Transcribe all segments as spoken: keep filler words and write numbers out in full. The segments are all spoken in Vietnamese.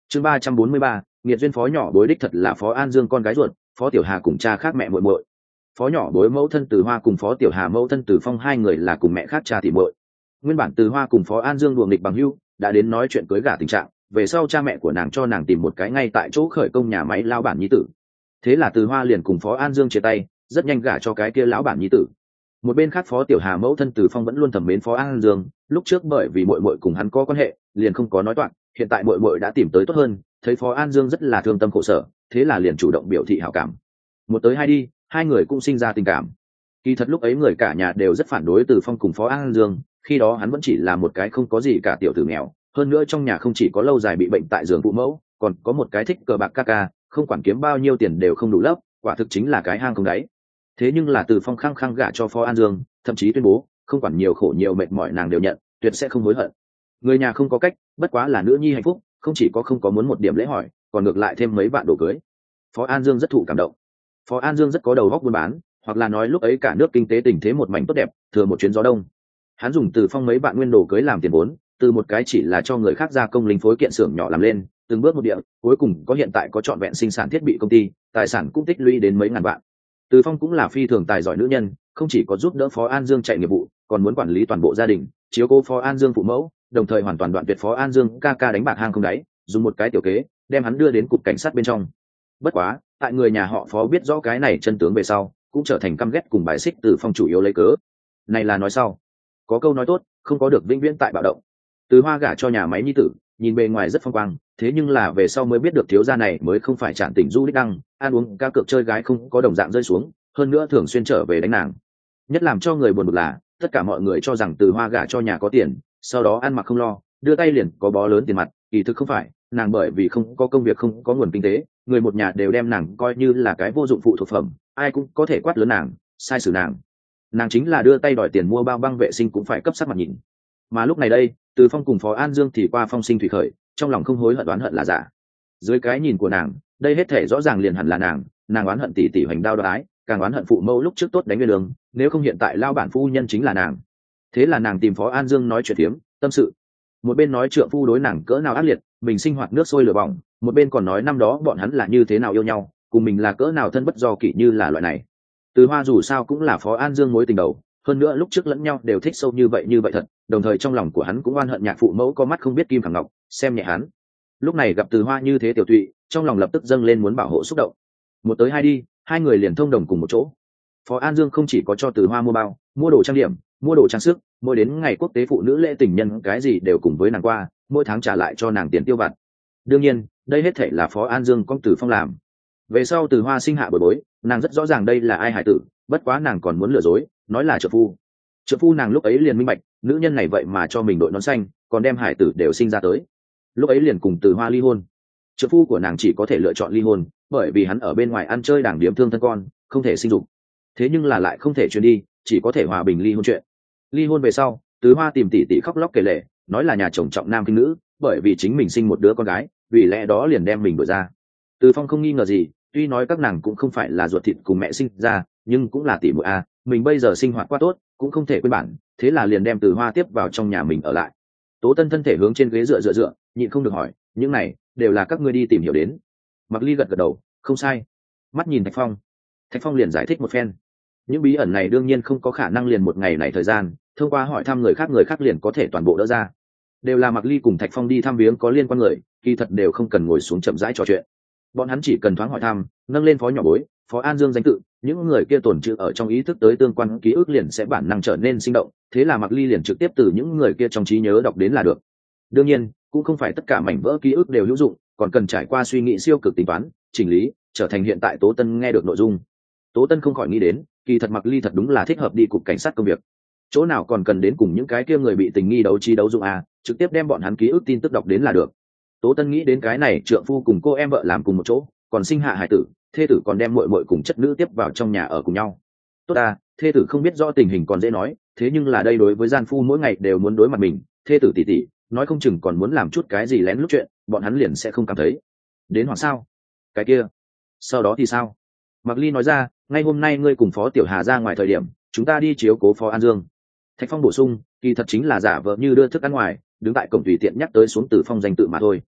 chương ba trăm bốn mươi ba, nghiệt duyên. Phó nhỏ bối đích thật là Phó An Dương con gái ruột, Phó Tiểu Hà cùng cha khác mẹ muội muội. Phó nhỏ bối mẫu thân Từ Hoa cùng Phó Tiểu Hà mẫu thân Từ Phong hai người là cùng mẹ khác cha tỷ muội. Nguyên bản Từ Hoa cùng Phó An Dương đùa nghịch bằng hữu, đã đến nói chuyện cưới gả tình trạng, về sau cha mẹ của nàng cho nàng tìm một cái ngay tại chỗ khởi công nhà máy lao bản nhi tử. Thế là Từ Hoa liền cùng Phó An Dương chia tay, rất nhanh gả cho cái kia lão bản nhi tử. Một bên khác Phó Tiểu Hà mẫu thân Từ Phong vẫn luôn thầm mến Phó An Dương, lúc trước bởi vì muội muội cùng hắn có quan hệ, liền không có nói toạc, hiện tại muội muội đã tìm tới tốt hơn, thấy Phó An Dương rất là thương tâm khổ sở, thế là liền chủ động biểu thị hảo cảm. Một tới hai đi, hai người cũng sinh ra tình cảm. Kỳ thật lúc ấy người cả nhà đều rất phản đối Từ Phong cùng Phó An Dương, khi đó hắn vẫn chỉ là một cái không có gì cả tiểu tử nghèo, hơn nữa trong nhà không chỉ có lâu dài bị bệnh tại giường phụ mẫu, còn có một cái thích cờ bạc ca ca, không quản kiếm bao nhiêu tiền đều không đủ lấp, quả thực chính là cái hang không đáy. Thế nhưng là Từ Phong khăng khăng gả cho Phó An Dương, thậm chí tuyên bố không quản nhiều khổ nhiều mệt mỏi nàng đều nhận, tuyệt sẽ không hối hận. Người nhà không có cách, bất quá là nữ nhi hạnh phúc, không chỉ có không có muốn một điểm lễ hỏi, còn ngược lại thêm mấy vạn đồ cưới. Phó An Dương rất thụ cảm động. Phó An Dương rất có đầu óc buôn bán, hoặc là nói lúc ấy cả nước kinh tế tình thế một mảnh tốt đẹp, thừa một chuyến gió đông. Hắn dùng Từ Phong mấy vạn nguyên đồ cưới làm tiền vốn, từ một cái chỉ là cho người khác gia công linh phối kiện xưởng nhỏ làm lên, từng bước một địa, cuối cùng có hiện tại có trọn vẹn sinh sản thiết bị công ty, tài sản cũng tích lũy đến mấy ngàn vạn. Từ Phong cũng là phi thường tài giỏi nữ nhân, không chỉ có giúp đỡ Phó An Dương chạy nghiệp vụ, còn muốn quản lý toàn bộ gia đình, chiếu cố Phó An Dương phụ mẫu, đồng thời hoàn toàn đoạn tuyệt Phó An Dương ca ca đánh bạc hang không đáy, dùng một cái tiểu kế, đem hắn đưa đến cục cảnh sát bên trong. Bất quá, tại người nhà họ Phó biết rõ cái này chân tướng về sau, cũng trở thành căm ghét cùng bài xích Từ Phong chủ yếu lấy cớ. Này là nói sau, có câu nói tốt, không có được vĩnh viễn tại bạo động. Từ Hoa gả cho nhà máy nhi tử, nhìn bề ngoài rất phong quang, thế nhưng là về sau mới biết được thiếu gia này mới không phải trạn tình du đích đăng, ăn uống ca cược chơi gái không có đồng dạng rơi xuống, hơn nữa thường xuyên trở về đánh nàng. Nhất làm cho người buồn bực là, tất cả mọi người cho rằng Từ Hoa gả cho nhà có tiền, sau đó ăn mặc không lo, đưa tay liền có bó lớn tiền mặt, kỳ thực không phải, nàng bởi vì không có công việc không có nguồn kinh tế, người một nhà đều đem nàng coi như là cái vô dụng phụ thuộc phẩm, ai cũng có thể quát lớn nàng, sai xử nàng. Nàng chính là đưa tay đòi tiền mua bao băng vệ sinh cũng phải cấp sắc mặt nhìn. Mà lúc này đây, Từ Phong cùng Phó An Dương thì qua phong sinh thủy khởi, trong lòng không hối hận oán hận là giả. Dưới cái nhìn của nàng, đây hết thể rõ ràng liền hẳn là nàng, nàng oán hận tỷ tỷ hoành đao đoái, càng oán hận phụ mẫu lúc trước tốt đánh nguyên đường, nếu không hiện tại lao bản phu nhân chính là nàng. Thế là nàng tìm Phó An Dương nói chuyện tiếm, tâm sự. Một bên nói trượng phu đối nàng cỡ nào ác liệt, mình sinh hoạt nước sôi lửa bỏng, một bên còn nói năm đó bọn hắn là như thế nào yêu nhau, cùng mình là cỡ nào thân bất do kỷ như là loại này. Từ Hoa dù sao cũng là Phó An Dương mối tình đầu, hơn nữa lúc trước lẫn nhau đều thích sâu như vậy như vậy thật, đồng thời trong lòng của hắn cũng oan hận nhạc phụ mẫu có mắt không biết kim phẳng ngọc, xem nhẹ hắn. Lúc này gặp Từ Hoa như thế tiểu tụy, trong lòng lập tức dâng lên muốn bảo hộ xúc động. Một tới hai đi, hai người liền thông đồng cùng một chỗ. Phó An Dương không chỉ có cho Từ Hoa mua bao, mua đồ trang điểm, mua đồ trang sức, mỗi đến ngày quốc tế phụ nữ lễ tình nhân cái gì đều cùng với nàng qua, mỗi tháng trả lại cho nàng tiền tiêu vặt. Đương nhiên, đây hết thảy là Phó An Dương con Từ Phong làm. Về sau Từ Hoa sinh hạ bồi bối, nàng rất rõ ràng đây là ai hải tử, bất quá nàng còn muốn lừa dối, nói là trợ phu. Trợ phu nàng lúc ấy liền minh bạch, nữ nhân này vậy mà cho mình đội nón xanh, còn đem hải tử đều sinh ra tới. Lúc ấy liền cùng Từ Hoa ly hôn. Trợ phu của nàng chỉ có thể lựa chọn ly hôn, bởi vì hắn ở bên ngoài ăn chơi đảng điếm thương thân con, không thể sinh dục. Thế nhưng là lại không thể truyền đi, chỉ có thể hòa bình ly hôn chuyện. Ly hôn về sau, Từ Hoa tìm tỷ tỷ khóc lóc kể lể, nói là nhà chồng trọng nam khinh nữ, bởi vì chính mình sinh một đứa con gái, vì lẽ đó liền đem mình đuổi ra. Từ Phong không nghi ngờ gì, tuy nói các nàng cũng không phải là ruột thịt cùng mẹ sinh ra, nhưng cũng là tỷ muội a, mình bây giờ sinh hoạt quá tốt, cũng không thể quên bản, thế là liền đem Từ Hoa tiếp vào trong nhà mình ở lại. Tố Tân thân thể hướng trên ghế dựa dựa dựa, nhịn không được hỏi, những này đều là các ngươi đi tìm hiểu đến. Mặc Ly gật gật đầu, không sai. Mắt nhìn Thạch Phong, Thạch Phong liền giải thích một phen. Những bí ẩn này đương nhiên không có khả năng liền một ngày này thời gian, thông qua hỏi thăm người khác người khác liền có thể toàn bộ đỡ ra. Đều là Mặc Ly cùng Thạch Phong đi thăm viếng có liên quan người, kỳ thật đều không cần ngồi xuống chậm rãi trò chuyện. Bọn hắn chỉ cần thoáng hỏi thăm, nâng lên Phó nhỏ bối, Phó An Dương danh tự, những người kia tồn trữ ở trong ý thức tới tương quan ký ức liền sẽ bản năng trở nên sinh động, thế là Mặc Ly liền trực tiếp từ những người kia trong trí nhớ đọc đến là được. Đương nhiên, cũng không phải tất cả mảnh vỡ ký ức đều hữu dụng, còn cần trải qua suy nghĩ siêu cực tính toán, chỉnh lý, trở thành hiện tại Tố Tân nghe được nội dung. Tố Tân không khỏi nghĩ đến, kỳ thật Mặc Ly thật đúng là thích hợp đi cục cảnh sát công việc. Chỗ nào còn cần đến cùng những cái kia người bị tình nghi đấu trí đấu dụng à, trực tiếp đem bọn hắn ký ức tin tức đọc đến là được. Tố Tân nghĩ đến cái này trượng phu cùng cô em vợ làm cùng một chỗ, còn sinh hạ hải tử, thê tử còn đem muội muội cùng chất nữ tiếp vào trong nhà ở cùng nhau. Tốt à, thê tử không biết rõ tình hình còn dễ nói, thế nhưng là đây đối với gian phu mỗi ngày đều muốn đối mặt mình, thê tử tỉ tỉ, nói không chừng còn muốn làm chút cái gì lén lút chuyện, bọn hắn liền sẽ không cảm thấy. Đến hoặc sao? Cái kia, sau đó thì sao? Mạc Ly nói ra, ngay hôm nay ngươi cùng Phó Tiểu Hà ra ngoài thời điểm, chúng ta đi chiếu cố Phó An Dương. Thạch Phong bổ sung, kỳ thật chính là giả vờ như đưa thức ăn ngoài, đứng tại cổng tùy tiện nhắc tới xuống Từ Phong danh tự mà thôi.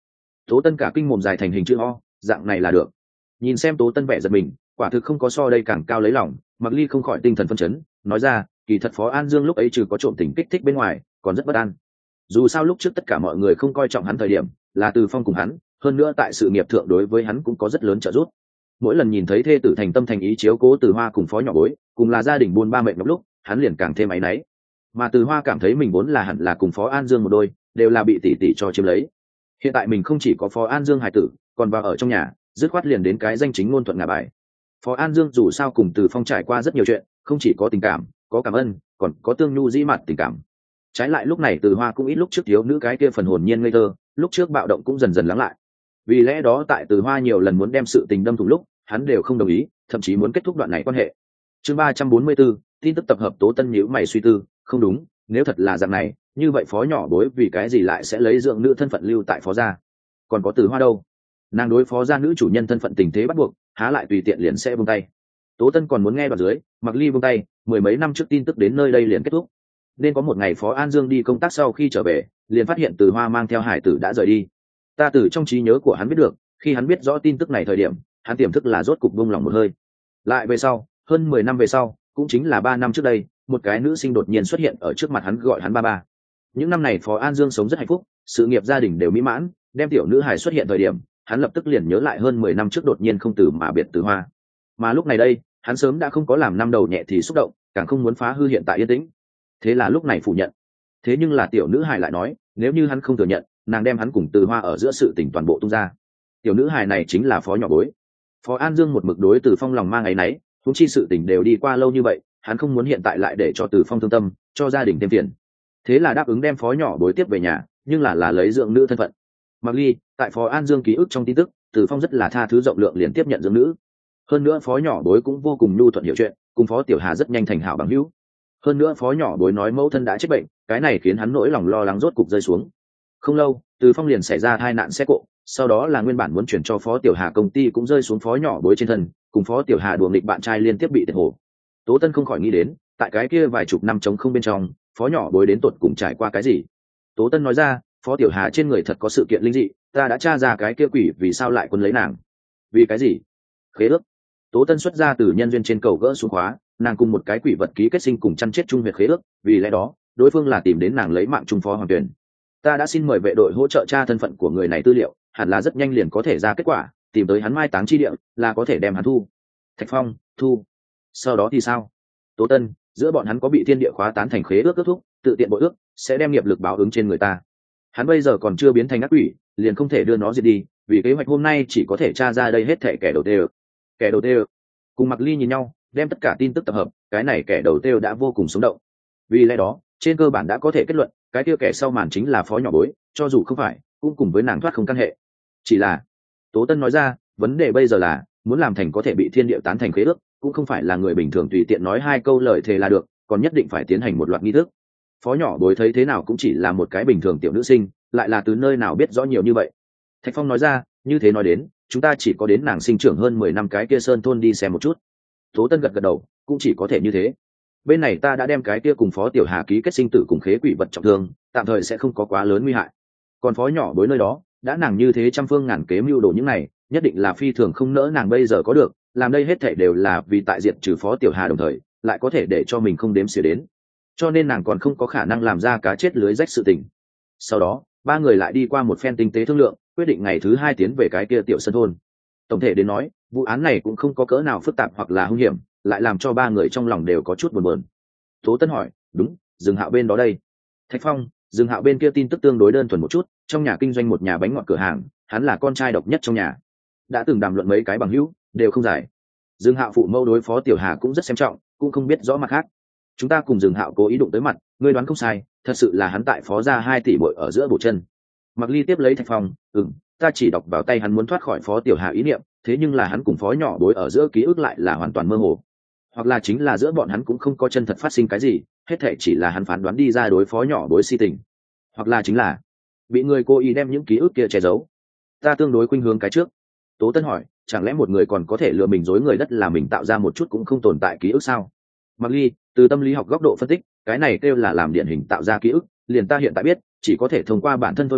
Tố Tân cả kinh mồm dài thành hình chữ O, dạng này là được. Nhìn xem Tố Tân vẻ giật mình, quả thực không có so đây càng cao lấy lòng. Mặc Ly không khỏi tinh thần phân chấn, nói ra, kỳ thật Phó An Dương lúc ấy trừ có trộm tình kích thích bên ngoài, còn rất bất an. Dù sao lúc trước tất cả mọi người không coi trọng hắn thời điểm, là Từ Phong cùng hắn, hơn nữa tại sự nghiệp thượng đối với hắn cũng có rất lớn trợ giúp. Mỗi lần nhìn thấy thê tử thành tâm thành ý chiếu cố Từ Hoa cùng Phó Nhỏ Bối, cùng là gia đình buôn ba mệnh ngọc lúc, hắn liền càng thêm áy náy. Mà Từ Hoa cảm thấy mình vốn là hẳn là cùng Phó An Dương một đôi, đều là bị tỷ tỷ cho chiếm lấy. Hiện tại mình không chỉ có Phó An Dương hài tử, còn vào ở trong nhà, dứt khoát liền đến cái danh chính ngôn thuận ngả bài. Phó An Dương dù sao cùng Từ Phong trải qua rất nhiều chuyện, không chỉ có tình cảm, có cảm ơn, còn có tương nhu dĩ mặt tình cảm. Trái lại lúc này Từ Hoa cũng ít lúc trước thiếu nữ cái kia phần hồn nhiên ngây thơ, lúc trước bạo động cũng dần dần lắng lại. Vì lẽ đó tại Từ Hoa nhiều lần muốn đem sự tình đâm thủng lúc, hắn đều không đồng ý, thậm chí muốn kết thúc đoạn này quan hệ. Chương ba trăm bốn mươi 4, tin tức tập hợp. Tố Tân nhíu mày suy tư, không đúng, nếu thật là dạng này, như vậy Phó Nhỏ Bối vì cái gì lại sẽ lấy dưỡng nữ thân phận lưu tại Phó gia? Còn có Từ Hoa đâu? Nàng đối Phó gia nữ chủ nhân thân phận tình thế bắt buộc, há lại tùy tiện liền sẽ buông tay. Tố Tân còn muốn nghe đoạn dưới, Mặc Ly buông tay, mười mấy năm trước tin tức đến nơi đây liền kết thúc. Nên có một ngày Phó An Dương đi công tác sau khi trở về, liền phát hiện Từ Hoa mang theo hải tử đã rời đi. Ta từ trong trí nhớ của hắn biết được, khi hắn biết rõ tin tức này thời điểm, hắn tiềm thức là rốt cục buông lòng một hơi. Lại về sau, hơn mười năm về sau, cũng chính là ba năm trước đây, một cái nữ sinh đột nhiên xuất hiện ở trước mặt hắn, gọi hắn ba ba. Những năm này Phó An Dương sống rất hạnh phúc, sự nghiệp gia đình đều mỹ mãn, đem tiểu nữ hài xuất hiện thời điểm, hắn lập tức liền nhớ lại hơn mười năm trước đột nhiên không từ mà biệt Từ Hoa. Mà lúc này đây, hắn sớm đã không có làm năm đầu nhẹ thì xúc động, càng không muốn phá hư hiện tại yên tĩnh. Thế là lúc này phủ nhận. Thế nhưng là tiểu nữ hài lại nói, nếu như hắn không thừa nhận, nàng đem hắn cùng Từ Hoa ở giữa sự tình toàn bộ tung ra. Tiểu nữ hài này chính là Phó Nhỏ Bối. Phó An Dương một mực đối Từ Phong lòng mang áy náy, huống chi sự tình đều đi qua lâu như vậy, hắn không muốn hiện tại lại để cho Từ Phong thương tâm, cho gia đình thêm phiền. Thế là đáp ứng đem Phó Nhỏ Bối tiếp về nhà, nhưng là là lấy dưỡng nữ thân phận. Mặc Ly, tại Phó An Dương ký ức trong tin tức, Từ Phong rất là tha thứ rộng lượng liền tiếp nhận dưỡng nữ. Hơn nữa Phó Nhỏ Bối cũng vô cùng nhu thuận hiểu chuyện, cùng Phó Tiểu Hà rất nhanh thành hảo bằng hữu. Hơn nữa Phó Nhỏ Bối nói mẫu thân đã chết bệnh, cái này khiến hắn nỗi lòng lo lắng rốt cục rơi xuống. Không lâu, Từ Phong liền xảy ra tai nạn xe cộ, sau đó là nguyên bản muốn chuyển cho Phó Tiểu Hà công ty cũng rơi xuống Phó Nhỏ Bối trên thân, cùng Phó Tiểu Hà đùa nghịch bạn trai liên tiếp bị tiệt hồ. Tố Tân không khỏi nghĩ đến, tại cái kia vài chục năm trống không bên trong, Phó Nhỏ Bối đến tột cùng trải qua cái gì. Tố Tân nói ra, Phó Tiểu Hà trên người thật có sự kiện linh dị, ta đã tra ra cái kia quỷ vì sao lại quân lấy nàng. Vì cái gì? Khế ước. Tố Tân xuất ra từ nhân duyên trên cầu gỡ xuống khóa, nàng cùng một cái quỷ vật ký kết sinh cùng chăn chết chung huyệt khế ước, vì lẽ đó đối phương là tìm đến nàng lấy mạng chung Phó Hoàng Tuyền. Ta đã xin mời vệ đội hỗ trợ tra thân phận của người này tư liệu, hẳn là rất nhanh liền có thể ra kết quả, tìm tới hắn mai táng chi địa là có thể đem hắn thu. Thạch Phong, thu. Sau đó thì sao? Tố Tân, giữa bọn hắn có bị thiên địa khóa tán thành khế ước kết thúc, tự tiện bội ước sẽ đem nghiệp lực báo ứng trên người ta. Hắn bây giờ còn chưa biến thành ác quỷ, liền không thể đưa nó diệt đi, vì kế hoạch hôm nay chỉ có thể tra ra đây hết thảy kẻ đầu tiên. Kẻ đầu tiên. Cùng Mặc Ly nhìn nhau, đem tất cả tin tức tập hợp, cái này kẻ đầu tiên đã vô cùng sống động. Vì lẽ đó, trên cơ bản đã có thể kết luận, cái kia kẻ sau màn chính là Phó Nhỏ Bối, cho dù không phải, cũng cùng với nàng thoát không căn hệ. Chỉ là, Tố Tân nói ra, vấn đề bây giờ là, muốn làm thành có thể bị thiên địa tán thành khế ước, cũng không phải là người bình thường tùy tiện nói hai câu lời thề là được, còn nhất định phải tiến hành một loạt nghi thức. Phó Nhỏ Bối thấy thế nào cũng chỉ là một cái bình thường tiểu nữ sinh, lại là từ nơi nào biết rõ nhiều như vậy. Thạch Phong nói ra, như thế nói đến, chúng ta chỉ có đến nàng sinh trưởng hơn mười năm cái kia sơn thôn đi xem một chút. Tố Tân gật gật đầu, cũng chỉ có thể như thế. Bên này ta đã đem cái kia cùng Phó Tiểu Hà ký kết sinh tử cùng khế quỷ vật trọng thương, tạm thời sẽ không có quá lớn nguy hại. Còn Phó Nhỏ Bối nơi đó, đã nàng như thế trăm phương ngàn kế mưu đồ những này, nhất định là phi thường không nỡ nàng bây giờ có được, làm đây hết thảy đều là vì tại diệt trừ Phó Tiểu Hà đồng thời, lại có thể để cho mình không đếm xỉa đến. Cho nên nàng còn không có khả năng làm ra cá chết lưới rách sự tình. Sau đó, ba người lại đi qua một phen tinh tế thương lượng, quyết định ngày thứ hai tiến về cái kia tiểu sân thôn. Tổng thể đến nói, vụ án này cũng không có cỡ nào phức tạp hoặc là hung hiểm, lại làm cho ba người trong lòng đều có chút buồn buồn. Tố Tân hỏi, đúng, Dương Hạo bên đó đây. Thạch Phong, Dương Hạo bên kia tin tức tương đối đơn thuần một chút, trong nhà kinh doanh một nhà bánh ngọt cửa hàng, hắn là con trai độc nhất trong nhà. Đã từng đàm luận mấy cái bằng hữu, đều không giải. Dương Hạo phụ mẫu đối Phó Tiểu Hà cũng rất xem trọng, cũng không biết rõ mặt khác. Chúng ta cùng Dương Hạo cố ý đụng tới mặt, ngươi đoán không sai, thật sự là hắn tại Phó gia hai tỷ muội ở giữa bổ chân. Mặc Ly tiếp lấy Thạch Phong, ừm, ta chỉ đọc vào tay hắn muốn thoát khỏi Phó Tiểu Hà ý niệm, thế nhưng là hắn cùng Phó Nhỏ Bối ở giữa ký ức lại là hoàn toàn mơ hồ. Hoặc là chính là giữa bọn hắn cũng không có chân thật phát sinh cái gì, hết thảy chỉ là hắn phán đoán đi ra đối Phó Nhỏ Bối si tình. Hoặc là chính là bị người cố ý đem những ký ức kia che giấu. Ta tương đối khuynh hướng cái trước. Tố Tân hỏi, chẳng lẽ một người còn có thể lừa mình dối người đất là mình tạo ra một chút cũng không tồn tại ký ức sao? Mặc Ly, từ tâm lý học góc độ phân tích, cái này kêu là làm điển hình tạo ra ký ức, liền ta hiện tại biết, chỉ có thể thông qua bản thân thôi miên,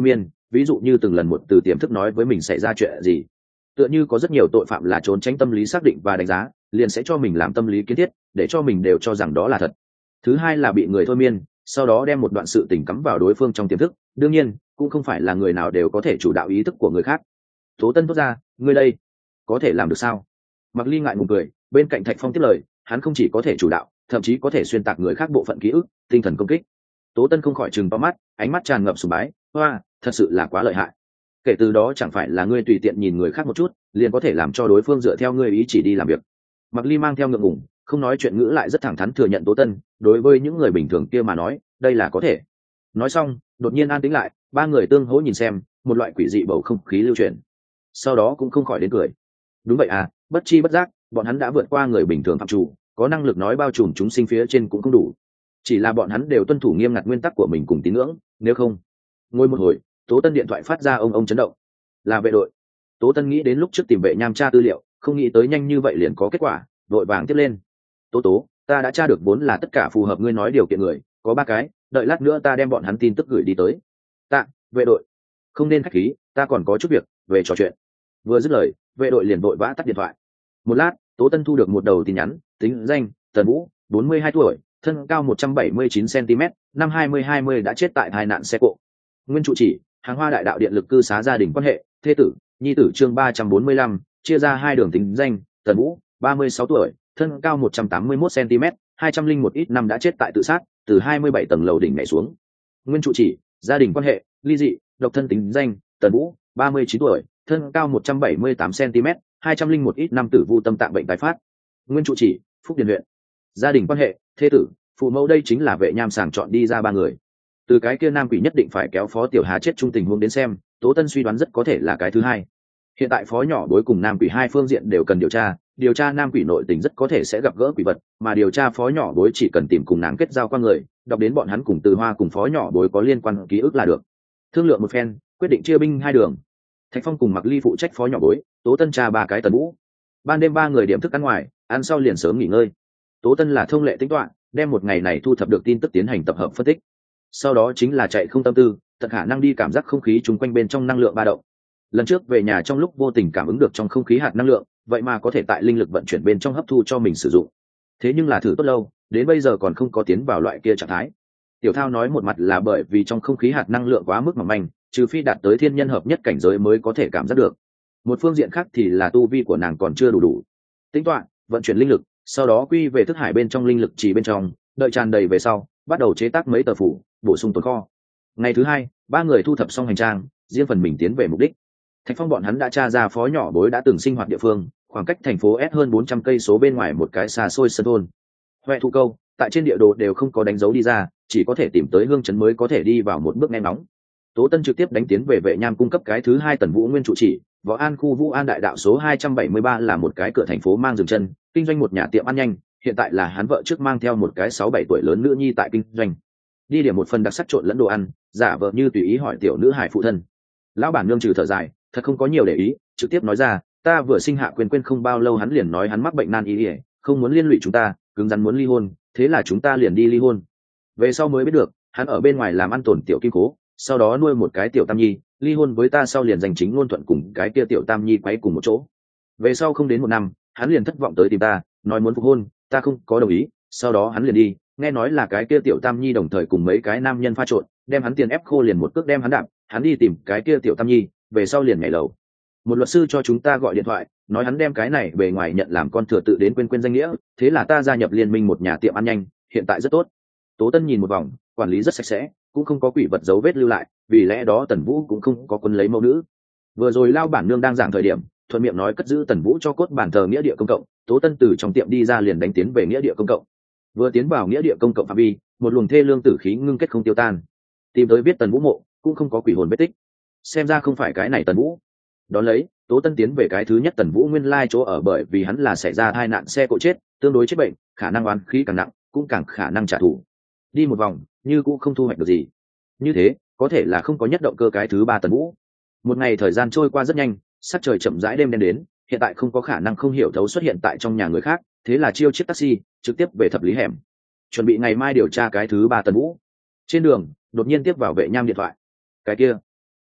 ví dụ như từng lần một từ tiềm thức nói với mình xảy ra chuyện gì. Tựa như có rất nhiều tội phạm là trốn tránh tâm lý xác định và đánh giá, liền sẽ cho mình làm tâm lý kiến thiết, để cho mình đều cho rằng đó là thật. Thứ hai là bị người thôi miên, sau đó đem một đoạn sự tình cắm vào đối phương trong tiềm thức, đương nhiên cũng không phải là người nào đều có thể chủ đạo ý thức của người khác. Tố Tân thốt ra, ngươi đây có thể làm được sao? Mặc Ly ngại ngùng cười, bên cạnh Thạch Phong tiếp lời, hắn không chỉ có thể chủ đạo, thậm chí có thể xuyên tạc người khác bộ phận ký ức, tinh thần công kích. Tố Tân không khỏi trừng to mắt, ánh mắt tràn ngập sùng bái, hoa, thật sự là quá lợi hại. Kể từ đó chẳng phải là ngươi tùy tiện nhìn người khác một chút, liền có thể làm cho đối phương dựa theo ngươi ý chỉ đi làm việc. Mặc Ly mang theo ngượng ngùng, không nói chuyện ngữ lại rất thẳng thắn thừa nhận Tố Tân, đối với những người bình thường kia mà nói, đây là có thể. Nói xong, đột nhiên an tĩnh lại, ba người tương hỗ nhìn xem, một loại quỷ dị bầu không khí lưu truyền. Sau đó cũng không khỏi đến cười. Đúng vậy à, bất chi bất giác, bọn hắn đã vượt qua người bình thường phạm chủ, có năng lực nói bao trùm chúng sinh phía trên cũng không đủ. Chỉ là bọn hắn đều tuân thủ nghiêm ngặt nguyên tắc của mình cùng tín ngưỡng, nếu không. Ngồi một hồi, Tố Tân điện thoại phát ra ông ông chấn động. Là vệ đội. Tố Tân nghĩ đến lúc trước tìm vệ nham tra tư liệu, không nghĩ tới nhanh như vậy liền có kết quả, vội vàng tiếp lên. Tố Tố, ta đã tra được vốn là tất cả phù hợp ngươi nói điều kiện người, có ba cái, đợi lát nữa ta đem bọn hắn tin tức gửi đi tới. Tạ, vệ đội. Không nên khách khí, ta còn có chút việc, về trò chuyện. Vừa dứt lời, vệ đội liền vội vã tắt điện thoại. Một lát, Tố Tân thu được một đầu tin nhắn, tính danh Tần Vũ, bốn mươi hai tuổi, thân cao một trăm bảy mươi chín xăng-ti-mét, năm hai mươi hai mươi đã chết tại tai nạn xe cộ. Nguyên trụ chỉ, Hàng Hoa Đại Đạo Điện lực cư xá gia đình quan hệ, thê tử, nhi tử chương ba trăm bốn mươi lăm, chia ra hai đường tính danh, Tần Vũ, ba mươi sáu tuổi, thân cao một trăm tám mươi mốt xăng-ti-mét, hai trăm linh một ít năm đã chết tại tự sát, từ hai mươi bảy tầng lầu đỉnh nhảy xuống. Nguyên trụ chỉ, gia đình quan hệ, ly dị, độc thân tính danh, Tần Vũ, ba mươi chín tuổi, thân cao một trăm bảy mươi tám xăng-ti-mét, hai trăm linh một ít năm tử vu tâm tạng bệnh tái phát. Nguyên trụ chỉ, Phúc Điền huyện. Gia đình quan hệ, thê tử, phụ mẫu đây chính là vệ nham sàng chọn đi ra ba người. Từ cái kia nam quỷ nhất định phải kéo Phó Tiểu Hà chết chung tình huống đến xem, Tố Tân suy đoán rất có thể là cái thứ hai. Hiện tại Phó nhỏ đối cùng nam quỷ hai phương diện đều cần điều tra, điều tra nam quỷ nội tình rất có thể sẽ gặp gỡ quỷ vật, mà điều tra Phó nhỏ đối chỉ cần tìm cùng nàng kết giao qua người, đọc đến bọn hắn cùng Từ Hoa cùng Phó nhỏ đối có liên quan ký ức là được. Thương lượng một phen, quyết định chia binh hai đường. Thạch Phong cùng Mặc Ly phụ trách Phó nhỏ đối, Tố Tân tra ba cái Tần Vũ. Ban đêm ba người điểm thức ăn ngoài, ăn sau liền sớm nghỉ ngơi. Tố Tân là thông lệ tính toán, đem một ngày này thu thập được tin tức tiến hành tập hợp phân tích. Sau đó chính là chạy không tâm tư, tận khả năng đi cảm giác không khí chung quanh bên trong năng lượng ba động. Lần trước về nhà trong lúc vô tình cảm ứng được trong không khí hạt năng lượng, vậy mà có thể tại linh lực vận chuyển bên trong hấp thu cho mình sử dụng. Thế nhưng là thử tốt lâu, đến bây giờ còn không có tiến vào loại kia trạng thái. Tiểu Thao nói một mặt là bởi vì trong không khí hạt năng lượng quá mức mỏng manh, trừ phi đạt tới thiên nhân hợp nhất cảnh giới mới có thể cảm giác được. Một phương diện khác thì là tu vi của nàng còn chưa đủ đủ. Tính toán, vận chuyển linh lực, sau đó quy về thức hải bên trong linh lực chỉ bên trong, đợi tràn đầy về sau, bắt đầu chế tác mấy tờ phủ, bổ sung tồn kho. Ngày thứ hai, ba người thu thập xong hành trang, riêng phần mình tiến về mục đích. Thạch Phong bọn hắn đã tra ra Phó nhỏ bối đã từng sinh hoạt địa phương, khoảng cách thành phố S hơn bốn trăm cây số bên ngoài một cái xa xôi sân thôn. Huệ Thu Câu, tại trên địa đồ đều không có đánh dấu đi ra, chỉ có thể tìm tới hương trấn mới có thể đi vào một bước nghe nóng. Tố Tân trực tiếp đánh tiến về vệ nham cung cấp cái thứ hai Tần Vũ nguyên trụ chỉ, Võ An khu Vũ An đại đạo số hai trăm bảy mươi ba là một cái cửa thành phố mang dừng chân, kinh doanh một nhà tiệm ăn nhanh, hiện tại là hắn vợ trước mang theo một cái sáu bảy tuổi lớn nữ nhi tại kinh doanh. Đi điểm một phần đặc sắc trộn lẫn đồ ăn, giả vờ như tùy ý hỏi tiểu nữ hải phụ thân. Lão bản nương trừ thở dài, thật không có nhiều để ý, trực tiếp nói ra, ta vừa sinh hạ quên quên không bao lâu hắn liền nói hắn mắc bệnh nan y, không muốn liên lụy chúng ta, cứng rắn muốn ly hôn, thế là chúng ta liền đi ly hôn. Về sau mới biết được, hắn ở bên ngoài làm ăn tổn tiểu kim cố, sau đó nuôi một cái tiểu tam nhi, ly hôn với ta sau liền giành chính ngôn thuận cùng cái kia tiểu tam nhi quấy cùng một chỗ. Về sau không đến một năm, hắn liền thất vọng tới tìm ta, nói muốn phục hôn, ta không có đồng ý, sau đó hắn liền đi, nghe nói là cái kia tiểu tam nhi đồng thời cùng mấy cái nam nhân pha trộn, đem hắn tiền ép khô liền một cước đem hắn đạp, hắn đi tìm cái kia tiểu tam nhi, về sau liền nhảy lầu. Một luật sư cho chúng ta gọi điện thoại, nói hắn đem cái này bề ngoài nhận làm con thừa tự đến quên quên danh nghĩa, thế là ta gia nhập liên minh một nhà tiệm ăn nhanh, hiện tại rất tốt. Tố Tân nhìn một vòng, quản lý rất sạch sẽ, cũng không có quỷ vật dấu vết lưu lại, vì lẽ đó Tần Vũ cũng không có quân lấy mẫu nữ. Vừa rồi lao bản nương đang giảng thời điểm, thuận miệng nói cất giữ Tần Vũ cho cốt bản thờ nghĩa địa công cộng, Tố Tân từ trong tiệm đi ra liền đánh tiến về nghĩa địa công cộng. Vừa tiến vào nghĩa địa công cộng phạm vi, một luồng thê lương tử khí ngưng kết không tiêu tan. Tìm tới biết Tần Vũ mộ, cũng không có quỷ hồn vết tích. Xem ra không phải cái này Tần Vũ. Đón lấy, Tố Tân tiến về cái thứ nhất Tần Vũ nguyên lai chỗ ở, bởi vì hắn là xảy ra tai nạn xe cộ chết, tương đối chết bệnh, khả năng oán khí càng nặng, cũng càng khả năng trả thù. Đi một vòng, như cũng không thu hoạch được gì. Như thế, có thể là không có nhất động cơ cái thứ ba Tần Vũ. Một ngày thời gian trôi qua rất nhanh, sắc trời chậm rãi đêm đen đến, hiện tại không có khả năng không hiểu thấu xuất hiện tại trong nhà người khác, thế là chiêu chiếc taxi trực tiếp về thập lý hẻm, chuẩn bị ngày mai điều tra cái thứ ba Tần Vũ. Trên đường, đột nhiên tiếp vào vệ nham điện thoại. Cái kia,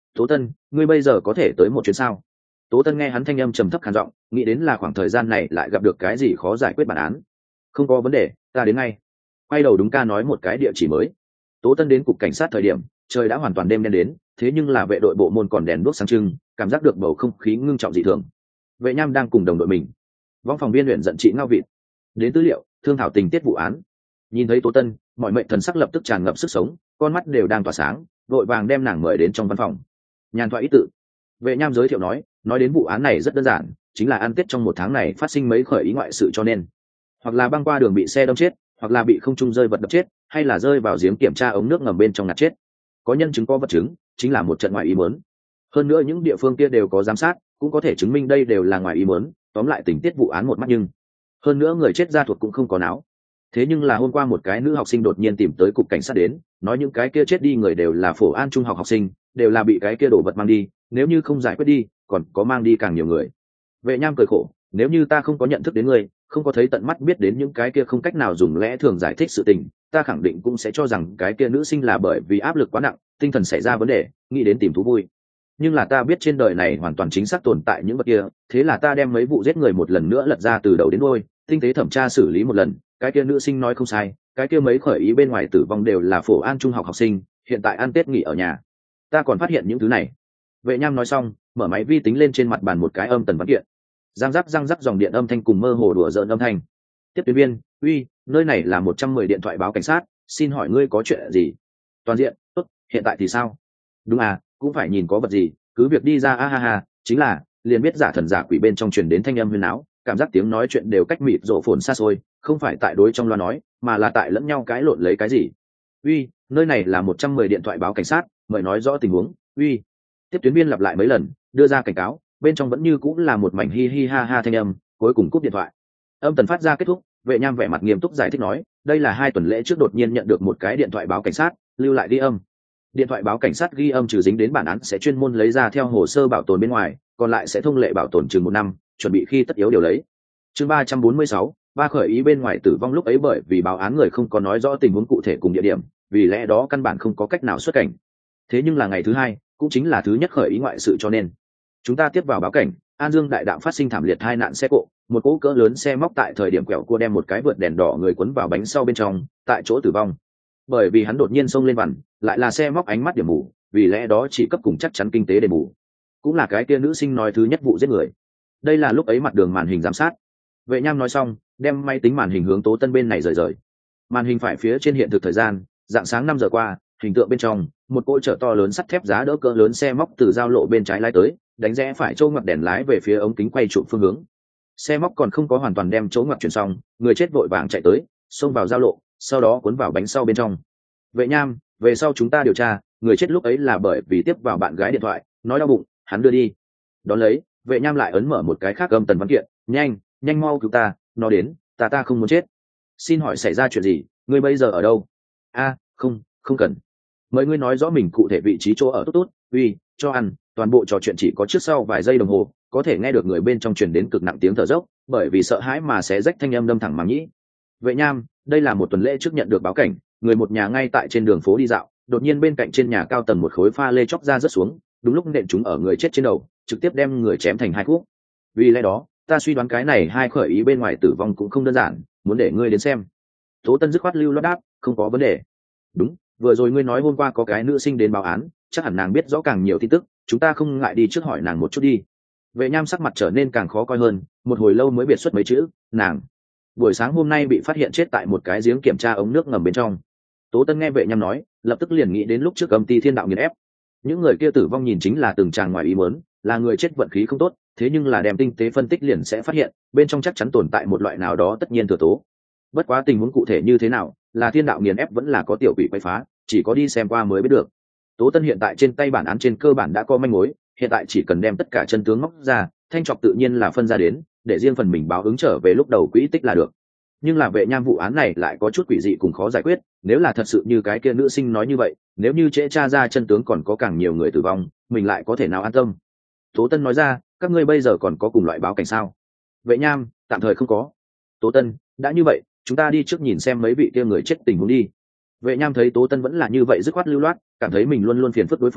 Tố Tân, ngươi bây giờ có thể tới một chuyến sao? Tố Tân nghe hắn thanh âm trầm thấp khàn giọng, nghĩ đến là khoảng thời gian này lại gặp được cái gì khó giải quyết bản án. Không có vấn đề, ta đến ngay. Quay đầu đúng ca nói một cái địa chỉ mới. Tố Tân đến cục cảnh sát thời điểm trời đã hoàn toàn đêm đen đến, thế nhưng là vệ đội bộ môn còn đèn đuốc sáng trưng, cảm giác được bầu không khí ngưng trọng dị thường. Vệ Nham đang cùng đồng đội mình. Vong phòng biên luyện giận chị ngao vịt. Đến tư liệu, thương thảo tình tiết vụ án. Nhìn thấy Tố Tân, mọi mệnh thần sắc lập tức tràn ngập sức sống, con mắt đều đang tỏa sáng, vội vàng đem nàng mời đến trong văn phòng. Nhàn thoại ý tự. Vệ Nham giới thiệu nói, nói đến vụ án này rất đơn giản, chính là ăn tết trong một tháng này phát sinh mấy khởi ý ngoại sự cho nên, hoặc là băng qua đường bị xe đâm chết, hoặc là bị không trung rơi vật đập chết, hay là rơi vào giếng kiểm tra ống nước ngầm bên trong ngạt chết. Có nhân chứng có vật chứng, chính là một trận ngoại ý muốn. Hơn nữa những địa phương kia đều có giám sát, cũng có thể chứng minh đây đều là ngoại ý muốn. Tóm lại tình tiết vụ án một mắt, nhưng hơn nữa người chết gia thuộc cũng không có não. Thế nhưng là hôm qua một cái nữ học sinh đột nhiên tìm tới cục cảnh sát đến, nói những cái kia chết đi người đều là Phổ An trung học học sinh, đều là bị cái kia đổ vật mang đi, nếu như không giải quyết đi, còn có mang đi càng nhiều người. Vệ Nham cười khổ, nếu như ta không có nhận thức đến ngươi, không có thấy tận mắt biết đến những cái kia không cách nào dùng lẽ thường giải thích sự tình, ta khẳng định cũng sẽ cho rằng cái kia nữ sinh là bởi vì áp lực quá nặng, tinh thần xảy ra vấn đề, nghĩ đến tìm thú vui. Nhưng là ta biết trên đời này hoàn toàn chính xác tồn tại những vật kia, thế là ta đem mấy vụ giết người một lần nữa lật ra từ đầu đến đuôi, tinh tế thẩm tra xử lý một lần, cái kia nữ sinh nói không sai, cái kia mấy khởi ý bên ngoài tử vong đều là Phổ An trung học học sinh, hiện tại ăn Tết nghỉ ở nhà. Ta còn phát hiện những thứ này. Vệ Nham nói xong, mở máy vi tính lên trên mặt bàn một cái âm tần văn kiện. Răng rắc răng rắc dòng điện âm thanh cùng mơ hồ đùa giỡn âm thanh. Tiếp tuyến viên, uy, nơi này là một trăm mười điện thoại báo cảnh sát, xin hỏi ngươi có chuyện gì? Toàn diện, tốt, hiện tại thì sao? Đúng à, cũng phải nhìn có vật gì, cứ việc đi ra a ha ha, chính là, liền biết giả thần giả quỷ bên trong truyền đến thanh âm huyên áo, cảm giác tiếng nói chuyện đều cách mịt rộ phồn xa xôi, không phải tại đối trong loa nói, mà là tại lẫn nhau cãi lộn lấy cái gì. Uy, nơi này là một trăm mười điện thoại báo cảnh sát, mời nói rõ tình huống. Uy. Tiếp tuyến viên lặp lại mấy lần, đưa ra cảnh cáo, bên trong vẫn như cũng là một mảnh hi hi ha ha thanh âm, cuối cùng cúp điện thoại. Âm tần phát ra kết thúc, Vệ Nham vẻ mặt nghiêm túc giải thích nói, đây là hai tuần lễ trước đột nhiên nhận được một cái điện thoại báo cảnh sát, lưu lại ghi âm. Điện thoại báo cảnh sát ghi âm trừ dính đến bản án sẽ chuyên môn lấy ra theo hồ sơ bảo tồn bên ngoài, còn lại sẽ thông lệ bảo tồn chừng một năm, chuẩn bị khi tất yếu điều lấy. Chương ba trăm bốn mươi sáu, ba khởi ý bên ngoài tử vong lúc ấy bởi vì báo án người không có nói rõ tình huống cụ thể cùng địa điểm, vì lẽ đó căn bản không có cách nào xuất cảnh. Thế nhưng là ngày thứ hai, cũng chính là thứ nhất khởi ý ngoại sự cho nên, chúng ta tiếp vào báo cảnh, An Dương đại đạo phát sinh thảm liệt hai nạn xe cộ, một cỗ cỡ lớn xe móc tại thời điểm quẹo cua đem một cái vượt đèn đỏ người cuốn vào bánh sau bên trong, tại chỗ tử vong. Bởi vì hắn đột nhiên xông lên vằn, lại là xe móc ánh mắt điểm mù, vì lẽ đó chỉ cấp cùng chắc chắn kinh tế đền bù. Cũng là cái kia nữ sinh nói thứ nhất vụ giết người. Đây là lúc ấy mặt đường màn hình giám sát. Vệ Nham nói xong, đem máy tính màn hình hướng Tố Tân bên này rời rời. Màn hình phải phía trên hiện thực thời gian, dạng sáng năm giờ qua, hình tượng bên trong, một cỗ chở to lớn sắt thép giá đỡ cỡ lớn xe móc từ giao lộ bên trái lái tới, đánh rẽ phải chỗ ngoặt đèn lái về phía ống kính quay trụ phương hướng. Xe móc còn không có hoàn toàn đem chỗ ngoặt chuyển xong, người chết vội vàng chạy tới, xông vào giao lộ, sau đó cuốn vào bánh sau bên trong. Vệ Nham, về sau chúng ta điều tra, người chết lúc ấy là bởi vì tiếp vào bạn gái điện thoại, nói đau bụng, hắn đưa đi. Đón lấy, Vệ Nham lại ấn mở một cái khác âm tần văn kiện, nhanh, nhanh mau cứu ta, nó đến, ta ta không muốn chết. Xin hỏi xảy ra chuyện gì, ngươi bây giờ ở đâu? A, không, không cần. Mời ngươi nói rõ mình cụ thể vị trí chỗ ở tốt tốt, uy, cho ăn, toàn bộ trò chuyện chỉ có trước sau vài giây đồng hồ, có thể nghe được người bên trong truyền đến cực nặng tiếng thở dốc, bởi vì sợ hãi mà sẽ rách thanh âm đâm thẳng màng nhĩ. Vệ Nham, đây là một tuần lễ trước nhận được báo cảnh, người một nhà ngay tại trên đường phố đi dạo, đột nhiên bên cạnh trên nhà cao tầng một khối pha lê chóc ra rớt xuống, đúng lúc nện chúng ở người chết trên đầu, trực tiếp đem người chém thành hai khúc. Vì lẽ đó, ta suy đoán cái này hai khởi ý bên ngoài tử vong cũng không đơn giản, muốn để ngươi đến xem. Tố Tân dứt khoát lưu loát đáp, không có vấn đề. Đúng, vừa rồi ngươi nói hôm qua có cái nữ sinh đến báo án, chắc hẳn nàng biết rõ càng nhiều tin tức, chúng ta không ngại đi trước hỏi nàng một chút đi. Vệ Nham sắc mặt trở nên càng khó coi hơn, một hồi lâu mới biệt xuất mấy chữ, nàng. Buổi sáng hôm nay bị phát hiện chết tại một cái giếng kiểm tra ống nước ngầm bên trong. Tố Tân nghe Vệ Nham nói, lập tức liền nghĩ đến lúc trước âm ty thiên đạo nghiền ép. Những người kia tử vong nhìn chính là từng tràng ngoài ý muốn, là người chết vận khí không tốt, thế nhưng là đem tinh tế phân tích liền sẽ phát hiện, bên trong chắc chắn tồn tại một loại nào đó tất nhiên thừa tố. Bất quá tình huống cụ thể như thế nào, là thiên đạo nghiền ép vẫn là có tiểu quỷ quay phá, chỉ có đi xem qua mới biết được. Tố Tân hiện tại trên tay bản án trên cơ bản đã có manh mối, hiện tại chỉ cần đem tất cả chân tướng móc ra, thanh trọc tự nhiên là phân ra đến, để riêng phần mình báo ứng trở về lúc đầu quỹ tích là được. Nhưng là Vệ Nham vụ án này lại có chút quỷ dị cùng khó giải quyết, nếu là thật sự như cái kia nữ sinh nói như vậy, nếu như trễ tra ra chân tướng còn có càng nhiều người tử vong, mình lại có thể nào an tâm. Tố Tân nói ra, các ngươi bây giờ còn có cùng loại báo cảnh sao? Vệ Nham, tạm thời không có. Tố Tân, đã như vậy, chúng ta đi trước nhìn xem mấy vị kia người chết tình huống đi. Vệ Nham thấy Tố Tân vẫn là như vậy dứt khoát lưu loát, cảm thấy mình luôn luôn phiền phức đối phương,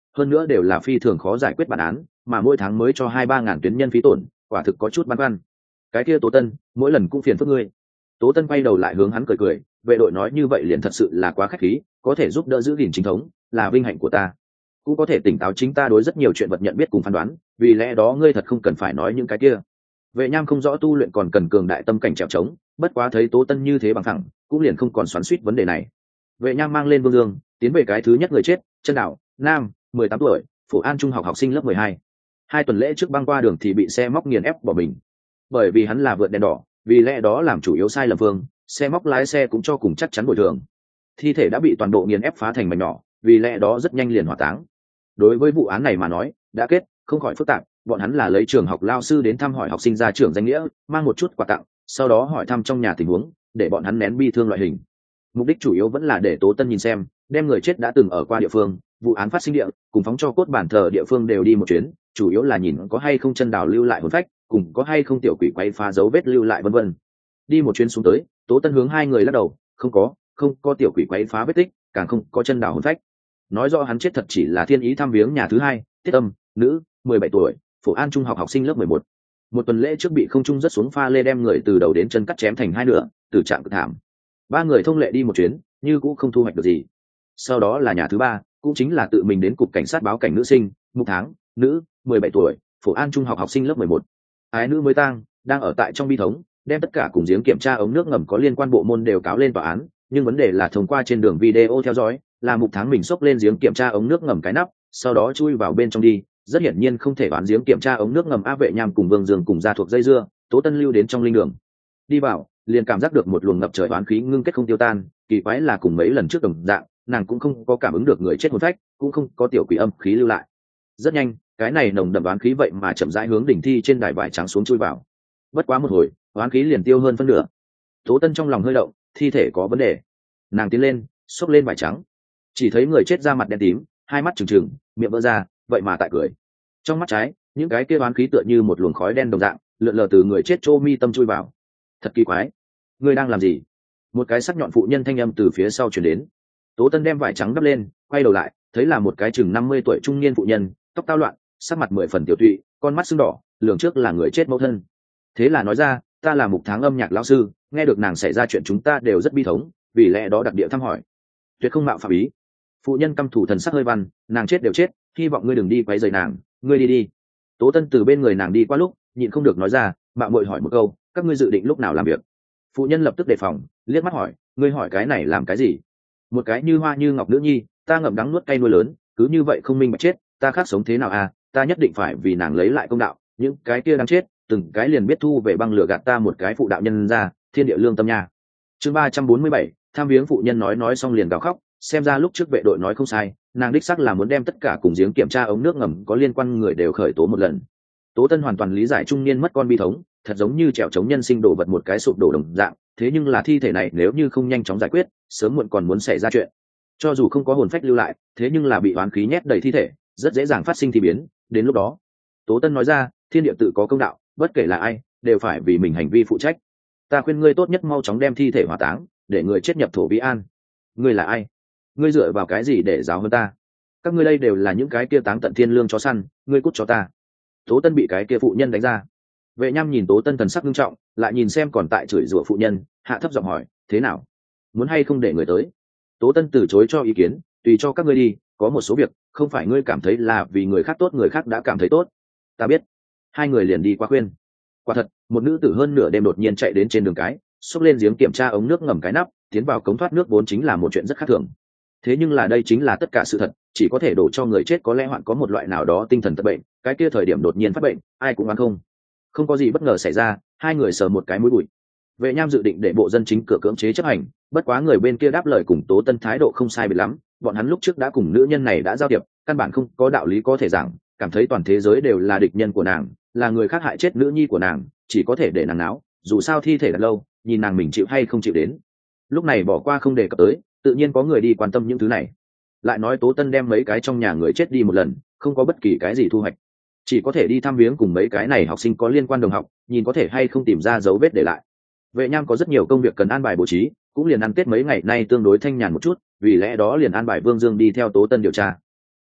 hơn nữa đều là phi thường khó giải quyết bản án, mà mỗi tháng mới cho hai ba ngàn tuyến nhân phí tổn, quả thực có chút băn khoăn. Cái kia Tố Tân, mỗi lần cũng phiền phức ngươi. Tố Tân quay đầu lại hướng hắn cười cười, vệ đội nói như vậy liền thật sự là quá khách khí, có thể giúp đỡ giữ gìn chính thống, là vinh hạnh của ta. Cũng có thể tỉnh táo chính ta đối rất nhiều chuyện vật nhận biết cùng phán đoán, vì lẽ đó ngươi thật không cần phải nói những cái kia. Vệ Nham không rõ tu luyện còn cần cường đại tâm cảnh trèo trống, bất quá thấy Tố Tân như thế bằng thẳng, cũng liền không còn xoắn xuýt vấn đề này. Vệ Nham mang lên Vương Dương, tiến về cái thứ nhất người chết, Chân Đạo, nam, mười tám tuổi, Phổ An trung học học sinh lớp mười hai. Hai tuần lễ trước băng qua đường thì bị xe móc nghiền ép bỏ mình. Bởi vì hắn là vượt đèn đỏ, vì lẽ đó làm chủ yếu sai lầm phương, xe móc lái xe cũng cho cùng chắc chắn bồi thường. Thi thể đã bị toàn bộ nghiền ép phá thành mảnh nhỏ, vì lẽ đó rất nhanh liền hỏa táng. Đối với vụ án này mà nói, đã kết, không khỏi phức tạp, bọn hắn là lấy trường học lao sư đến thăm hỏi học sinh ra trường danh nghĩa, mang một chút quà tặng, sau đó hỏi thăm trong nhà tình huống, để bọn hắn nén bi thương loại hình. Mục đích chủ yếu vẫn là để Tố Tân nhìn xem, đem người chết đã từng ở qua địa phương, vụ án phát sinh địa, cùng phóng cho cốt bản thờ địa phương đều đi một chuyến, chủ yếu là nhìn có hay không Chân Đào lưu lại hồn phách, cùng có hay không tiểu quỷ quay phá dấu vết lưu lại vân vân. Đi một chuyến xuống tới, Tố Tân hướng hai người lắc đầu, không có, không có tiểu quỷ quay phá vết tích, càng không có Chân Đào hồn phách. Nói rõ hắn chết thật chỉ là thiên ý thăm viếng nhà thứ hai, Tiết Âm, nữ, mười bảy tuổi, Phổ An trung học học sinh lớp mười một. Một tuần lễ trước bị không trung rất xuống pha lê đem người từ đầu đến chân cắt chém thành hai nửa, tử trạng cực thảm. Ba người thông lệ đi một chuyến, như cũng không thu hoạch được gì. Sau đó là nhà thứ ba, cũng chính là tự mình đến cục cảnh sát báo cảnh nữ sinh, Mục Tháng, nữ, mười bảy tuổi, Phổ An trung học học sinh lớp mười một. Ái nữ mới tang, đang ở tại trong bi thống, đem tất cả cùng giếng kiểm tra ống nước ngầm có liên quan bộ môn đều cáo lên tòa án, nhưng vấn đề là thông qua trên đường video theo dõi, là Mục Tháng mình xốc lên giếng kiểm tra ống nước ngầm cái nắp, sau đó chui vào bên trong đi, rất hiển nhiên không thể đoán giếng kiểm tra ống nước ngầm A Vệ Nham cùng Vương Dương cùng ra thuộc dây dưa, Tố Tân lưu đến trong linh đường. Đi vào, liền cảm giác được một luồng ngập trời oán khí ngưng kết không tiêu tan, kỳ quái là cùng mấy lần trước đồng dạng, nàng cũng không có cảm ứng được người chết hồn phách, cũng không có tiểu quỷ âm khí lưu lại. Rất nhanh, cái này nồng đậm oán khí vậy mà chậm rãi hướng đỉnh thi trên đài vải trắng xuống chui vào. Bất quá một hồi, oán khí liền tiêu hơn phân nửa. Tố Tân trong lòng hơi động, thi thể có vấn đề. Nàng tiến lên, xốc lên vải trắng, chỉ thấy người chết da mặt đen tím, hai mắt trừng trừng, miệng vỡ ra, vậy mà tại cười. Trong mắt trái, những cái kia oán khí tựa như một luồng khói đen đồng dạng, lượn lờ từ người chết chỗ mi tâm chui vào. Thật kỳ quái, ngươi đang làm gì? Một cái sắc nhọn phụ nhân thanh âm từ phía sau truyền đến. Tố Tân đem vải trắng đắp lên, quay đầu lại, thấy là một cái chừng năm mươi tuổi trung niên phụ nhân, tóc tao loạn, sắc mặt mười phần tiểu tụy, con mắt sưng đỏ, lường trước là người chết mẫu thân. Thế là nói ra, ta là Mục Tháng âm nhạc lão sư, nghe được nàng xảy ra chuyện chúng ta đều rất bi thống, vì lẽ đó đặc địa thăm hỏi. Tuyệt không mạo phạm ý. Phụ nhân căm thủ thần sắc hơi văn, nàng chết đều chết, hy vọng ngươi đừng đi quấy rầy nàng, ngươi đi đi. Tố Tân từ bên người nàng đi qua lúc, nhịn không được nói ra, mạo muội hỏi một câu, các ngươi dự định lúc nào làm việc? Phụ nhân lập tức đề phòng, liếc mắt hỏi, ngươi hỏi cái này làm cái gì? Một cái như hoa như ngọc nữ nhi, ta ngậm đắng nuốt cay nuôi lớn, cứ như vậy không minh bạch chết, ta khác sống thế nào à? Ta nhất định phải vì nàng lấy lại công đạo, những cái kia đang chết, từng cái liền biết thu về băng lửa gạt ta một cái phụ đạo nhân ra, thiên địa lương tâm nha. Chương ba trăm bốn mươi bảy, tham viếng phụ nhân nói nói xong liền gào khóc, xem ra lúc trước vệ đội nói không sai, nàng đích xác là muốn đem tất cả cùng giếng kiểm tra ống nước ngầm có liên quan người đều khởi tố một lần. Tố Tân hoàn toàn lý giải trung niên mất con bi thống, thật giống như trèo chống nhân sinh đổ vật một cái sụp đổ đồng dạng, thế nhưng là thi thể này nếu như không nhanh chóng giải quyết, sớm muộn còn muốn xảy ra chuyện. Cho dù không có hồn phách lưu lại, thế nhưng là bị oán khí nhét đầy thi thể, rất dễ dàng phát sinh thi biến, đến lúc đó. Tố Tân nói ra, thiên địa tự có công đạo, bất kể là ai, đều phải vì mình hành vi phụ trách. Ta khuyên ngươi tốt nhất mau chóng đem thi thể hỏa táng, để người chết nhập thổ vi an. Ngươi là ai? Ngươi dựa vào cái gì để giáo hơn ta? Các ngươi đây đều là những cái kia táng tận thiên lương chó săn, ngươi cút cho ta. Tố Tân bị cái kia phụ nhân đánh ra. Vệ Nham nhìn Tố Tân thần sắc nghiêm trọng, lại nhìn xem còn tại chửi rủa phụ nhân, hạ thấp giọng hỏi, thế nào? Muốn hay không để người tới? Tố Tân từ chối cho ý kiến, tùy cho các ngươi đi, có một số việc, không phải ngươi cảm thấy là vì người khác tốt người khác đã cảm thấy tốt. Ta biết. Hai người liền đi qua khuyên. Quả thật, một nữ tử hơn nửa đêm đột nhiên chạy đến trên đường cái, xốc lên giếng kiểm tra ống nước ngầm cái nắp, tiến vào cống thoát nước vốn chính là một chuyện rất khác thường. Thế nhưng là đây chính là tất cả sự thật, chỉ có thể đổ cho người chết có lẽ hoạn có một loại nào đó tinh thần tật bệnh, cái kia thời điểm đột nhiên phát bệnh, ai cũng oán không. Không có gì bất ngờ xảy ra, hai người sờ một cái mũi bụi. Vệ Nham dự định để bộ dân chính cửa cưỡng chế chấp hành, bất quá người bên kia đáp lời cùng Tố Tân thái độ không sai biệt lắm, bọn hắn lúc trước đã cùng nữ nhân này đã giao thiệp, căn bản không có đạo lý có thể giảng, cảm thấy toàn thế giới đều là địch nhân của nàng, là người khác hại chết nữ nhi của nàng, chỉ có thể để nàng náo, dù sao thi thể đã lâu, nhìn nàng mình chịu hay không chịu đến. Lúc này bỏ qua không đề cập tới, tự nhiên có người đi quan tâm những thứ này. Lại nói Tố Tân đem mấy cái trong nhà người chết đi một lần, không có bất kỳ cái gì thu hoạch, chỉ có thể đi thăm viếng cùng mấy cái này học sinh có liên quan đồng học, nhìn có thể hay không tìm ra dấu vết để lại. Vệ Nham có rất nhiều công việc cần an bài bố trí, cũng liền ăn Tết mấy ngày nay tương đối thanh nhàn một chút, vì lẽ đó liền an bài Vương Dương đi theo Tố Tân điều tra.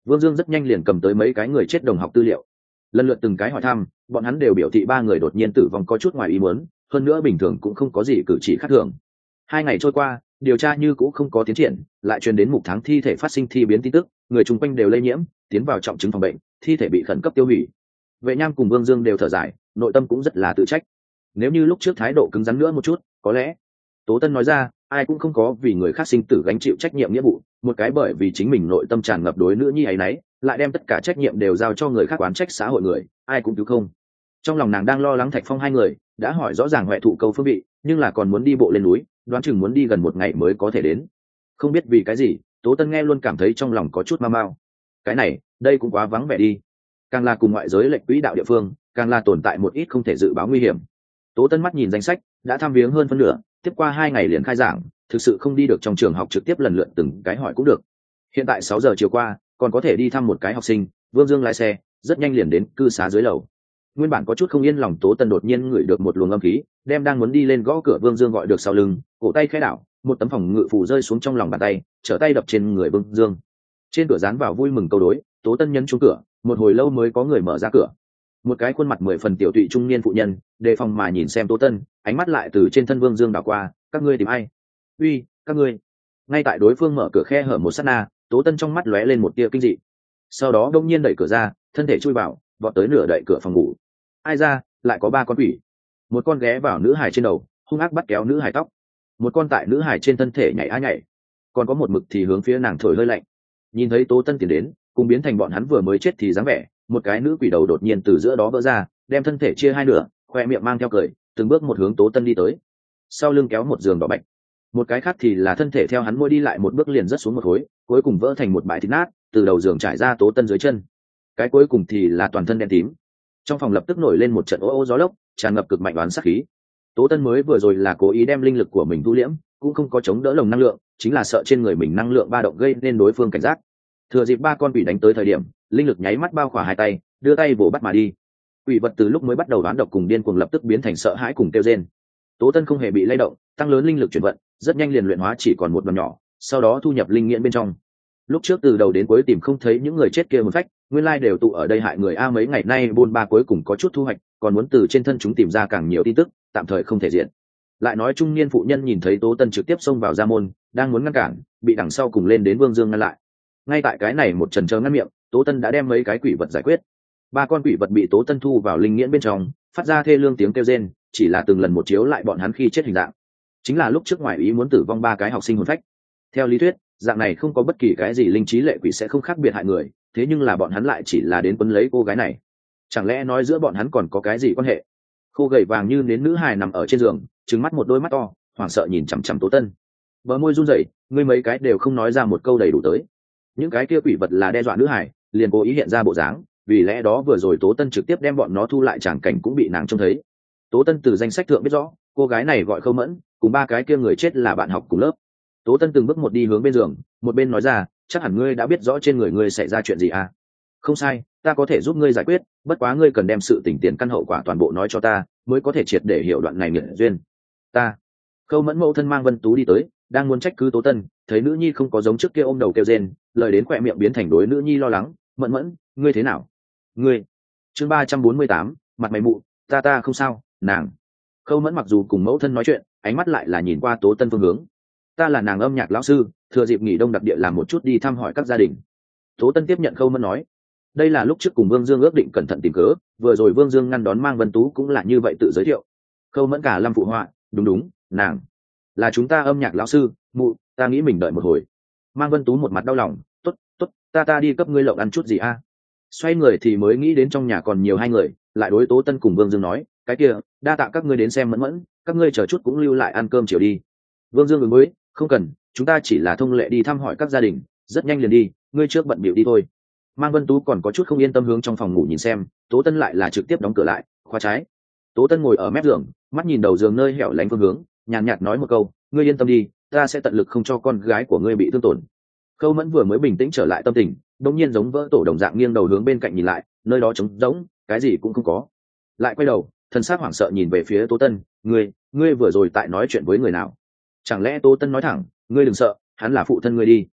Vương Dương rất nhanh liền cầm tới mấy cái người chết đồng học tư liệu, lần lượt từng cái hỏi thăm, bọn hắn đều biểu thị ba người đột nhiên tử vong có chút ngoài ý muốn, hơn nữa bình thường cũng không có gì cử chỉ khác thường. Hai ngày trôi qua, điều tra như cũ không có tiến triển, lại truyền đến mục tháng thi thể phát sinh thi biến tin tức, người chung quanh đều lây nhiễm, tiến vào trọng chứng phòng bệnh, thi thể bị khẩn cấp tiêu hủy. Vệ Nham cùng Vương Dương đều thở dài, nội tâm cũng rất là tự trách. Nếu như lúc trước thái độ cứng rắn nữa một chút, có lẽ. Tố Tân nói ra, ai cũng không có vì người khác sinh tử gánh chịu trách nhiệm nghĩa vụ, một cái bởi vì chính mình nội tâm tràn ngập đối nữ nhi ấy nấy, lại đem tất cả trách nhiệm đều giao cho người khác, oán trách xã hội người, ai cũng cứu không. Trong lòng nàng đang lo lắng Thạch Phong hai người, đã hỏi rõ ràng huệ thụ câu phương vị, nhưng là còn muốn đi bộ lên núi, đoán chừng muốn đi gần một ngày mới có thể đến. Không biết vì cái gì, Tố Tân nghe luôn cảm thấy trong lòng có chút mau mau. Cái này, đây cũng quá vắng vẻ đi. Càng là cùng ngoại giới lệch quỹ đạo địa phương, càng là tồn tại một ít không thể dự báo nguy hiểm. Tố Tân mắt nhìn danh sách, đã thăm viếng hơn phân nửa, tiếp qua hai ngày liền khai giảng, thực sự không đi được trong trường học trực tiếp lần lượt từng cái hỏi cũng được. Hiện tại sáu giờ chiều qua, còn có thể đi thăm một cái học sinh. Vương Dương lái xe, rất nhanh liền đến cư xá dưới lầu. Nguyên bản có chút không yên lòng Tố Tân đột nhiên ngửi được một luồng âm khí, đem đang muốn đi lên gõ cửa Vương Dương gọi được sau lưng, cổ tay khẽ đảo, một tấm phòng ngự phù rơi xuống trong lòng bàn tay, trở tay đập trên người Vương Dương. Trên cửa dán vào vui mừng câu đối, Tố Tân nhấn chuông cửa, một hồi lâu mới có người mở ra cửa. Một cái khuôn mặt mười phần tiểu tụy trung niên phụ nhân, đề phòng mà nhìn xem Tố Tân, ánh mắt lại từ trên thân Vương Dương đảo qua, các ngươi tìm ai? Uy, các ngươi. Ngay tại đối phương mở cửa khe hở một sát na, Tố Tân trong mắt lóe lên một tia kinh dị. Sau đó đông nhiên đẩy cửa ra, thân thể chui vào, vọt tới nửa đậy cửa phòng ngủ. Ai ra, lại có ba con quỷ. Một con ghé vào nữ hải trên đầu, hung ác bắt kéo nữ hải tóc. Một con tại nữ hải trên thân thể nhảy á nhảy. Còn có một mực thì hướng phía nàng thổi hơi lạnh. Nhìn thấy Tố Tân tiến đến, cùng biến thành bọn hắn vừa mới chết thì dáng vẻ, một cái nữ quỷ đầu đột nhiên từ giữa đó vỡ ra, đem thân thể chia hai nửa, khoe miệng mang theo cười, từng bước một hướng Tố Tân đi tới. Sau lưng kéo một giường đỏ bạch. Một cái khác thì là thân thể theo hắn môi đi lại một bước liền rớt xuống một khối, cuối cùng vỡ thành một bãi thịt nát, từ đầu giường trải ra Tố Tân dưới chân. Cái cuối cùng thì là toàn thân đen tím. Trong phòng lập tức nổi lên một trận ô ô gió lốc, tràn ngập cực mạnh oán sát khí. Tố Tân mới vừa rồi là cố ý đem linh lực của mình thu liễm, cũng không có chống đỡ lồng năng lượng, chính là sợ trên người mình năng lượng ba động gây nên đối phương cảnh giác. Thừa dịp ba con quỷ đánh tới thời điểm, linh lực nháy mắt bao khỏa hai tay, đưa tay vồ bắt mà đi. Quỷ vật từ lúc mới bắt đầu đoán độc cùng điên cuồng lập tức biến thành sợ hãi cùng kêu rên. Tố Tân không hề bị lay động, tăng lớn linh lực chuyển vận, rất nhanh liền luyện hóa chỉ còn một đoạn nhỏ, sau đó thu nhập linh nghiễn bên trong. Lúc trước từ đầu đến cuối tìm không thấy những người chết kia hồn phách, nguyên lai đều tụ ở đây hại người a, mấy ngày nay buôn ba cuối cùng có chút thu hoạch, còn muốn từ trên thân chúng tìm ra càng nhiều tin tức, tạm thời không thể diện. Lại nói trung niên phụ nhân nhìn thấy Tố Tân trực tiếp xông vào gia môn, đang muốn ngăn cản, bị đằng sau cùng lên đến Vương Dương ngăn lại. Ngay tại cái này một trần chờ ngăn miệng, Tố Tân đã đem mấy cái quỷ vật giải quyết. Ba con quỷ vật bị Tố Tân thu vào linh nghiễn bên trong, phát ra thê lương tiếng kêu rên, chỉ là từng lần một chiếu lại bọn hắn khi chết hình dạng. Chính là lúc trước ngoài ý muốn tử vong ba cái học sinh hồn phách. Theo lý thuyết, dạng này không có bất kỳ cái gì linh trí lệ quỷ sẽ không khác biệt hại người, thế nhưng là bọn hắn lại chỉ là đến quấn lấy cô gái này. Chẳng lẽ nói giữa bọn hắn còn có cái gì quan hệ? Khô gầy vàng như nến nữ hài nằm ở trên giường, trừng mắt một đôi mắt to, hoảng sợ nhìn chằm chằm Tố Tân. Bờ môi run rẩy, ngươi mấy cái đều không nói ra một câu đầy đủ tới. Những cái kia quỷ vật là đe dọa nữ hài, liền cố ý hiện ra bộ dáng, vì lẽ đó vừa rồi Tố Tân trực tiếp đem bọn nó thu lại, tràng cảnh cũng bị nàng trông thấy. Tố Tân từ danh sách thượng biết rõ, cô gái này gọi Khâu Mẫn, cùng ba cái kia người chết là bạn học cùng lớp. Tố Tân từng bước một đi hướng bên giường, một bên nói ra, chắc hẳn ngươi đã biết rõ trên người ngươi xảy ra chuyện gì à? Không sai, ta có thể giúp ngươi giải quyết, bất quá ngươi cần đem sự tình tiền căn hậu quả toàn bộ nói cho ta, mới có thể triệt để hiểu đoạn này nghiệt duyên. Ta. Khâu Mẫn mẫu thân mang Vân Tú đi tới, đang muốn trách cứ Tố Tân, thấy nữ nhi không có giống trước kia ôm đầu kêu rên, lời đến khỏe miệng biến thành đối nữ nhi lo lắng, Mẫn Mẫn, ngươi thế nào? Ngươi. Chương ba trăm bốn mươi tám, mặt mày mụ, ta ta không sao, nàng. Khâu Mẫn mặc dù cùng mẫu thân nói chuyện, ánh mắt lại là nhìn qua Tố Tân phương hướng. Ta là nàng âm nhạc lão sư, thừa dịp nghỉ đông đặc địa làm một chút đi thăm hỏi các gia đình. Tố Tân tiếp nhận Khâu Mẫn nói, đây là lúc trước cùng Vương Dương ước định cẩn thận tìm cớ, vừa rồi Vương Dương ngăn đón mang Vân Tú cũng là như vậy tự giới thiệu. Khâu Mẫn cả lâm phụ họa, đúng đúng, nàng là chúng ta âm nhạc lão sư, mụ, ta nghĩ mình đợi một hồi. Mang Vân Tú một mặt đau lòng, tốt, tốt, ta ta đi cấp ngươi lộng ăn chút gì a. Xoay người thì mới nghĩ đến trong nhà còn nhiều hai người, lại đối Tố Tân cùng Vương Dương nói, cái kia, đa tạ các ngươi đến xem Mẫn Mẫn, các ngươi chờ chút cũng lưu lại ăn cơm chiều đi. Vương Dương ứng với, không cần, chúng ta chỉ là thông lệ đi thăm hỏi các gia đình, rất nhanh liền đi, ngươi trước bận bịu đi thôi. Mang Vân Tú còn có chút không yên tâm hướng trong phòng ngủ nhìn xem, Tố Tân lại là trực tiếp đóng cửa lại, khóa trái. Tố Tân ngồi ở mép giường, mắt nhìn đầu giường nơi hẻo lánh phương hướng, nhàn nhạt nói một câu, ngươi yên tâm đi, ta sẽ tận lực không cho con gái của ngươi bị thương tổn. Khâu Mẫn vừa mới bình tĩnh trở lại tâm tình, đột nhiên giống vỡ tổ đồng dạng nghiêng đầu hướng bên cạnh nhìn lại, nơi đó trống rỗng, cái gì cũng không có. Lại quay đầu, thân xác hoảng sợ nhìn về phía Tố Tân, ngươi, ngươi vừa rồi tại nói chuyện với người nào? Chẳng lẽ Tố Tân nói thẳng, ngươi đừng sợ, hắn là phụ thân ngươi đi.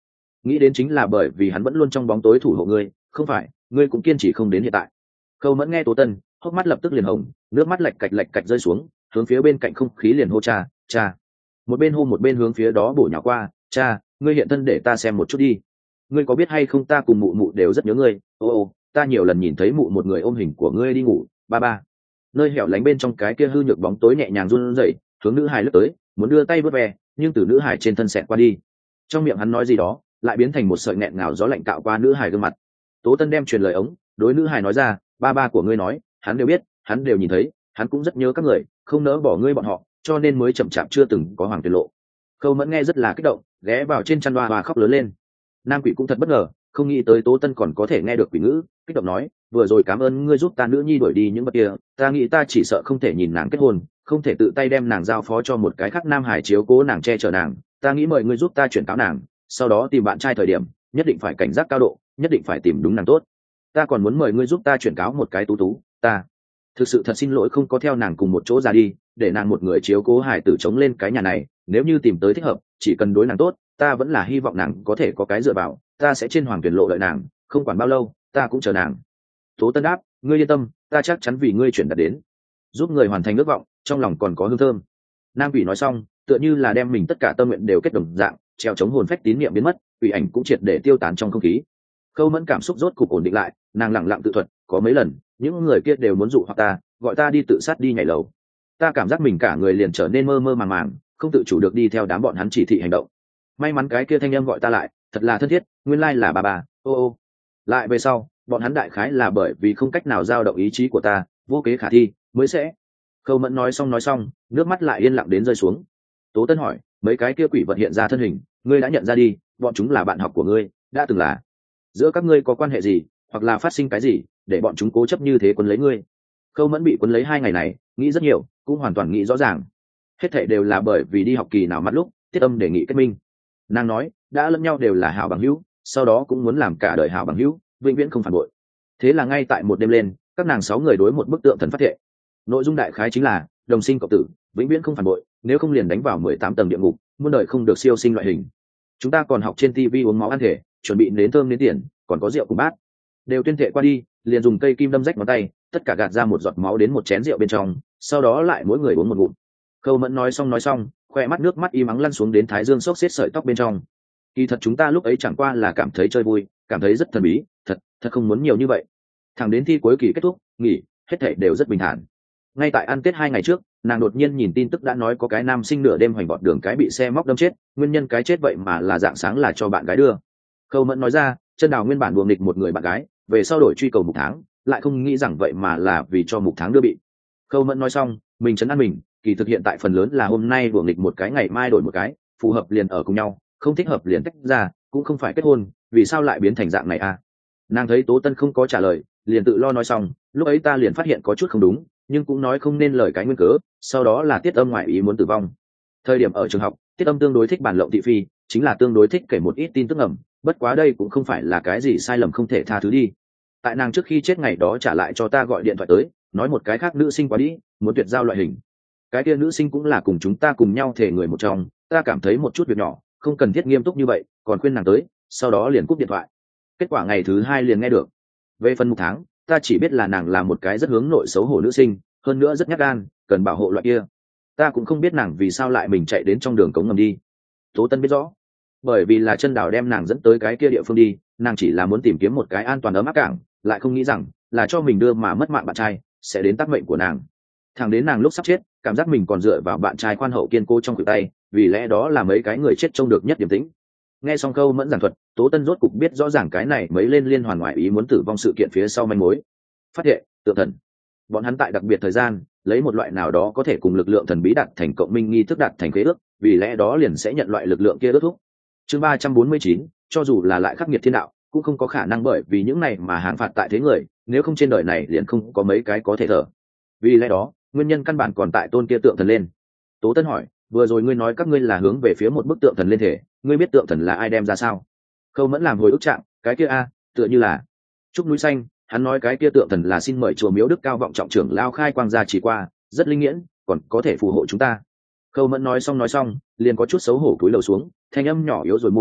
nghĩ đến chính là bởi vì hắn vẫn luôn trong bóng tối thủ hộ ngươi, không phải ngươi cũng kiên trì không đến hiện tại. Khâu Mẫn nghe Tố Tân, hốc mắt lập tức liền hồng, nước mắt lạch cạch lạch cạch rơi xuống, hướng phía bên cạnh không khí liền hô cha cha, một bên hô một bên hướng phía đó bổ nhào qua. Cha, ngươi hiện thân để ta xem một chút đi, ngươi có biết hay không ta cùng mụ mụ đều rất nhớ ngươi. Ô ô, ta nhiều lần nhìn thấy mụ một người ôm hình của ngươi đi ngủ. Ba ba. Nơi hẻo lánh bên trong cái kia hư nhược bóng tối nhẹ nhàng run rẩy, hướng nữ hài lướt tới, muốn đưa tay vớt ve, nhưng từ nữ hài trên thân xẹt qua đi. Trong miệng hắn nói gì đó, lại biến thành một sợi nghẹn ngào gió lạnh cạo qua nữ hài gương mặt. Tố Tân đem truyền lời ống, đối nữ hài nói ra, ba ba của ngươi nói, hắn đều biết, hắn đều nhìn thấy, hắn cũng rất nhớ các người, không nỡ bỏ ngươi bọn họ, cho nên mới chậm chạp chưa từng có hoàng tuyệt lộ. Khâu Mẫn nghe rất là kích động, ghé vào trên chăn đoa và khóc lớn lên. Nam Quỷ cũng thật bất ngờ, không nghĩ tới Tố Tân còn có thể nghe được quỷ ngữ, kích động nói, vừa rồi cảm ơn ngươi giúp ta nữ nhi đuổi đi những vật kia, ta nghĩ ta chỉ sợ không thể nhìn nàng kết hôn, không thể tự tay đem nàng giao phó cho một cái khác nam hải chiếu cố nàng che chở nàng, ta nghĩ mời ngươi giúp ta chuyển cáo nàng, sau đó tìm bạn trai thời điểm nhất định phải cảnh giác cao độ, nhất định phải tìm đúng nàng tốt. Ta còn muốn mời ngươi giúp ta chuyển cáo một cái tú tú, ta thực sự thật xin lỗi không có theo nàng cùng một chỗ ra đi, để nàng một người chiếu cố hải tử chống lên cái nhà này, nếu như tìm tới thích hợp, chỉ cần đối nàng tốt, ta vẫn là hy vọng nàng có thể có cái dựa vào, ta sẽ trên hoàng tuyển lộ đợi nàng, không quản bao lâu ta cũng chờ nàng. Tố Tân đáp, ngươi yên tâm, ta chắc chắn vì ngươi chuyển đạt đến, giúp người hoàn thành ước vọng, trong lòng còn có hương thơm. Nam Quỷ nói xong, tựa như là đem mình tất cả tâm nguyện đều kết đồng dạng, treo chống hồn phách tín niệm biến mất, quỷ ảnh cũng triệt để tiêu tán trong không khí. Khâu Mẫn cảm xúc rốt cục ổn định lại, nàng lặng lặng tự thuật, có mấy lần những người kia đều muốn dụ hoặc ta, gọi ta đi tự sát đi nhảy lầu, ta cảm giác mình cả người liền trở nên mơ mơ màng màng, không tự chủ được đi theo đám bọn hắn chỉ thị hành động. May mắn cái kia thanh âm gọi ta lại, thật là thân thiết, nguyên lai là bà bà. Ô ô. Lại về sau, bọn hắn đại khái là bởi vì không cách nào dao động ý chí của ta, vô kế khả thi mới sẽ. Khâu Mẫn nói xong nói xong, nước mắt lại yên lặng đến rơi xuống. Tố Tân hỏi, mấy cái kia quỷ vật hiện ra thân hình, ngươi đã nhận ra đi, bọn chúng là bạn học của ngươi, đã từng là. Giữa các ngươi có quan hệ gì, hoặc là phát sinh cái gì, để bọn chúng cố chấp như thế quấn lấy ngươi? Khâu Mẫn bị quấn lấy hai ngày này, nghĩ rất nhiều, cũng hoàn toàn nghĩ rõ ràng. Hết thảy đều là bởi vì đi học kỳ nào mắt lúc, Tiết Âm đề nghị kết minh. Nàng nói, đã lẫn nhau đều là hảo bằng hữu, sau đó cũng muốn làm cả đời hảo bằng hữu, vĩnh viễn không phản bội. Thế là ngay tại một đêm lên, các nàng sáu người đối một bức tượng thần phát thệ. Nội dung đại khái chính là đồng sinh cộng tử, vĩnh viễn không phản bội, nếu không liền đánh vào mười tám tầng địa ngục, muôn đời không được siêu sinh loại hình. Chúng ta còn học trên ti vi uống máu ăn thể, chuẩn bị nến thơm nến tiền, còn có rượu cùng bát, đều tuyên thệ qua đi, liền dùng cây kim đâm rách ngón tay, tất cả gạt ra một giọt máu đến một chén rượu bên trong, sau đó lại mỗi người uống một ngụm. Khâu Mẫn nói xong nói xong, khoe mắt nước mắt im ắng lăn xuống đến thái dương xốc xếp sợi tóc bên trong. Kỳ thật chúng ta lúc ấy chẳng qua là cảm thấy chơi vui, cảm thấy rất thần bí, thật thật không muốn nhiều như vậy. Thẳng đến thi cuối kỳ kết thúc, nghỉ, hết thảy đều rất bình thản. Ngay tại ăn Tết hai ngày trước, nàng đột nhiên nhìn tin tức đã nói có cái nam sinh nửa đêm hoành vọt đường cái bị xe móc đâm chết, nguyên nhân cái chết vậy mà là dạng sáng là cho bạn gái đưa. Khâu Mẫn nói ra, Chân Đào nguyên bản đùa nghịch một người bạn gái, về sau đổi truy cầu Mục Tháng, lại không nghĩ rằng vậy mà là vì cho Mục Tháng đưa bị. Khâu Mẫn nói xong, mình chấn an mình, kỳ thực hiện tại phần lớn là hôm nay đùa nghịch một cái, ngày mai đổi một cái, phù hợp liền ở cùng nhau, không thích hợp liền tách ra, cũng không phải kết hôn, vì sao lại biến thành dạng này à? Nàng thấy Tố Tân không có trả lời, liền tự lo nói xong, lúc ấy ta liền phát hiện có chút không đúng, nhưng cũng nói không nên lời cái nguyên cớ, sau đó là Tiết Âm ngoại ý muốn tử vong. Thời điểm ở trường học, Tiết Âm tương đối thích bản lộng thị phi, chính là tương đối thích kể một ít tin tức ẩm, bất quá đây cũng không phải là cái gì sai lầm không thể tha thứ đi. Tại nàng trước khi chết ngày đó trả lại cho ta gọi điện thoại tới, nói một cái khác nữ sinh quá đi, muốn tuyệt giao loại hình. Cái kia nữ sinh cũng là cùng chúng ta cùng nhau thể người một trong, ta cảm thấy một chút việc nhỏ, không cần thiết nghiêm túc như vậy, còn khuyên nàng tới, sau đó liền cúp điện thoại. Kết quả ngày thứ hai liền nghe được. Về phần Mục Tháng, ta chỉ biết là nàng là một cái rất hướng nội xấu hổ nữ sinh, hơn nữa rất nhát gan, cần bảo hộ loại kia. Ta cũng không biết nàng vì sao lại mình chạy đến trong đường cống ngầm đi. Tố Tân biết rõ, bởi vì là Chân Đào đem nàng dẫn tới cái kia địa phương đi, nàng chỉ là muốn tìm kiếm một cái an toàn ấm áp cảng, lại không nghĩ rằng là cho mình đưa mà mất mạng bạn trai, sẽ đến tác mệnh của nàng. Thẳng đến nàng lúc sắp chết, cảm giác mình còn dựa vào bạn trai khoan hậu kiên cố trong khuỷu tay, vì lẽ đó là mấy cái người chết trông được nhất điềm tĩnh. Nghe xong Khâu Mẫn giảng thuật, Tố Tân rốt cục biết rõ ràng cái này mấy lên liên hoàn ngoại ý muốn tử vong sự kiện phía sau manh mối. Phát hiện, tượng thần. Bọn hắn tại đặc biệt thời gian, lấy một loại nào đó có thể cùng lực lượng thần bí đạt thành cộng minh nghi thức đạt thành khế ước, vì lẽ đó liền sẽ nhận loại lực lượng kia ước thúc. Chương ba trăm bốn mươi chín, cho dù là lại khắc nghiệt thiên đạo, cũng không có khả năng bởi vì những này mà hạn phạt tại thế người, nếu không trên đời này liền không có mấy cái có thể thở. Vì lẽ đó, nguyên nhân căn bản còn tại tôn kia tượng thần lên. Tố Tân hỏi, vừa rồi ngươi nói các ngươi là hướng về phía một bức tượng thần lên thể, ngươi biết tượng thần là ai đem ra sao? Khâu Mẫn làm hồi ức trạng, cái kia a, tựa như là Trúc Núi Xanh, hắn nói cái kia tượng thần là xin mời chùa Miếu Đức cao vọng trọng trưởng lao khai quang gia chỉ qua, rất linh nghiễn, còn có thể phù hộ chúng ta. Khâu Mẫn nói xong nói xong, liền có chút xấu hổ cúi đầu xuống, thanh âm nhỏ yếu rồi môi,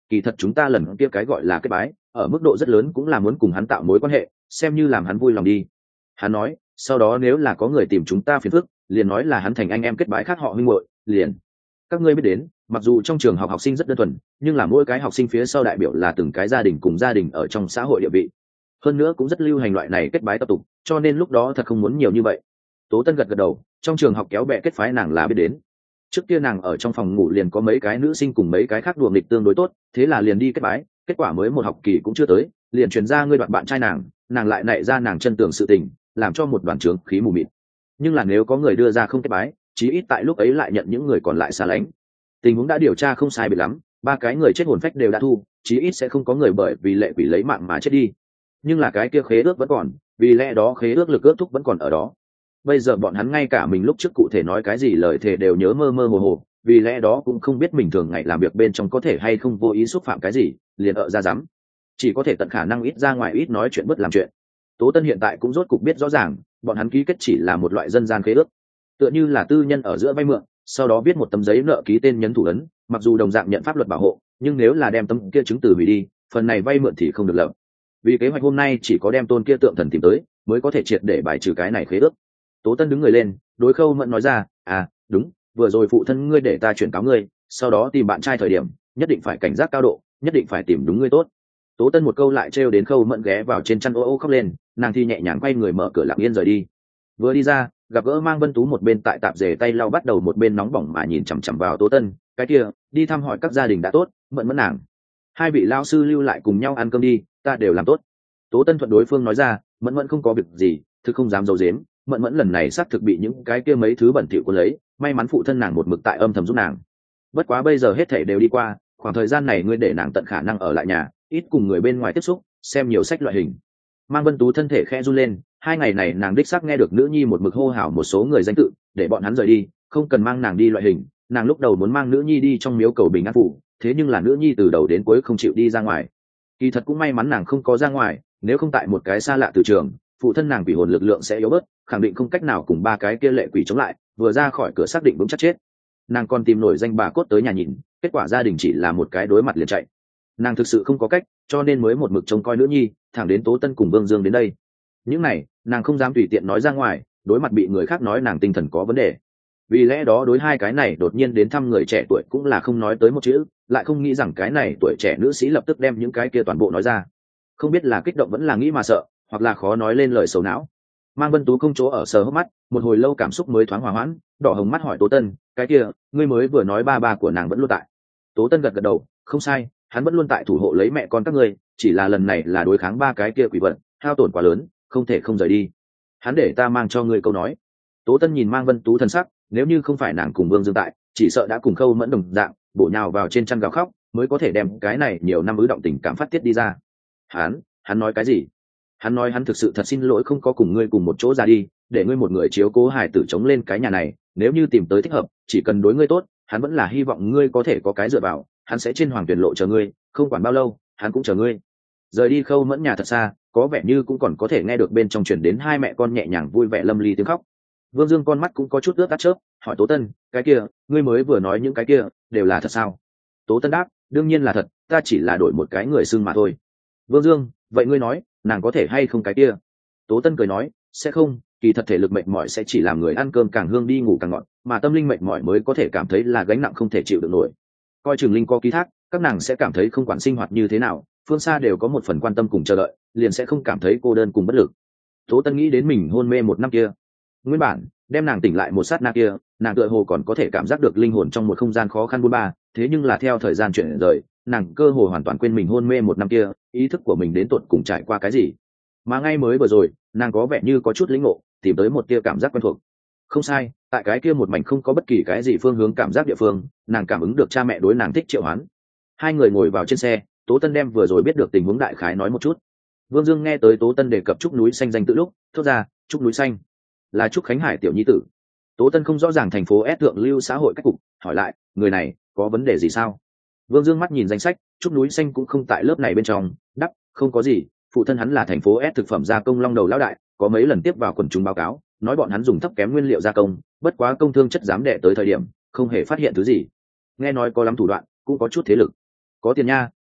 kỳ thật chúng ta lần kia cái gọi là kết bái ở mức độ rất lớn cũng là muốn cùng hắn tạo mối quan hệ, xem như làm hắn vui lòng đi. Hắn nói sau đó nếu là có người tìm chúng ta phiền phức liền nói là hắn thành anh em kết bái khác họ huynh muội liền. Các ngươi biết đến, mặc dù trong trường học học sinh rất đơn thuần, nhưng là mỗi cái học sinh phía sau đại biểu là từng cái gia đình cùng gia đình ở trong xã hội địa vị, hơn nữa cũng rất lưu hành loại này kết bái tập tục, cho nên lúc đó thật không muốn nhiều như vậy. Tố Tân gật gật đầu, trong trường học kéo bè kết phái nàng là biết đến. Trước kia nàng ở trong phòng ngủ liền có mấy cái nữ sinh cùng mấy cái khác đùa nghịch tương đối tốt, thế là liền đi kết bái, kết quả mới một học kỳ cũng chưa tới, liền truyền ra ngươi đoạn bạn trai nàng, nàng lại nảy ra nàng chân tường sự tình, làm cho một đoàn trướng khí mù mịt. Nhưng là nếu có người đưa ra không kết bái, chí ít tại lúc ấy lại nhận những người còn lại xa lánh. Tình huống đã điều tra không sai biệt lắm, ba cái người chết hồn phách đều đã thu, chí ít sẽ không có người bởi vì lệ quỷ lấy mạng mà chết đi. Nhưng là cái kia khế ước vẫn còn, vì lẽ đó khế ước lực ước thúc vẫn còn ở đó. Bây giờ bọn hắn ngay cả mình lúc trước cụ thể nói cái gì lời thề đều nhớ mơ mơ hồ hồ, vì lẽ đó cũng không biết mình thường ngày làm việc bên trong có thể hay không vô ý xúc phạm cái gì, liền ở ra dám, chỉ có thể tận khả năng ít ra ngoài ít nói chuyện bất làm chuyện. Tố Tân hiện tại cũng rốt cục biết rõ ràng, bọn hắn ký kết chỉ là một loại dân gian khế ước, tựa như là tư nhân ở giữa vay mượn, sau đó viết một tấm giấy nợ ký tên nhấn thủ ấn, mặc dù đồng dạng nhận pháp luật bảo hộ, nhưng nếu là đem tấm kia chứng từ hủy đi, phần này vay mượn thì không được lập. Vì kế hoạch hôm nay chỉ có đem tôn kia tượng thần tìm tới, mới có thể triệt để bài trừ cái này khế ước. Tố Tân đứng người lên, đối Khâu Mẫn nói ra, à đúng, vừa rồi phụ thân ngươi để ta chuyển cáo ngươi, sau đó tìm bạn trai thời điểm nhất định phải cảnh giác cao độ, nhất định phải tìm đúng ngươi tốt. Tố Tân một câu lại trêu đến Khâu Mẫn ghé vào trên chăn ô ô khóc lên, nàng thì nhẹ nhàng quay người mở cửa lặng yên rời đi. Vừa đi ra, gặp gỡ Mang Vân Tú một bên tại tạp dề tay lau bắt đầu một bên nóng bỏng mà nhìn chằm chằm vào Tố Tân, cái kia, đi thăm hỏi các gia đình đã tốt, Mẫn Mẫn nàng. Hai vị lao sư lưu lại cùng nhau ăn cơm đi, ta đều làm tốt. Tố Tân thuận đối phương nói ra, Mẫn Mẫn không có việc gì, thực không dám giấu giếm, Mẫn Mẫn lần này xác thực bị những cái kia mấy thứ bẩn thỉu của lấy, may mắn phụ thân nàng một mực tại âm thầm giúp nàng. Bất quá bây giờ hết thảy đều đi qua, khoảng thời gian này ngươi để nàng tận khả năng ở lại nhà, ít cùng người bên ngoài tiếp xúc, xem nhiều sách loại hình. Mang Vân Tú thân thể khẽ run lên, hai ngày này nàng đích xác nghe được nữ nhi một mực hô hào một số người danh tự, để bọn hắn rời đi, không cần mang nàng đi loại hình. Nàng lúc đầu muốn mang nữ nhi đi trong miếu cầu bình an phủ, thế nhưng là nữ nhi từ đầu đến cuối không chịu đi ra ngoài. Kỳ thật cũng may mắn nàng không có ra ngoài, nếu không tại một cái xa lạ từ trường, phụ thân nàng quỷ hồn lực lượng sẽ yếu bớt, khẳng định không cách nào cùng ba cái kia lệ quỷ chống lại, vừa ra khỏi cửa xác định vững chắc chết. Nàng còn tìm nổi danh bà cốt tới nhà nhìn, kết quả gia đình chỉ là một cái đối mặt liền chạy. Nàng thực sự không có cách, cho nên mới một mực trông coi nữ nhi, thẳng đến Tố Tân cùng Vương Dương đến đây. Những này nàng không dám tùy tiện nói ra ngoài, đối mặt bị người khác nói nàng tinh thần có vấn đề. Vì lẽ đó đối hai cái này đột nhiên đến thăm người trẻ tuổi cũng là không nói tới một chữ, lại không nghĩ rằng cái này tuổi trẻ nữ sĩ lập tức đem những cái kia toàn bộ nói ra. Không biết là kích động vẫn là nghĩ mà sợ, hoặc là khó nói lên lời xấu não. Mang Vân Tú không chỗ ở sờ hốc mắt, một hồi lâu cảm xúc mới thoáng hòa hoãn, đỏ hồng mắt hỏi Tố Tân, cái kia, ngươi mới vừa nói ba ba của nàng vẫn luôn tại. Tố Tân gật gật đầu, không sai, hắn vẫn luôn tại thủ hộ lấy mẹ con các ngươi, chỉ là lần này là đối kháng ba cái kia quỷ vật, hao tổn quá lớn, không thể không rời đi. Hắn để ta mang cho ngươi câu nói. Tố Tân nhìn Mang Vân Tú thân sắc, nếu như không phải nàng cùng Vương Dương tại, chỉ sợ đã cùng Khâu Mẫn đồng dạng, bổ nhào vào trên chăn gào khóc, mới có thể đem cái này nhiều năm ứ động tình cảm phát tiết đi ra. Hắn, hắn nói cái gì? Hắn nói hắn thực sự thật xin lỗi không có cùng ngươi cùng một chỗ ra đi, để ngươi một người chiếu cố hài tử chống lên cái nhà này, nếu như tìm tới thích hợp, chỉ cần đối ngươi tốt, hắn vẫn là hy vọng ngươi có thể có cái dựa vào, hắn sẽ trên hoàng tuyển lộ chờ ngươi, không quản bao lâu, hắn cũng chờ ngươi. Rời đi Khâu Mẫn nhà thật xa, có vẻ như cũng còn có thể nghe được bên trong truyền đến hai mẹ con nhẹ nhàng vui vẻ lâm ly tiếng khóc. Vương Dương con mắt cũng có chút ướt át chớp, hỏi Tố Tân, cái kia, ngươi mới vừa nói những cái kia, đều là thật sao? Tố Tân đáp, đương nhiên là thật, ta chỉ là đổi một cái người xưng mà thôi. Vương Dương, vậy ngươi nói, nàng có thể hay không cái kia? Tố Tân cười nói, sẽ không, kỳ thật thể lực mệt mỏi sẽ chỉ làm người ăn cơm càng hương đi ngủ càng ngọt, mà tâm linh mệt mỏi mới có thể cảm thấy là gánh nặng không thể chịu được nổi. Coi chừng linh có ký thác, các nàng sẽ cảm thấy không quản sinh hoạt như thế nào, phương xa đều có một phần quan tâm cùng chờ đợi, liền sẽ không cảm thấy cô đơn cùng bất lực. Tố Tân nghĩ đến mình hôn mê một năm kia, nguyên bản đem nàng tỉnh lại một sát na kia, nàng tựa hồ còn có thể cảm giác được linh hồn trong một không gian khó khăn buôn ba, thế nhưng là theo thời gian chuyển rời, nàng cơ hồ hoàn toàn quên mình hôn mê một năm kia, ý thức của mình đến tột cùng trải qua cái gì. Mà ngay mới vừa rồi, nàng có vẻ như có chút lĩnh ngộ, tìm tới một tia cảm giác quen thuộc. Không sai, tại cái kia một mảnh không có bất kỳ cái gì phương hướng cảm giác địa phương, nàng cảm ứng được cha mẹ đối nàng thích triệu hoán. Hai người ngồi vào trên xe, Tố Tân đem vừa rồi biết được tình huống đại khái nói một chút. Vương Dương nghe tới Tố Tân đề cập Trúc núi xanh danh tự lúc, thốt ra, Trúc núi xanh là Trúc Khánh Hải tiểu nhi tử. Tố Tân không rõ ràng thành phố S thượng lưu xã hội cách cục, hỏi lại, người này có vấn đề gì sao? Vương Dương mắt nhìn danh sách, Trúc núi xanh cũng không tại lớp này bên trong, đắp, không có gì, phụ thân hắn là thành phố S thực phẩm gia công Long Đầu lão đại, có mấy lần tiếp vào quần chúng báo cáo, nói bọn hắn dùng thấp kém nguyên liệu gia công, bất quá công thương chất dám đệ tới thời điểm, không hề phát hiện thứ gì. Nghe nói có lắm thủ đoạn, cũng có chút thế lực. Có tiền nha,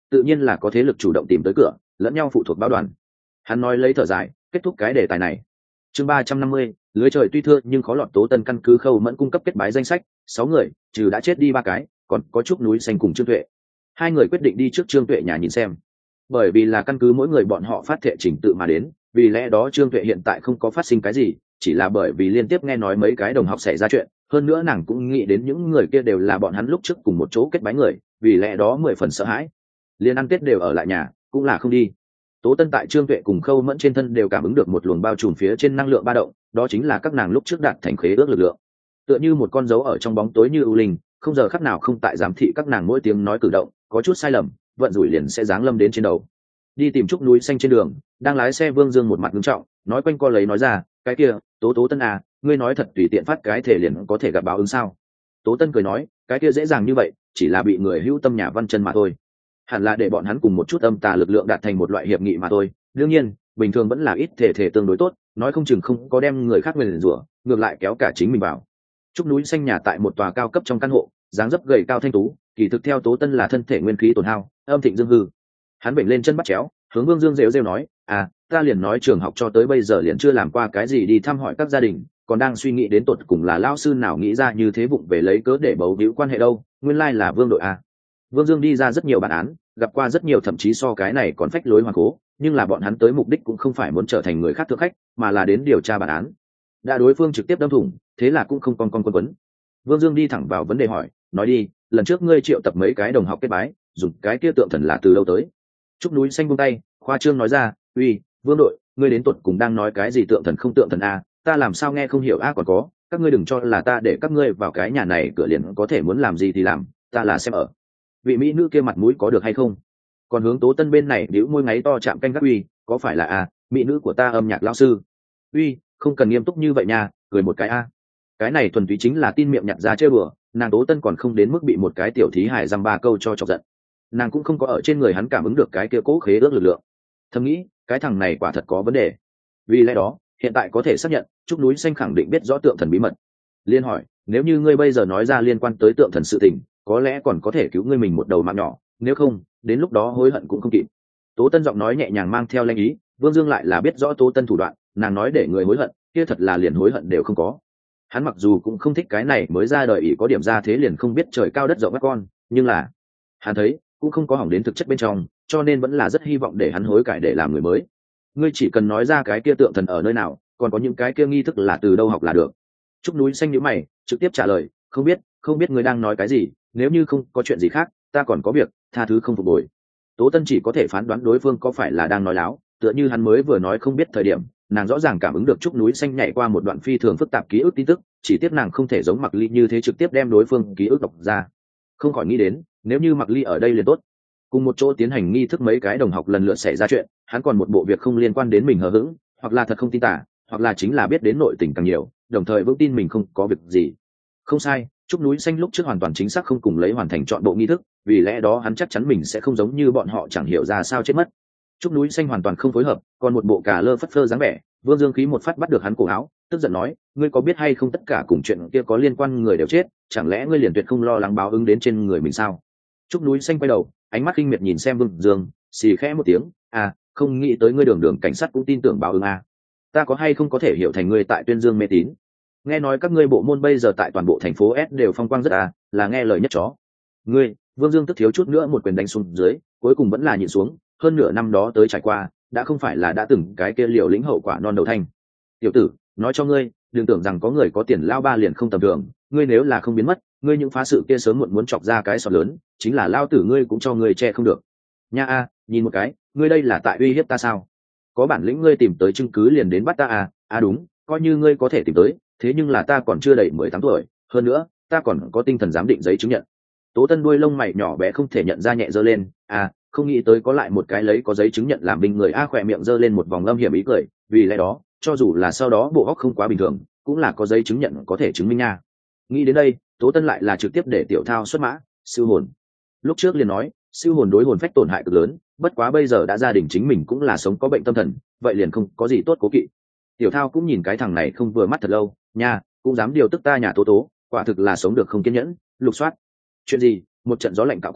tự nhiên là có thế lực chủ động tìm tới cửa, lẫn nhau phụ thuộc báo đoàn. Hắn nói lấy thở dài, kết thúc cái đề tài này. Chương ba trăm năm mươi, lưới trời tuy thưa nhưng khó lọt. Tố Tân căn cứ Khâu Mẫn cung cấp kết bái danh sách, sáu người, trừ đã chết đi ba cái, còn có Trúc Núi Xanh cùng Trương Tuệ. Hai người quyết định đi trước Trương Tuệ nhà nhìn xem. Bởi vì là căn cứ mỗi người bọn họ phát thệ trình tự mà đến, vì lẽ đó Trương Tuệ hiện tại không có phát sinh cái gì, chỉ là bởi vì liên tiếp nghe nói mấy cái đồng học xảy ra chuyện, hơn nữa nàng cũng nghĩ đến những người kia đều là bọn hắn lúc trước cùng một chỗ kết bái người, vì lẽ đó mười phần sợ hãi. Liên ăn Tết đều ở lại nhà, cũng là không đi. Tố Tân tại Trương Tuệ cùng Khâu Mẫn trên thân đều cảm ứng được một luồng bao trùm phía trên năng lượng ba động, đó chính là các nàng lúc trước đạt thành khế ước lực lượng. Tựa như một con dấu ở trong bóng tối như ưu linh, không giờ khắc nào không tại giám thị các nàng mỗi tiếng nói cử động, có chút sai lầm, vận rủi liền sẽ giáng lâm đến trên đầu. Đi tìm Trúc Núi Xanh trên đường, đang lái xe Vương Dương một mặt nghiêm trọng, nói quanh co lấy nói ra, cái kia, Tố Tố Tân à, ngươi nói thật tùy tiện phát cái thể liền có thể gặp báo ứng sao? Tố Tân cười nói, cái kia dễ dàng như vậy, chỉ là bị người hữu tâm nhà văn chân mà thôi. Hẳn là để bọn hắn cùng một chút âm tà lực lượng đạt thành một loại hiệp nghị mà thôi. Đương nhiên, bình thường vẫn là ít thể thể tương đối tốt, nói không chừng không có đem người khác nguyền rủa, ngược lại kéo cả chính mình vào. Trúc Núi Xanh nhà tại một tòa cao cấp trong căn hộ, dáng dấp gầy cao thanh tú, kỳ thực theo Tố Tân là thân thể nguyên khí tổn hao, âm thịnh dương hư. Hắn bệnh lên chân bắt chéo, hướng Vương Dương rêu rêu nói, à, ta liền nói trường học cho tới bây giờ liền chưa làm qua cái gì đi thăm hỏi các gia đình, còn đang suy nghĩ đến tột cùng là lao sư nào nghĩ ra như thế vụng về lấy cớ để bấu víu quan hệ đâu, nguyên lai là Vương đội à. Vương Dương đi ra rất nhiều bản án, gặp qua rất nhiều thậm chí so cái này còn phách lối hoàng cố, nhưng là bọn hắn tới mục đích cũng không phải muốn trở thành người khác thượng khách, mà là đến điều tra bản án. Đã đối phương trực tiếp đâm thủng, thế là cũng không con con quân quấn. Vương Dương đi thẳng vào vấn đề hỏi, nói đi, lần trước ngươi triệu tập mấy cái đồng học kết bái, dùng cái kia tượng thần là từ đâu tới? Trúc Núi Xanh buông tay, khoa trương nói ra, uy, Vương đội, ngươi đến tuột cùng đang nói cái gì tượng thần không tượng thần a? Ta làm sao nghe không hiểu a? Còn có, các ngươi đừng cho là ta để các ngươi vào cái nhà này cửa liền có thể muốn làm gì thì làm, ta là xem ở vị mỹ nữ kia mặt mũi có được hay không? Còn hướng Tố Tân bên này bĩu môi ngáy to chạm canh gác, uy, có phải là a, mỹ nữ của ta âm nhạc lão sư? Uy, không cần nghiêm túc như vậy nha, cười một cái a. Cái này thuần túy chính là tin miệng nhặt ra chơi bừa, nàng Tố Tân còn không đến mức bị một cái tiểu thí hài dăm ba câu cho chọc giận. Nàng cũng không có ở trên người hắn cảm ứng được cái kia cố khế ước lực lượng. Thầm nghĩ, cái thằng này quả thật có vấn đề. Vì lẽ đó, hiện tại có thể xác nhận, Trúc Núi Xanh khẳng định biết rõ tượng thần bí mật. Liên hỏi, nếu như ngươi bây giờ nói ra liên quan tới tượng thần sự tình, có lẽ còn có thể cứu ngươi mình một đầu mạng nhỏ, nếu không, đến lúc đó hối hận cũng không kịp. Tố Tân giọng nói nhẹ nhàng mang theo lanh ý, Vương Dương lại là biết rõ Tố Tân thủ đoạn, nàng nói để người hối hận, kia thật là liền hối hận đều không có. Hắn mặc dù cũng không thích cái này mới ra đời ỷ có điểm ra thế liền không biết trời cao đất rộng các con, nhưng là hắn thấy cũng không có hỏng đến thực chất bên trong, cho nên vẫn là rất hy vọng để hắn hối cải để làm người mới. Ngươi chỉ cần nói ra cái kia tượng thần ở nơi nào, còn có những cái kia nghi thức là từ đâu học là được. Trúc Núi Xanh nhíu mày, trực tiếp trả lời, không biết, không biết ngươi đang nói cái gì, nếu như không có chuyện gì khác, ta còn có việc, tha thứ không phục bồi. Tố Tân chỉ có thể phán đoán đối phương có phải là đang nói láo, tựa như hắn mới vừa nói không biết thời điểm, nàng rõ ràng cảm ứng được Trúc Núi Xanh nhảy qua một đoạn phi thường phức tạp ký ức tin tức, chỉ tiếc nàng không thể giống Mặc Ly như thế trực tiếp đem đối phương ký ức đọc ra. Không khỏi nghĩ đến, nếu như Mặc Ly ở đây liền tốt, cùng một chỗ tiến hành nghi thức mấy cái đồng học lần lượt xảy ra chuyện, hắn còn một bộ việc không liên quan đến mình hờ hững, hoặc là thật không tin tả, hoặc là chính là biết đến nội tình càng nhiều, đồng thời vững tin mình không có việc gì. Không sai, Trúc Núi Xanh lúc trước hoàn toàn chính xác không cùng lấy hoàn thành chọn bộ nghi thức, vì lẽ đó hắn chắc chắn mình sẽ không giống như bọn họ chẳng hiểu ra sao chết mất. Trúc Núi Xanh hoàn toàn không phối hợp, còn một bộ cà lơ phất phơ dáng vẻ. Vương Dương khí một phát bắt được hắn cổ áo, tức giận nói, ngươi có biết hay không tất cả cùng chuyện kia có liên quan người đều chết, chẳng lẽ ngươi liền tuyệt không lo lắng báo ứng đến trên người mình sao? Trúc Núi Xanh quay đầu, ánh mắt kinh miệt nhìn xem Vương Dương, xì khẽ một tiếng, à, không nghĩ tới ngươi đường đường cảnh sát cũng tin tưởng báo ứng à. Ta có hay không có thể hiểu thành ngươi tại tuyên dương mê tín? Nghe nói các ngươi bộ môn bây giờ tại toàn bộ thành phố S đều phong quang rất à, là nghe lời nhất chó. Ngươi, Vương Dương tức thiếu chút nữa một quyền đánh xuống dưới, cuối cùng vẫn là nhịn xuống, hơn nửa năm đó tới trải qua, đã không phải là đã từng cái kia liều lĩnh hậu quả non đầu thanh. Tiểu tử, nói cho ngươi, đừng tưởng rằng có người có tiền lao ba liền không tầm thường, ngươi nếu là không biến mất, ngươi những phá sự kia sớm muộn muốn chọc ra cái sọt lớn, chính là lao tử ngươi cũng cho ngươi che không được. Nha a, nhìn một cái, ngươi đây là tại uy hiếp ta sao? Có bản lĩnh ngươi tìm tới chứng cứ liền đến bắt ta à? À đúng, coi như ngươi có thể tìm tới, thế nhưng là ta còn chưa đầy mười tám tuổi, hơn nữa, ta còn có tinh thần giám định giấy chứng nhận. Tố Tân đuôi lông mày nhỏ bé không thể nhận ra nhẹ giơ lên, à, không nghĩ tới có lại một cái lấy có giấy chứng nhận làm binh người a, khỏe miệng giơ lên một vòng lâm hiểm ý cười, vì lẽ đó, cho dù là sau đó bộ óc không quá bình thường, cũng là có giấy chứng nhận có thể chứng minh nha. Nghĩ đến đây, Tố Tân lại là trực tiếp để Tiểu Thao xuất mã, siêu hồn. Lúc trước liền nói, siêu hồn đối hồn phách tổn hại cực lớn, bất quá bây giờ đã gia đình chính mình cũng là sống có bệnh tâm thần, vậy liền không có gì tốt cố kỵ. Tiểu Thao cũng nhìn cái thằng này không vừa mắt thật lâu, nha, cũng dám điều tức ta nhà Tố Tố, quả thực là sống được không kiên nhẫn. Lục soát. Chuyện gì? Một trận gió lạnh cạo qua,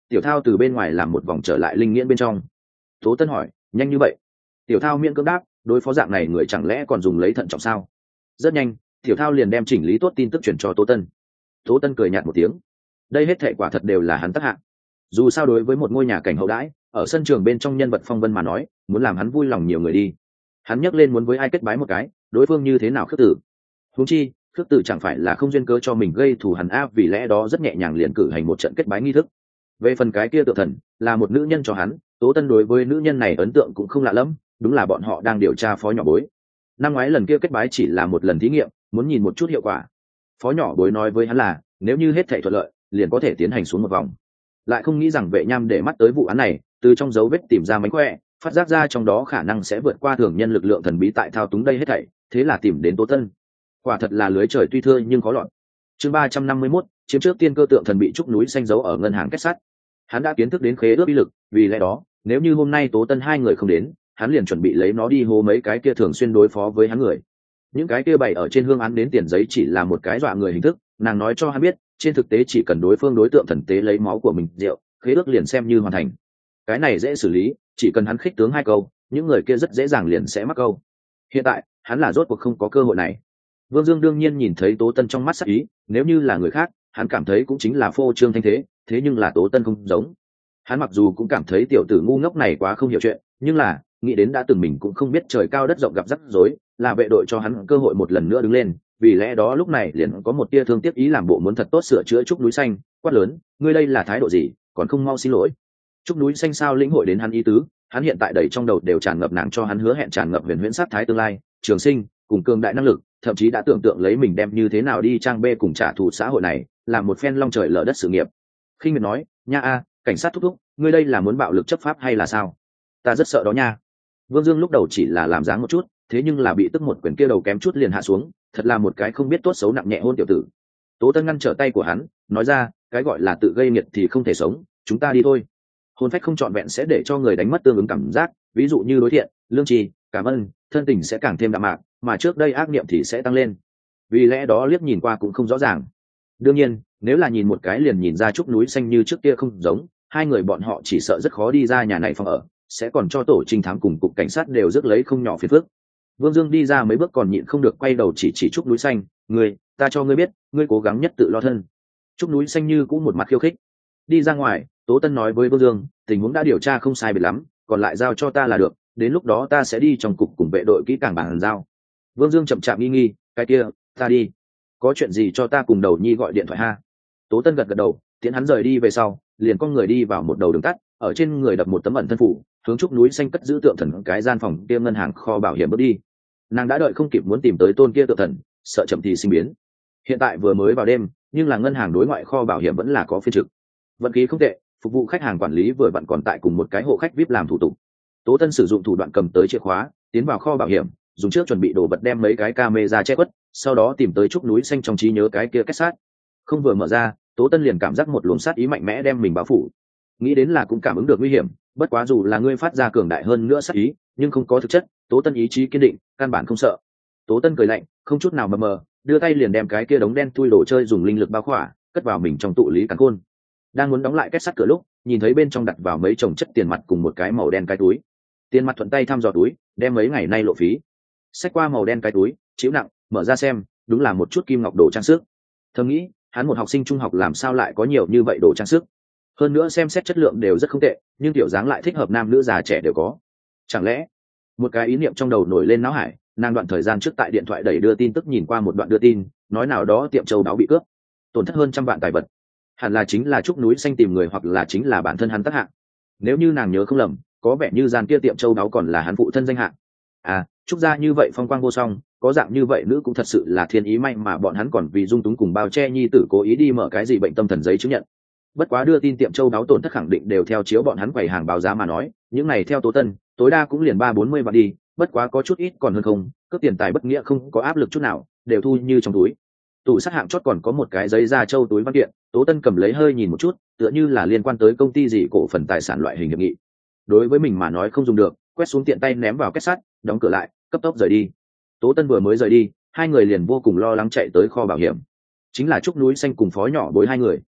tiểu thao từ bên ngoài làm một vòng trở lại linh nghiễn bên trong. Tố Tân hỏi, nhanh như vậy? Tiểu thao miễn cưỡng đáp, đối phó dạng này người chẳng lẽ còn dùng lấy thận trọng sao? Rất nhanh, tiểu thao liền đem chỉnh lý tốt tin tức chuyển cho Tố Tân. Tố Tân cười nhạt một tiếng, đây hết thệ quả thật đều là hắn tác hạ. Dù sao đối với một ngôi nhà cảnh hậu đãi, ở sân trường bên trong nhân vật phong vân mà nói, muốn làm hắn vui lòng nhiều người đi. Hắn nhắc lên muốn với ai kết bái một cái, đối phương như thế nào khước tử. Huống chi, khước tử chẳng phải là không duyên cớ cho mình gây thù hằn áp, vì lẽ đó rất nhẹ nhàng liền cử hành một trận kết bái nghi thức. Về phần cái kia tự thần, là một nữ nhân cho hắn, Tố Tân đối với nữ nhân này ấn tượng cũng không lạ lắm, đúng là bọn họ đang điều tra phó nhỏ bối. Năm ngoái lần kia kết bái chỉ là một lần thí nghiệm, muốn nhìn một chút hiệu quả. Phó nhỏ bối nói với hắn là, nếu như hết thảy thuận lợi, liền có thể tiến hành xuống một vòng. Lại không nghĩ rằng Vệ Nham để mắt tới vụ án này, từ trong dấu vết tìm ra mánh khỏe, phát giác ra trong đó khả năng sẽ vượt qua thường nhân lực lượng thần bí tại thao túng đây hết thảy, thế là tìm đến Tố Tân. Quả thật là lưới trời tuy thưa nhưng khó lọt. Chương ba trăm năm mươi mốt, chiếm trước tiên cơ tượng thần bị trúc núi xanh giấu ở ngân hàng kết sắt. Hắn đã kiến thức đến khế ước uy lực, vì lẽ đó, nếu như hôm nay Tố Tân hai người không đến, hắn liền chuẩn bị lấy nó đi hô mấy cái kia thường xuyên đối phó với hắn người. Những cái kia bày ở trên hương án đến tiền giấy chỉ là một cái dọa người hình thức, nàng nói cho hắn biết, trên thực tế chỉ cần đối phương đối tượng thần tế lấy máu của mình rượu, khế ước liền xem như hoàn thành. Cái này dễ xử lý, chỉ cần hắn khích tướng hai câu, những người kia rất dễ dàng liền sẽ mắc câu. Hiện tại, hắn là rốt cuộc không có cơ hội này. Vương Dương đương nhiên nhìn thấy Tố Tân trong mắt sắc ý, nếu như là người khác, hắn cảm thấy cũng chính là phô trương thanh thế, thế nhưng là Tố Tân không giống. Hắn mặc dù cũng cảm thấy tiểu tử ngu ngốc này quá không hiểu chuyện, nhưng là, nghĩ đến đã từng mình cũng không biết trời cao đất rộng gặp rắc rối, là vệ đội cho hắn cơ hội một lần nữa đứng lên, vì lẽ đó lúc này liền có một tia thương tiếc ý làm bộ muốn thật tốt sửa chữa trúc núi xanh, quát lớn, ngươi đây là thái độ gì, còn không mau xin lỗi. Trúc núi xanh sao lĩnh hội đến hắn ý tứ, hắn hiện tại đầy trong đầu đều tràn ngập nàng cho hắn hứa hẹn tràn ngập huyền huyễn sát thái tương lai, trường sinh, cùng cường đại năng lực, thậm chí đã tưởng tượng lấy mình đem như thế nào đi trang bê cùng trả thù xã hội này, làm một phen long trời lở đất sự nghiệp. Khinh miệt nói, nha a, cảnh sát thúc thúc, ngươi đây là muốn bạo lực chấp pháp hay là sao? Ta rất sợ đó nha. Vương Dương lúc đầu chỉ là làm dáng một chút, thế nhưng là bị tức một quyền kia đầu kém chút liền hạ xuống, thật là một cái không biết tốt xấu nặng nhẹ hôn tiểu tử. Tố Tân ngăn trở tay của hắn, nói ra, cái gọi là tự gây nghiệt thì không thể sống, chúng ta đi thôi. Hôn phách không trọn vẹn sẽ để cho người đánh mất tương ứng cảm giác, ví dụ như đối thiện, lương tri, cảm ơn, thân tình sẽ càng thêm đậm mạc, mà trước đây ác niệm thì sẽ tăng lên. Vì lẽ đó liếc nhìn qua cũng không rõ ràng. Đương nhiên, nếu là nhìn một cái liền nhìn ra trúc núi xanh như trước kia không giống, hai người bọn họ chỉ sợ rất khó đi ra nhà này phòng ở, sẽ còn cho tổ trinh thám cùng cục cảnh sát đều rước lấy không nhỏ phiền phức. Vương Dương đi ra mấy bước còn nhịn không được quay đầu chỉ chỉ trúc núi xanh, ngươi, ta cho ngươi biết, ngươi cố gắng nhất tự lo thân. Trúc núi xanh như cũng một mặt khiêu khích. Đi ra ngoài, Tố Tân nói với Vương Dương, tình huống đã điều tra không sai biệt lắm, còn lại giao cho ta là được, đến lúc đó ta sẽ đi trong cục cùng vệ đội kỹ càng bàn giao. Vương Dương chậm chạp nghi nghi, cái kia, ta đi. Có chuyện gì cho ta cùng Đầu Nhi gọi điện thoại ha. Tố Tân gật gật đầu, tiễn hắn rời đi về sau, liền con người đi vào một đầu đường tắt, ở trên người đập một tấm ẩn thân phủ, hướng trúc núi xanh cất giữ tượng thần cái gian phòng kia ngân hàng kho bảo hiểm bước đi. Nàng đã đợi không kịp muốn tìm tới tôn kia tượng thần, sợ chậm thì sinh biến. Hiện tại vừa mới vào đêm, nhưng là ngân hàng đối ngoại kho bảo hiểm vẫn là có phiên trực. Vận khí không tệ, phục vụ khách hàng quản lý vừa vặn còn tại cùng một cái hộ khách vê i pê làm thủ tục. Tố Tân sử dụng thủ đoạn cầm tới chìa khóa, tiến vào kho bảo hiểm, dùng trước chuẩn bị đồ vật đem mấy cái camera che khuất, sau đó tìm tới trúc núi xanh trong trí nhớ cái kia kết sát. Không vừa mở ra, Tố Tân liền cảm giác một luồng sát ý mạnh mẽ đem mình bao phủ. Nghĩ đến là cũng cảm ứng được nguy hiểm, bất quá dù là ngươi phát ra cường đại hơn nữa sát ý, nhưng không có thực chất, Tố Tân ý chí kiên định, căn bản không sợ. Tố Tân cười lạnh, không chút nào mờ mờ, đưa tay liền đem cái kia đống đen thui đồ chơi dùng linh lực bao khỏa, cất vào mình trong tụ lý càn khôn. Đang muốn đóng lại kết sắt cửa lúc, nhìn thấy bên trong đặt vào mấy chồng chất tiền mặt cùng một cái màu đen cái túi. Tiền mặt thuận tay thăm dò túi, đem mấy ngày nay lộ phí. Xách qua màu đen cái túi, chịu nặng, mở ra xem, đúng là một chút kim ngọc đồ trang sức. Thầm nghĩ, hắn một học sinh trung học làm sao lại có nhiều như vậy đồ trang sức? Hơn nữa xem xét chất lượng đều rất không tệ, nhưng tiểu dáng lại thích hợp nam nữ già trẻ đều có. Chẳng lẽ, một cái ý niệm trong đầu nổi lên não hải, nàng đoạn thời gian trước tại điện thoại đẩy đưa tin tức nhìn qua một đoạn đưa tin, nói nào đó tiệm châu đáo bị cướp, tổn thất hơn trăm vạn tài vật. Hẳn là chính là trúc núi xanh tìm người hoặc là chính là bản thân hắn tác hạng. Nếu như nàng nhớ không lầm, có vẻ như gian kia tiệm châu đáo còn là hắn phụ thân danh hạng. À, trúc gia như vậy phong quang vô song, có dạng như vậy nữ cũng thật sự là thiên ý may mà bọn hắn còn vì dung túng cùng bao che nhi tử cố ý đi mở cái gì bệnh tâm thần giấy chứng nhận. Bất quá đưa tin tiệm châu đáo tổn thất khẳng định đều theo chiếu bọn hắn quầy hàng báo giá mà nói, những này theo Tố Tân, tối đa cũng liền ba bốn mươi vạn đi, bất quá có chút ít còn hơn không, cướp tiền tài bất nghĩa không có áp lực chút nào, đều thu như trong túi. Tủ sát hạng chót còn có một cái giấy da châu túi văn kiện, Tố Tân cầm lấy hơi nhìn một chút, tựa như là liên quan tới công ty gì cổ phần tài sản loại hình hiệp nghị. Đối với mình mà nói không dùng được, quét xuống tiện tay ném vào kết sắt, đóng cửa lại, cấp tốc rời đi. Tố Tân vừa mới rời đi, hai người liền vô cùng lo lắng chạy tới kho bảo hiểm. Chính là trúc núi xanh cùng phó nhỏ bối hai người.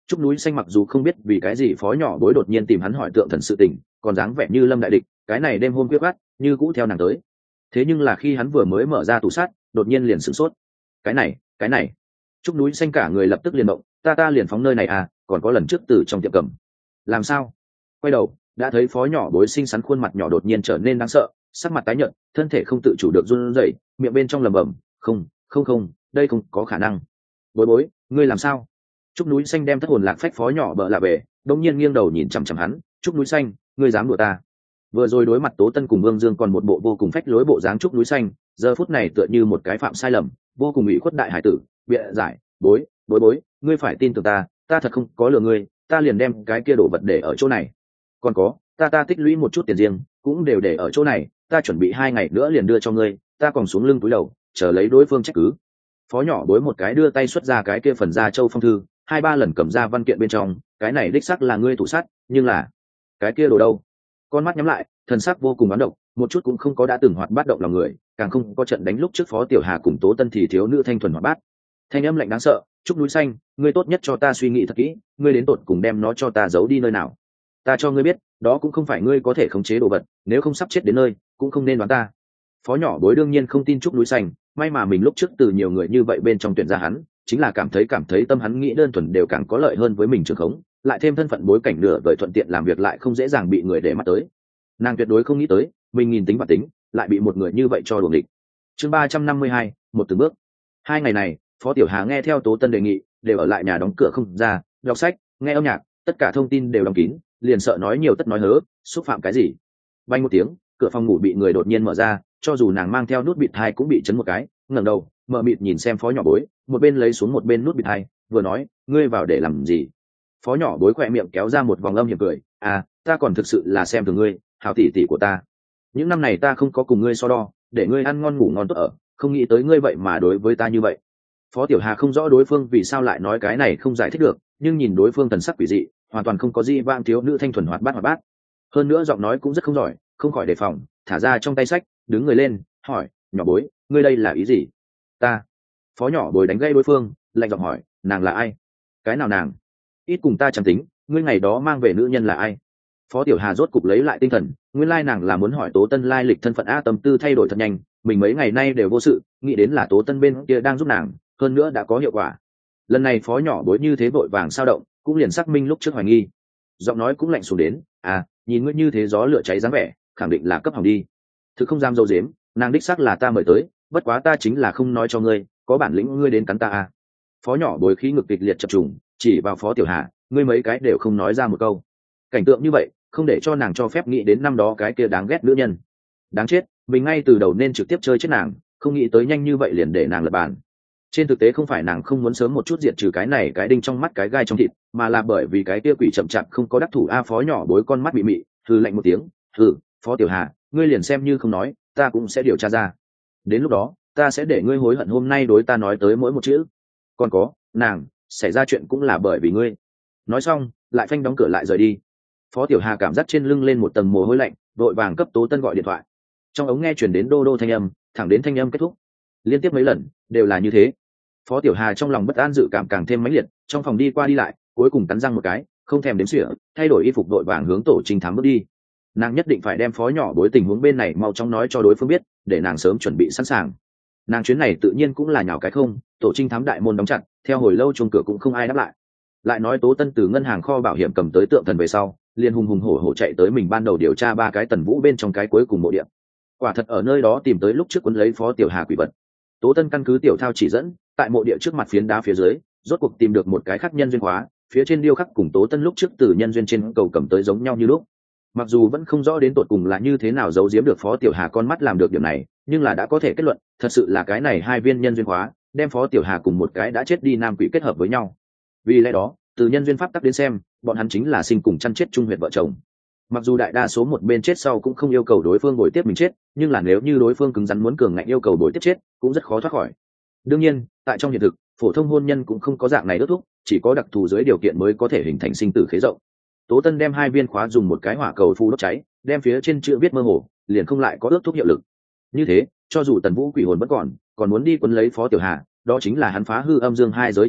Trúc núi xanh mặc dù không biết vì cái gì phó nhỏ bối đột nhiên tìm hắn hỏi tượng thần sự tình, còn dáng vẻ như lâm đại địch, cái này đêm hôm quyết gắt như cũ theo nàng tới. Thế nhưng là khi hắn vừa mới mở ra tủ sát, đột nhiên liền sửng sốt. Cái này, cái này. Trúc núi xanh cả người lập tức liền động, ta ta liền phóng nơi này à, còn có lần trước từ trong tiệm cầm. Làm sao? Quay đầu, đã thấy phó nhỏ bối xinh xắn khuôn mặt nhỏ đột nhiên trở nên đáng sợ, sắc mặt tái nhợt, thân thể không tự chủ được run rẩy, miệng bên trong lẩm bẩm, không, không không, đây không có khả năng. Bối bối, ngươi làm sao? Trúc núi xanh đem thất hồn lạc phách phó nhỏ bợ lạ về, đống nhiên nghiêng đầu nhìn chằm chằm hắn. Trúc núi xanh, ngươi dám đùa ta? Vừa rồi đối mặt Tố Tân cùng Vương Dương còn một bộ vô cùng phách lối bộ dáng Trúc núi xanh, giờ phút này tựa như một cái phạm sai lầm, vô cùng ủy khuất đại hải tử, bịa giải, bối, bối bối, ngươi phải tin tưởng ta, ta thật không có lừa ngươi, ta liền đem cái kia đồ vật để ở chỗ này. Còn có, ta ta tích lũy một chút tiền riêng, cũng đều để ở chỗ này, ta chuẩn bị hai ngày nữa liền đưa cho ngươi, ta còn xuống lưng túi đầu, chờ lấy đối phương trách cứ. Phó nhỏ bối một cái đưa tay xuất ra cái kia phần gia châu phong thư, hai ba lần cầm ra văn kiện bên trong, cái này đích xác là ngươi tủ sắt, nhưng là cái kia đồ đâu? Con mắt nhắm lại, thần sắc vô cùng oán độc, một chút cũng không có đã từng hoạt bát động lòng người, càng không có trận đánh lúc trước Phó Tiểu Hà cùng Tố Tân thì thiếu nữ thanh thuần hoạt bát. Thanh âm lạnh đáng sợ, Trúc núi xanh, ngươi tốt nhất cho ta suy nghĩ thật kỹ, ngươi đến tột cùng đem nó cho ta giấu đi nơi nào? Ta cho ngươi biết, đó cũng không phải ngươi có thể khống chế đồ vật, nếu không sắp chết đến nơi, cũng không nên đoán ta. Phó nhỏ bối đương nhiên không tin Trúc núi xanh, may mà mình lúc trước từ nhiều người như vậy bên trong tuyển ra hắn, chính là cảm thấy cảm thấy tâm hắn nghĩ đơn thuần đều càng có lợi hơn với mình trường khống, lại thêm thân phận bối cảnh nửa vời thuận tiện làm việc lại không dễ dàng bị người để mắt tới. Nàng tuyệt đối không nghĩ tới, mình nghìn tính và tính, lại bị một người như vậy cho đuổi địch. Chương ba trăm năm mươi hai, một từng bước. Hai ngày này, Phó Tiểu Hà nghe theo Tố Tân đề nghị, đều ở lại nhà đóng cửa không ra, đọc sách, nghe âm nhạc, tất cả thông tin đều đóng kín, liền sợ nói nhiều tất nói hớ, xúc phạm cái gì. Vang một tiếng, cửa phòng ngủ bị người đột nhiên mở ra, cho dù nàng mang theo nút bịt tai cũng bị chấn một cái, ngẩng đầu, mờ mịt nhìn xem Phó nhỏ bối, một bên lấy xuống một bên nút bịt tai, vừa nói, ngươi vào để làm gì? Phó nhỏ bối khỏe miệng kéo ra một vòng âm hiểm cười, à, ta còn thực sự là xem thường ngươi, hảo tỷ tỷ của ta. Những năm này ta không có cùng ngươi so đo, để ngươi ăn ngon ngủ ngon tốt ở, không nghĩ tới ngươi vậy mà đối với ta như vậy. Phó Tiểu Hà không rõ đối phương vì sao lại nói cái này không giải thích được, nhưng nhìn đối phương thần sắc quỷ dị, hoàn toàn không có gì vang thiếu nữ thanh thuần hoạt bát hoạt bát. Hơn nữa giọng nói cũng rất không giỏi, không khỏi đề phòng, thả ra trong tay sách, đứng người lên, hỏi, nhỏ bối, ngươi đây là ý gì? Ta. Phó nhỏ bối đánh gây đối phương, lạnh giọng hỏi, nàng là ai? Cái nào nàng? Ít cùng ta chẳng tính, ngươi ngày đó mang về nữ nhân là ai? Phó Tiểu Hà rốt cục lấy lại tinh thần, nguyên lai nàng là muốn hỏi Tố Tân lai lịch thân phận, a tâm tư thay đổi thật nhanh, mình mấy ngày nay đều vô sự, nghĩ đến là Tố Tân bên kia đang giúp nàng, hơn nữa đã có hiệu quả. Lần này Phó nhỏ bối như thế vội vàng sao động, cũng liền xác minh lúc trước hoài nghi. Giọng nói cũng lạnh xuống đến, à, nhìn ngươi như thế gió lửa cháy dáng vẻ, khẳng định là cấp hỏng đi. Thực không dám dâu dếm, nàng đích xác là ta mời tới, bất quá ta chính là không nói cho ngươi, có bản lĩnh ngươi đến cắn ta à. Phó nhỏ bối khí ngực kịch liệt chập trùng, chỉ vào Phó Tiểu Hà, ngươi mấy cái đều không nói ra một câu. Cảnh tượng như vậy, không để cho nàng cho phép nghĩ đến năm đó cái kia đáng ghét nữ nhân. Đáng chết, mình ngay từ đầu nên trực tiếp chơi chết nàng, không nghĩ tới nhanh như vậy liền để nàng lật bàn. Trên thực tế không phải nàng không muốn sớm một chút diệt trừ cái này cái đinh trong mắt cái gai trong thịt, mà là bởi vì cái kia quỷ chậm chạp không có đắc thủ. A Phó nhỏ bối con mắt bị mị, hừ lạnh một tiếng, hừ, Phó Tiểu Hà, ngươi liền xem như không nói, ta cũng sẽ điều tra ra. Đến lúc đó, ta sẽ để ngươi hối hận hôm nay đối ta nói tới mỗi một chữ. Còn có, nàng, xảy ra chuyện cũng là bởi vì ngươi. Nói xong, lại phanh đóng cửa lại rời đi. Phó Tiểu Hà cảm giác trên lưng lên một tầng mồ hôi lạnh, vội vàng cấp Tố Tân gọi điện thoại. Trong ống nghe truyền đến đô đô thanh âm, thẳng đến thanh âm kết thúc. Liên tiếp mấy lần, đều là như thế. Phó Tiểu Hà trong lòng bất an dự cảm càng thêm mãnh liệt, trong phòng đi qua đi lại, cuối cùng cắn răng một cái, không thèm đếm xỉa, thay đổi y phục vội vàng hướng tổ trinh thám bước đi. Nàng nhất định phải đem Phó nhỏ bối tình huống bên này mau chóng nói cho đối phương biết, để nàng sớm chuẩn bị sẵn sàng. Nàng chuyến này tự nhiên cũng là nhào cái không, tổ trinh thám đại môn đóng chặt, theo hồi lâu chuông cửa cũng không ai đáp lại. Lại nói Tố Tân từ ngân hàng kho bảo hiểm cầm tới tượng thần về sau, liền hùng hùng hổ hổ chạy tới mình ban đầu điều tra ba cái Tần Vũ bên trong cái cuối cùng mộ địa. Quả thật ở nơi đó tìm tới lúc trước quấn lấy Phó Tiểu Hà quỷ vật. Tố Tân căn cứ tiểu thao chỉ dẫn, tại mộ địa trước mặt phiến đá phía dưới, rốt cuộc tìm được một cái khắc nhân duyên khóa, phía trên điêu khắc cùng Tố Tân lúc trước từ nhân duyên trên cầu cầm tới giống nhau như lúc. Mặc dù vẫn không rõ đến tột cùng là như thế nào giấu giếm được Phó Tiểu Hà con mắt làm được điểm này, nhưng là đã có thể kết luận, thật sự là cái này hai viên nhân duyên khóa, đem Phó Tiểu Hà cùng một cái đã chết đi nam quỷ kết hợp với nhau. Vì lẽ đó, từ nhân duyên pháp tắc đến xem, bọn hắn chính là sinh cùng chăn chết chung huyệt vợ chồng. Mặc dù đại đa số một bên chết sau cũng không yêu cầu đối phương bồi tiếp mình chết, nhưng là nếu như đối phương cứng rắn muốn cường ngạnh yêu cầu bồi tiếp chết, cũng rất khó thoát khỏi. Đương nhiên, tại trong hiện thực, phổ thông hôn nhân cũng không có dạng này ước thúc, chỉ có đặc thù dưới điều kiện mới có thể hình thành sinh tử khế rộng. Tố Tân đem hai viên khóa dùng một cái hỏa cầu phu đốt cháy, đem phía trên chữ viết mơ hồ, liền không lại có ước thúc hiệu lực. Như thế, cho dù Tần Vũ quỷ hồn vẫn còn, còn muốn đi quấn lấy Phó Tiểu Hà, đó chính là hắn phá hư âm dương hai giới trật tự,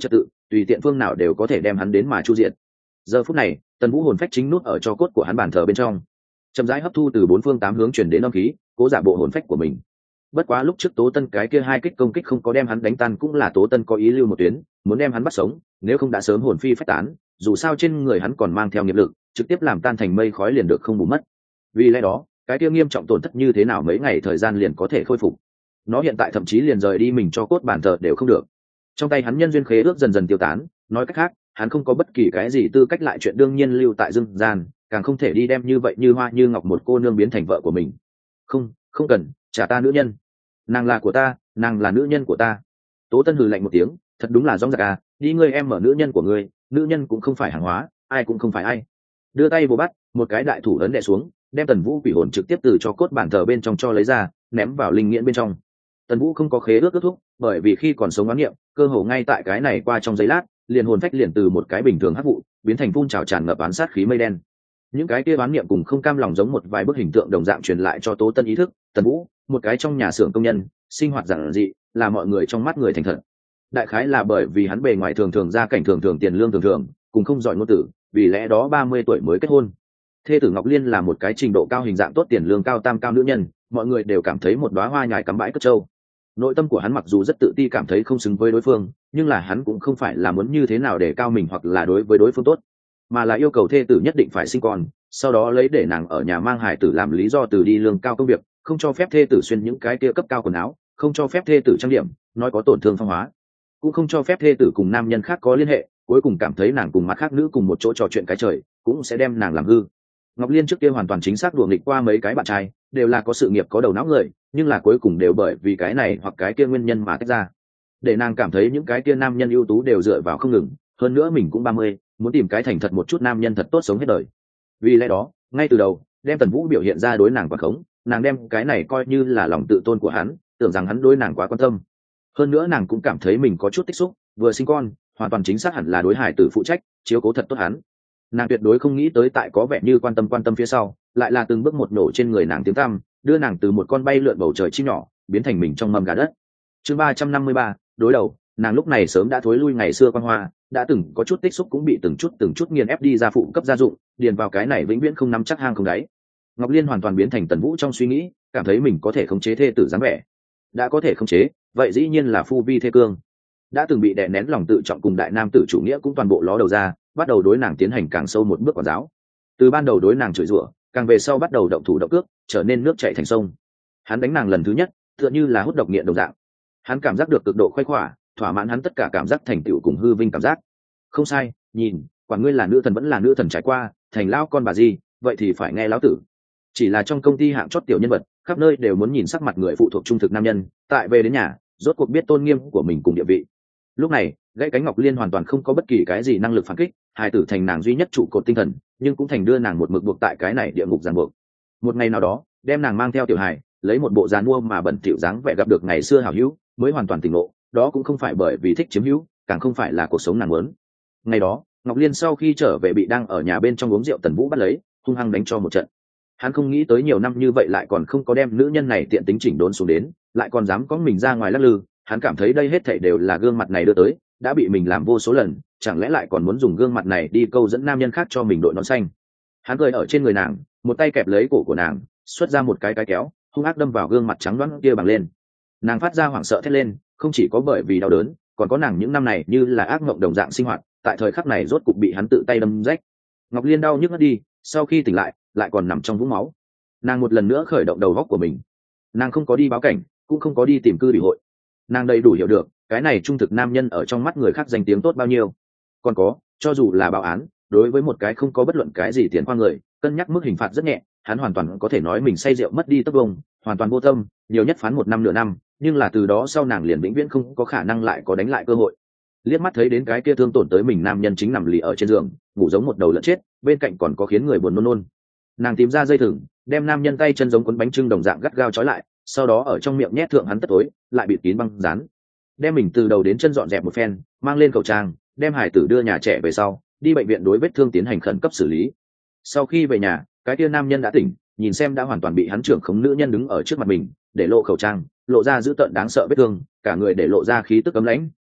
tùy tiện phương nào đều có thể đem hắn đến mà chu diện. Giờ phút này Tần Vũ hồn phách chính nút ở cho cốt của hắn bàn thờ bên trong, chậm rãi hấp thu từ bốn phương tám hướng chuyển đến âm khí, cố giả bộ hồn phách của mình. Bất quá lúc trước Tố Tân cái kia hai kích công kích không có đem hắn đánh tan, cũng là Tố Tân có ý lưu một tuyến, muốn đem hắn bắt sống, nếu không đã sớm hồn phi phách tán, dù sao trên người hắn còn mang theo nghiệp lực, trực tiếp làm tan thành mây khói liền được không bù mất. Vì lẽ đó, cái kia nghiêm trọng tổn thất như thế nào mấy ngày thời gian liền có thể khôi phục. Nó hiện tại thậm chí liền rời đi mình cho cốt bản thờ đều không được. Trong tay hắn nhân duyên khế ước dần dần tiêu tán, nói cách khác, hắn không có bất kỳ cái gì tư cách lại chuyện đương nhiên lưu tại dương gian, càng không thể đi đem như vậy như hoa như ngọc một cô nương biến thành vợ của mình. Không, không cần, trả ta nữ nhân. Nàng là của ta, nàng là nữ nhân của ta. Tố Tân hừ lạnh một tiếng, thật đúng là rong rạc à, đi ngươi em mở nữ nhân của ngươi, nữ nhân cũng không phải hàng hóa, ai cũng không phải ai. Đưa tay vô bắt, một cái đại thủ ấn đè xuống, đem Tần Vũ quỷ hồn trực tiếp từ cho cốt bản thờ bên trong cho lấy ra, ném vào linh nghiễn bên trong. Tần Vũ không có khế ước kết thúc, bởi vì khi còn sống oán niệm, cơ hồ ngay tại cái này qua trong giây lát, liền hồn phách liền từ một cái bình thường hắc vụ, biến thành phun trào tràn ngập oán sát khí mây đen. Những cái kia oán niệm cùng không cam lòng giống một vài bức hình tượng đồng dạng truyền lại cho Tố Tân ý thức, Tần Vũ, một cái trong nhà xưởng công nhân, sinh hoạt giản dị, là mọi người trong mắt người thành thật. Đại khái là bởi vì hắn bề ngoài thường thường gia cảnh thường thường tiền lương thường thường, cùng không giỏi ngôn tử, vì lẽ đó ba mươi tuổi mới kết hôn. Thê tử Ngọc Liên là một cái trình độ cao hình dạng tốt tiền lương cao tam cao nữ nhân, mọi người đều cảm thấy một đóa hoa nhài cắm bãi cất trâu. Nội tâm của hắn mặc dù rất tự ti cảm thấy không xứng với đối phương, nhưng là hắn cũng không phải là muốn như thế nào để cao mình hoặc là đối với đối phương tốt, mà là yêu cầu thê tử nhất định phải sinh con, sau đó lấy để nàng ở nhà mang hài tử làm lý do từ đi lương cao công việc, không cho phép thê tử xuyên những cái kia cấp cao quần áo, không cho phép thê tử trang điểm, nói có tổn thương phong hóa, cũng không cho phép thê tử cùng nam nhân khác có liên hệ, cuối cùng cảm thấy nàng cùng mặt khác nữ cùng một chỗ trò chuyện cái trời, cũng sẽ đem nàng làm hư. Ngọc Liên trước kia hoàn toàn chính xác đùa nghịch qua mấy cái bạn trai, đều là có sự nghiệp có đầu não người, nhưng là cuối cùng đều bởi vì cái này hoặc cái kia nguyên nhân mà tách ra. Để nàng cảm thấy những cái kia nam nhân ưu tú đều dựa vào không ngừng, hơn nữa mình cũng ba mươi, muốn tìm cái thành thật một chút nam nhân thật tốt sống hết đời. Vì lẽ đó, ngay từ đầu, đem Tần Vũ biểu hiện ra đối nàng quá khống, nàng đem cái này coi như là lòng tự tôn của hắn, tưởng rằng hắn đối nàng quá quan tâm. Hơn nữa nàng cũng cảm thấy mình có chút tích xúc, vừa sinh con, hoàn toàn chính xác hẳn là đối hải tử phụ trách, chiếu cố thật tốt hắn. Nàng tuyệt đối không nghĩ tới tại có vẻ như quan tâm quan tâm phía sau, lại là từng bước một nổ trên người nàng tiếng tăm, đưa nàng từ một con bay lượn bầu trời chim nhỏ, biến thành mình trong mầm gà đất. Chương ba trăm năm mươi ba, đối đầu, nàng lúc này sớm đã thối lui ngày xưa quan hoa, đã từng có chút tích xúc cũng bị từng chút từng chút nghiền ép đi ra phụ cấp gia dụng, điền vào cái này vĩnh viễn không nắm chắc hang không đáy. Ngọc Liên hoàn toàn biến thành Tần Vũ trong suy nghĩ, cảm thấy mình có thể khống chế thê tử dáng vẻ. Đã có thể khống chế, vậy dĩ nhiên là phu vi thê cương. Đã từng bị đè nén lòng tự trọng cùng đại nam tử chủ nghĩa cũng toàn bộ ló đầu ra, bắt đầu đối nàng tiến hành càng sâu một bước quản giáo. Từ ban đầu đối nàng chửi rủa, càng về sau bắt đầu động thủ động cước, trở nên nước chảy thành sông. Hắn đánh nàng lần thứ nhất, tựa như là hút độc nghiện đồng dạng. Hắn cảm giác được cực độ khoái khỏa, thỏa mãn hắn tất cả cảm giác thành tựu cùng hư vinh cảm giác. Không sai, nhìn, quả ngươi là nữ thần vẫn là nữ thần trải qua, thành lão con bà gì, vậy thì phải nghe lão tử. Chỉ là trong công ty hạng chót tiểu nhân vật, khắp nơi đều muốn nhìn sắc mặt người phụ thuộc trung thực nam nhân, tại về đến nhà, rốt cuộc biết tôn nghiêm của mình cùng địa vị. Lúc này, gãy cánh Ngọc Liên hoàn toàn không có bất kỳ cái gì năng lực phản kích, hài tử thành nàng duy nhất trụ cột tinh thần, nhưng cũng thành đưa nàng một mực buộc tại cái này địa ngục ràng buộc. Một ngày nào đó, đem nàng mang theo tiểu hài, lấy một bộ dàn mua mà bẩn thỉu dáng vẻ gặp được ngày xưa hảo hữu, mới hoàn toàn tỉnh ngộ, đó cũng không phải bởi vì thích chiếm hữu, càng không phải là cuộc sống nàng muốn. Ngày đó, Ngọc Liên sau khi trở về bị đang ở nhà bên trong uống rượu Tần Vũ bắt lấy, hung hăng đánh cho một trận. Hắn không nghĩ tới nhiều năm như vậy lại còn không có đem nữ nhân này tiện tính chỉnh đốn xuống đến, lại còn dám có mình ra ngoài lắc lư, hắn cảm thấy đây hết thảy đều là gương mặt này đưa tới, đã bị mình làm vô số lần, chẳng lẽ lại còn muốn dùng gương mặt này đi câu dẫn nam nhân khác cho mình đội nón xanh. Hắn cười ở trên người nàng, một tay kẹp lấy cổ của nàng, xuất ra một cái cái kéo, hung ác đâm vào gương mặt trắng đoán kia bằng lên. Nàng phát ra hoảng sợ thét lên, không chỉ có bởi vì đau đớn, còn có nàng những năm này như là ác mộng đồng dạng sinh hoạt, tại thời khắc này rốt cục bị hắn tự tay đâm rách. Ngọc Liên đau nhức ngất đi, sau khi tỉnh lại, lại còn nằm trong vũng máu. Nàng một lần nữa khởi động đầu óc của mình. Nàng không có đi báo cảnh, cũng không có đi tìm cư ủy hội. Nàng đầy đủ hiểu được, cái này trung thực nam nhân ở trong mắt người khác danh tiếng tốt bao nhiêu. Còn có, cho dù là báo án, đối với một cái không có bất luận cái gì tiền qua người, cân nhắc mức hình phạt rất nhẹ, hắn hoàn toàn có thể nói mình say rượu mất đi tấc vông, hoàn toàn vô tâm, nhiều nhất phán một năm nửa năm, nhưng là từ đó sau nàng liền vĩnh viễn không có khả năng lại có đánh lại cơ hội. Liếc mắt thấy đến cái kia thương tổn tới mình nam nhân chính nằm lì ở trên giường, ngủ giống một đầu lợn chết, bên cạnh còn có khiến người buồn nôn nôn. Nàng tìm ra dây thừng, đem nam nhân tay chân giống cuốn bánh trưng đồng dạng gắt gao trói lại, sau đó ở trong miệng nhét thượng hắn tất tối, lại bịt kín băng dán. Đem mình từ đầu đến chân dọn dẹp một phen, mang lên khẩu trang, đem hải tử đưa nhà trẻ về sau, đi bệnh viện đối vết thương tiến hành khẩn cấp xử lý. Sau khi về nhà, cái kia nam nhân đã tỉnh, nhìn xem đã hoàn toàn bị hắn trưởng khống nữ nhân đứng ở trước mặt mình, để lộ khẩu trang, lộ ra dữ tợn đáng sợ vết thương, cả người để lộ ra khí tức cấm lãnh,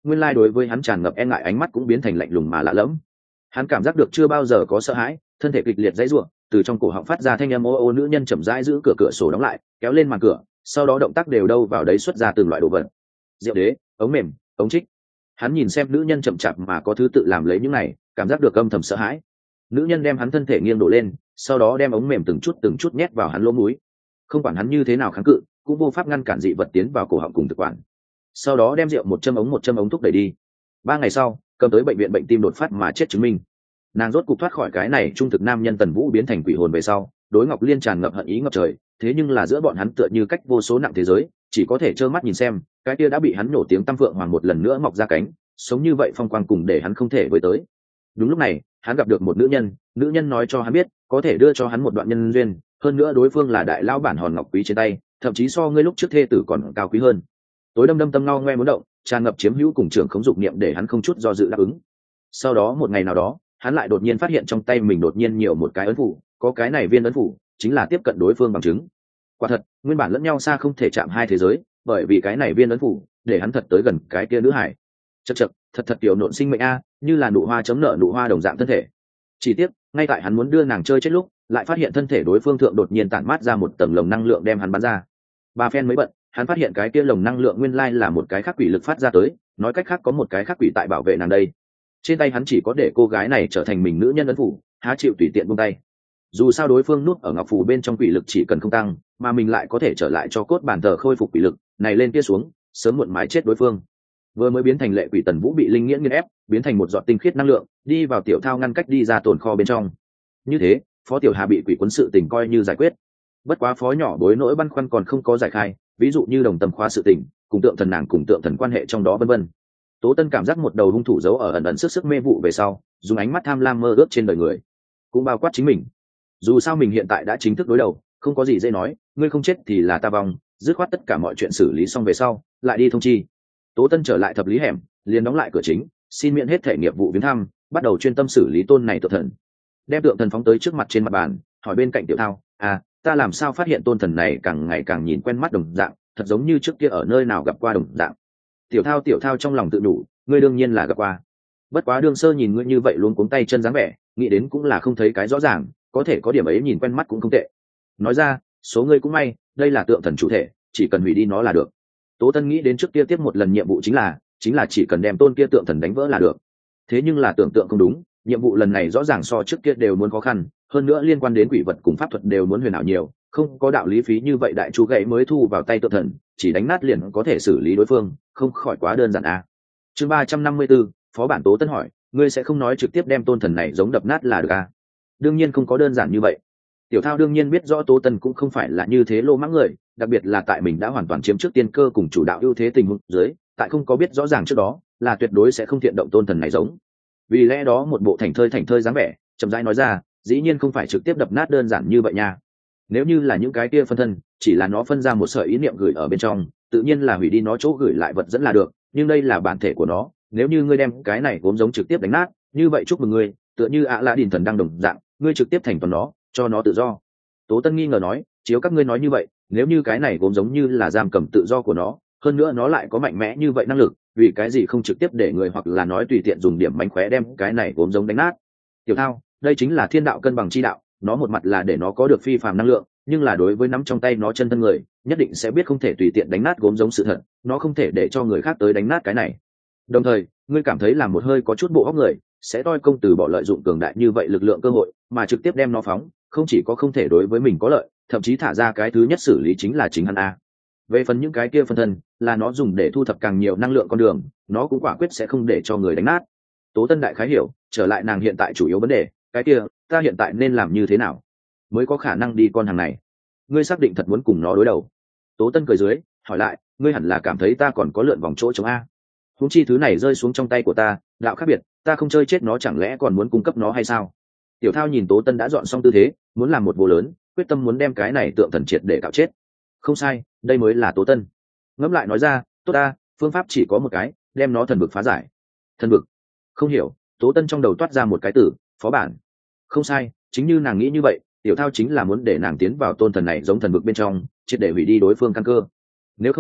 nguyên lai đối với hắn tràn ngập e ngại ánh mắt cũng biến thành lạnh lùng mà lạ lẫm. Hắn cảm giác được chưa bao giờ có sợ hãi, thân thể kịch liệt dãy rủa, từ trong cổ họng phát ra thanh âm ô ô. Nữ nhân chậm rãi giữ cửa cửa sổ đóng lại, kéo lên màn cửa, sau đó động tác đều đâu vào đấy xuất ra từng loại đồ vật. Rượu đế, ống mềm, ống trích. Hắn nhìn xem nữ nhân chậm chạp mà có thứ tự làm lấy những này, cảm giác được âm thầm sợ hãi. Nữ nhân đem hắn thân thể nghiêng đổ lên, sau đó đem ống mềm từng chút từng chút nhét vào hắn lỗ mũi. Không quản hắn như thế nào kháng cự, cũng vô pháp ngăn cản dị vật tiến vào cổ họng cùng thực quản. Sau đó đem rượu một châm ống một châm ống thúc đẩy đi. Ba ngày sau, cầm tới bệnh viện bệnh tim đột phát mà chết chứng minh. Nàng rốt cục thoát khỏi cái này trung thực nam nhân Tần Vũ biến thành quỷ hồn về sau, đối Ngọc Liên tràn ngập hận ý ngập trời, thế nhưng là giữa bọn hắn tựa như cách vô số nặng thế giới, chỉ có thể trơ mắt nhìn xem, cái kia đã bị hắn nổ tiếng tăm phượng hoàng một lần nữa mọc ra cánh, sống như vậy phong quang cùng để hắn không thể với tới. Đúng lúc này, hắn gặp được một nữ nhân, nữ nhân nói cho hắn biết, có thể đưa cho hắn một đoạn nhân duyên, hơn nữa đối phương là đại lão bản hòn ngọc quý trên tay, thậm chí so ngươi lúc trước thê tử còn cao quý hơn. Tối đâm đâm tâm ngao ngoe muốn động, tràn ngập chiếm hữu cùng trưởng khống dục niệm để hắn không chút do dự đáp ứng. Sau đó một ngày nào đó, hắn lại đột nhiên phát hiện trong tay mình đột nhiên nhiều một cái ấn phủ, có cái này viên ấn phủ chính là tiếp cận đối phương bằng chứng. Quả thật, nguyên bản lẫn nhau xa không thể chạm hai thế giới, bởi vì cái này viên ấn phủ để hắn thật tới gần cái kia nữ hải. Chậc chậc, thật thật tiểu nộn sinh mệnh a, như là nụ hoa chấm nợ nụ hoa đồng dạng thân thể. Chỉ tiếc, ngay tại hắn muốn đưa nàng chơi chết lúc, lại phát hiện thân thể đối phương thượng đột nhiên tản mát ra một tầng lồng năng lượng đem hắn bắn ra. Ba phen mới bận, hắn phát hiện cái kia lồng năng lượng nguyên lai là một cái khắc quỷ lực phát ra tới, nói cách khác có một cái khắc quỷ tại bảo vệ nàng đây. Trên tay hắn chỉ có để cô gái này trở thành mình nữ nhân ấn phủ, há chịu tùy tiện buông tay. Dù sao đối phương núp ở ngọc phù bên trong quỷ lực chỉ cần không tăng, mà mình lại có thể trở lại cho cốt bàn thờ khôi phục quỷ lực, này lên kia xuống, sớm muộn mãi chết đối phương. Vừa mới biến thành lệ quỷ Tần Vũ bị linh nghiễn nghiền ép, biến thành một giọt tinh khiết năng lượng, đi vào tiểu thao ngăn cách đi ra tồn kho bên trong. Như thế, Phó Tiểu Hà bị quỷ quấn sự tình coi như giải quyết. Bất quá phó nhỏ bối nỗi băn khoăn còn không có giải khai, ví dụ như đồng tâm khoa sự tình, cùng tượng thần nàng cùng tượng thần quan hệ trong đó vân vân. Tố Tân cảm giác một đầu hung thủ giấu ở ẩn ẩn sức sức mê vụ về sau, dùng ánh mắt tham lam mơ ước trên đời người, cũng bao quát chính mình. Dù sao mình hiện tại đã chính thức đối đầu, không có gì dễ nói, ngươi không chết thì là ta vong, dứt khoát tất cả mọi chuyện xử lý xong về sau, lại đi thông chi. Tố Tân trở lại thập lý hẻm, liền đóng lại cửa chính, xin miễn hết thể nghiệp vụ viếng thăm, bắt đầu chuyên tâm xử lý tôn này tượng thần. Đem tượng thần phóng tới trước mặt trên mặt bàn, hỏi bên cạnh Tiểu Thao, à, ta làm sao phát hiện tôn thần này càng ngày càng nhìn quen mắt đồng dạng, thật giống như trước kia ở nơi nào gặp qua đồng dạng. Tiểu Thao Tiểu Thao trong lòng tự đủ, ngươi đương nhiên là gặp qua. Bất quá đương sơ nhìn ngươi như vậy luôn cuống tay chân dáng vẻ, nghĩ đến cũng là không thấy cái rõ ràng, có thể có điểm ấy nhìn quen mắt cũng không tệ. Nói ra, số ngươi cũng may, đây là tượng thần chủ thể, chỉ cần hủy đi nó là được. Tố Tân nghĩ đến trước kia tiếp một lần nhiệm vụ chính là, chính là chỉ cần đem tôn kia tượng thần đánh vỡ là được. Thế nhưng là tưởng tượng không đúng, nhiệm vụ lần này rõ ràng so trước kia đều muốn khó khăn, hơn nữa liên quan đến quỷ vật cùng pháp thuật đều muốn huyền ảo nhiều, không có đạo lý phí như vậy đại chú gậy mới thu vào tay tượng thần, chỉ đánh nát liền có thể xử lý đối phương, không khỏi quá đơn giản à. Chương ba trăm năm mươi 4, Phó bản Tố Tân hỏi, ngươi sẽ không nói trực tiếp đem tôn thần này giống đập nát là được à? Đương nhiên không có đơn giản như vậy. Tiểu Thao đương nhiên biết rõ Tố Tân cũng không phải là như thế lô mãng người, đặc biệt là tại mình đã hoàn toàn chiếm trước tiên cơ cùng chủ đạo ưu thế tình huống dưới, tại không có biết rõ ràng trước đó, là tuyệt đối sẽ không thiện động tôn thần này giống. Vì lẽ đó một bộ thành thơi thành thơi dáng vẻ, chậm rãi nói ra, dĩ nhiên không phải trực tiếp đập nát đơn giản như vậy nha. Nếu như là những cái kia phân thân, chỉ là nó phân ra một sợi ý niệm gửi ở bên trong, tự nhiên là hủy đi nó chỗ gửi lại vật dẫn là được, nhưng đây là bản thể của nó, nếu như ngươi đem cái này gốm giống trực tiếp đánh nát, như vậy chúc mừng ngươi, tựa như ạ lạ đình thần đang đồng dạng, ngươi trực tiếp thành toàn nó, cho nó tự do. Tố Tân nghi ngờ nói, chiếu các ngươi nói như vậy, nếu như cái này gốm giống như là giam cầm tự do của nó, hơn nữa nó lại có mạnh mẽ như vậy năng lực, vì cái gì không trực tiếp để người hoặc là nói tùy tiện dùng điểm mánh khóe đem cái này gốm giống đánh nát. Tiểu Thao, đây chính là thiên đạo cân bằng chi đạo, nó một mặt là để nó có được phi phàm năng lượng, nhưng là đối với nắm trong tay nó chân thân người, nhất định sẽ biết không thể tùy tiện đánh nát gốm giống sự thật, nó không thể để cho người khác tới đánh nát cái này. Đồng thời, ngươi cảm thấy là một hơi có chút bộ óc người, sẽ toi công từ bỏ lợi dụng cường đại như vậy lực lượng cơ hội, mà trực tiếp đem nó phóng, không chỉ có không thể đối với mình có lợi, thậm chí thả ra cái thứ nhất xử lý chính là chính hắn a. Về phần những cái kia phân thân, là nó dùng để thu thập càng nhiều năng lượng con đường, nó cũng quả quyết sẽ không để cho người đánh nát. Tố Tân đại khái hiểu, trở lại nàng hiện tại chủ yếu vấn đề, cái kia, ta hiện tại nên làm như thế nào mới có khả năng đi con hàng này? Ngươi xác định thật muốn cùng nó đối đầu? Tố Tân cười dưới, hỏi lại, ngươi hẳn là cảm thấy ta còn có lượn vòng chỗ chống a. Huống chi thứ này rơi xuống trong tay của ta, đạo khác biệt, ta không chơi chết nó chẳng lẽ còn muốn cung cấp nó hay sao? Tiểu Thao nhìn Tố Tân đã dọn xong tư thế, muốn làm một vô lớn, quyết tâm muốn đem cái này tượng thần triệt để cạo chết. Không sai, đây mới là Tố Tân. Ngẫm lại nói ra, tốt ta, phương pháp chỉ có một cái, đem nó thần vực phá giải. Thần vực? Không hiểu. Tố Tân trong đầu toát ra một cái từ, phó bản. Không sai, chính như nàng nghĩ như vậy, Tiểu Thao chính là muốn để nàng tiến vào tôn thần này giống thần vực bên trong, triệt để hủy đi đối phương căn cơ. Nếu không,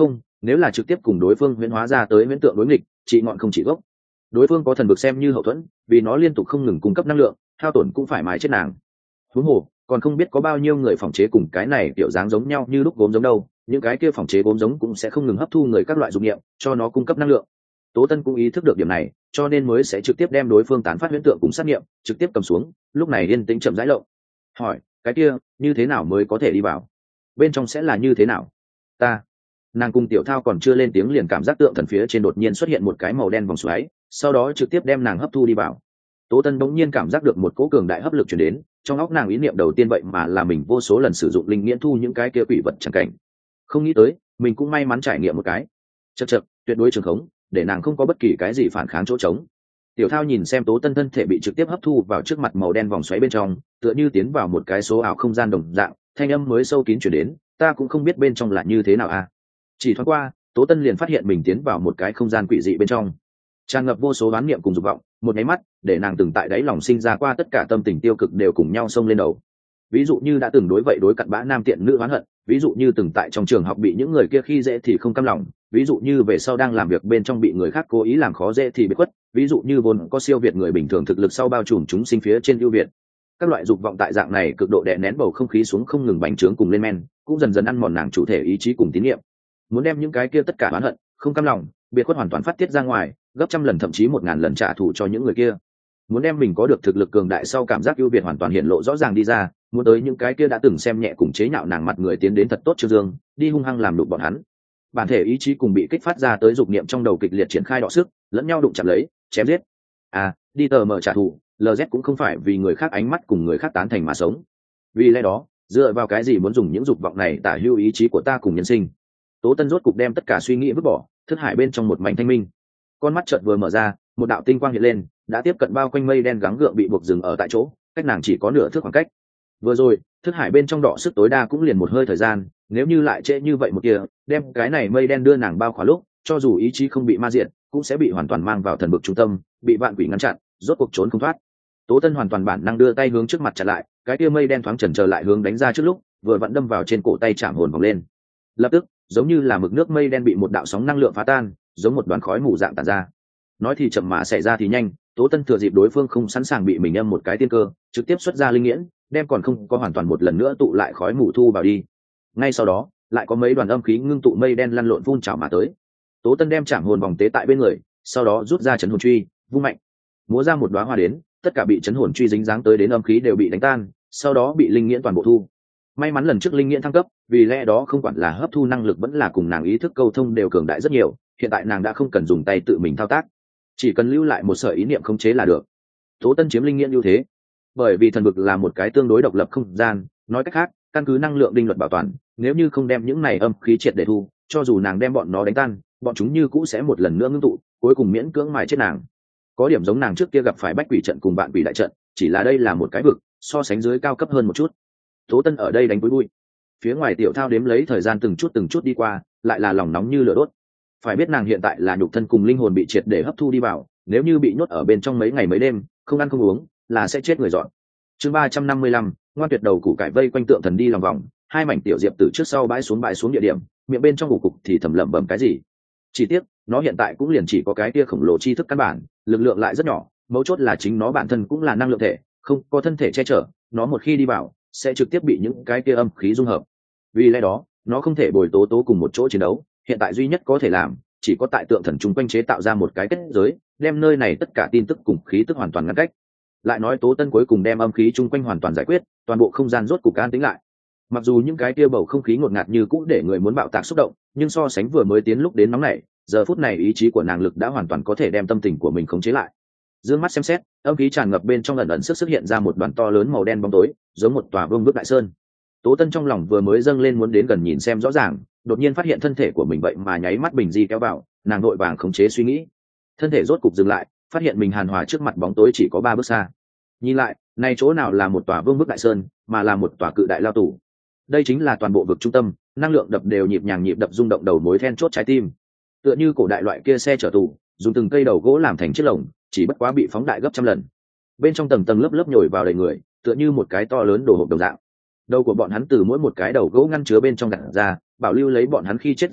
nếu là trực tiếp cùng đối phương huyễn hóa ra tới huyễn tượng đối nghịch, trị ngọn không trị gốc. Đối phương có thần vực xem như hậu thuẫn, vì nó liên tục không ngừng cung cấp năng lượng, hao tổn cũng phải mài chết nàng. Huống hồ còn không biết có bao nhiêu người phòng chế cùng cái này kiểu dáng giống nhau như lúc gốm giống đâu, những cái kia phòng chế gốm giống cũng sẽ không ngừng hấp thu người các loại dụng nghiệm cho nó cung cấp năng lượng. Tố Tân cũng ý thức được điểm này, cho nên mới sẽ trực tiếp đem đối phương tán phát huyễn tượng cùng sát nghiệm trực tiếp cầm xuống, lúc này yên tĩnh chậm rãi lộng. Hỏi, cái kia như thế nào mới có thể đi vào, bên trong sẽ là như thế nào? Ta nàng cùng Tiểu Thao còn chưa lên tiếng liền cảm giác tượng thần phía trên đột nhiên xuất hiện một cái màu đen vòng xoáy, sau đó trực tiếp đem nàng hấp thu đi vào. Tố Tân bỗng nhiên cảm giác được một cỗ cường đại hấp lực truyền đến, trong óc nàng ý niệm đầu tiên vậy mà là mình vô số lần sử dụng linh nghiễn thu những cái kia quỷ vật chẳng cảnh. Không nghĩ tới, mình cũng may mắn trải nghiệm một cái. Chậc chậc, tuyệt đối trường khống, để nàng không có bất kỳ cái gì phản kháng chỗ trống. Tiểu Thao nhìn xem Tố Tân thân thể bị trực tiếp hấp thu vào trước mặt màu đen vòng xoáy bên trong, tựa như tiến vào một cái số ảo không gian đồng dạng, thanh âm mới sâu kín truyền đến, ta cũng không biết bên trong là như thế nào a. À. Chỉ thoáng qua, Tố Tân liền phát hiện mình tiến vào một cái không gian quỷ dị bên trong, tràn ngập vô số đoán niệm cùng dục vọng, một cái mắt để nàng từng tại đáy lòng sinh ra qua tất cả tâm tình tiêu cực đều cùng nhau xông lên đầu. Ví dụ như đã từng đối vậy đối cặn bã nam tiện nữ oán hận, ví dụ như từng tại trong trường học bị những người kia khi dễ thì không cam lòng, ví dụ như về sau đang làm việc bên trong bị người khác cố ý làm khó dễ thì bị khuất, ví dụ như vốn có siêu việt người bình thường thực lực sau bao trùm chúng sinh phía trên ưu việt. Các loại dục vọng tại dạng này cực độ đè nén bầu không khí xuống không ngừng bành trướng cùng lên men, cũng dần dần ăn mòn nàng chủ thể ý chí cùng tín niệm. Muốn đem những cái kia tất cả oán hận, không cam lòng, biệt khuất hoàn toàn phát tiết ra ngoài, gấp trăm lần thậm chí một ngàn lần trả thù cho những người kia. Muốn đem mình có được thực lực cường đại sau cảm giác ưu việt hoàn toàn hiện lộ rõ ràng đi ra, muốn tới những cái kia đã từng xem nhẹ cùng chế nhạo nàng mặt người tiến đến thật tốt Trương Dương, đi hung hăng làm đục bọn hắn. Bản thể ý chí cùng bị kích phát ra tới dục niệm trong đầu kịch liệt triển khai đọ sức, lẫn nhau đụng chạm lấy, chém giết. À, đi tờ mở trả thù, lờ dét cũng không phải vì người khác ánh mắt cùng người khác tán thành mà sống. Vì lẽ đó, dựa vào cái gì muốn dùng những dục vọng này tả hữu ý chí của ta cùng nhân sinh? Tố Tân rốt cục đem tất cả suy nghĩ vứt bỏ, thức hải bên trong một mảnh thanh minh. Con mắt chợt vừa mở ra, một đạo tinh quang hiện lên, đã tiếp cận bao quanh mây đen gắng gượng bị buộc dừng ở tại chỗ, cách nàng chỉ có nửa thước khoảng cách. Vừa rồi, thức hải bên trong đọ sức tối đa cũng liền một hơi thời gian, nếu như lại trễ như vậy một kia, đem cái này mây đen đưa nàng bao khỏa lúc, cho dù ý chí không bị ma diệt, cũng sẽ bị hoàn toàn mang vào thần vực trung tâm, bị vạn quỷ ngăn chặn, rốt cuộc trốn không thoát. Tố Tân hoàn toàn bản năng đưa tay hướng trước mặt chặn lại, cái kia mây đen thoáng chần chờ lại hướng đánh ra trước lúc, vừa vặn đâm vào trên cổ tay chạm hồn vòng lên. Lập tức, giống như là mực nước mây đen bị một đạo sóng năng lượng phá tan, giống một đoàn khói mù dạng tản ra. Nói thì chậm mà xảy ra thì nhanh, Tố Tân thừa dịp đối phương không sẵn sàng bị mình âm một cái tiên cơ, trực tiếp xuất ra linh nghiễn, đem còn không có hoàn toàn một lần nữa tụ lại khói mù thu vào đi. Ngay sau đó, lại có mấy đoàn âm khí ngưng tụ mây đen lăn lộn phun trào mà tới. Tố Tân đem chạm hồn vòng tế tại bên người, sau đó rút ra chấn hồn truy, vung mạnh, múa ra một đóa hoa đến, tất cả bị chấn hồn truy dính dáng tới đến âm khí đều bị đánh tan, sau đó bị linh nghiễn toàn bộ thu. May mắn lần trước linh nghiễn thăng cấp, vì lẽ đó không quản là hấp thu năng lực vẫn là cùng nàng ý thức câu thông đều cường đại rất nhiều, hiện tại nàng đã không cần dùng tay tự mình thao tác, chỉ cần lưu lại một sợi ý niệm khống chế là được. Tố Tân chiếm linh nghiễn ưu thế, bởi vì thần vực là một cái tương đối độc lập không gian, nói cách khác, căn cứ năng lượng đinh luật bảo toàn, nếu như không đem những này âm khí triệt để thu, cho dù nàng đem bọn nó đánh tan, bọn chúng như cũ sẽ một lần nữa ngưng tụ, cuối cùng miễn cưỡng mài chết nàng. Có điểm giống nàng trước kia gặp phải bách quỷ trận cùng bạn quỷ đại trận, chỉ là đây là một cái vực, so sánh dưới cao cấp hơn một chút. Tố Tân ở đây đánh cuối bụi, phía ngoài Tiểu Thao đếm lấy thời gian từng chút từng chút đi qua, lại là lòng nóng như lửa đốt. Phải biết nàng hiện tại là nhục thân cùng linh hồn bị triệt để hấp thu đi vào, nếu như bị nhốt ở bên trong mấy ngày mấy đêm, không ăn không uống, là sẽ chết người dọn. Chương ba trăm năm mươi lăm, ngoan tuyệt đầu củ cải vây quanh tượng thần đi lòng vòng, hai mảnh tiểu diệp từ trước sau bãi xuống bãi xuống địa điểm, miệng bên trong ngủ cục thì thầm lẩm bẩm cái gì. Chỉ tiếc, nó hiện tại cũng liền chỉ có cái kia khổng lồ tri thức căn bản, lực lượng lại rất nhỏ, mấu chốt là chính nó bản thân cũng là năng lượng thể, không có thân thể che chở, nó một khi đi vào, sẽ trực tiếp bị những cái kia âm khí dung hợp. Vì lẽ đó, nó không thể bồi Tố Tố cùng một chỗ chiến đấu, hiện tại duy nhất có thể làm, chỉ có tại tượng thần chung quanh chế tạo ra một cái kết giới, đem nơi này tất cả tin tức cùng khí tức hoàn toàn ngăn cách. Lại nói Tố Tân cuối cùng đem âm khí chung quanh hoàn toàn giải quyết, toàn bộ không gian rốt cục an tĩnh lại. Mặc dù những cái kia bầu không khí ngột ngạt như cũ để người muốn bạo tạc xúc động, nhưng so sánh vừa mới tiến lúc đến nóng này, giờ phút này ý chí của nàng lực đã hoàn toàn có thể đem tâm tình của mình khống chế lại. Dương mắt xem xét, âm khí tràn ngập bên trong ẩn ẩn sức xuất hiện ra một đoàn to lớn màu đen bóng tối, giống một tòa vương bức đại sơn. Tố Tân trong lòng vừa mới dâng lên muốn đến gần nhìn xem rõ ràng, đột nhiên phát hiện thân thể của mình vậy mà nháy mắt bình di kéo vào, nàng nội vàng khống chế suy nghĩ, thân thể rốt cục dừng lại, phát hiện mình hàn hòa trước mặt bóng tối chỉ có ba bước xa. Nhìn lại, này chỗ nào là một tòa vương bức đại sơn, mà là một tòa cự đại lao tù. Đây chính là toàn bộ vực trung tâm, năng lượng đập đều nhịp nhàng nhịp đập rung động đầu mối then chốt trái tim. Tựa như cổ đại loại kia xe chở tù, dùng từng cây đầu gỗ làm thành chiếc lồng, chỉ bất quá bị phóng đại gấp trăm lần. Bên trong tầng tầng lớp lớp nhồi vào đầy người, tựa như một cái to lớn đồ hộp đồng dạng. Đầu của bọn hắn từ mỗi một cái đầu gỗ ngăn chứa bên trong gặt ra, bảo lưu lấy bọn hắn khi chết dáng vẻ,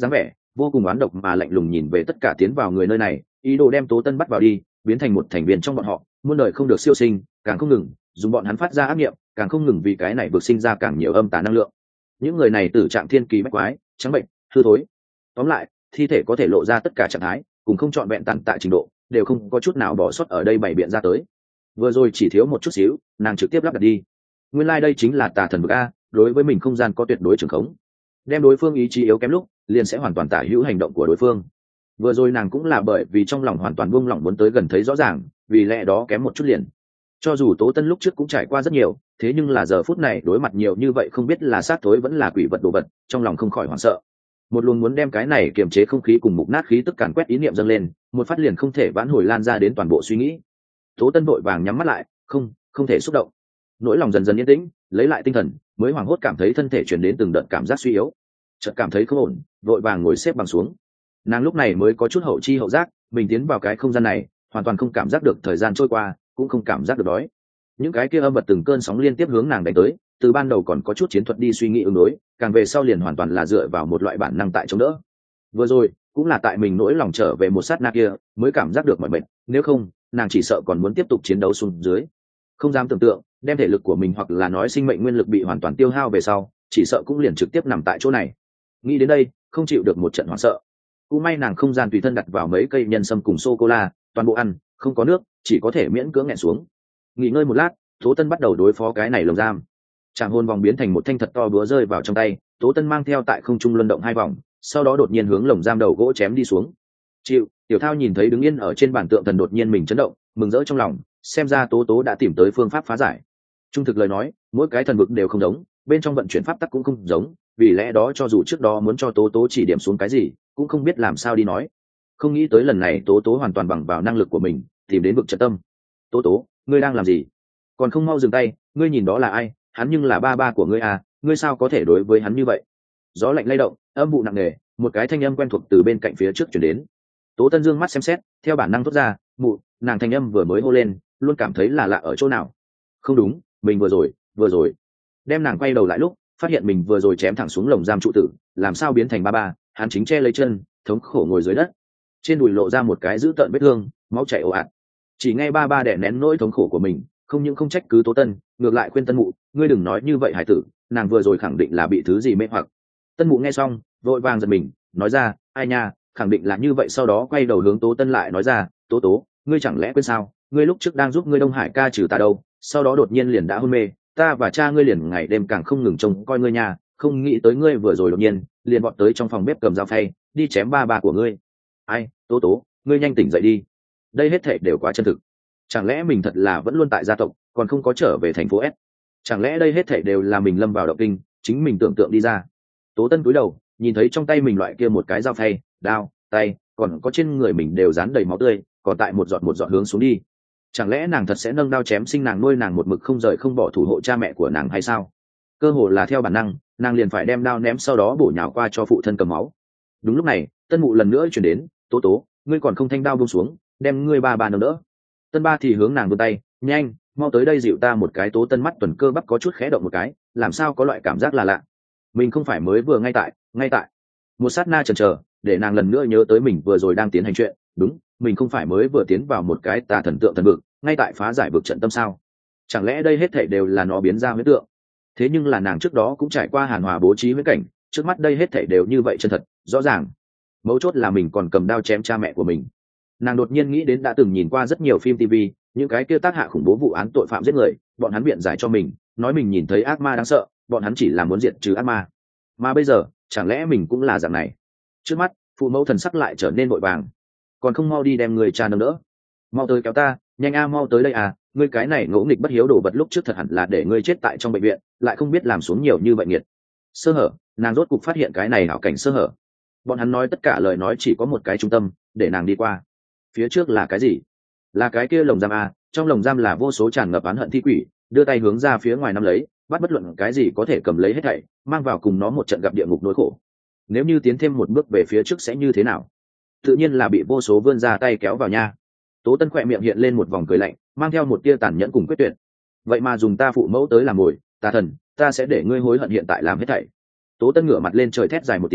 vô cùng oán độc mà lạnh lùng nhìn về tất cả tiến vào người nơi này, ý đồ đem Tố Tân bắt vào đi, biến thành một thành viên trong bọn họ, muôn đời không được siêu sinh, càng không ngừng dùng bọn hắn phát ra ác nghiệm, càng không ngừng vì cái này vực sinh ra càng nhiều âm tà năng lượng. Những người này tử trạng thiên kỳ bách quái, trắng bệnh, hư thối. Tóm lại, thi thể có thể lộ ra tất cả trạng thái, cùng không trọn vẹn tàn tại trình độ, đều không có chút nào bỏ sót ở đây bày biện ra tới. Vừa rồi chỉ thiếu một chút xíu, nàng trực tiếp lắp đặt đi. Nguyên lai like đây chính là tà thần vực a, đối với mình không gian có tuyệt đối trường khống. Đem đối phương ý chí yếu kém lúc, liền sẽ hoàn toàn tả hữu hành động của đối phương. Vừa rồi nàng cũng là bởi vì trong lòng hoàn toàn buông lỏng muốn tới gần thấy rõ ràng, vì lẽ đó kém một chút liền. Cho dù Tố Tân lúc trước cũng trải qua rất nhiều, thế nhưng là giờ phút này đối mặt nhiều như vậy không biết là sát tối vẫn là quỷ vật đồ vật, trong lòng không khỏi hoảng sợ. Một luồng muốn đem cái này kiềm chế không khí cùng mục nát khí tức càn quét ý niệm dâng lên, một phát liền không thể vãn hồi lan ra đến toàn bộ suy nghĩ. Tố Tân vội vàng nhắm mắt lại, không, không thể xúc động. Nỗi lòng dần dần yên tĩnh, lấy lại tinh thần, mới hoảng hốt cảm thấy thân thể truyền đến từng đợt cảm giác suy yếu. Chợt cảm thấy không ổn, vội vàng ngồi xếp bằng xuống. Nàng lúc này mới có chút hậu chi hậu giác, mình tiến vào cái không gian này, hoàn toàn không cảm giác được thời gian trôi qua, cũng không cảm giác được đói. Những cái kia âm vật từng cơn sóng liên tiếp hướng nàng đánh tới, từ ban đầu còn có chút chiến thuật đi suy nghĩ ứng đối, càng về sau liền hoàn toàn là dựa vào một loại bản năng tại chống đỡ. Vừa rồi cũng là tại mình nỗi lòng trở về một sát na kia mới cảm giác được mọi mệt, nếu không nàng chỉ sợ còn muốn tiếp tục chiến đấu xuống dưới. Không dám tưởng tượng đem thể lực của mình hoặc là nói sinh mệnh nguyên lực bị hoàn toàn tiêu hao về sau, chỉ sợ cũng liền trực tiếp nằm tại chỗ này. Nghĩ đến đây không chịu được một trận hoảng sợ. Cũng may nàng không gian tùy thân đặt vào mấy cây nhân sâm cùng sô cô la, toàn bộ ăn không có nước, chỉ có thể miễn cưỡng nghẹn xuống. Nghỉ ngơi một lát, Tố Tân bắt đầu đối phó cái này lồng giam. Tràng hồn vòng biến thành một thanh thật to búa rơi vào trong tay, Tố Tân mang theo tại không trung luân động hai vòng, sau đó đột nhiên hướng lồng giam đầu gỗ chém đi xuống. Chịu, Tiểu Thao nhìn thấy đứng yên ở trên bàn tượng thần đột nhiên mình chấn động, mừng rỡ trong lòng, xem ra Tố Tố đã tìm tới phương pháp phá giải. Trung thực lời nói, mỗi cái thần vực đều không giống, bên trong vận chuyển pháp tắc cũng không giống, vì lẽ đó cho dù trước đó muốn cho Tố Tố chỉ điểm xuống cái gì, cũng không biết làm sao đi nói. Không nghĩ tới lần này Tố Tố hoàn toàn bằng vào năng lực của mình, tìm đến vực trận tâm. Tố Tố, ngươi đang làm gì? Còn không mau dừng tay, ngươi nhìn đó là ai? Hắn nhưng là ba ba của ngươi à, ngươi sao có thể đối với hắn như vậy? Gió lạnh lay động, âm vụ nặng nề, một cái thanh âm quen thuộc từ bên cạnh phía trước chuyển đến. Tố Tân dương mắt xem xét, theo bản năng thốt ra, mụ, nàng thanh âm vừa mới hô lên, luôn cảm thấy là lạ ở chỗ nào. Không đúng, mình vừa rồi, vừa rồi. Đem nàng quay đầu lại lúc, phát hiện mình vừa rồi chém thẳng xuống lồng giam trụ tử, làm sao biến thành ba ba, hắn chính che lấy chân, thống khổ ngồi dưới đất. Trên đùi lộ ra một cái dữ tợn vết thương, máu chảy ồ ạt. Chỉ nghe ba ba đè nén nỗi thống khổ của mình, không những không trách cứ Tố Tân, ngược lại khuyên Tân Mụ, ngươi đừng nói như vậy hải tử, nàng vừa rồi khẳng định là bị thứ gì mê hoặc. Tân Mụ nghe xong, vội vàng giật mình, nói ra, ai nha, khẳng định là như vậy. Sau đó quay đầu hướng Tố Tân lại nói ra, Tố Tố, ngươi chẳng lẽ quên sao, ngươi lúc trước đang giúp ngươi Đông Hải ca trừ ta đâu, sau đó đột nhiên liền đã hôn mê, ta và cha ngươi liền ngày đêm càng không ngừng trông coi ngươi nhà, không nghĩ tới ngươi vừa rồi đột nhiên liền vọt tới trong phòng bếp cầm dao phay đi chém ba ba của ngươi. Ai, Tố Tố, ngươi nhanh tỉnh dậy đi, đây hết thảy đều quá chân thực. Chẳng lẽ mình thật là vẫn luôn tại gia tộc, còn không có trở về thành phố S? Chẳng lẽ đây hết thảy đều là mình lâm vào động kinh, chính mình tưởng tượng đi ra? Tố Tân cúi đầu, nhìn thấy trong tay mình loại kia một cái dao phay, đao, tay, còn có trên người mình đều dán đầy máu tươi, còn tại một giọt một giọt hướng xuống đi. Chẳng lẽ nàng thật sẽ nâng đao chém sinh nàng nuôi nàng một mực không rời không bỏ thủ hộ cha mẹ của nàng hay sao? Cơ hồ là theo bản năng, nàng liền phải đem đao ném, sau đó bổ nhào qua cho phụ thân cầm máu. Đúng lúc này, Tân Mụ lần nữa chuyển đến, Tố Tố, ngươi còn không thanh đao buông xuống, đem ngươi ba ba nâng đỡ. Tân Ba thì hướng nàng vươn tay, nhanh, mau tới đây dịu ta một cái. Tố Tân mắt tuần cơ bắp có chút khẽ động một cái, làm sao có loại cảm giác là lạ. Mình không phải mới vừa ngay tại, ngay tại. Một sát na chần chờ, để nàng lần nữa nhớ tới mình vừa rồi đang tiến hành chuyện, đúng, mình không phải mới vừa tiến vào một cái tà thần tượng thần vực, ngay tại phá giải vực trận tâm sao? Chẳng lẽ đây hết thảy đều là nó biến ra huyễn tượng? Thế nhưng là nàng trước đó cũng trải qua hàn hòa bố trí huyễn cảnh, trước mắt đây hết thảy đều như vậy chân thật, rõ ràng. Mấu chốt là mình còn cầm đao chém cha mẹ của mình. Nàng đột nhiên nghĩ đến đã từng nhìn qua rất nhiều phim ti vi, những cái kia tác hạ khủng bố vụ án tội phạm giết người, bọn hắn biện giải cho mình, nói mình nhìn thấy ác ma đáng sợ, bọn hắn chỉ là muốn diệt trừ ác ma. Mà bây giờ, chẳng lẽ mình cũng là dạng này? Trước mắt, phụ mẫu thần sắc lại trở nên vội vàng. Còn không mau đi đem người cha nâng đỡ, mau tới kéo ta, nhanh a, mau tới đây à, ngươi cái này ngỗ nghịch bất hiếu đồ vật, lúc trước thật hẳn là để ngươi chết tại trong bệnh viện, lại không biết làm xuống nhiều như vậy nghiệt. Sơ hở, nàng rốt cục phát hiện cái này hảo cảnh sơ hở. Bọn hắn nói tất cả lời nói chỉ có một cái trung tâm, để nàng đi qua. Phía trước là cái gì? Là cái kia lồng giam a, trong lồng giam là vô số tràn ngập oán hận thi quỷ, đưa tay hướng ra phía ngoài nắm lấy, bắt bất luận cái gì có thể cầm lấy hết thảy, mang vào cùng nó một trận gặp địa ngục nỗi khổ. Nếu như tiến thêm một bước về phía trước sẽ như thế nào? Tự nhiên là bị vô số vươn ra tay kéo vào nha. Tố Tân khỏe miệng hiện lên một vòng cười lạnh, mang theo một tia tàn nhẫn cùng quyết tuyệt. Vậy mà dùng ta phụ mẫu tới làm mồi, tà thần, ta sẽ để ngươi hối hận hiện tại làm hết thảy. Tố Tân ngửa mặt lên trời thét dài một tiếng,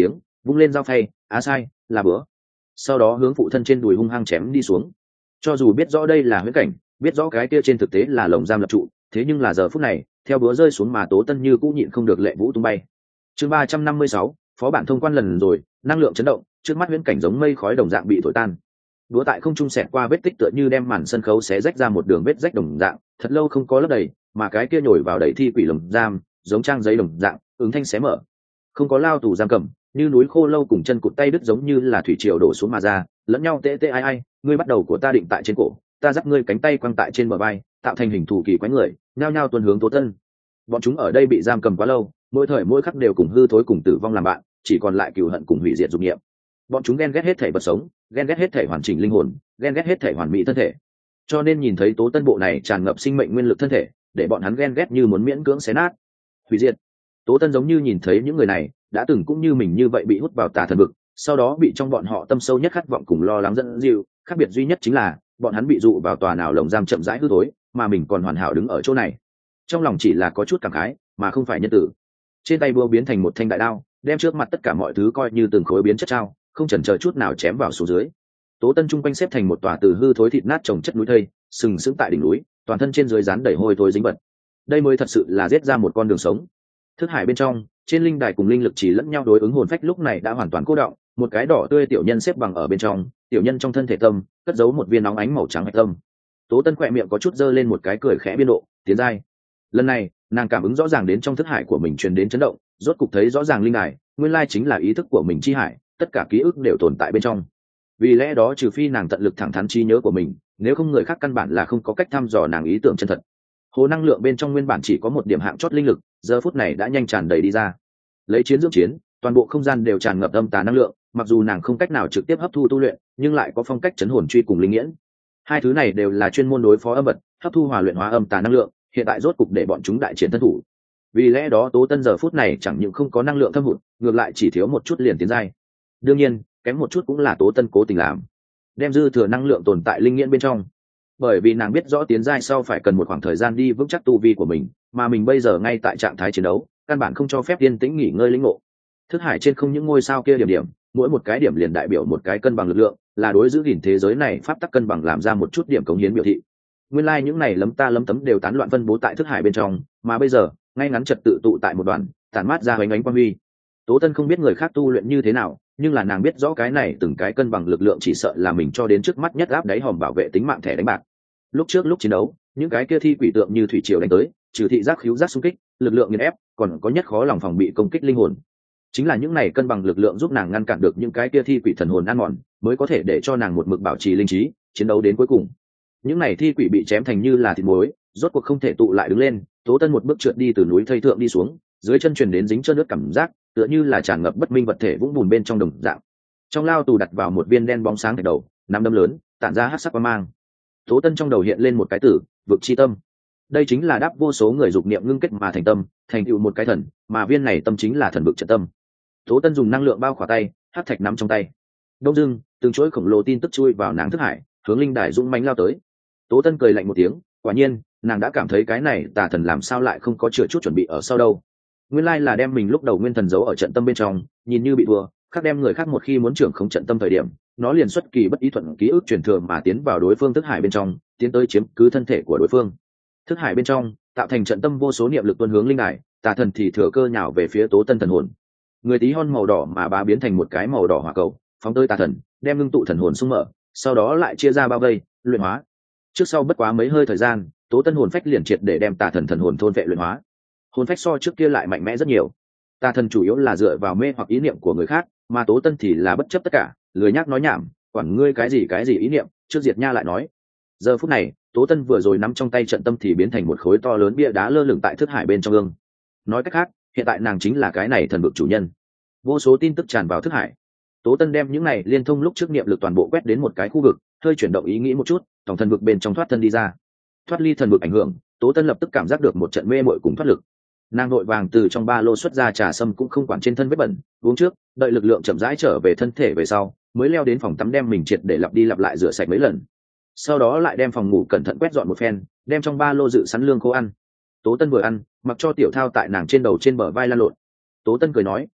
vung lên dao phay, á sai là bữa, sau đó hướng phụ thân trên đùi hung hăng chém đi xuống. Cho dù biết rõ đây là huyễn cảnh, biết rõ cái kia trên thực tế là lồng giam lập trụ, thế nhưng là giờ phút này theo búa rơi xuống mà Tố Tân như cũng nhịn không được lệ vũ tung bay. Chương ba trăm năm mươi sáu, phó bản thông quan lần rồi, năng lượng chấn động, trước mắt huyễn cảnh giống mây khói đồng dạng bị thổi tan. Đũa tại không trung xẹt qua vết tích tựa như đem màn sân khấu xé rách ra một đường vết rách đồng dạng, thật lâu không có lấp đầy, mà cái kia nhồi vào đầy thi quỷ lồng giam, giống trang giấy đồng dạng, ứng thanh xé mở. Không có lao tù giam cầm, như núi khô lâu cùng chân cụt tay đứt giống như là thủy triều đổ xuống mà ra, lẫn nhau tê tê ai ai, ngươi bắt đầu của ta định tại trên cổ, ta dắt ngươi cánh tay quăng tại trên bờ vai, tạo thành hình thù kỳ quái người, nhao nhao tuần hướng Tố Tân. Bọn chúng ở đây bị giam cầm quá lâu, mỗi thời mỗi khắc đều cùng hư thối cùng tử vong làm bạn, chỉ còn lại cừu hận cùng hủy diệt dục niệm. Bọn chúng ghen ghét hết thể vật sống, ghen ghét hết thể hoàn chỉnh linh hồn, ghen ghét hết thể hoàn mỹ thân thể. Cho nên nhìn thấy Tố Tân bộ này tràn ngập sinh mệnh nguyên lực thân thể, để bọn hắn ghen ghét như muốn miễn cưỡng xé nát, hủy diệt. Tố Tân giống như nhìn thấy những người này đã từng cũng như mình như vậy bị hút vào tà thần vực, sau đó bị trong bọn họ tâm sâu nhất khát vọng cùng lo lắng dẫn dịu, khác biệt duy nhất chính là bọn hắn bị dụ vào tòa nào lồng giam chậm rãi hư thối, mà mình còn hoàn hảo đứng ở chỗ này. Trong lòng chỉ là có chút cảm khái, mà không phải nhân tử. Trên tay búa biến thành một thanh đại đao, đem trước mặt tất cả mọi thứ coi như từng khối biến chất trao, không chần chờ chút nào chém vào xuống dưới. Tố Tân trung quanh xếp thành một tòa từ hư thối thịt nát trồng chất núi thây, sừng sững tại đỉnh núi, toàn thân trên dưới dán đầy hôi thối dính bẩn. Đây mới thật sự là giết ra một con đường sống. Thức hải bên trong, trên linh đài cùng linh lực chỉ lẫn nhau đối ứng hồn phách lúc này đã hoàn toàn cô động, một cái đỏ tươi tiểu nhân xếp bằng ở bên trong, tiểu nhân trong thân thể tâm cất giấu một viên nóng ánh màu trắng hạch tâm. Tố Tân khỏe miệng có chút dơ lên một cái cười khẽ biên độ, tiến giai. Lần này, nàng cảm ứng rõ ràng đến trong thức hải của mình truyền đến chấn động, rốt cục thấy rõ ràng linh đài, nguyên lai chính là ý thức của mình chi hải, tất cả ký ức đều tồn tại bên trong. Vì lẽ đó trừ phi nàng tận lực thẳng thắn trí nhớ của mình, nếu không người khác căn bản là không có cách thăm dò nàng ý tưởng chân thật. Hồ năng lượng bên trong nguyên bản chỉ có một điểm hạng chót linh lực, giờ phút này đã nhanh tràn đầy đi ra. Lấy chiến dưỡng chiến, toàn bộ không gian đều tràn ngập âm tà năng lượng, mặc dù nàng không cách nào trực tiếp hấp thu tu luyện, nhưng lại có phong cách chấn hồn truy cùng linh nghiễn. Hai thứ này đều là chuyên môn đối phó âm vật, hấp thu hòa luyện hóa âm tà năng lượng, hiện tại rốt cục để bọn chúng đại chiến thân thủ. Vì lẽ đó Tố Tân giờ phút này chẳng những không có năng lượng thâm hụt, ngược lại chỉ thiếu một chút liền tiến giai. Đương nhiên, kém một chút cũng là Tố Tân cố tình làm, đem dư thừa năng lượng tồn tại linh nghiễn bên trong. Bởi vì nàng biết rõ tiến giai sau phải cần một khoảng thời gian đi vững chắc tu vi của mình, mà mình bây giờ ngay tại trạng thái chiến đấu, căn bản không cho phép yên tĩnh nghỉ ngơi lĩnh ngộ. Thức hải trên không những ngôi sao kia điểm điểm, mỗi một cái điểm liền đại biểu một cái cân bằng lực lượng, là đối giữ gìn thế giới này pháp tắc cân bằng làm ra một chút điểm cống hiến biểu thị. Nguyên lai like những này lấm ta lấm tấm đều tán loạn phân bố tại thức hải bên trong, mà bây giờ ngay ngắn trật tự tụ tại một đoàn, tản mát ra ánh ánh quang huy. Tố Tân không biết người khác tu luyện như thế nào, nhưng là nàng biết rõ cái này từng cái cân bằng lực lượng chỉ sợ là mình cho đến trước mắt nhất áp đáy hòm bảo vệ tính mạng thẻ đánh bạc. Lúc trước lúc chiến đấu, những cái kia thi quỷ tượng như thủy triều đánh tới, trừ thị giác khiếu giác xung kích, lực lượng nghiền ép, còn có nhất khó lòng phòng bị công kích linh hồn. Chính là những này cân bằng lực lượng giúp nàng ngăn cản được những cái kia thi quỷ thần hồn ăn mòn, mới có thể để cho nàng một mực bảo trì linh trí, chiến đấu đến cuối cùng. Những này thi quỷ bị chém thành như là thịt muối, rốt cuộc không thể tụ lại đứng lên. Tố Tân một bước trượt đi từ núi thây thượng đi xuống, dưới chân truyền đến dính trơn nước cảm giác, tựa như là tràn ngập bất minh vật thể vũng bùn bên trong đồng dạng. Trong lao tù đặt vào một viên đen bóng sáng thạch đầu, nắm đấm lớn, tản ra hắc sắc quang mang. Tố Tân trong đầu hiện lên một cái tử, vực chi tâm. Đây chính là đáp vô số người dục niệm ngưng kết mà thành tâm, thành tựu một cái thần, mà viên này tâm chính là thần vực trận tâm. Tố Tân dùng năng lượng bao khỏa tay, hắc thạch nắm trong tay. Đông dưng, từng chuỗi khổng lồ tin tức chui vào nàng thức hải, hướng linh đài dũng mãnh lao tới. Tố Tân cười lạnh một tiếng, quả nhiên, nàng đã cảm thấy cái này tà thần làm sao lại không có chừa chút chuẩn bị ở sau đâu. Nguyên lai là đem mình lúc đầu nguyên thần giấu ở trận tâm bên trong, nhìn như bị thua, khác đem người khác một khi muốn trưởng không trận tâm thời điểm, nó liền xuất kỳ bất ý thuận ký ức truyền thừa mà tiến vào đối phương thức hải bên trong, tiến tới chiếm cứ thân thể của đối phương. Thức hải bên trong tạo thành trận tâm vô số niệm lực tuôn hướng linh đài, tà thần thì thừa cơ nhào về phía Tố Tân thần hồn. Người tí hon màu đỏ mà bá biến thành một cái màu đỏ hỏa cầu, phóng tới tà thần, đem ngưng tụ thần hồn xung mở, sau đó lại chia ra bao vây, luyện hóa. Trước sau bất quá mấy hơi thời gian, Tố Tân hồn phách liền triệt để đem tà thần thần hồn thôn vệ luyện hóa. Hồn phách so trước kia lại mạnh mẽ rất nhiều. Tà thần chủ yếu là dựa vào mê hoặc ý niệm của người khác, mà Tố Tân thì là bất chấp tất cả, lười nhác nói nhảm, quản ngươi cái gì cái gì ý niệm, trước diệt nha lại nói. Giờ phút này, Tố Tân vừa rồi nắm trong tay trận tâm thì biến thành một khối to lớn bia đá lơ lửng tại thức hải bên trong ương. Nói cách khác, hiện tại nàng chính là cái này thần vực chủ nhân. Vô số tin tức tràn vào thức hải. Tố Tân đem những này liên thông lúc trước niệm lực toàn bộ quét đến một cái khu vực, hơi chuyển động ý nghĩ một chút, tổng thần vực bên trong thoát thân đi ra. Thoát ly thần vực ảnh hưởng, Tố Tân lập tức cảm giác được một trận mê mội cùng thoát lực. Nàng vội vàng từ trong ba lô xuất ra trà sâm cũng không quản trên thân vết bẩn, uống trước, đợi lực lượng chậm rãi trở về thân thể về sau, mới leo đến phòng tắm đem mình triệt để lặp đi lặp lại rửa sạch mấy lần. Sau đó lại đem phòng ngủ cẩn thận quét dọn một phen, đem trong ba lô dự sẵn lương khô ăn. Tố Tân vừa ăn, mặc cho Tiểu Thao tại nàng trên đầu trên bờ vai lăn lộn. Tố Tân cười nói,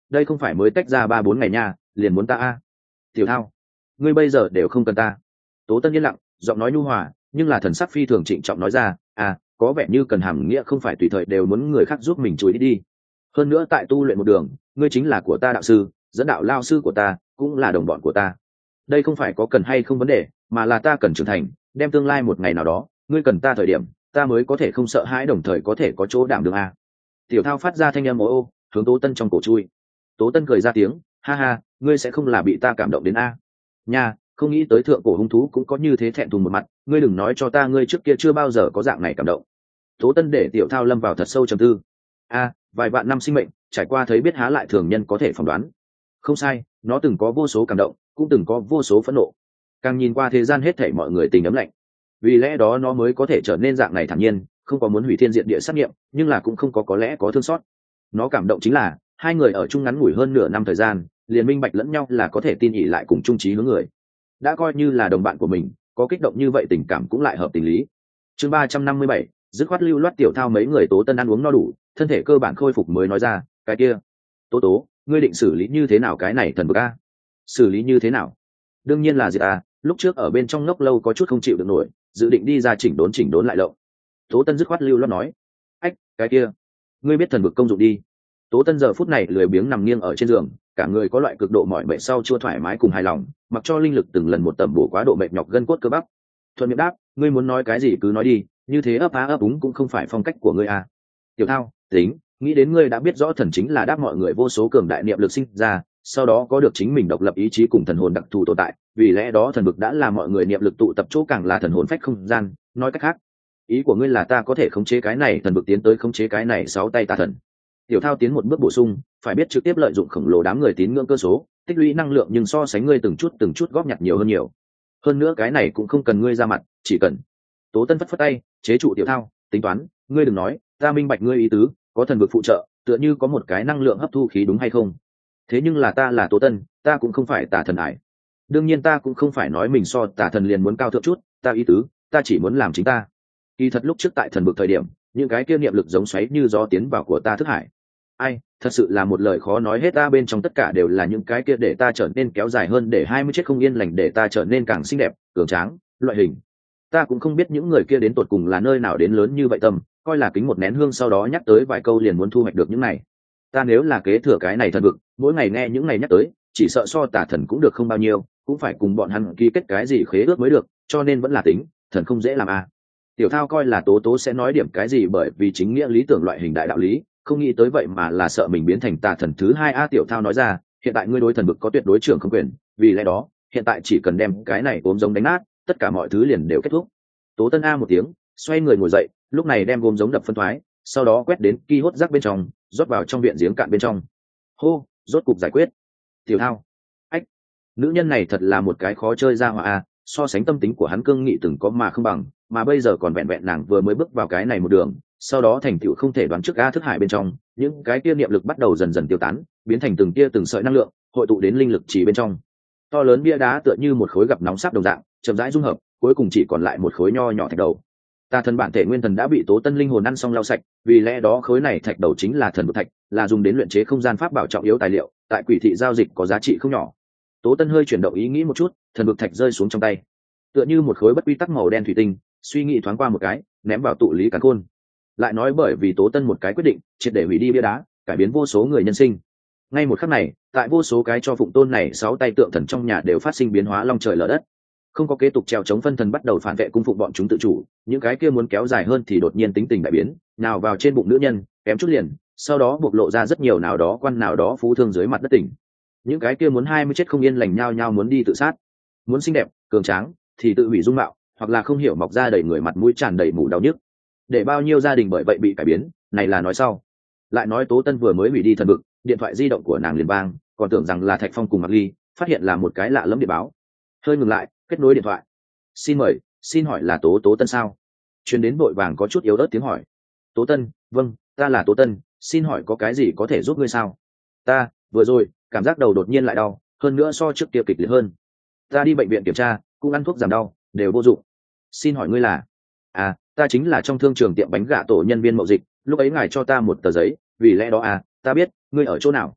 đây không phải mới tách ra ba bốn ngày nha, liền muốn ta a. Tiểu Thao, ngươi bây giờ đều không cần ta. Tố Tân yên lặng, giọng nói nhu hòa, nhưng là thần sắc phi thường trịnh trọng nói ra, à, có vẻ như cần hàm nghĩa không phải tùy thời đều muốn người khác giúp mình chùi đi đi. Hơn nữa tại tu luyện một đường, ngươi chính là của ta đạo sư, dẫn đạo lao sư của ta, cũng là đồng bọn của ta. Đây không phải có cần hay không vấn đề, mà là ta cần trưởng thành, đem tương lai một ngày nào đó, ngươi cần ta thời điểm, ta mới có thể không sợ hãi, đồng thời có thể có chỗ đảm đường a. Tiểu Thao phát ra thanh âm ô ô, hướng Tố Tân trong cổ chui. Tố Tân cười ra tiếng, ha ha, ngươi sẽ không là bị ta cảm động đến a. Nha, không nghĩ tới thượng cổ hung thú cũng có như thế thẹn thùng một mặt, ngươi đừng nói cho ta ngươi trước kia chưa bao giờ có dạng này cảm động. Tố Tân để Tiểu Thao lâm vào thật sâu trầm tư. A, vài vạn năm sinh mệnh, trải qua thấy biết há lại thường nhân có thể phỏng đoán. Không sai, nó từng có vô số cảm động, cũng từng có vô số phẫn nộ. Càng nhìn qua thế gian hết thảy mọi người tình ấm lạnh. Vì lẽ đó nó mới có thể trở nên dạng này thản nhiên, không có muốn hủy thiên diện địa sát nghiệm, nhưng là cũng không có có lẽ có thương xót. Nó cảm động chính là hai người ở chung ngắn ngủi hơn nửa năm thời gian, liền minh bạch lẫn nhau là có thể tin ỉ lại cùng chung chí hướng người. Đã coi như là đồng bạn của mình, có kích động như vậy tình cảm cũng lại hợp tình lý. Chương ba trăm năm mươi bảy, dứt khoát lưu loát. Tiểu Thao mấy người Tố Tân ăn uống no đủ, thân thể cơ bản khôi phục mới nói ra, cái kia, Tố Tố, ngươi định xử lý như thế nào cái này thần vực a? Xử lý như thế nào? Đương nhiên là diệt a, lúc trước ở bên trong ngốc lâu có chút không chịu được nổi, dự định đi ra chỉnh đốn chỉnh đốn lại lậu. Tố Tân dứt khoát lưu loát nói, ách, cái kia, ngươi biết thần vực công dụng đi. Tố Tân giờ phút này lười biếng nằm nghiêng ở trên giường, cả người có loại cực độ mỏi mệt sau chua thoải mái cùng hài lòng, mặc cho linh lực từng lần một tầm bổ quá độ mệt nhọc gân cốt cơ bắp. Thuận miệng đáp, ngươi muốn nói cái gì cứ nói đi, như thế ấp á ấp úng cũng không phải phong cách của ngươi à. Tiểu Thao, tính, nghĩ đến ngươi đã biết rõ thần chính là đáp mọi người vô số cường đại niệm lực sinh ra, sau đó có được chính mình độc lập ý chí cùng thần hồn đặc thù tồn tại, vì lẽ đó thần vực đã là mọi người niệm lực tụ tập chỗ, càng là thần hồn phách không gian. Nói cách khác, ý của ngươi là ta có thể khống chế cái này thần vực tiến tới khống chế cái này sáu tay tà thần. Tiểu Thao tiến một bước bổ sung, phải biết trực tiếp lợi dụng khổng lồ đám người tín ngưỡng cơ số, tích lũy năng lượng, nhưng so sánh ngươi từng chút từng chút góp nhặt nhiều hơn nhiều. Hơn nữa cái này cũng không cần ngươi ra mặt, chỉ cần. Tố Tân phất phất tay, chế trụ Tiểu Thao, tính toán, ngươi đừng nói, ta minh bạch ngươi ý tứ, có thần vực phụ trợ, tựa như có một cái năng lượng hấp thu khí đúng hay không? Thế nhưng là ta là Tố Tân, ta cũng không phải tà thần ải. Đương nhiên ta cũng không phải nói mình so tà thần liền muốn cao thượng chút, ta ý tứ, ta chỉ muốn làm chính ta. Kỳ thật lúc trước tại thần vực thời điểm, những cái kia niệm lực giống xoáy như gió tiến vào của ta thức hải. Ai, thật sự là một lời khó nói hết, ta bên trong tất cả đều là những cái kia để ta trở nên kéo dài hơn, để hai mươi chết không yên lành, để ta trở nên càng xinh đẹp, cường tráng, loại hình. Ta cũng không biết những người kia đến tột cùng là nơi nào đến lớn như vậy tâm, coi là kính một nén hương sau đó nhắc tới vài câu liền muốn thu hoạch được những này. Ta nếu là kế thừa cái này thần vực, mỗi ngày nghe những này nhắc tới, chỉ sợ so tả thần cũng được không bao nhiêu, cũng phải cùng bọn hắn ký kết cái gì khế ước mới được, cho nên vẫn là tính, thần không dễ làm à. Tiểu Thao coi là Tố Tố sẽ nói điểm cái gì, bởi vì chính nghĩa lý tưởng loại hình đại đạo lý, không nghĩ tới vậy mà là sợ mình biến thành tà thần thứ hai a. Tiểu Thao nói ra, hiện tại ngươi đối thần vực có tuyệt đối trưởng không quyền, vì lẽ đó hiện tại chỉ cần đem cái này ốm giống đánh nát, tất cả mọi thứ liền đều kết thúc. Tố Tân a một tiếng, xoay người ngồi dậy, lúc này đem gốm giống đập phân thoái, sau đó quét đến ki hốt rác bên trong, rót vào trong viện giếng cạn bên trong. Hô, rốt cục giải quyết. Tiểu Thao, ách, nữ nhân này thật là một cái khó chơi ra hỏa a, so sánh tâm tính của hắn cương nghị từng có mà không bằng, mà bây giờ còn vẹn vẹn nàng vừa mới bước vào cái này một đường, sau đó thành tựu không thể đoán trước a. Thức hải bên trong những cái tia niệm lực bắt đầu dần dần tiêu tán, biến thành từng tia từng sợi năng lượng hội tụ đến linh lực chỉ bên trong. To lớn bia đá tựa như một khối gặp nóng sáp đồng dạng, chậm rãi dung hợp, cuối cùng chỉ còn lại một khối nho nhỏ thạch đầu. Tà thần bản thể nguyên thần đã bị Tố Tân linh hồn ăn xong lau sạch, vì lẽ đó khối này thạch đầu chính là thần vực thạch, là dùng đến luyện chế không gian pháp bảo trọng yếu tài liệu, tại quỷ thị giao dịch có giá trị không nhỏ. Tố Tân hơi chuyển động ý nghĩ một chút, thần vực thạch rơi xuống trong tay, tựa như một khối bất quy tắc màu đen thủy tinh, suy nghĩ thoáng qua một cái, ném vào tụ lý càn khôn. Lại nói bởi vì Tố Tân một cái quyết định, triệt để hủy đi bia đá, cải biến vô số người nhân sinh. Ngay một khắc này, tại vô số cái cho phụng tôn này sáu tay tượng thần trong nhà đều phát sinh biến hóa long trời lở đất. Không có kế tục treo chống phân thần bắt đầu phản vệ cung phụng bọn chúng tự chủ, những cái kia muốn kéo dài hơn thì đột nhiên tính tình đại biến, nào vào trên bụng nữ nhân, kém chút liền, sau đó bộc lộ ra rất nhiều nào đó quan nào đó phú thương dưới mặt đất tỉnh. Những cái kia muốn hai mươi chết không yên lành nhao nhao muốn đi tự sát, muốn xinh đẹp, cường tráng thì tự hủy dung mạo, hoặc là không hiểu mọc ra đầy người mặt mũi tràn đầy mủ đau nhức. Để bao nhiêu gia đình bởi vậy bị cải biến, này là nói sau. Lại nói Tố Tân vừa mới hủy đi thần vực, điện thoại di động của nàng liền vang, còn tưởng rằng là Thạch Phong cùng Mạc Ly, phát hiện là một cái lạ lẫm điện báo. Hơi ngừng lại, kết nối điện thoại. Xin mời, xin hỏi là Tố Tố Tân sao? Truyền đến vội vàng có chút yếu ớt tiếng hỏi. Tố Tân, vâng, ta là Tố Tân, xin hỏi có cái gì có thể giúp ngươi sao? Ta, vừa rồi, cảm giác đầu đột nhiên lại đau, hơn nữa so trước kia kịch liệt hơn. Ta đi bệnh viện kiểm tra, cũng ăn thuốc giảm đau, đều vô dụng. Xin hỏi ngươi là? À, ta chính là trong thương trường tiệm bánh gà tổ nhân viên mậu dịch, lúc ấy ngài cho ta một tờ giấy, vì lẽ đó à, ta biết, ngươi ở chỗ nào?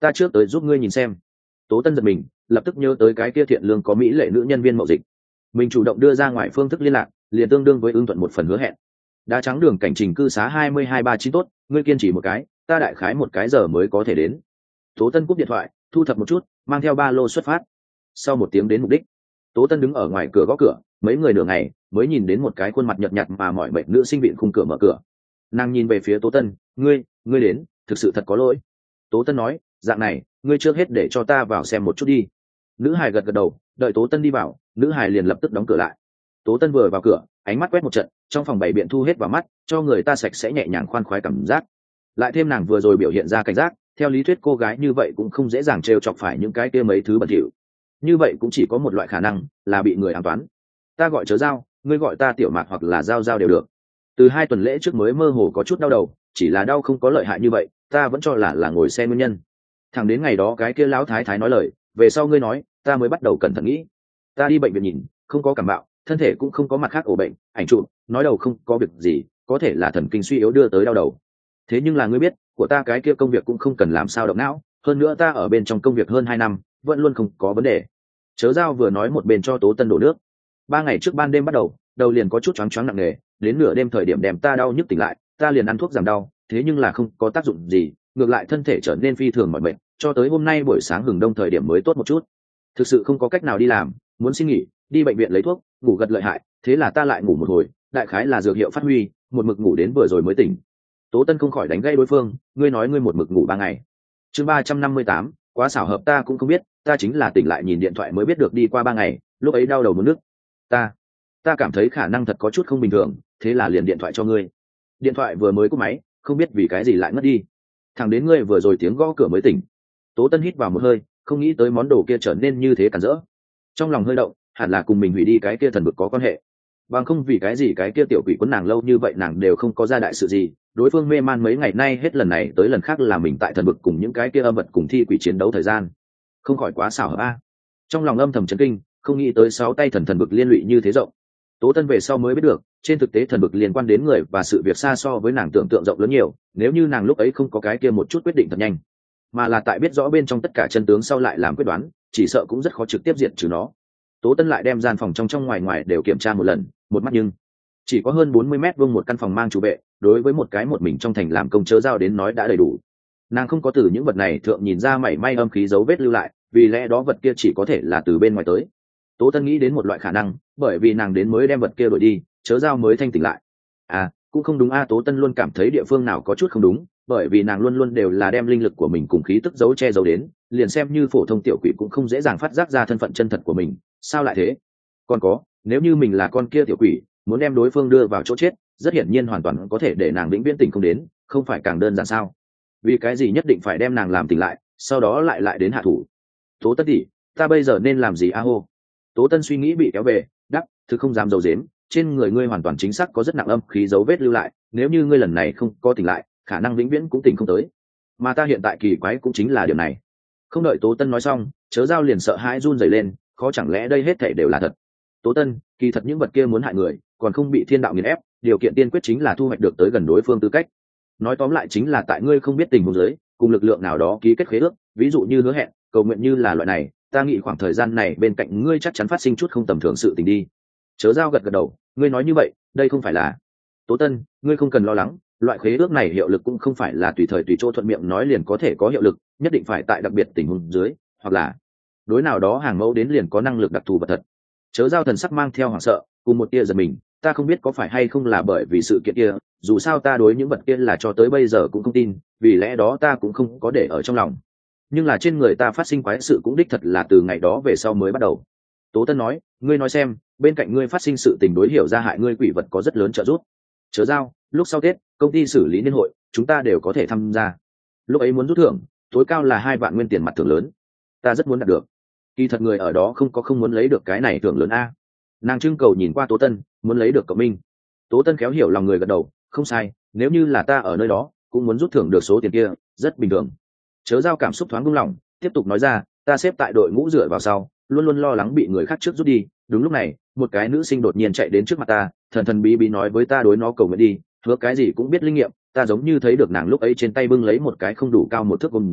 ta trước tới giúp ngươi nhìn xem. Tố Tân giật mình, lập tức nhớ tới cái kia thiện lương có mỹ lệ nữ nhân viên mậu dịch, mình chủ động đưa ra ngoài phương thức liên lạc, liền tương đương với ứng thuận một phần hứa hẹn. Đá trắng đường cảnh trình cư xá hai mươi hai ba chín tốt, ngươi kiên trì một cái, ta đại khái một cái giờ mới có thể đến. Tố Tân cúp điện thoại, thu thập một chút, mang theo ba lô xuất phát. Sau một tiếng đến mục đích, Tố Tân đứng ở ngoài cửa gõ cửa, mấy người nửa ngày mới nhìn đến một cái khuôn mặt nhợt nhạt mà mỏi mệt nữ sinh vịn khung cửa mở cửa. Nàng nhìn về phía Tố Tân, ngươi, ngươi đến, thực sự thật có lỗi. Tố Tân nói, dạng này, ngươi trước hết để cho ta vào xem một chút đi. Nữ hài gật gật đầu, đợi Tố Tân đi vào, nữ hài liền lập tức đóng cửa lại. Tố Tân vừa vào cửa, ánh mắt quét một trận, trong phòng bày biện thu hết vào mắt, cho người ta sạch sẽ nhẹ nhàng khoan khoái cảm giác. Lại thêm nàng vừa rồi biểu hiện ra cảnh giác, theo lý thuyết cô gái như vậy cũng không dễ dàng trêu chọc phải những cái kia mấy thứ bẩn thỉu. Như vậy cũng chỉ có một loại khả năng, là bị người ám toán. Ta gọi Chớ Giao, ngươi gọi ta Tiểu Mạc hoặc là Giao Giao đều được. Từ hai tuần lễ trước mới mơ hồ có chút đau đầu, chỉ là đau không có lợi hại như vậy, ta vẫn cho là là ngồi xe nguyên nhân. Thẳng đến ngày đó cái kia lão thái thái nói lời, về sau ngươi nói, ta mới bắt đầu cẩn thận nghĩ. Ta đi bệnh viện nhìn, không có cảm bạo, thân thể cũng không có mặt khác ổ bệnh, ảnh chụp, nói đầu không có việc gì, có thể là thần kinh suy yếu đưa tới đau đầu. Thế nhưng là ngươi biết, của ta cái kia công việc cũng không cần làm sao động não, hơn nữa ta ở bên trong công việc hơn hai năm, vẫn luôn không có vấn đề. Chớ Giao vừa nói một bên cho Tố Tân đổ nước. Ba ngày trước ban đêm bắt đầu, đầu liền có chút choáng choáng nặng nề, đến nửa đêm thời điểm đem ta đau nhức tỉnh lại, ta liền ăn thuốc giảm đau, thế nhưng là không có tác dụng gì, ngược lại thân thể trở nên phi thường mỏi mệt, cho tới hôm nay buổi sáng hừng đông thời điểm mới tốt một chút. Thực sự không có cách nào đi làm, muốn xin nghỉ, đi bệnh viện lấy thuốc, ngủ gật lợi hại, thế là ta lại ngủ một hồi, đại khái là dược hiệu phát huy, một mực ngủ đến vừa rồi mới tỉnh. Tố Tân không khỏi đánh gây đối phương, ngươi nói ngươi một mực ngủ ba ngày. Chương ba trăm năm mươi tám, quá xảo hợp, ta cũng không biết, ta chính là tỉnh lại nhìn điện thoại mới biết được đi qua ba ngày, lúc ấy đau đầu muốn nức. Ta, ta cảm thấy khả năng thật có chút không bình thường, thế là liền điện thoại cho ngươi. Điện thoại vừa mới cúp máy, không biết vì cái gì lại mất đi. Thằng đến ngươi vừa rồi tiếng gõ cửa mới tỉnh. Tố Tân hít vào một hơi, không nghĩ tới món đồ kia trở nên như thế cản rỡ. Trong lòng hơi động, hẳn là cùng mình hủy đi cái kia thần vực có quan hệ. Bằng không vì cái gì cái kia tiểu quỷ quấn nàng lâu như vậy nàng đều không có ra đại sự gì, đối phương mê man mấy ngày nay hết lần này tới lần khác là mình tại thần vực cùng những cái kia âm vật cùng thi quỷ chiến đấu thời gian, không khỏi quá xảo hợp a. Trong lòng âm thầm chấn kinh, không nghĩ tới sáu tay thần thần vực liên lụy như thế rộng. Tố Tân về sau mới biết được, trên thực tế thần vực liên quan đến người và sự việc xa so với nàng tưởng tượng rộng lớn nhiều, nếu như nàng lúc ấy không có cái kia một chút quyết định thật nhanh, mà là tại biết rõ bên trong tất cả chân tướng sau lại làm quyết đoán, chỉ sợ cũng rất khó trực tiếp diệt trừ nó. Tố Tân lại đem gian phòng trong trong ngoài ngoài đều kiểm tra một lần, một mắt nhưng chỉ có hơn bốn mươi mét vuông một căn phòng mang chủ vệ, đối với một cái một mình trong thành làm công Chớ Giao đến nói đã đầy đủ. Nàng không có từ những vật này thượng nhìn ra mảy may âm khí dấu vết lưu lại, vì lẽ đó vật kia chỉ có thể là từ bên ngoài tới. Tố Tân nghĩ đến một loại khả năng, bởi vì nàng đến mới đem vật kia đổi đi, Chớ Giao mới thanh tỉnh lại. À, cũng không đúng a, Tố Tân luôn cảm thấy địa phương nào có chút không đúng, bởi vì nàng luôn luôn đều là đem linh lực của mình cùng khí tức giấu che giấu đến, liền xem như phổ thông tiểu quỷ cũng không dễ dàng phát giác ra thân phận chân thật của mình, sao lại thế? Còn có, nếu như mình là con kia tiểu quỷ, muốn đem đối phương đưa vào chỗ chết, rất hiển nhiên hoàn toàn có thể để nàng vĩnh viễn tỉnh không đến, không phải càng đơn giản sao? Vì cái gì nhất định phải đem nàng làm tỉnh lại, sau đó lại lại đến hạ thủ? Tố Tân tỷ, ta bây giờ nên làm gì a hô? Tố Tân suy nghĩ bị kéo về, đắp, thực không dám giấu giếm, trên người ngươi hoàn toàn chính xác có rất nặng âm khí dấu vết lưu lại, nếu như ngươi lần này không có tỉnh lại, khả năng vĩnh viễn cũng tỉnh không tới. Mà ta hiện tại kỳ quái cũng chính là điều này. Không đợi Tố Tân nói xong, Chớ Giao liền sợ hãi run rẩy lên, khó chẳng lẽ đây hết thảy đều là thật? Tố Tân, kỳ thật những vật kia muốn hại người, còn không bị thiên đạo nghiền ép, điều kiện tiên quyết chính là thu hoạch được tới gần đối phương tư cách. Nói tóm lại chính là tại ngươi không biết tình huống dưới, cùng lực lượng nào đó ký kết khế ước, ví dụ như hứa hẹn, cầu nguyện như là loại này, ta nghĩ khoảng thời gian này bên cạnh ngươi chắc chắn phát sinh chút không tầm thường sự tình đi. Chớ Giao gật gật đầu, ngươi nói như vậy, đây không phải là. Tố Tân, ngươi không cần lo lắng, loại khế ước này hiệu lực cũng không phải là tùy thời tùy chỗ thuận miệng nói liền có thể có hiệu lực, nhất định phải tại đặc biệt tình huống dưới, hoặc là đối nào đó hàng mẫu đến liền có năng lực đặc thù vật thật. Chớ Giao thần sắc mang theo hoảng sợ, cùng một tia giật mình, ta không biết có phải hay không là bởi vì sự kiện kia, dù sao ta đối những vật kia là cho tới bây giờ cũng không tin, vì lẽ đó ta cũng không có để ở trong lòng. Nhưng là trên người ta phát sinh quái sự cũng đích thật là từ ngày đó về sau mới bắt đầu. Tố Tân nói, ngươi nói xem, bên cạnh ngươi phát sinh sự tình đối hiểu ra hại ngươi quỷ vật có rất lớn trợ giúp. Chớ Giao, lúc sau Tết, công ty xử lý niên hội, chúng ta đều có thể tham gia. Lúc ấy muốn rút thưởng, tối cao là hai vạn nguyên tiền mặt thưởng lớn. Ta rất muốn đạt được. Kỳ thật người ở đó không có không muốn lấy được cái này thưởng lớn a. Nàng trưng cầu nhìn qua Tố Tân, muốn lấy được cậu minh. Tố Tân khéo hiểu lòng người gật đầu, không sai, nếu như là ta ở nơi đó, cũng muốn rút thưởng được số tiền kia, rất bình thường. Chớ Giao cảm xúc thoáng buông lỏng, tiếp tục nói ra, ta xếp tại đội ngũ dựa vào sau, luôn luôn lo lắng bị người khác trước rút đi. Đúng lúc này, một cái nữ sinh đột nhiên chạy đến trước mặt ta, thần thần bí bí nói với ta đối nó cầu nguyện đi, hứa cái gì cũng biết linh nghiệm. Ta giống như thấy được nàng lúc ấy trên tay bưng lấy một cái không đủ cao một thước gồm giống,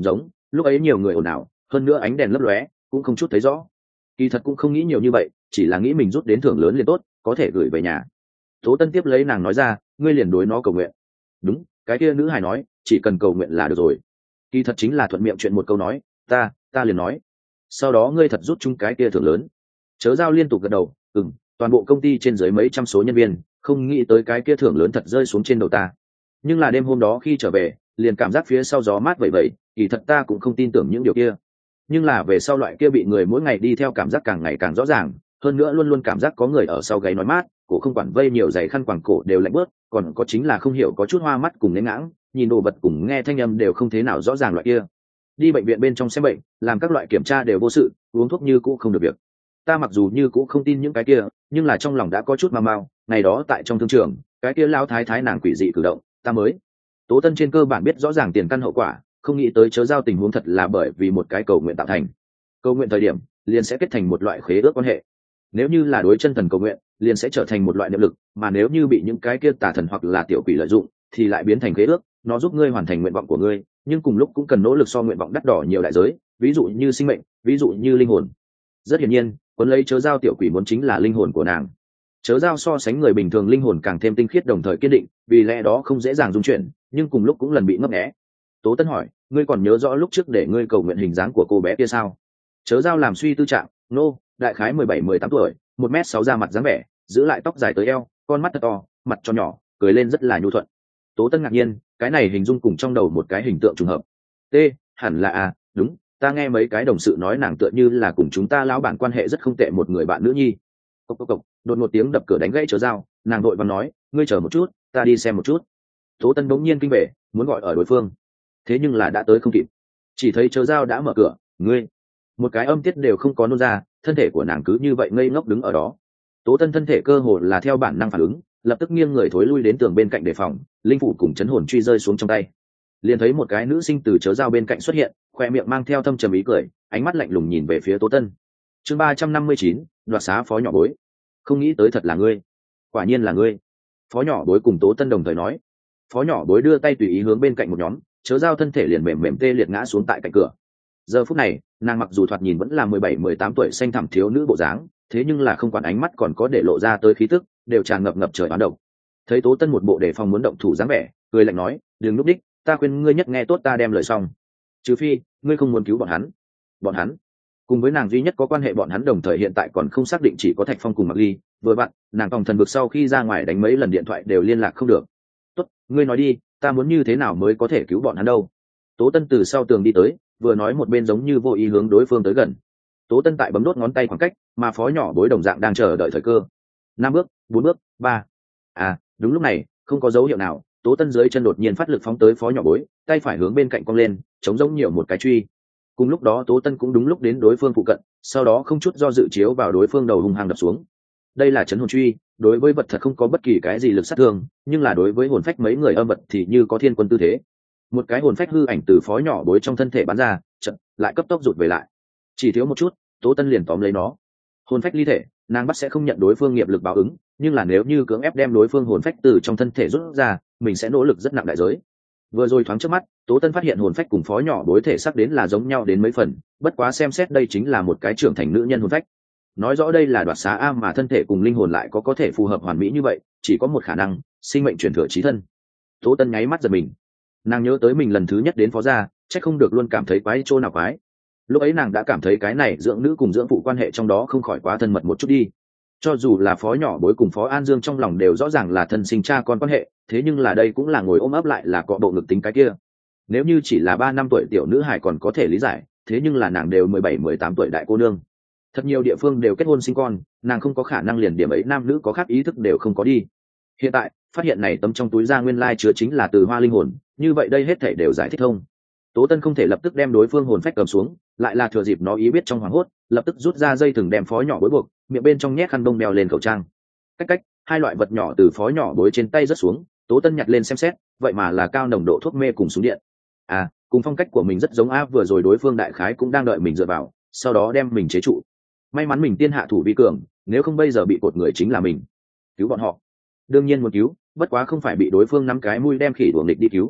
lúc ấy nhiều người ồn ào, hơn nữa ánh đèn lấp lóe cũng không chút thấy rõ. Kỳ thật cũng không nghĩ nhiều như vậy, chỉ là nghĩ mình rút đến thưởng lớn liền tốt, có thể gửi về nhà. Tố Tân tiếp lấy nàng nói ra, ngươi liền đối nó cầu nguyện. Đúng, cái kia nữ hài nói, chỉ cần cầu nguyện là được rồi. Kỳ thật chính là thuận miệng chuyện một câu nói, ta ta liền nói. Sau đó ngươi thật rút chung cái kia thưởng lớn. Chớ Giao liên tục gật đầu, ừm, toàn bộ công ty trên dưới mấy trăm số nhân viên, không nghĩ tới cái kia thưởng lớn thật rơi xuống trên đầu ta. Nhưng là đêm hôm đó khi trở về, liền cảm giác phía sau gió mát vậy vậy, kỳ thật ta cũng không tin tưởng những điều kia. Nhưng là về sau loại kia bị người mỗi ngày đi theo cảm giác càng ngày càng rõ ràng, hơn nữa luôn luôn cảm giác có người ở sau gáy nói mát, cổ không quản vây nhiều giày khăn quàng cổ đều lạnh bớt, còn có chính là không hiểu có chút hoa mắt cùng nén ngãng, nhìn đồ vật cùng nghe thanh âm đều không thế nào rõ ràng loại kia. Đi bệnh viện bên trong xem bệnh, làm các loại kiểm tra đều vô sự, uống thuốc như cũ không được việc. Ta mặc dù như cũ không tin những cái kia, nhưng là trong lòng đã có chút mau mau, ngày đó tại trong thương trường, cái kia lão thái thái nàng quỷ dị cử động, ta mới. Tố Tân trên cơ bản biết rõ ràng tiền căn hậu quả, không nghĩ tới Chớ Giao tình huống thật là bởi vì một cái cầu nguyện tạo thành. Cầu nguyện thời điểm, liền sẽ kết thành một loại khế ước quan hệ. Nếu như là đối chân thần cầu nguyện, liền sẽ trở thành một loại niệm lực, mà nếu như bị những cái kia tà thần hoặc là tiểu quỷ lợi dụng, thì lại biến thành khế ước, nó giúp ngươi hoàn thành nguyện vọng của ngươi, nhưng cùng lúc cũng cần nỗ lực so nguyện vọng đắt đỏ nhiều đại giới, ví dụ như sinh mệnh, ví dụ như linh hồn. Rất hiển nhiên, cuốn lấy Chớ Giao tiểu quỷ muốn chính là linh hồn của nàng. Chớ Giao so sánh người bình thường linh hồn càng thêm tinh khiết đồng thời kiên định, vì lẽ đó không dễ dàng dung chuyển, nhưng cùng lúc cũng lần bị ngấp nghé. Tố Tân hỏi, ngươi còn nhớ rõ lúc trước để ngươi cầu nguyện hình dáng của cô bé kia sao? Chớ Giao làm suy tư trạng, nô, đại khái mười bảy mười tám tuổi, một mét sáu da mặt dáng vẻ, giữ lại tóc dài tới eo, con mắt thật to, mặt cho nhỏ, cười lên rất là nhu thuận. Tố Tân ngạc nhiên, cái này hình dung cùng trong đầu một cái hình tượng trùng hợp. T, hẳn là à, đúng, ta nghe mấy cái đồng sự nói nàng tựa như là cùng chúng ta lão bản quan hệ rất không tệ một người bạn nữ nhi. Cốc cốc cốc, đột một tiếng đập cửa đánh gãy Chớ Giao, nàng đội vàng nói, ngươi chờ một chút, ta đi xem một chút. Tố Tân bỗng nhiên kinh bể, muốn gọi ở đối phương, thế nhưng là đã tới không kịp. Chỉ thấy Chớ Giao đã mở cửa, ngươi, một cái âm tiết đều không có nôn ra, thân thể của nàng cứ như vậy ngây ngốc đứng ở đó. Tố Tân thân thể cơ hồ là theo bản năng phản ứng, lập tức nghiêng người thối lui đến tường bên cạnh đề phòng, linh phủ cùng chấn hồn truy rơi xuống trong tay. Liền thấy một cái nữ sinh từ Chớ Giao bên cạnh xuất hiện, khoe miệng mang theo thâm trầm ý cười, ánh mắt lạnh lùng nhìn về phía Tố Tân. Chương ba trăm năm mươi chín, đoạt xá phó nhỏ bối. Không nghĩ tới thật là ngươi. Quả nhiên là ngươi. Phó nhỏ bối cùng Tố Tân đồng thời nói. Phó nhỏ bối đưa tay tùy ý hướng bên cạnh một nhóm, Chớ Giao thân thể liền mềm mềm tê liệt ngã xuống tại cạnh cửa. Giờ phút này, nàng mặc dù thoạt nhìn vẫn là mười bảy mười tám tuổi xanh thẳm thiếu nữ bộ dáng, thế nhưng là không quản ánh mắt còn có để lộ ra tới khí tức, đều tràn ngập ngập trời oán độc. Thấy Tố Tân một bộ đề phòng muốn động thủ dáng vẻ, cười lạnh nói, đừng lúc đích, ta khuyên ngươi nhất nghe tốt ta đem lời xong. Trừ phi, ngươi không muốn cứu bọn hắn. Bọn hắn? Cùng với nàng duy nhất có quan hệ bọn hắn đồng thời hiện tại còn không xác định, chỉ có Thạch Phong cùng Mặc Ly, vừa vặn, nàng phòng thần vực sau khi ra ngoài đánh mấy lần điện thoại đều liên lạc không được. Tốt, ngươi nói đi, ta muốn như thế nào mới có thể cứu bọn hắn đâu? Tố Tân từ sau tường đi tới, vừa nói một bên giống như vô ý hướng đối phương tới gần. Tố Tân tại bấm đốt ngón tay khoảng cách, mà Phó nhỏ bối đồng dạng đang chờ đợi thời cơ. Năm bước, bốn bước, ba. À, đúng lúc này, không có dấu hiệu nào, Tố Tân dưới chân đột nhiên phát lực phóng tới Phó nhỏ bối, tay phải hướng bên cạnh cong lên, chống giống nhiều một cái truy. Cùng lúc đó Tố Tân cũng đúng lúc đến đối phương phụ cận, sau đó không chút do dự chiếu vào đối phương đầu hung hăng đập xuống. Đây là chấn hồn truy, đối với vật thật không có bất kỳ cái gì lực sát thương, nhưng là đối với hồn phách mấy người âm vật thì như có thiên quân tư thế. Một cái hồn phách hư ảnh từ Phó nhỏ bối trong thân thể bắn ra, chợt lại cấp tốc rụt về lại. Chỉ thiếu một chút, Tố Tân liền tóm lấy nó. Hồn phách ly thể, nàng bắt sẽ không nhận đối phương nghiệp lực báo ứng, nhưng là nếu như cưỡng ép đem đối phương hồn phách từ trong thân thể rút ra, mình sẽ nỗ lực rất nặng đại giới. Vừa rồi thoáng trước mắt, Tố Tân phát hiện hồn phách cùng Phó nhỏ bối thể sắc đến là giống nhau đến mấy phần, bất quá xem xét đây chính là một cái trưởng thành nữ nhân hồn phách. Nói rõ đây là đoạt xá am mà thân thể cùng linh hồn lại có có thể phù hợp hoàn mỹ như vậy, chỉ có một khả năng, sinh mệnh truyền thừa chí thân. Tố Tân nháy mắt giật mình. Nàng nhớ tới mình lần thứ nhất đến Phó gia, chắc không được luôn cảm thấy quái chỗ nào quái. Lúc ấy nàng đã cảm thấy cái này dưỡng nữ cùng dưỡng phụ quan hệ trong đó không khỏi quá thân mật một chút đi. Cho dù là Phó nhỏ bối cùng Phó An Dương trong lòng đều rõ ràng là thân sinh cha con quan hệ, thế nhưng là đây cũng là ngồi ôm ấp lại là cọ bộ ngực tính cái kia. Nếu như chỉ là ba năm tuổi tiểu nữ hài còn có thể lý giải, thế nhưng là nàng đều mười bảy mười tám tuổi đại cô nương. Thật nhiều địa phương đều kết hôn sinh con, nàng không có khả năng liền điểm ấy nam nữ có khác ý thức đều không có đi. Hiện tại, phát hiện này tấm trong túi da nguyên lai chứa chính là từ hoa linh hồn, như vậy đây hết thảy đều giải thích thông. Tố Tân không thể lập tức đem đối phương hồn phách cầm xuống, lại là thừa dịp nó ý biết trong hoảng hốt, lập tức rút ra dây thừng đem Phó nhỏ bối buộc, miệng bên trong nhét khăn bông đeo lên khẩu trang. Cách cách, hai loại vật nhỏ từ Phó nhỏ bối trên tay rớt xuống, Tố Tân nhặt lên xem xét, vậy mà là cao nồng độ thuốc mê cùng súng điện. À, cùng phong cách của mình rất giống a, vừa rồi đối phương đại khái cũng đang đợi mình dựa vào, sau đó đem mình chế trụ. May mắn mình tiên hạ thủ vi cường, nếu không bây giờ bị cột người chính là mình. Cứu bọn họ. Đương nhiên muốn cứu, bất quá không phải bị đối phương nắm cái mũi đem khỉ đuổi nghịch đi cứu.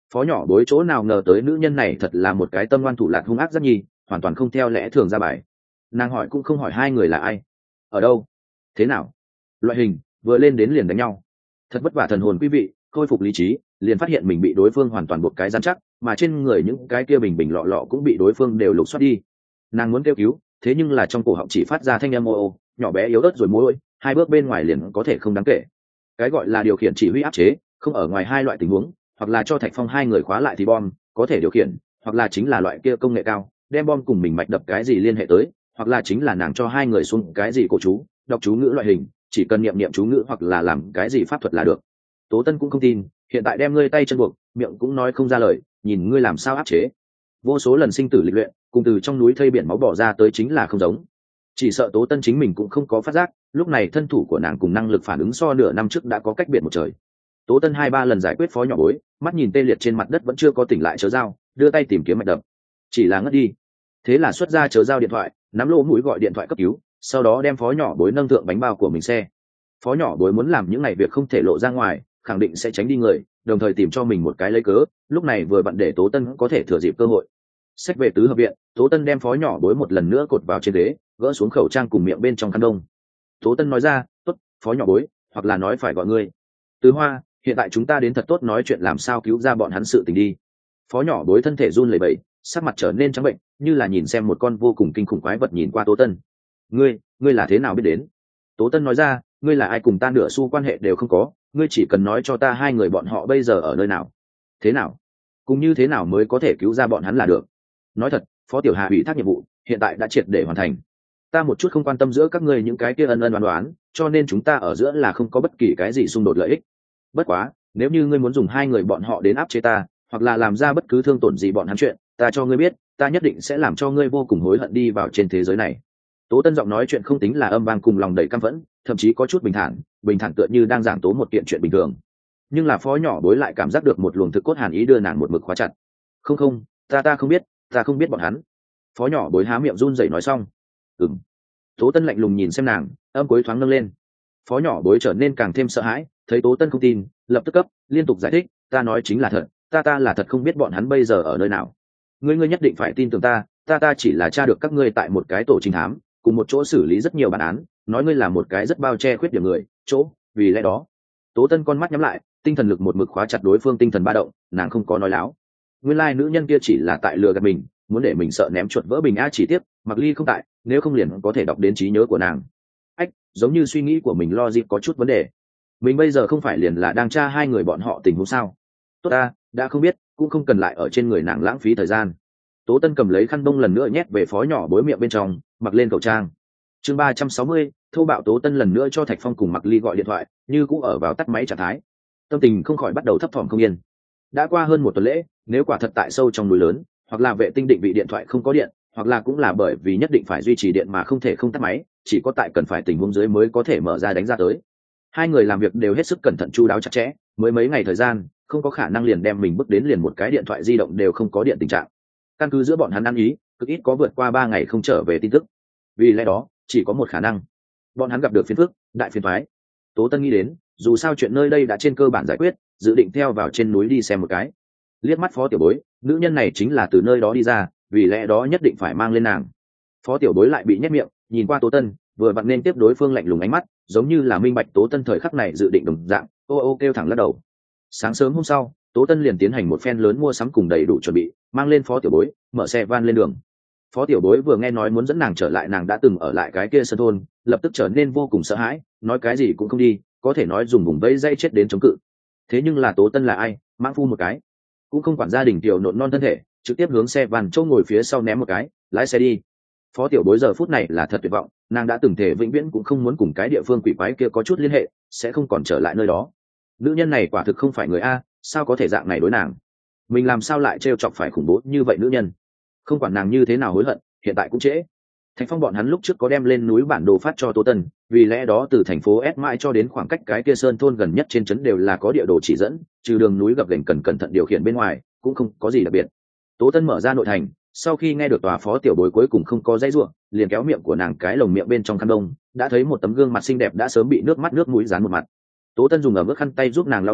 Phó nhỏ bối chỗ nào ngờ tới nữ nhân này thật là một cái tâm ngoan thủ lạt hung ác rất nhi, hoàn toàn không theo lẽ thường ra bài. Nàng hỏi cũng không hỏi hai người là ai, ở đâu, thế nào, loại hình, vừa lên đến liền đánh nhau. Thật vất vả thần hồn quý vị khôi phục lý trí, liền phát hiện mình bị đối phương hoàn toàn buộc cái gian chắc, mà trên người những cái kia bình bình lọ lọ cũng bị đối phương đều lục soát đi. Nàng muốn kêu cứu, thế nhưng là trong cổ họng chỉ phát ra thanh âm ô ô, nhỏ bé yếu ớt rồi môi, hai bước bên ngoài liền có thể không đáng kể. Cái gọi là điều khiển chỉ huy áp chế, không ở ngoài hai loại tình huống, hoặc là cho Thạch Phong hai người khóa lại thì bom có thể điều khiển, hoặc là chính là loại kia công nghệ cao, đem bom cùng mình mạch đập cái gì liên hệ tới, hoặc là chính là nàng cho hai người xuống cái gì cổ chú, đọc chú ngữ loại hình, chỉ cần niệm niệm chú ngữ hoặc là làm cái gì pháp thuật là được. Tố Tân cũng không tin, hiện tại đem ngươi tay chân buộc, miệng cũng nói không ra lời, nhìn ngươi làm sao áp chế. Vô số lần sinh tử lịch luyện, cùng từ trong núi thây biển máu bỏ ra tới chính là không giống. Chỉ sợ Tố Tân chính mình cũng không có phát giác, lúc này thân thủ của nàng cùng năng lực phản ứng so nửa năm trước đã có cách biệt một trời. Tố Tân hai ba lần giải quyết phó nhỏ bối, mắt nhìn tê liệt trên mặt đất vẫn chưa có tỉnh lại chớ dao, đưa tay tìm kiếm mạch đập, chỉ là ngất đi. Thế là xuất ra chớ dao điện thoại, nắm lỗ mũi gọi điện thoại cấp cứu, sau đó đem phó nhỏ bối nâng thượng bánh bao của mình xe. Phó nhỏ bối muốn làm những ngày việc không thể lộ ra ngoài, khẳng định sẽ tránh đi người, đồng thời tìm cho mình một cái lấy cớ, lúc này vừa vặn để Tố Tân có thể thừa dịp cơ hội. Xách về tứ hợp viện, Tố Tân đem phó nhỏ bối một lần nữa cột vào trên ghế, gỡ xuống khẩu trang cùng miệng bên trong khăn đông. Tố Tân nói ra, tốt, phó nhỏ bối, hoặc là nói phải gọi ngươi Tứ Hoa, hiện tại chúng ta đến thật tốt nói chuyện làm sao cứu ra bọn hắn sự tình đi. Phó nhỏ bối thân thể run lẩy bẩy, sắc mặt trở nên trắng bệnh, như là nhìn xem một con vô cùng kinh khủng quái vật nhìn qua Tố Tân. Ngươi, ngươi là thế nào biết đến? Tố Tân nói ra, ngươi là ai cùng ta nửa xu quan hệ đều không có, ngươi chỉ cần nói cho ta hai người bọn họ bây giờ ở nơi nào. Thế nào? Cùng như thế nào mới có thể cứu ra bọn hắn là được. Nói thật, Phó Tiểu Hà ủy thác nhiệm vụ, hiện tại đã triệt để hoàn thành. Ta một chút không quan tâm giữa các ngươi những cái kia ân ân đoán đoán, cho nên chúng ta ở giữa là không có bất kỳ cái gì xung đột lợi ích. Bất quá, nếu như ngươi muốn dùng hai người bọn họ đến áp chế ta, hoặc là làm ra bất cứ thương tổn gì bọn hắn chuyện, ta cho ngươi biết, ta nhất định sẽ làm cho ngươi vô cùng hối hận đi vào trên thế giới này. Tố Tân giọng nói chuyện không tính là âm vang cùng lòng đầy căm phẫn, thậm chí có chút bình thản, bình thản tựa như đang giảng tố một kiện chuyện bình thường. Nhưng là phó nhỏ bối lại cảm giác được một luồng thực cốt hàn ý đưa nàng một mực khóa chặt. Không không, ta ta không biết, ta không biết bọn hắn. Phó nhỏ bối há miệng run rẩy nói xong. Ừm. Tố Tân lạnh lùng nhìn xem nàng, âm cuối thoáng nâng lên. Phó nhỏ bối trở nên càng thêm sợ hãi, thấy Tố Tân không tin, lập tức cấp liên tục giải thích, ta nói chính là thật, ta ta là thật không biết bọn hắn bây giờ ở nơi nào. Ngươi ngươi nhất định phải tin tưởng ta, ta ta chỉ là tra được các ngươi tại một cái tổ trinh thám, cùng một chỗ xử lý rất nhiều bản án, nói ngươi là một cái rất bao che khuyết điểm người, chỗ, vì lẽ đó. Tố Tân con mắt nhắm lại, tinh thần lực một mực khóa chặt đối phương tinh thần ba động, nàng không có nói láo. Nguyên lai like, nữ nhân kia chỉ là tại lừa gạt mình, muốn để mình sợ ném chuột vỡ bình a chỉ tiếp, Mặc Ly không tại, nếu không liền có thể đọc đến trí nhớ của nàng. Ách, giống như suy nghĩ của mình logic có chút vấn đề. Mình bây giờ không phải liền là đang tra hai người bọn họ tình huống sao? Tốt ta, đã không biết, cũng không cần lại ở trên người nàng lãng phí thời gian. Tố Tân cầm lấy khăn bông lần nữa nhét về phó nhỏ bối miệng bên trong, mặc lên khẩu trang. Chương ba trăm sáu mươi, thô bạo. Tố Tân lần nữa cho Thạch Phong cùng Mặc Ly gọi điện thoại, như cũng ở vào tắt máy trạng thái. Tâm tình không khỏi bắt đầu thấp thỏm không yên. Đã qua hơn một tuần lễ, nếu quả thật tại sâu trong núi lớn, hoặc là vệ tinh định vị điện thoại không có điện, hoặc là cũng là bởi vì nhất định phải duy trì điện mà không thể không tắt máy, chỉ có tại cần phải tình huống dưới mới có thể mở ra đánh ra tới. Hai người làm việc đều hết sức cẩn thận chu đáo chặt chẽ, mới mấy ngày thời gian, không có khả năng liền đem mình bước đến liền một cái điện thoại di động đều không có điện tình trạng. Căn cứ giữa bọn hắn ăn ý, cực ít có vượt qua ba ngày không trở về tin tức. Vì lẽ đó, chỉ có một khả năng, bọn hắn gặp được phiền phức, đại phiền toái. Tố Tân nghĩ đến, dù sao chuyện nơi đây đã trên cơ bản giải quyết, dự định theo vào trên núi đi xem một cái. Liếc mắt Phó Tiểu Bối, nữ nhân này chính là từ nơi đó đi ra, vì lẽ đó nhất định phải mang lên nàng. Phó Tiểu Bối lại bị nhếch miệng, nhìn qua Tố Tân, vừa vặn nên tiếp đối phương lạnh lùng ánh mắt, giống như là minh bạch Tố Tân thời khắc này dự định đồng dạng, ô ô kêu thẳng lắc đầu. Sáng sớm hôm sau, Tố Tân liền tiến hành một phen lớn mua sắm cùng đầy đủ chuẩn bị, mang lên Phó Tiểu Bối, mở xe van lên đường. Phó Tiểu Bối vừa nghe nói muốn dẫn nàng trở lại nàng đã từng ở lại cái kia sân thôn, lập tức trở nên vô cùng sợ hãi, nói cái gì cũng không đi, có thể nói dùng vùng vây dây chết đến chống cự. Thế nhưng là Tố Tân là ai, mãng phu một cái, cũng không quản gia đình tiểu nộn non thân thể, trực tiếp hướng xe van chỗ ngồi phía sau ném một cái, lái xe đi. Phó Tiểu Bối giờ phút này là thật tuyệt vọng, nàng đã từng thể vĩnh viễn cũng không muốn cùng cái địa phương quỷ quái kia có chút liên hệ, sẽ không còn trở lại nơi đó. Nữ nhân này quả thực không phải người a, sao có thể dạng này đối nàng? Mình làm sao lại trêu chọc phải khủng bố như vậy nữ nhân? Không quản nàng như thế nào hối hận, hiện tại cũng trễ. Thành Phong bọn hắn lúc trước có đem lên núi bản đồ phát cho Tố Tân, vì lẽ đó từ thành phố S mãi cho đến khoảng cách cái kia sơn thôn gần nhất trên trấn đều là có địa đồ chỉ dẫn, trừ đường núi gập ghềnh cần cẩn thận điều khiển bên ngoài, cũng không có gì đặc biệt. Tố Tân mở ra nội thành, sau khi nghe được tòa Phó Tiểu Bối cuối cùng không có dãy ruộng, liền kéo miệng của nàng cái lồng miệng bên trong khăn đông, đã thấy một tấm gương mặt xinh đẹp đã sớm bị nước mắt nước mũi dán một mặt. Tố Tân dùng ở bước khăn tay giúp nàng lau lau,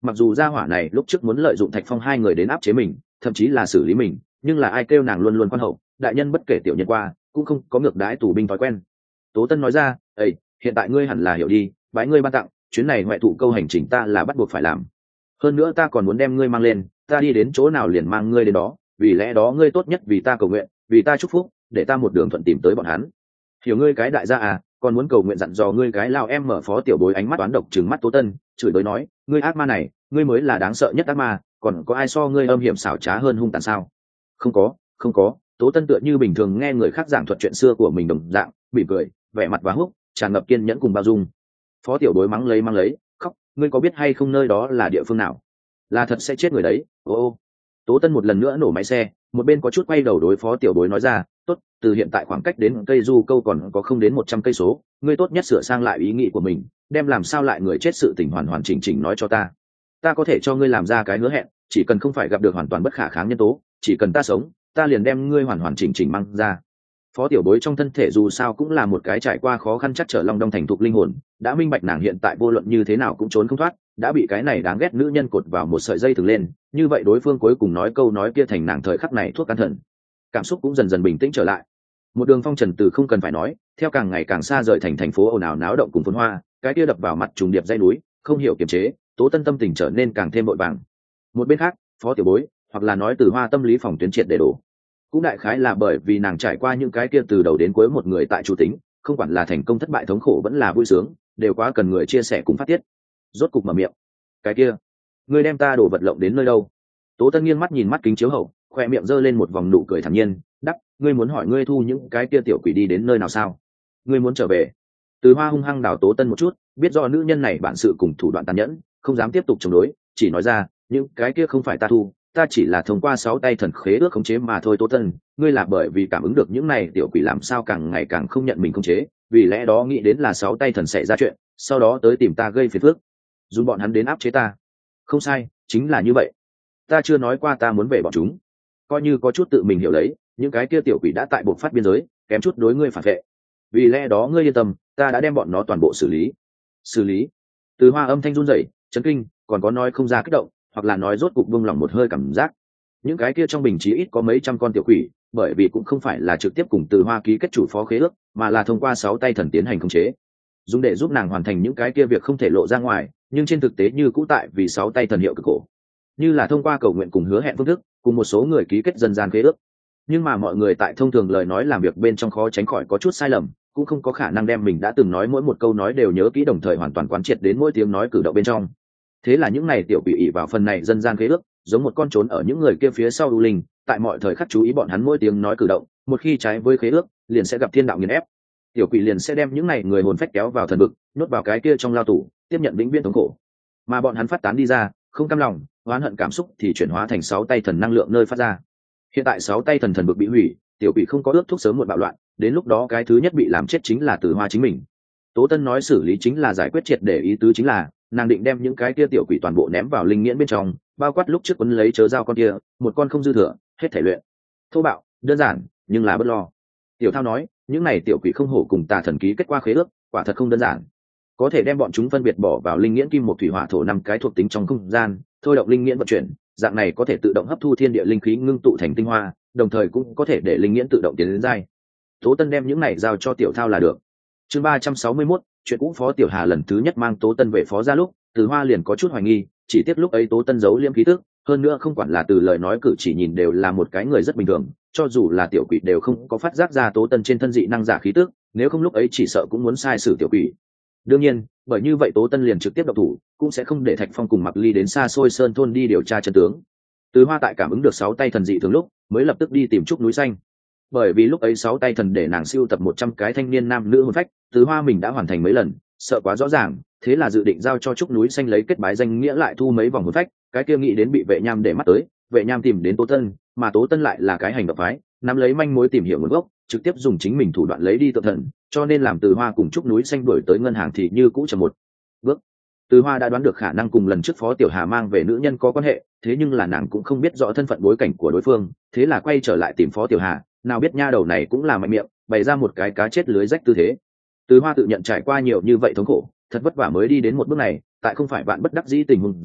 mặc dù gia hỏa này lúc trước muốn lợi dụng thạch phong hai người đến áp chế mình, thậm chí là xử lý mình, nhưng là ai kêu nàng luôn luôn quan hậu, đại nhân bất kể tiểu nhân qua, cũng không có ngược đãi tù binh thói quen. Tố Tân nói ra, ây hiện tại ngươi hẳn là hiểu đi, bái ngươi ban tặng, chuyến này ngoại thụ câu hành trình ta là bắt buộc phải làm, hơn nữa ta còn muốn đem ngươi mang lên, ta đi đến chỗ nào liền mang ngươi đến đó, vì lẽ đó ngươi tốt nhất vì ta cầu nguyện, vì ta chúc phúc, để ta một đường thuận tìm tới bọn hắn. Hiểu ngươi cái đại gia à, còn muốn cầu nguyện dặn dò ngươi cái lao em. Mở Phó Tiểu Bối ánh mắt toán độc trừng mắt Tố Tân, chửi bới nói, ngươi ác ma này, ngươi mới là đáng sợ nhất ác ma, còn có ai so ngươi âm hiểm xảo trá hơn hung tàn sao? Không có, không có. Tố Tân tựa như bình thường nghe người khác giảng thuật chuyện xưa của mình đồng dạng, mỉm cười, vẻ mặt và húc, tràn ngập kiên nhẫn cùng bao dung. Phó Tiểu Bối mắng lấy mắng lấy, khóc, ngươi có biết hay không nơi đó là địa phương nào? Là thật sẽ chết người đấy. Ô ô. Tố Tân một lần nữa nổ máy xe, một bên có chút quay đầu đối Phó Tiểu Bối nói ra, tốt, từ hiện tại khoảng cách đến cây du câu còn có không đến một trăm cây số, ngươi tốt nhất sửa sang lại ý nghĩ của mình, đem làm sao lại người chết sự tình hoàn hoàn chỉnh chỉnh nói cho ta. Ta có thể cho ngươi làm ra cái hứa hẹn, chỉ cần không phải gặp được hoàn toàn bất khả kháng nhân tố, chỉ cần ta sống, ta liền đem ngươi hoàn hoàn chỉnh chỉnh mang ra. Phó Tiểu Bối trong thân thể dù sao cũng là một cái trải qua khó khăn chắc trở long đong thành thục linh hồn, đã minh bạch nàng hiện tại vô luận như thế nào cũng trốn không thoát, đã bị cái này đáng ghét nữ nhân cột vào một sợi dây thừng lên, như vậy đối phương cuối cùng nói câu nói kia thành nàng thời khắc này thuốc can thần. Cảm xúc cũng dần dần bình tĩnh trở lại. Một đường phong trần từ không cần phải nói, theo càng ngày càng xa rời thành thành phố ồn ào náo động cùng phồn hoa, cái kia đập vào mặt trùng điệp dãy núi, không hiểu kiềm chế, Tố Tân tâm tình trở nên càng thêm vội vàng. Một bên khác, Phó Tiểu Bối, hoặc là nói Từ Hoa tâm lý phòng tuyến triệt để đổ. Cũng đại khái là bởi vì nàng trải qua những cái kia từ đầu đến cuối một người tại chủ tính, không quản là thành công thất bại thống khổ vẫn là vui sướng, đều quá cần người chia sẻ cùng phát tiết. Rốt cục mở miệng, cái kia, ngươi đem ta đổ vật lộng đến nơi đâu? Tố Tân nghiêng mắt nhìn mắt kính chiếu hậu, khoe miệng giơ lên một vòng nụ cười thản nhiên, đắc, ngươi muốn hỏi ngươi thu những cái kia tiểu quỷ đi đến nơi nào sao? Ngươi muốn trở về? Từ Hoa hung hăng đảo Tố Tân một chút, biết do nữ nhân này bản sự cùng thủ đoạn tàn nhẫn, không dám tiếp tục chống đối, chỉ nói ra, những cái kia không phải ta thu, ta chỉ là thông qua sáu tay thần khế ước khống chế mà thôi. Tố Tân, ngươi là bởi vì cảm ứng được những này tiểu quỷ làm sao càng ngày càng không nhận mình khống chế, vì lẽ đó nghĩ đến là sáu tay thần xảy ra chuyện, sau đó tới tìm ta gây phiền phức, dùng bọn hắn đến áp chế ta. Không sai, chính là như vậy. Ta chưa nói qua ta muốn về bọn chúng, coi như có chút tự mình hiểu lấy, những cái kia tiểu quỷ đã tại buộc phát biên giới, kém chút đối ngươi phản vệ, vì lẽ đó ngươi yên tâm, ta đã đem bọn nó toàn bộ xử lý. Xử lý? Từ Hoa âm thanh run rẩy, chấn kinh, còn có nói không ra kích động, hoặc là nói rốt cục buông lòng một hơi cảm giác. Những cái kia trong bình chí ít có mấy trăm con tiểu quỷ, bởi vì cũng không phải là trực tiếp cùng Từ Hoa ký kết chủ phó khế ước, mà là thông qua sáu tay thần tiến hành khống chế, dùng để giúp nàng hoàn thành những cái kia việc không thể lộ ra ngoài, nhưng trên thực tế như cũ tại vì sáu tay thần hiệu cực cổ, như là thông qua cầu nguyện cùng hứa hẹn phương thức, cùng một số người ký kết dân gian khế ước. Nhưng mà mọi người tại thông thường lời nói làm việc bên trong khó tránh khỏi có chút sai lầm, cũng không có khả năng đem mình đã từng nói mỗi một câu nói đều nhớ kỹ, đồng thời hoàn toàn quán triệt đến mỗi tiếng nói cử động bên trong. Thế là những này tiểu quỷ ỷ vào phần này dân gian khế ước, giống một con trốn ở những người kia phía sau u linh, tại mọi thời khắc chú ý bọn hắn mỗi tiếng nói cử động, một khi trái với khế ước, liền sẽ gặp thiên đạo nghiền ép. Tiểu quỷ liền sẽ đem những này người hồn phách kéo vào thần vực, nhốt vào cái kia trong lao tù, tiếp nhận vĩnh viễn thống khổ. Mà bọn hắn phát tán đi ra, không cam lòng, oán hận cảm xúc thì chuyển hóa thành sáu tay thần năng lượng nơi phát ra. Hiện tại sáu tay thần thần vực bị hủy, tiểu quỷ không có ước thúc sớm muộn bạo loạn, đến lúc đó cái thứ nhất bị làm chết chính là Từ Hoa chính mình. Tố Tân nói xử lý chính là giải quyết triệt để, ý tứ chính là nàng định đem những cái kia tiểu quỷ toàn bộ ném vào linh nghiễn bên trong, bao quát lúc trước quấn lấy chớ dao con kia, một con không dư thừa, hết thể luyện. Thô bạo, đơn giản, nhưng là bất lo. Tiểu Thao nói, những này tiểu quỷ không hổ cùng tà thần ký kết qua khế ước, quả thật không đơn giản. Có thể đem bọn chúng phân biệt bỏ vào linh nghiễn kim một thủy hỏa thổ năm cái thuộc tính trong không gian, thôi động linh nghiễn vận chuyển, dạng này có thể tự động hấp thu thiên địa linh khí ngưng tụ thành tinh hoa, đồng thời cũng có thể để linh nghiễn tự động tiến đến giai. Tố Tân đem những này giao cho Tiểu Thao là được. Chương ba trăm sáu mươi mốt, chuyện cũ. Phó Tiểu Hà lần thứ nhất mang Tố Tân về phó gia lúc, Từ Hoa liền có chút hoài nghi, chỉ tiếc lúc ấy Tố Tân giấu liêm khí tức, hơn nữa không quản là từ lời nói cử chỉ nhìn đều là một cái người rất bình thường, cho dù là tiểu quỷ đều không có phát giác ra Tố Tân trên thân dị năng giả khí tức, nếu không lúc ấy chỉ sợ cũng muốn sai xử tiểu quỷ. Đương nhiên, bởi như vậy Tố Tân liền trực tiếp động thủ, cũng sẽ không để Thạch Phong cùng Mặc Ly đến xa xôi sơn thôn đi điều tra chân tướng. Từ Hoa tại cảm ứng được sáu tay thần dị thường lúc, mới lập tức đi tìm Trúc núi xanh. Bởi vì lúc ấy sáu tay thần để nàng siêu tập một trăm cái thanh niên nam nữ hồn phách, Từ Hoa mình đã hoàn thành mấy lần, sợ quá rõ ràng, thế là dự định giao cho Trúc núi xanh lấy kết bái danh nghĩa lại thu mấy vòng hồn phách, cái kia nghĩ đến bị Vệ Nham để mắt tới, Vệ Nham tìm đến Tố Tân, mà Tố Tân lại là cái hành động phái, nắm lấy manh mối tìm hiểu nguồn gốc, trực tiếp dùng chính mình thủ đoạn lấy đi tự thần, cho nên làm Từ Hoa cùng Trúc núi xanh đuổi tới ngân hàng thì như cũ chậm một bước. Từ Hoa đã đoán được khả năng cùng lần trước Phó Tiểu Hà mang về nữ nhân có quan hệ, thế nhưng là nàng cũng không biết rõ thân phận bối cảnh của đối phương, thế là quay trở lại tìm Phó Tiểu Hà, nào biết nha đầu này cũng là mạnh miệng, bày ra một cái cá chết lưới rách tư thế. Từ Hoa tự nhận trải qua nhiều như vậy thống khổ, thật vất vả mới đi đến một bước này, tại không phải vạn bất đắc dĩ tình huống dưới,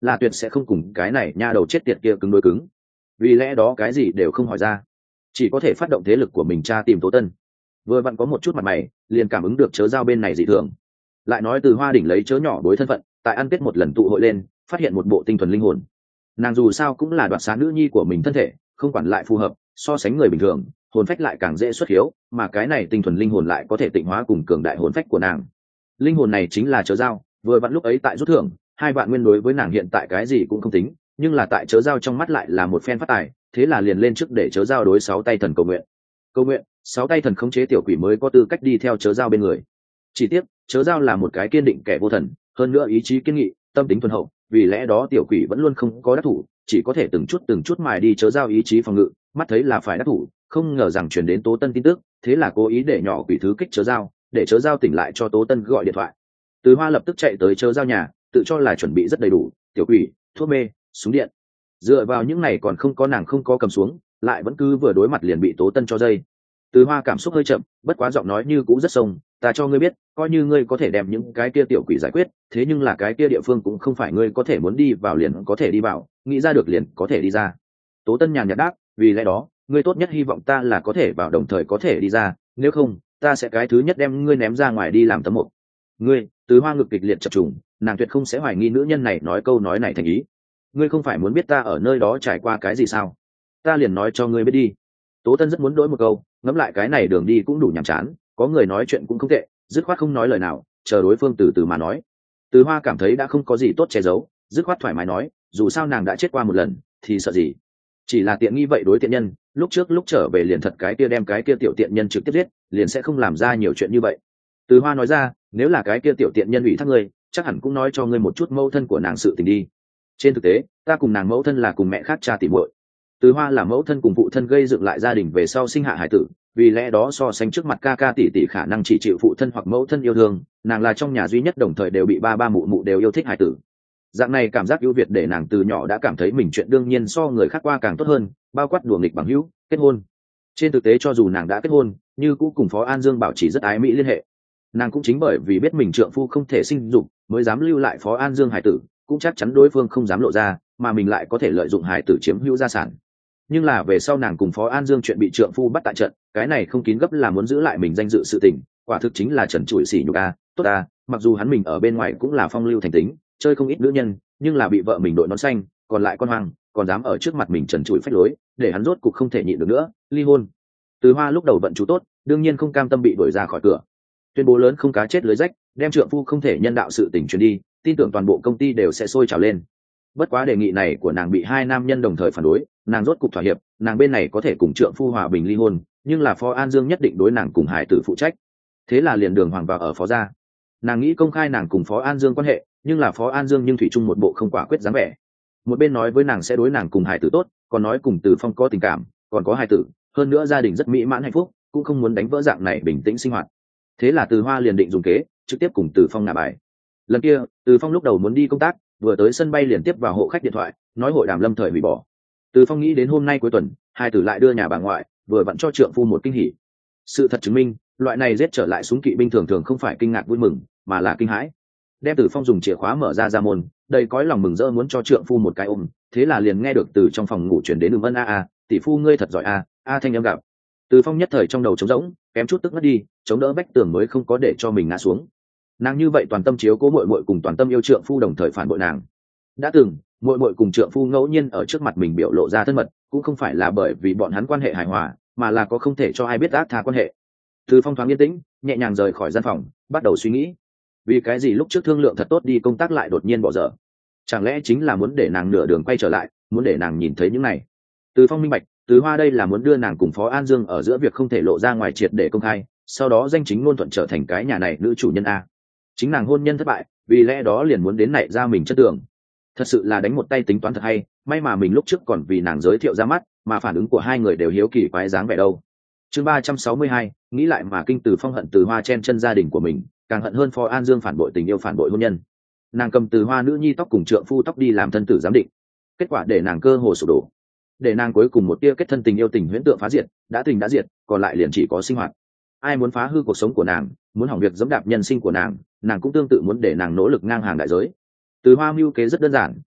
là tuyệt sẽ không cùng cái này nha đầu chết tiệt kia cứng đối cứng. Vì lẽ đó cái gì đều không hỏi ra, chỉ có thể phát động thế lực của mình tra tìm Tố Tân. Vừa vặn có một chút mặt mày, liền cảm ứng được chớ giao bên này dị thường. Lại nói Từ Hoa đỉnh lấy chớ nhỏ đối thân phận, tại ăn tết một lần tụ hội lên, phát hiện một bộ tinh thuần linh hồn. Nàng dù sao cũng là đoạt xá nữ nhi của mình thân thể, không quản lại phù hợp, so sánh người bình thường, hồn phách lại càng dễ xuất hiếu, mà cái này tinh thuần linh hồn lại có thể tịnh hóa cùng cường đại hồn phách của nàng. Linh hồn này chính là chớ giao, vừa vặn lúc ấy tại rút thưởng, hai vạn nguyên đối với nàng hiện tại cái gì cũng không tính, nhưng là tại chớ giao trong mắt lại là một phen phát tài, thế là liền lên trước để chớ giao đối sáu tay thần cầu nguyện. Cầu nguyện, sáu tay thần khống chế tiểu quỷ mới có tư cách đi theo chớ giao bên người. Chỉ tiếc, chớ giao là một cái kiên định kẻ vô thần, hơn nữa ý chí kiên nghị, tâm tính thuần hậu, vì lẽ đó tiểu quỷ vẫn luôn không có đắc thủ, chỉ có thể từng chút từng chút mài đi chớ giao ý chí phòng ngự, mắt thấy là phải đắc thủ, không ngờ rằng truyền đến Tố Tân tin tức, thế là cố ý để nhỏ quỷ thứ kích chớ giao, để chớ giao tỉnh lại cho Tố Tân gọi điện thoại. Từ Hoa lập tức chạy tới chớ giao nhà, tự cho là chuẩn bị rất đầy đủ, tiểu quỷ, thuốc mê, súng điện. Dựa vào những này còn không có nàng không có cầm xuống, lại vẫn cứ vừa đối mặt liền bị Tố Tân cho dây. Từ Hoa cảm xúc hơi chậm, bất quá giọng nói như cũ rất sông, ta cho ngươi biết, coi như ngươi có thể đem những cái kia tiểu quỷ giải quyết, thế nhưng là cái kia địa phương cũng không phải ngươi có thể muốn đi vào liền có thể đi vào, nghĩ ra được liền có thể đi ra. Tố Tân nhàn nhạt đáp, vì lẽ đó, ngươi tốt nhất hy vọng ta là có thể vào đồng thời có thể đi ra, nếu không, ta sẽ cái thứ nhất đem ngươi ném ra ngoài đi làm tấm mộc. Ngươi, Từ Hoa ngực kịch liệt chập trùng, nàng tuyệt không sẽ hoài nghi nữ nhân này nói câu nói này thành ý. Ngươi không phải muốn biết ta ở nơi đó trải qua cái gì sao? Ta liền nói cho ngươi biết đi. Tố Tân rất muốn đổi một câu, ngẫm lại cái này đường đi cũng đủ nhàm chán, có người nói chuyện cũng không tệ, dứt khoát không nói lời nào, chờ đối phương từ từ mà nói. Từ Hoa cảm thấy đã không có gì tốt che giấu, dứt khoát thoải mái nói, dù sao nàng đã chết qua một lần, thì sợ gì? Chỉ là tiện nghi vậy đối tiện nhân, lúc trước lúc trở về liền thật cái kia đem cái kia tiểu tiện nhân trực tiếp giết, liền sẽ không làm ra nhiều chuyện như vậy. Từ Hoa nói ra, nếu là cái kia tiểu tiện nhân ủy thác ngươi, chắc hẳn cũng nói cho ngươi một chút mẫu thân của nàng sự tình đi. Trên thực tế, ta cùng nàng mẫu thân là cùng mẹ khác cha tỉ muội. Từ Hoa là mẫu thân cùng phụ thân gây dựng lại gia đình về sau sinh hạ hải tử, vì lẽ đó so sánh trước mặt ca ca tỷ tỷ khả năng chỉ chịu phụ thân hoặc mẫu thân yêu thương, nàng là trong nhà duy nhất đồng thời đều bị ba ba mụ mụ đều yêu thích hải tử. Dạng này cảm giác ưu việt để nàng từ nhỏ đã cảm thấy mình chuyện đương nhiên so người khác qua càng tốt hơn, bao quát đùa nghịch bằng hữu, kết hôn. Trên thực tế cho dù nàng đã kết hôn, như cũ cùng Phó An Dương bảo trì rất ái mỹ liên hệ. Nàng cũng chính bởi vì biết mình trượng phu không thể sinh dục, mới dám lưu lại Phó An Dương hải tử, cũng chắc chắn đối phương không dám lộ ra, mà mình lại có thể lợi dụng hải tử chiếm hữu gia sản. Nhưng là về sau nàng cùng Phó An Dương chuyện bị trượng phu bắt tại trận, cái này không kín gấp là muốn giữ lại mình danh dự sự tình, quả thực chính là trần trụi sỉ nhục a. Tốt a, mặc dù hắn mình ở bên ngoài cũng là phong lưu thành tính, chơi không ít nữ nhân, nhưng là bị vợ mình đội nón xanh, còn lại con hoang, còn dám ở trước mặt mình trần trụi phách lối, để hắn rốt cục không thể nhịn được nữa, ly hôn. Từ Hoa lúc đầu vận chú tốt, đương nhiên không cam tâm bị đuổi ra khỏi cửa. Tuyên bố lớn không cá chết lưới rách, đem trượng phu không thể nhân đạo sự tình truyền đi, tin tưởng toàn bộ công ty đều sẽ sôi trào lên. Bất quá đề nghị này của nàng bị hai nam nhân đồng thời phản đối, nàng rốt cục thỏa hiệp, nàng bên này có thể cùng trượng phu hòa bình ly hôn, nhưng là Phó An Dương nhất định đối nàng cùng hải tử phụ trách. Thế là liền đường hoàng vào ở Phó gia. Nàng nghĩ công khai nàng cùng Phó An Dương quan hệ, nhưng là Phó An Dương nhưng thủy chung một bộ không quả quyết dáng vẻ. Một bên nói với nàng sẽ đối nàng cùng hải tử tốt, còn nói cùng Từ Phong có tình cảm, còn có hải tử, hơn nữa gia đình rất mỹ mãn hạnh phúc, cũng không muốn đánh vỡ dạng này bình tĩnh sinh hoạt. Thế là Từ Hoa liền định dùng kế, trực tiếp cùng Từ Phong ngả bài. Lần kia, Từ Phong lúc đầu muốn đi công tác, vừa tới sân bay liền tiếp vào hộ khách điện thoại, nói hội đàm lâm thời hủy bỏ. Từ Phong nghĩ đến hôm nay cuối tuần, hai tử lại đưa nhà bà ngoại, vừa vặn cho trượng phu một kinh hỉ. Sự thật chứng minh, loại này giết trở lại súng kỵ binh thường thường không phải kinh ngạc vui mừng, mà là kinh hãi. Đem Từ Phong dùng chìa khóa mở ra ra môn, đầy cõi lòng mừng rỡ muốn cho trượng phu một cái ôm, thế là liền nghe được từ trong phòng ngủ chuyển đến Đường Vân a a, tỷ phu ngươi thật giỏi a, a thanh âm gặp. Từ Phong nhất thời trong đầu trống rỗng, kém chút tức ngất đi, chống đỡ vách tường mới không có để cho mình ngã xuống. Nàng như vậy toàn tâm chiếu cố muội muội cùng toàn tâm yêu trượng phu đồng thời phản bội nàng. Đã từng, muội muội cùng trượng phu ngẫu nhiên ở trước mặt mình biểu lộ ra thân mật, cũng không phải là bởi vì bọn hắn quan hệ hài hòa, mà là có không thể cho ai biết ác tha quan hệ. Từ Phong thoáng yên tĩnh, nhẹ nhàng rời khỏi gian phòng, bắt đầu suy nghĩ, vì cái gì lúc trước thương lượng thật tốt đi công tác lại đột nhiên bỏ dở? Chẳng lẽ chính là muốn để nàng nửa đường quay trở lại, muốn để nàng nhìn thấy những này? Từ Phong minh bạch, Từ Hoa đây là muốn đưa nàng cùng Phó An Dương ở giữa việc không thể lộ ra ngoài triệt để công khai, sau đó danh chính ngôn thuận trở thành cái nhà này nữ chủ nhân a. Chính nàng hôn nhân thất bại, vì lẽ đó liền muốn đến nảy ra mình chất tưởng. Thật sự là đánh một tay tính toán thật hay, may mà mình lúc trước còn vì nàng giới thiệu ra mắt, mà phản ứng của hai người đều hiếu kỳ quái dáng vẻ đâu. Chương ba trăm sáu mươi hai, nghĩ lại mà kinh Từ Phong hận Từ Hoa chen chân gia đình của mình, càng hận hơn Phó An Dương phản bội tình yêu phản bội hôn nhân. Nàng cầm Từ Hoa nữ nhi tóc cùng trượng phu tóc đi làm thân tử giám định, kết quả để nàng cơ hồ sụp đổ, để nàng cuối cùng một tia kết thân tình yêu tình huyễn tượng phá diệt, đã tình đã diệt, còn lại liền chỉ có sinh hoạt. Ai muốn phá hư cuộc sống của nàng, muốn hỏng việc dẫm đạp nhân sinh của nàng, nàng cũng tương tự muốn để nàng nỗ lực ngang hàng đại giới. Từ Hoa mưu kế rất đơn giản,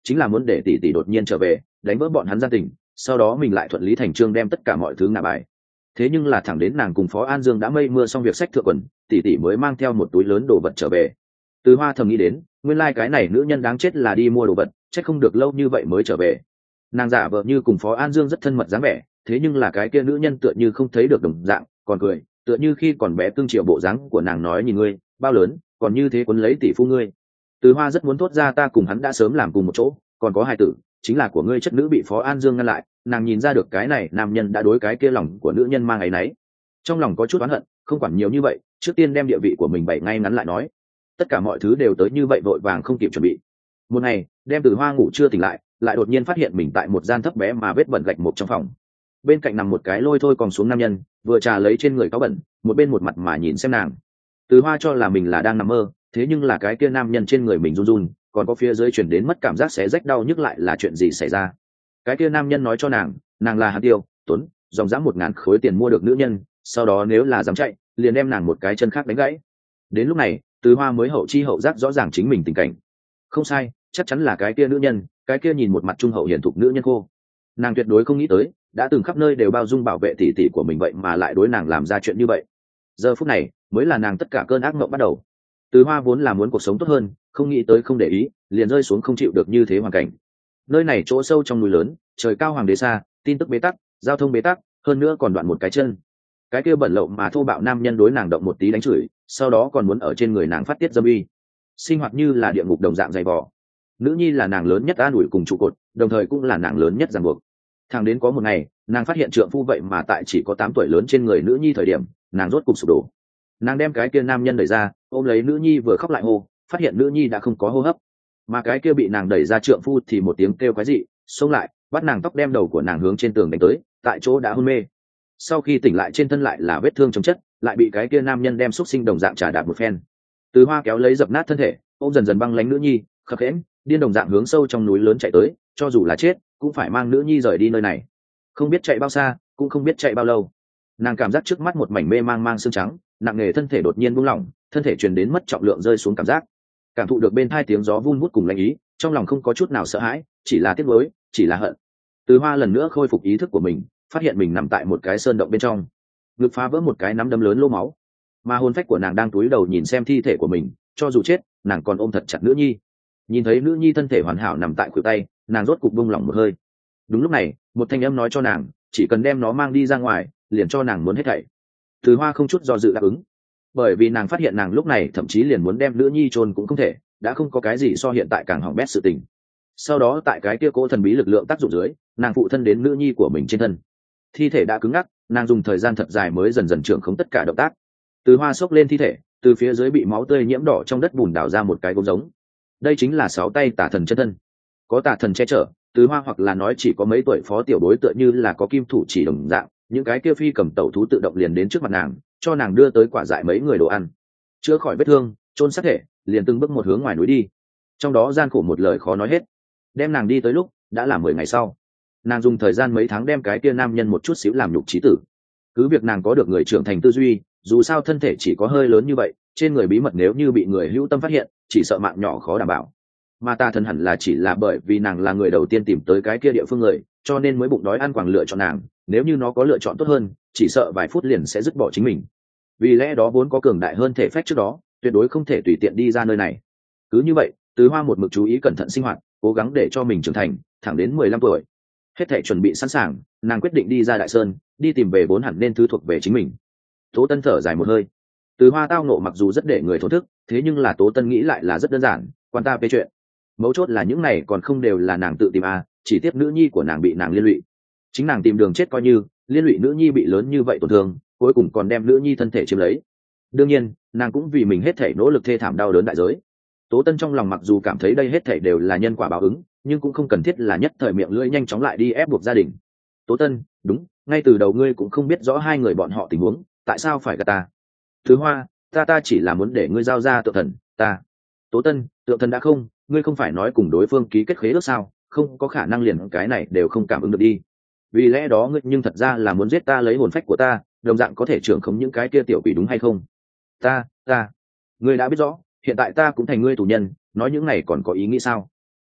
chính là muốn để tỷ tỷ đột nhiên trở về đánh vỡ bọn hắn gia tình, sau đó mình lại thuận lý thành trương đem tất cả mọi thứ ngả bài. Thế nhưng là thẳng đến nàng cùng Phó An Dương đã mây mưa xong việc sách thượng quần, tỷ tỷ mới mang theo một túi lớn đồ vật trở về. Từ Hoa thầm nghĩ đến, nguyên lai cái này nữ nhân đáng chết là đi mua đồ vật, chắc không được lâu như vậy mới trở về. Nàng giả vờ như cùng Phó An Dương rất thân mật dáng vẻ, thế nhưng là cái kia nữ nhân tựa như không thấy được đồng dạng, còn cười, tựa như khi còn bé cưng chiều bộ dáng của nàng nói nhìn ngươi, bao lớn, còn như thế quấn lấy tỷ phu ngươi. Từ Hoa rất muốn thốt ra ta cùng hắn đã sớm làm cùng một chỗ, còn có hai tử, chính là của ngươi chất nữ bị Phó An Dương ngăn lại, nàng nhìn ra được cái này nam nhân đã đối cái kia lòng của nữ nhân mang ấy nấy, trong lòng có chút oán hận, không quản nhiều như vậy, trước tiên đem địa vị của mình bày ngay ngắn lại nói. Tất cả mọi thứ đều tới như vậy vội vàng không kịp chuẩn bị. Một ngày, đem Từ Hoa ngủ chưa tỉnh lại, lại đột nhiên phát hiện mình tại một gian thấp bé mà vết bẩn gạch một trong phòng. Bên cạnh nằm một cái lôi thôi còn xuống nam nhân, vừa trà lấy trên người cáo bẩn, một bên một mặt mà nhìn xem nàng. Từ Hoa cho là mình là đang nằm mơ, thế nhưng là cái kia nam nhân trên người mình run run, còn có phía dưới chuyển đến mất cảm giác xé rách đau nhức lại là chuyện gì xảy ra. Cái kia nam nhân nói cho nàng, nàng là Hàn Tiêu, Tuấn, dòng dã một ngàn khối tiền mua được nữ nhân, sau đó nếu là dám chạy, liền đem nàng một cái chân khác đánh gãy. Đến lúc này, Từ Hoa mới hậu chi hậu giác rõ ràng chính mình tình cảnh. Không sai, chắc chắn là cái kia nữ nhân, cái kia nhìn một mặt trung hậu hiền thục nữ nhân cô. Nàng tuyệt đối không nghĩ tới, đã từng khắp nơi đều bao dung bảo vệ tỷ tỷ của mình vậy mà lại đối nàng làm ra chuyện như vậy. Giờ phút này, mới là nàng tất cả cơn ác mộng bắt đầu. Từ Hoa vốn là muốn cuộc sống tốt hơn, không nghĩ tới không để ý, liền rơi xuống không chịu được như thế hoàn cảnh. Nơi này chỗ sâu trong núi lớn, trời cao hoàng đế xa, tin tức bế tắc, giao thông bế tắc, hơn nữa còn đoạn một cái chân. Cái kia bẩn lậu mà thô bạo nam nhân đối nàng động một tí đánh chửi, sau đó còn muốn ở trên người nàng phát tiết dâm uy, sinh hoạt như là địa ngục đồng dạng dày vò. Nữ nhi là nàng lớn nhất an ủi cùng trụ cột, đồng thời cũng là nàng lớn nhất ràng buộc. Thẳng đến có một ngày, nàng phát hiện trượng phu vậy mà tại chỉ có tám tuổi lớn trên người nữ nhi thời điểm, nàng rốt cục sụp đổ. Nàng đem cái kia nam nhân đẩy ra, ôm lấy nữ nhi vừa khóc lại hô, phát hiện nữ nhi đã không có hô hấp, mà cái kia bị nàng đẩy ra trượng phu thì một tiếng kêu quái dị, xông lại, bắt nàng tóc đem đầu của nàng hướng trên tường đánh tới, tại chỗ đã hôn mê. Sau khi tỉnh lại trên thân lại là vết thương chồng chất, lại bị cái kia nam nhân đem xúc sinh đồng dạng trả đạp một phen. Từ Hoa kéo lấy dập nát thân thể, ôm dần dần băng lánh nữ nhi, khập khẽm điên đồng dạng hướng sâu trong núi lớn chạy tới, cho dù là chết cũng phải mang nữ nhi rời đi nơi này. Không biết chạy bao xa, cũng không biết chạy bao lâu. Nàng cảm giác trước mắt một mảnh mê mang mang xương trắng, nặng nề thân thể đột nhiên buông lỏng, thân thể truyền đến mất trọng lượng rơi xuống cảm giác. Cảm thụ được bên hai tiếng gió vun vút cùng lạnh ý, trong lòng không có chút nào sợ hãi, chỉ là tiếc nuối, chỉ là hận. Từ Hoa lần nữa khôi phục ý thức của mình, phát hiện mình nằm tại một cái sơn động bên trong, ngực phá vỡ một cái nắm đấm lớn lô máu, mà hồn phách của nàng đang cúi đầu nhìn xem thi thể của mình, cho dù chết, nàng còn ôm thật chặt nữ nhi. Nhìn thấy nữ nhi thân thể hoàn hảo nằm tại khuỷu tay, nàng rốt cục buông lỏng một hơi. Đúng lúc này, một thanh âm nói cho nàng, chỉ cần đem nó mang đi ra ngoài, liền cho nàng muốn hết thảy. Từ Hoa không chút do dự đáp ứng, bởi vì nàng phát hiện nàng lúc này thậm chí liền muốn đem nữ nhi chôn cũng không thể, đã không có cái gì so hiện tại càng hỏng bét sự tình. Sau đó tại cái kia cỗ thần bí lực lượng tác dụng dưới, nàng phụ thân đến nữ nhi của mình trên thân. Thi thể đã cứng ngắc, nàng dùng thời gian thật dài mới dần dần trưởng khống tất cả động tác. Từ Hoa xốc lên thi thể, từ phía dưới bị máu tươi nhiễm đỏ trong đất bùn đào ra một cái gốm giống. Đây chính là sáu tay tà thần chân thân. Có tà thần che chở, Từ Hoa hoặc là nói chỉ có mấy tuổi phó tiểu bối tựa như là có kim thủ chỉ đồng dạng, những cái kia phi cầm tẩu thú tự động liền đến trước mặt nàng, cho nàng đưa tới quả dại mấy người đồ ăn, chữa khỏi vết thương, chôn xác thể, liền từng bước một hướng ngoài núi đi. Trong đó gian khổ một lời khó nói hết. Đem nàng đi tới lúc đã là mười ngày sau. Nàng dùng thời gian mấy tháng đem cái kia nam nhân một chút xíu làm nhục trí tử. Cứ việc nàng có được người trưởng thành tư duy, dù sao thân thể chỉ có hơi lớn như vậy, trên người bí mật nếu như bị người hữu tâm phát hiện, chỉ sợ mạng nhỏ khó đảm bảo. Mà ta thân hẳn là chỉ là bởi vì nàng là người đầu tiên tìm tới cái kia địa phương người, cho nên mới bụng đói ăn quàng lựa chọn nàng, nếu như nó có lựa chọn tốt hơn, chỉ sợ vài phút liền sẽ dứt bỏ chính mình. Vì lẽ đó vốn có cường đại hơn thể phách trước đó, tuyệt đối không thể tùy tiện đi ra nơi này. Cứ như vậy, Từ Hoa một mực chú ý cẩn thận sinh hoạt, cố gắng để cho mình trưởng thành, thẳng đến mười lăm tuổi. Hết thảy chuẩn bị sẵn sàng, nàng quyết định đi ra Đại Sơn, đi tìm về vốn hẳn nên thứ thuộc về chính mình. Tố Tân thở dài một hơi. Từ Hoa tao nộ mặc dù rất để người thổ thức, thế nhưng là Tố Tân nghĩ lại là rất đơn giản, quan ta về chuyện. Mấu chốt là những này còn không đều là nàng tự tìm à, chỉ tiếp nữ nhi của nàng bị nàng liên lụy. Chính nàng tìm đường chết coi như, liên lụy nữ nhi bị lớn như vậy tổn thương, cuối cùng còn đem nữ nhi thân thể chiếm lấy. Đương nhiên, nàng cũng vì mình hết thảy nỗ lực thê thảm đau đớn đại giới. Tố Tân trong lòng mặc dù cảm thấy đây hết thảy đều là nhân quả báo ứng, nhưng cũng không cần thiết là nhất thời miệng lưỡi nhanh chóng lại đi ép buộc gia đình. Tố Tân, đúng, ngay từ đầu ngươi cũng không biết rõ hai người bọn họ tình huống, tại sao phải gạt ta? Thứ Hoa, ta ta chỉ là muốn để ngươi giao ra tượng thần, ta. Tố Tân, tượng thần đã không, ngươi không phải nói cùng đối phương ký kết khế ước sao, không có khả năng liền cái này đều không cảm ứng được đi. Vì lẽ đó ngươi nhưng thật ra là muốn giết ta lấy hồn phách của ta, đồng dạng có thể trưởng khống những cái kia tiểu quỷ đúng hay không? Ta, ta, ngươi đã biết rõ, hiện tại ta cũng thành ngươi tù nhân, nói những này còn có ý nghĩ sao?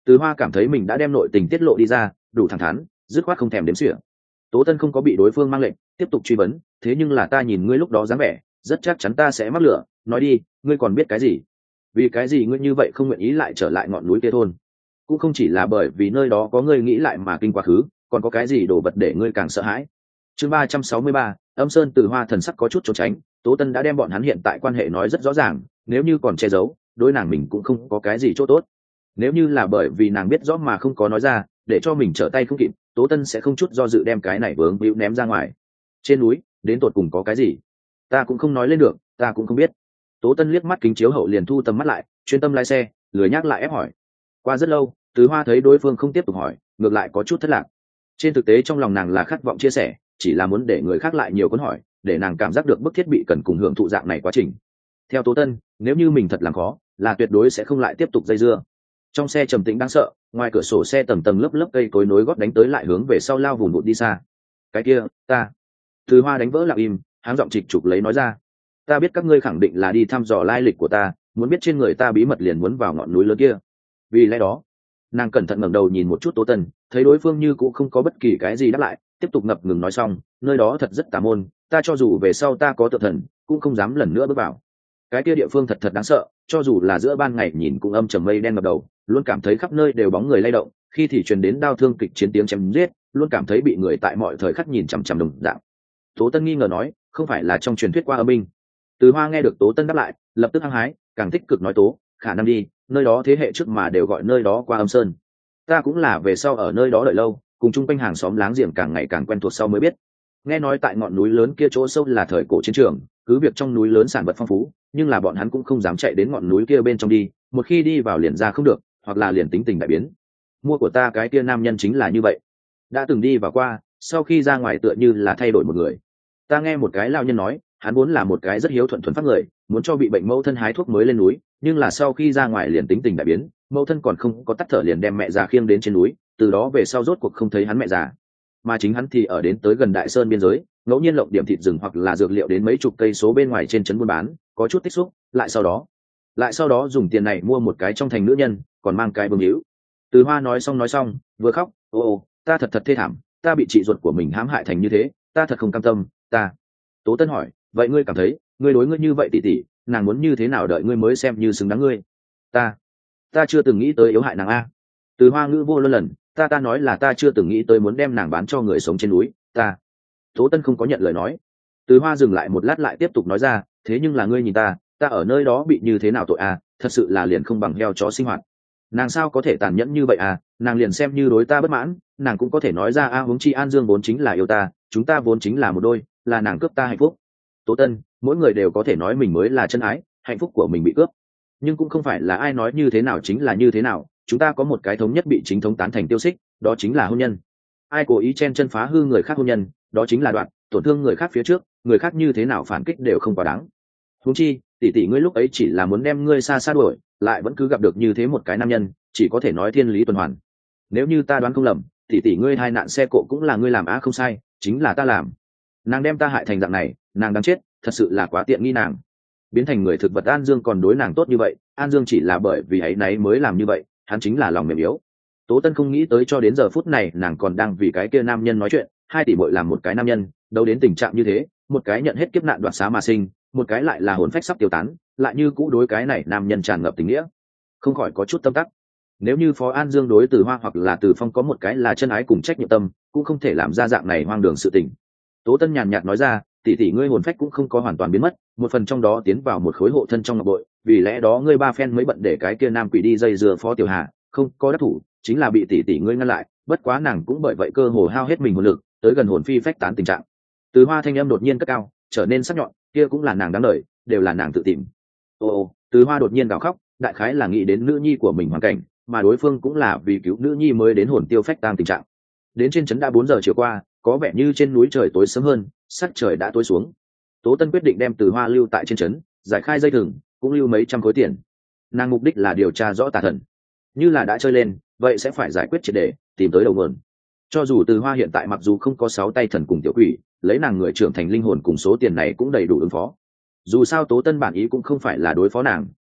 Từ Hoa cảm thấy mình đã đem nội tình tiết lộ đi ra, đủ thẳng thắn, dứt khoát không thèm đếm xỉa. Tố Tân không có bị đối phương mang lệnh, tiếp tục truy vấn, thế nhưng là ta nhìn ngươi lúc đó dáng vẻ, rất chắc chắn ta sẽ mắc lửa, nói đi, ngươi còn biết cái gì? Vì cái gì ngươi như vậy không nguyện ý lại trở lại ngọn núi kia thôn? Cũng không chỉ là bởi vì nơi đó có ngươi nghĩ lại mà kinh quá khứ, còn có cái gì đồ vật để ngươi càng sợ hãi. Chương ba trăm sáu mươi ba, Âm Sơn Từ Hoa thần sắc có chút trốn tránh, Tố Tân đã đem bọn hắn hiện tại quan hệ nói rất rõ ràng, nếu như còn che giấu, đối nàng mình cũng không có cái gì chỗ tốt. Nếu như là bởi vì nàng biết rõ mà không có nói ra, để cho mình trở tay không kịp, Tố Tân sẽ không chút do dự đem cái này vướng víu ném ra ngoài. Trên núi, đến tột cùng có cái gì? Ta cũng không nói lên được, ta cũng không biết. Tố Tân liếc mắt kính chiếu hậu liền thu tầm mắt lại, chuyên tâm lái xe, lười nhắc lại ép hỏi. Qua rất lâu, Từ Hoa thấy đối phương không tiếp tục hỏi, ngược lại có chút thất lạc. Trên thực tế trong lòng nàng là khát vọng chia sẻ, chỉ là muốn để người khác lại nhiều câu hỏi, để nàng cảm giác được bức thiết bị cần cùng hưởng thụ dạng này quá trình. Theo Tố Tân, nếu như mình thật làm khó, là tuyệt đối sẽ không lại tiếp tục dây dưa. Trong xe trầm tĩnh đáng sợ, ngoài cửa sổ xe tầng tầng lớp lớp cây cối nối gót đánh tới lại hướng về sau lao vùng vụt đi xa. Cái kia, ta. Từ Hoa đánh vỡ lặng im, háng giọng trịch trục lấy nói ra. Ta biết các ngươi khẳng định là đi thăm dò lai lịch của ta, muốn biết trên người ta bí mật liền muốn vào ngọn núi lớn kia. Vì lẽ đó, nàng cẩn thận ngẩng đầu nhìn một chút Tố Tân, thấy đối phương như cũng không có bất kỳ cái gì đáp lại, tiếp tục ngập ngừng nói xong, nơi đó thật rất tà môn, ta cho dù về sau ta có tự thần, cũng không dám lần nữa bước vào. Cái kia địa phương thật thật đáng sợ, cho dù là giữa ban ngày nhìn cũng âm trầm mây đen ngập đầu, luôn cảm thấy khắp nơi đều bóng người lay động, khi thì truyền đến đao thương kịch chiến tiếng chém giết, luôn cảm thấy bị người tại mọi thời khắc nhìn chằm chằm đồng dạng. Tố Tân nghi ngờ nói, không phải là trong truyền thuyết qua âm binh. Từ Hoa nghe được Tố Tân đáp lại, lập tức hăng hái, càng tích cực nói tố, khả năng đi, nơi đó thế hệ trước mà đều gọi nơi đó qua âm sơn. Ta cũng là về sau ở nơi đó đợi lâu, cùng chung quanh hàng xóm láng giềng càng ngày càng quen thuộc sau mới biết. Nghe nói tại ngọn núi lớn kia chỗ sâu là thời cổ chiến trường, cứ việc trong núi lớn sản vật phong phú, nhưng là bọn hắn cũng không dám chạy đến ngọn núi kia bên trong đi, một khi đi vào liền ra không được, hoặc là liền tính tình đại biến. Mua của ta cái kia nam nhân chính là như vậy, đã từng đi và qua, sau khi ra ngoài tựa như là thay đổi một người. Ta nghe một cái lao nhân nói, hắn vốn là một cái rất hiếu thuận thuần phát người, muốn cho bị bệnh mẫu thân hái thuốc mới lên núi, nhưng là sau khi ra ngoài liền tính tình đại biến, mẫu thân còn không có tắt thở liền đem mẹ già khiêng đến trên núi, từ đó về sau rốt cuộc không thấy hắn mẹ già, mà chính hắn thì ở đến tới gần Đại Sơn biên giới, ngẫu nhiên lộng điểm thịt rừng hoặc là dược liệu đến mấy chục cây số bên ngoài trên trấn buôn bán, có chút tích xúc, lại sau đó, lại sau đó dùng tiền này mua một cái trong thành nữ nhân, còn mang cái bưng hữu. Từ Hoa nói xong nói xong, vừa khóc, ô ô, ta thật thật thê thảm, ta bị chị ruột của mình hãm hại thành như thế, ta thật không cam tâm, ta. Tố Tân hỏi, vậy ngươi cảm thấy, ngươi đối ngươi như vậy tỷ tỷ, nàng muốn như thế nào đợi ngươi mới xem như xứng đáng ngươi? Ta, ta chưa từng nghĩ tới yếu hại nàng a. Từ Hoa ngữ vô luân lần, ta ta nói là ta chưa từng nghĩ tới muốn đem nàng bán cho người sống trên núi, ta. Tố Tân không có nhận lời nói. Từ Hoa dừng lại một lát lại tiếp tục nói ra, thế nhưng là ngươi nhìn ta, ta ở nơi đó bị như thế nào tội à, thật sự là liền không bằng heo chó sinh hoạt. Nàng sao có thể tàn nhẫn như vậy à, nàng liền xem như đối ta bất mãn, nàng cũng có thể nói ra a, huống chi An Dương vốn chính là yêu ta, chúng ta vốn chính là một đôi, là nàng cướp ta hạnh phúc. Tố Tân, mỗi người đều có thể nói mình mới là chân ái, hạnh phúc của mình bị cướp, nhưng cũng không phải là ai nói như thế nào chính là như thế nào, chúng ta có một cái thống nhất bị chính thống tán thành tiêu xích, đó chính là hôn nhân. Ai cố ý chen chân phá hư người khác hôn nhân, đó chính là đoạn, tổn thương người khác phía trước, người khác như thế nào phản kích đều không quá đáng. Huống chi, tỷ tỷ ngươi lúc ấy chỉ là muốn đem ngươi xa xa đuổi, lại vẫn cứ gặp được như thế một cái nam nhân, chỉ có thể nói thiên lý tuần hoàn. Nếu như ta đoán không lầm, tỷ tỷ ngươi hai nạn xe cộ cũng là ngươi làm á, không sai, chính là ta làm. Nàng đem ta hại thành dạng này, nàng đáng chết, thật sự là quá tiện nghi nàng. Biến thành người thực vật An Dương còn đối nàng tốt như vậy, An Dương chỉ là bởi vì ấy nấy mới làm như vậy, hắn chính là lòng mềm yếu. Tố Tân không nghĩ tới cho đến giờ phút này nàng còn đang vì cái kia nam nhân nói chuyện, hai tỷ muội làm một cái nam nhân, đâu đến tình trạng như thế, một cái nhận hết kiếp nạn đoạt xá mà sinh, một cái lại là hồn phách sắp tiêu tán, lại như cũ đối cái này nam nhân tràn ngập tình nghĩa, không khỏi có chút tâm tắc. Nếu như Phó An Dương đối Từ Hoa hoặc là Từ Phong có một cái là chân ái cùng trách nhiệm tâm, cũng không thể làm ra dạng này hoang đường sự tình. Tố Tân nhàn nhạt nói ra, tỷ tỷ ngươi hồn phách cũng không có hoàn toàn biến mất, một phần trong đó tiến vào một khối hộ thân trong ngọc bội, vì lẽ đó ngươi ba phen mới bận để cái kia nam quỷ đi dây dưa Phó Tiểu Hà, không có đắc thủ, chính là bị tỷ tỷ ngươi ngăn lại, bất quá nàng cũng bởi vậy cơ hồ hao hết mình hồn lực, tới gần hồn phi phách tán tình trạng. Từ Hoa thanh âm đột nhiên cất cao, trở nên sắc nhọn, kia cũng là nàng đáng đời, đều là nàng tự tìm. Ô ô, Từ Hoa đột nhiên gào khóc, đại khái là nghĩ đến nữ nhi của mình hoàn cảnh, mà đối phương cũng là vì cứu nữ nhi mới đến hồn tiêu phách tang tình trạng. Đến trên trấn đã bốn giờ chiều qua, có vẻ như trên núi trời tối sớm hơn, sắc trời đã tối xuống. Tố Tân quyết định đem Từ Hoa lưu tại trên trấn, giải khai dây thừng, cũng lưu mấy trăm khối tiền. Nàng mục đích là điều tra rõ tà thần, như là đã chơi lên, vậy sẽ phải giải quyết triệt để, tìm tới đầu nguồn. Cho dù Từ Hoa hiện tại mặc dù không có sáu tay thần cùng tiểu quỷ, lấy nàng người trưởng thành linh hồn cùng số tiền này cũng đầy đủ ứng phó. Dù sao Tố Tân bản ý cũng không phải là đối phó nàng,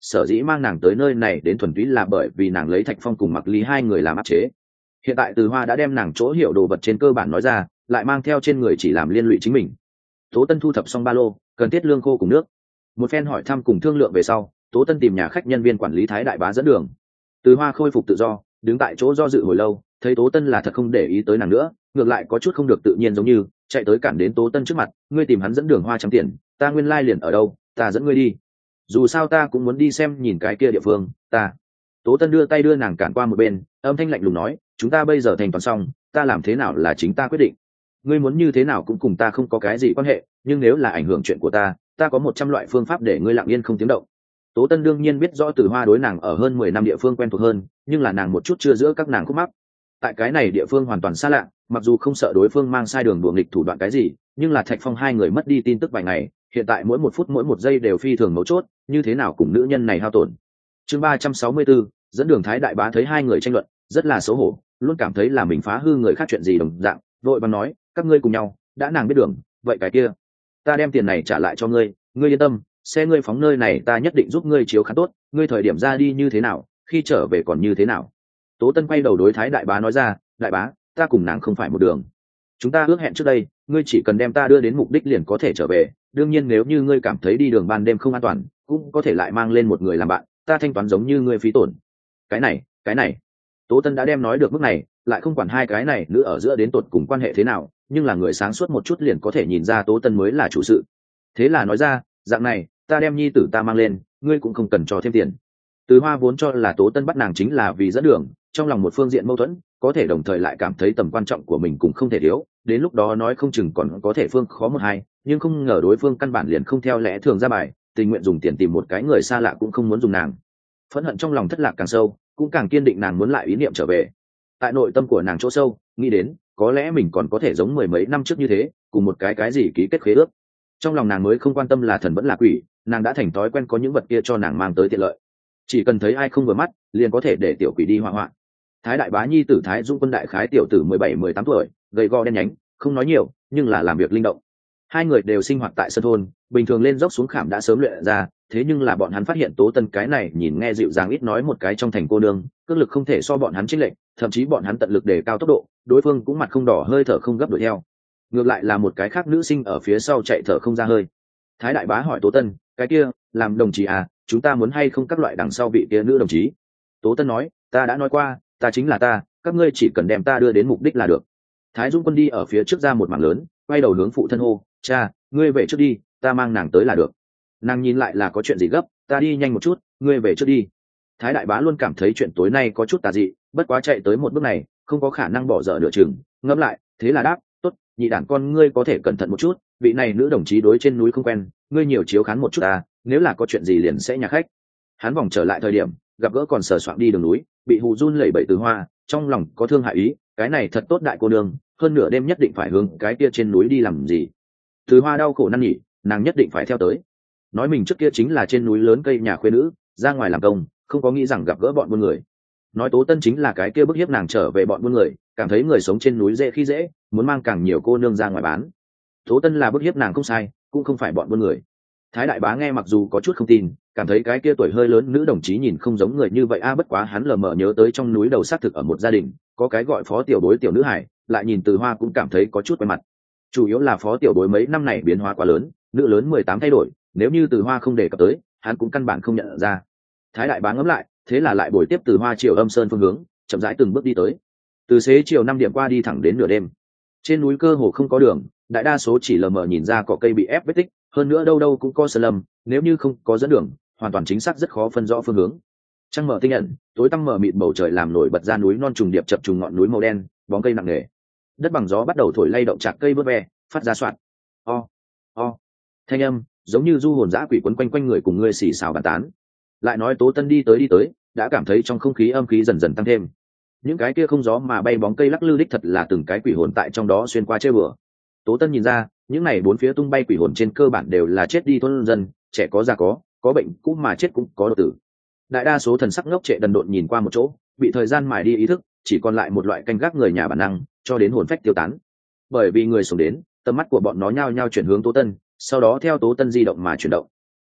sở dĩ mang nàng tới nơi này đến thuần túy là bởi vì nàng lấy Thạch Phong cùng Mặc Lý hai người làm áp chế. Hiện tại Từ Hoa đã đem nàng chỗ hiểu đồ vật trên cơ bản nói ra, lại mang theo trên người chỉ làm liên lụy chính mình. Tố Tân thu thập xong ba lô, cần thiết lương khô cùng nước. Một phen hỏi thăm cùng thương lượng về sau, Tố Tân tìm nhà khách nhân viên quản lý Thái Đại Bá dẫn đường. Từ Hoa khôi phục tự do, đứng tại chỗ do dự hồi lâu, thấy Tố Tân là thật không để ý tới nàng nữa, ngược lại có chút không được tự nhiên giống như chạy tới cản đến Tố Tân trước mặt, ngươi tìm hắn dẫn đường hoa trắng tiền, ta nguyên lai liền ở đâu, ta dẫn ngươi đi. Dù sao ta cũng muốn đi xem nhìn cái kia địa phương, ta. Tố Tân đưa tay đưa nàng cản qua một bên, âm thanh lạnh lùng nói, chúng ta bây giờ thành toàn xong, ta làm thế nào là chính ta quyết định. Ngươi muốn như thế nào cũng cùng ta không có cái gì quan hệ, nhưng nếu là ảnh hưởng chuyện của ta, ta có một trăm loại phương pháp để ngươi lặng yên không tiếng động. Tố Tân đương nhiên biết rõ Từ Hoa đối nàng ở hơn mười năm địa phương quen thuộc hơn, nhưng là nàng một chút chưa giữa các nàng khúc mắc. Tại cái này địa phương hoàn toàn xa lạ, mặc dù không sợ đối phương mang sai đường đùa nghịch thủ đoạn cái gì, nhưng là Thạch Phong hai người mất đi tin tức vài ngày, hiện tại mỗi một phút mỗi một giây đều phi thường mấu chốt, như thế nào cùng nữ nhân này hao tổn. Chương ba trăm sáu mươi 34, dẫn đường Thái Đại Bá thấy hai người tranh luận, rất là xấu hổ, luôn cảm thấy là mình phá hư người khác chuyện gì đồng dạng, vội vàng nói, các ngươi cùng nhau, đã nàng biết đường, vậy cái kia, ta đem tiền này trả lại cho ngươi, ngươi yên tâm, xe ngươi phóng nơi này ta nhất định giúp ngươi chiếu khá tốt, ngươi thời điểm ra đi như thế nào, khi trở về còn như thế nào. Tố Tân quay đầu đối Thái Đại Bá nói ra, Đại Bá, ta cùng nàng không phải một đường, chúng ta ước hẹn trước đây, ngươi chỉ cần đem ta đưa đến mục đích liền có thể trở về, đương nhiên nếu như ngươi cảm thấy đi đường ban đêm không an toàn, cũng có thể lại mang lên một người làm bạn, ta thanh toán giống như ngươi phí tổn. Cái này, cái này. Tố Tân đã đem nói được mức này, lại không quản hai cái này nữa ở giữa đến tột cùng quan hệ thế nào, nhưng là người sáng suốt một chút liền có thể nhìn ra Tố Tân mới là chủ sự. Thế là nói ra, dạng này, ta đem nhi tử ta mang lên, ngươi cũng không cần cho thêm tiền. Từ Hoa vốn cho là Tố Tân bắt nàng chính là vì dẫn đường, trong lòng một phương diện mâu thuẫn, có thể đồng thời lại cảm thấy tầm quan trọng của mình cũng không thể thiếu, đến lúc đó nói không chừng còn có thể phương khó một hai, nhưng không ngờ đối phương căn bản liền không theo lẽ thường ra bài, tình nguyện dùng tiền tìm một cái người xa lạ cũng không muốn dùng nàng. Phẫn hận trong lòng thất lạc càng sâu, cũng càng kiên định nàng muốn lại ý niệm trở về. Tại nội tâm của nàng chỗ sâu, nghĩ đến, có lẽ mình còn có thể giống mười mấy năm trước như thế, cùng một cái cái gì ký kết khế ước. Trong lòng nàng mới không quan tâm là thần vẫn là quỷ, nàng đã thành thói quen có những vật kia cho nàng mang tới tiện lợi. Chỉ cần thấy ai không vừa mắt, liền có thể để tiểu quỷ đi hỏa hoạn. Thái Đại Bá nhi tử Thái Dũng Quân đại khái tiểu tử mười bảy mười tám tuổi, gầy gò đen nhánh, không nói nhiều, nhưng là làm việc linh động. Hai người đều sinh hoạt tại sân thôn, bình thường lên dốc xuống khảm đã sớm luyện ra, thế nhưng là bọn hắn phát hiện Tố Tân cái này nhìn nghe dịu dàng ít nói một cái trong thành cô nương, cước lực không thể so bọn hắn chênh lệch, thậm chí bọn hắn tận lực đề cao tốc độ, đối phương cũng mặt không đỏ hơi thở không gấp đuổi theo. Ngược lại là một cái khác nữ sinh ở phía sau chạy thở không ra hơi. Thái Đại Bá hỏi Tố Tân, cái kia, làm đồng chí à, chúng ta muốn hay không các loại đằng sau vị kia nữ đồng chí? Tố Tân nói, ta đã nói qua, ta chính là ta, các ngươi chỉ cần đem ta đưa đến mục đích là được. Thái Dũng Quân đi ở phía trước ra một mảng lớn, quay đầu hướng phụ thân hô, cha, ngươi về trước đi, ta mang nàng tới là được. Nàng nhìn lại là có chuyện gì gấp, ta đi nhanh một chút, ngươi về trước đi. Thái Đại Bá luôn cảm thấy chuyện tối nay có chút tà dị, bất quá chạy tới một bước này, không có khả năng bỏ dở nửa chừng, ngẫm lại, thế là đáp, tốt, nhị đản con ngươi có thể cẩn thận một chút, vị này nữ đồng chí đối trên núi không quen, ngươi nhiều chiếu khán một chút ta, nếu là có chuyện gì liền sẽ nhà khách. Hắn vòng trở lại thời điểm, gặp gỡ còn sờ soạng đi đường núi, bị hù run lẩy bẩy Từ Hoa, trong lòng có thương hại ý, cái này thật tốt đại cô nương, hơn nửa đêm nhất định phải hướng cái kia trên núi đi làm gì. Từ Hoa đau khổ năn nỉ, nàng nhất định phải theo tới. Nói mình trước kia chính là trên núi lớn cây nhà khuê nữ, ra ngoài làm công, không có nghĩ rằng gặp gỡ bọn buôn người. Nói Tố Tân chính là cái kia bức hiếp nàng trở về bọn buôn người, cảm thấy người sống trên núi dễ khi dễ, muốn mang càng nhiều cô nương ra ngoài bán. Tố Tân là bức hiếp nàng không sai, cũng không phải bọn buôn người. Thái Đại Bá nghe mặc dù có chút không tin, cảm thấy cái kia tuổi hơi lớn nữ đồng chí nhìn không giống người như vậy a à, bất quá hắn lờ mờ nhớ tới trong núi đầu xác thực ở một gia đình, có cái gọi Phó Tiểu Bối tiểu nữ hải, lại nhìn Từ Hoa cũng cảm thấy có chút quen mặt. Chủ yếu là Phó Tiểu Bối mấy năm này biến hóa quá lớn, nữ lớn mười tám thay đổi, nếu như Từ Hoa không đề cập tới, hắn cũng căn bản không nhận ra. Thái Đại Bá ngẫm lại, thế là lại bồi tiếp Từ Hoa chiều Âm Sơn phương hướng, chậm rãi từng bước đi tới. Từ xế chiều năm điểm qua đi thẳng đến nửa đêm. Trên núi cơ hồ không có đường, đại đa số chỉ lờ mờ nhìn ra cỏ cây bị ép vết tích, hơn nữa đâu đâu cũng có sơn lâm, nếu như không có dẫn đường, hoàn toàn chính xác rất khó phân rõ phương hướng. Trăng mở tinh nhận, tối tăm mở mịt bầu trời làm nổi bật ra núi non trùng điệp chập trùng ngọn núi màu đen, bóng cây nặng nề. Đất bằng gió bắt đầu thổi lay động chạc cây bớt ve, phát ra soạt. O, o. Thanh âm giống như du hồn dã quỷ quấn quanh quanh người cùng người xì xào bàn tán. Lại nói Tố Tân đi tới đi tới, đã cảm thấy trong không khí âm khí dần dần tăng thêm. Những cái kia không gió mà bay bóng cây lắc lư đích thật là từng cái quỷ hồn tại trong đó xuyên qua chơi bừa. Tố Tân nhìn ra, những này bốn phía tung bay quỷ hồn trên cơ bản đều là chết đi thôn dân, trẻ có già có, có bệnh cũng mà chết cũng có đột tử. Đại đa số thần sắc ngốc trệ đần độn nhìn qua một chỗ, bị thời gian mài đi ý thức, chỉ còn lại một loại canh gác người nhà bản năng, cho đến hồn phách tiêu tán. Bởi vì người xuống đến, tầm mắt của bọn nó nhao nhao chuyển hướng Tố Tân, sau đó theo Tố Tân di động mà chuyển động.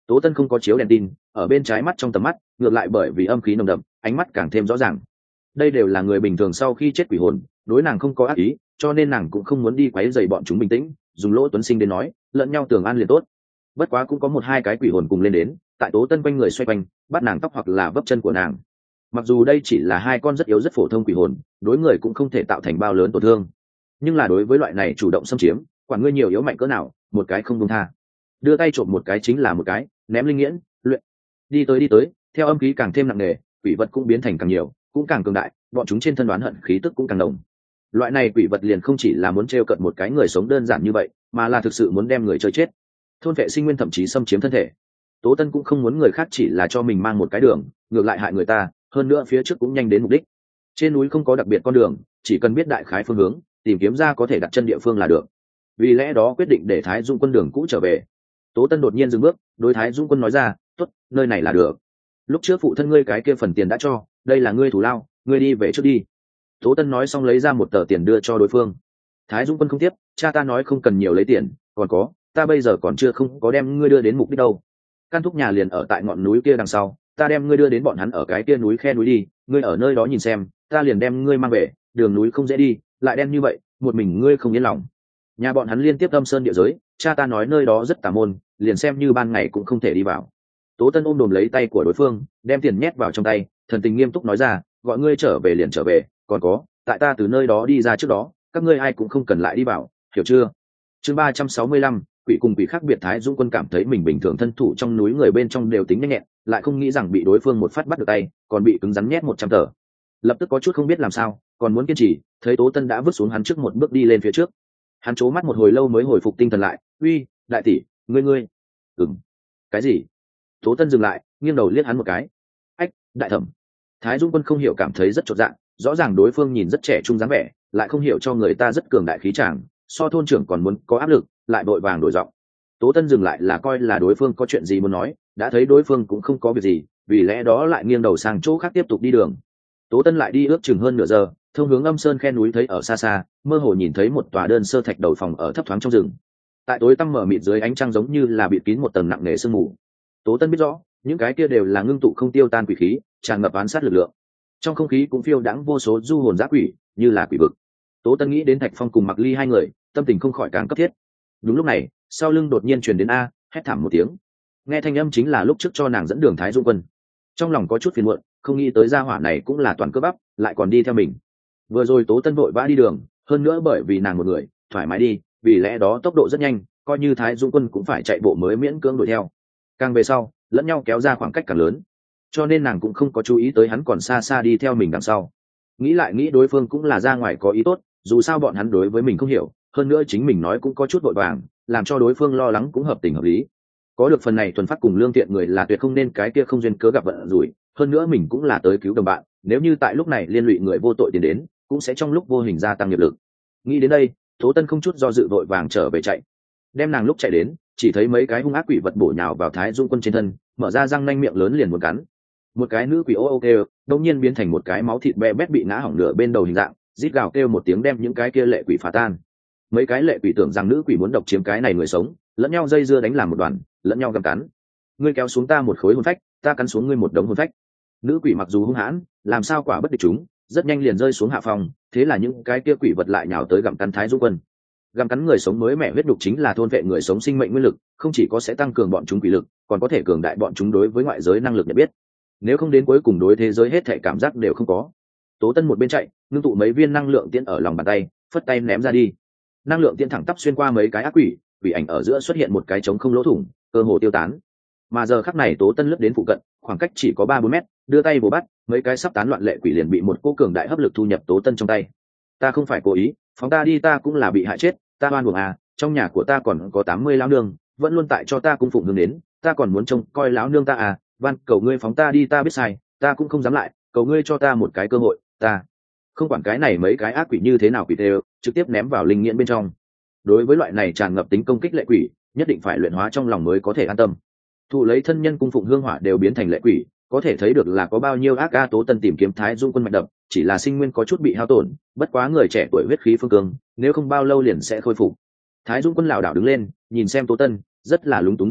Tố Tân không có chiếu đèn tin, ở bên trái mắt trong tầm mắt ngược lại bởi vì âm khí nồng đậm, ánh mắt càng thêm rõ ràng. Đây đều là người bình thường sau khi chết quỷ hồn, đối nàng không có ác ý, cho nên nàng cũng không muốn đi quấy rầy bọn chúng bình tĩnh, dùng Lỗ Tuấn Sinh đến nói, lẫn nhau tường an liền tốt. Bất quá cũng có một hai cái quỷ hồn cùng lên đến, tại Tố Tân quanh người xoay quanh, bắt nàng tóc hoặc là vấp chân của nàng. Mặc dù đây chỉ là hai con rất yếu rất phổ thông quỷ hồn, đối người cũng không thể tạo thành bao lớn tổn thương, nhưng là đối với loại này chủ động xâm chiếm, quản ngươi nhiều yếu mạnh cỡ nào, một cái không buông tha. Đưa tay trộm một cái chính là một cái, ném linh nghiễn, luyện. Đi tới đi tới, theo âm khí càng thêm nặng nề, quỷ vật cũng biến thành càng nhiều, cũng càng cường đại, bọn chúng trên thân đoán hận khí tức cũng càng nồng. Loại này quỷ vật liền không chỉ là muốn trêu cận một cái người sống đơn giản như vậy, mà là thực sự muốn đem người chơi chết, thôn vệ sinh nguyên, thậm chí xâm chiếm thân thể. Tố Tân cũng không muốn người khác chỉ là cho mình mang một cái đường, ngược lại hại người ta, hơn nữa phía trước cũng nhanh đến mục đích. Trên núi không có đặc biệt con đường, chỉ cần biết đại khái phương hướng, tìm kiếm ra có thể đặt chân địa phương là được. Vì lẽ đó quyết định để Thái Dung quân đường cũ trở về. Tố Tân đột nhiên dừng bước, đối Thái Dung quân nói ra, "Tốt, nơi này là được. Lúc trước phụ thân ngươi cái kia phần tiền đã cho, đây là ngươi thù lao, ngươi đi về trước đi." Tố Tân nói xong lấy ra một tờ tiền đưa cho đối phương. Thái Dung quân không tiếp, "Cha ta nói không cần nhiều lấy tiền, còn có, ta bây giờ còn chưa không có đem ngươi đưa đến mục đích đâu. Căn thúc nhà liền ở tại ngọn núi kia đằng sau, ta đem ngươi đưa đến bọn hắn ở cái kia núi khe núi đi, ngươi ở nơi đó nhìn xem, ta liền đem ngươi mang về, đường núi không dễ đi, lại đen như vậy, một mình ngươi không yên lòng. Nhà bọn hắn liên tiếp âm sơn địa giới, cha ta nói nơi đó rất tà môn, liền xem như ban ngày cũng không thể đi vào." Tố Tân ôm đồm lấy tay của đối phương, đem tiền nhét vào trong tay, thần tình nghiêm túc nói ra, "Gọi ngươi trở về liền trở về, còn có, tại ta từ nơi đó đi ra trước đó, các ngươi ai cũng không cần lại đi vào, hiểu chưa?" Chương ba trăm sáu mươi lăm, quỷ cùng quỷ khác biệt. Thái Dung quân cảm thấy mình bình thường thân thủ trong núi người bên trong đều tính nhanh nhẹn, lại không nghĩ rằng bị đối phương một phát bắt được tay, còn bị cứng rắn nhét một trăm tờ. Lập tức có chút không biết làm sao, còn muốn kiên trì, thấy Tố Tân đã vứt xuống hắn trước một bước đi lên phía trước. Hắn trố mắt một hồi lâu mới hồi phục tinh thần lại, "Uy, đại tỷ, ngươi ngươi." "Ừm." "Cái gì?" Tố Tân dừng lại, nghiêng đầu liếc hắn một cái. "Ách, đại thẩm." Thái Dung quân không hiểu, cảm thấy rất chột dạ, rõ ràng đối phương nhìn rất trẻ trung dáng vẻ, lại không hiểu cho người ta rất cường đại khí tràng, so thôn trưởng còn muốn có áp lực, lại vội vàng đổi giọng. Tố Tân dừng lại là coi là đối phương có chuyện gì muốn nói, đã thấy đối phương cũng không có việc gì, vì lẽ đó lại nghiêng đầu sang chỗ khác tiếp tục đi đường. Tố Tân lại đi ước chừng hơn nửa giờ, thông hướng âm sơn khe núi, thấy ở xa xa, mơ hồ nhìn thấy một tòa đơn sơ thạch đầu phòng ở thấp thoáng trong rừng. Tại tối tăm mở mịt dưới ánh trăng giống như là bịt kín một tầng nặng nề sương mù. Tố Tân biết rõ, những cái kia đều là ngưng tụ không tiêu tan quỷ khí, tràn ngập oán sát lực lượng. Trong không khí cũng phiêu đãng vô số du hồn dã quỷ, như là quỷ vực. Tố Tân nghĩ đến Thạch Phong cùng Mặc Ly hai người, tâm tình không khỏi càng cấp thiết. Đúng lúc này, sau lưng đột nhiên truyền đến a, hét thảm một tiếng. Nghe thanh âm chính là lúc trước cho nàng dẫn đường Thái Dung quân. Trong lòng có chút phiền muộn, không nghĩ tới gia hỏa này cũng là toàn cơ bắp, lại còn đi theo mình. Vừa rồi Tố Tân vội vã đi đường, hơn nữa bởi vì nàng một người, thoải mái đi, vì lẽ đó tốc độ rất nhanh, coi như Thái Dung quân cũng phải chạy bộ mới miễn cưỡng đuổi theo. Càng về sau, lẫn nhau kéo ra khoảng cách càng lớn, cho nên nàng cũng không có chú ý tới hắn còn xa xa đi theo mình đằng sau. Nghĩ lại nghĩ, đối phương cũng là ra ngoài có ý tốt, dù sao bọn hắn đối với mình không hiểu, hơn nữa chính mình nói cũng có chút vội vàng, làm cho đối phương lo lắng cũng hợp tình hợp lý. Có được phần này thuần phát cùng lương thiện người là tuyệt không nên cái kia không duyên cớ gặp vận rủi, hơn nữa mình cũng là tới cứu đồng bạn, nếu như tại lúc này liên lụy người vô tội tiến đến, cũng sẽ trong lúc vô hình gia tăng nghiệp lực. Nghĩ đến đây, Tố Tân không chút do dự vội vàng trở về chạy. Đem nàng lúc chạy đến, chỉ thấy mấy cái hung ác quỷ vật bổ nhào vào Thái Dung quân trên thân, mở ra răng nanh miệng lớn liền muốn cắn. Một cái nữ quỷ ô ô kêu, đột nhiên biến thành một cái máu thịt be bét bị ngã hỏng nửa bên đầu hình dạng, rít gào kêu một tiếng đem những cái kia lệ quỷ phá tan. Mấy cái lệ quỷ tưởng rằng nữ quỷ muốn độc chiếm cái này người sống, lẫn nhau dây dưa đánh làm một đoàn, lẫn nhau gặm cắn. Ngươi kéo xuống ta một khối hồn phách, ta cắn xuống ngươi một đống hồn phách. Nữ quỷ mặc dù hung hãn, làm sao quả bất địch chúng, rất nhanh liền rơi xuống hạ phòng, thế là những cái kia quỷ vật lại nhào tới gặm cắn Thái Dung quân. Gặm cắn người sống mới mẻ huyết đục chính là thôn vệ người sống sinh mệnh nguyên lực, không chỉ có sẽ tăng cường bọn chúng quỷ lực, còn có thể cường đại bọn chúng đối với ngoại giới năng lực nhận biết. Nếu không đến cuối cùng đối thế giới hết thể cảm giác đều không có. Tố Tân một bên chạy, ngưng tụ mấy viên năng lượng tiễn ở lòng bàn tay, phất tay ném ra đi. Năng lượng tiễn thẳng tắp xuyên qua mấy cái ác quỷ, quỷ ảnh ở giữa xuất hiện một cái trống không lỗ thủng, cơ hồ tiêu tán. Mà giờ khắc này Tố Tân lướt đến phụ cận, khoảng cách chỉ có ba bốn mét, đưa tay vồ bắt, mấy cái sắp tán loạn lệ quỷ liền bị một cô cường đại hấp lực thu nhập Tố Tân trong tay. Ta không phải cố ý, phóng ta đi, ta cũng là bị hại chết, ta oan uổng à, trong nhà của ta còn có tám mươi lão nương, vẫn luôn tại cho ta cung phụng hướng đến, ta còn muốn trông coi lão nương ta à, van cầu ngươi phóng ta đi, ta biết sai, ta cũng không dám lại, cầu ngươi cho ta một cái cơ hội, ta không quản cái này mấy cái ác quỷ như thế nào quỷ đều, trực tiếp ném vào linh nghiễn bên trong. Đối với loại này tràn ngập tính công kích lệ quỷ, nhất định phải luyện hóa trong lòng mới có thể an tâm. Thụ lấy thân nhân cung phụng hương hỏa đều biến thành lệ quỷ, có thể thấy được là có bao nhiêu ác. A Tố Tân tìm kiếm Thái Dung quân mạch đập, chỉ là sinh nguyên có chút bị hao tổn, bất quá người trẻ tuổi huyết khí phương cương, nếu không bao lâu liền sẽ khôi phục. Thái Dung quân lảo đảo đứng lên, nhìn xem Tố Tân, rất là lúng túng giải thích,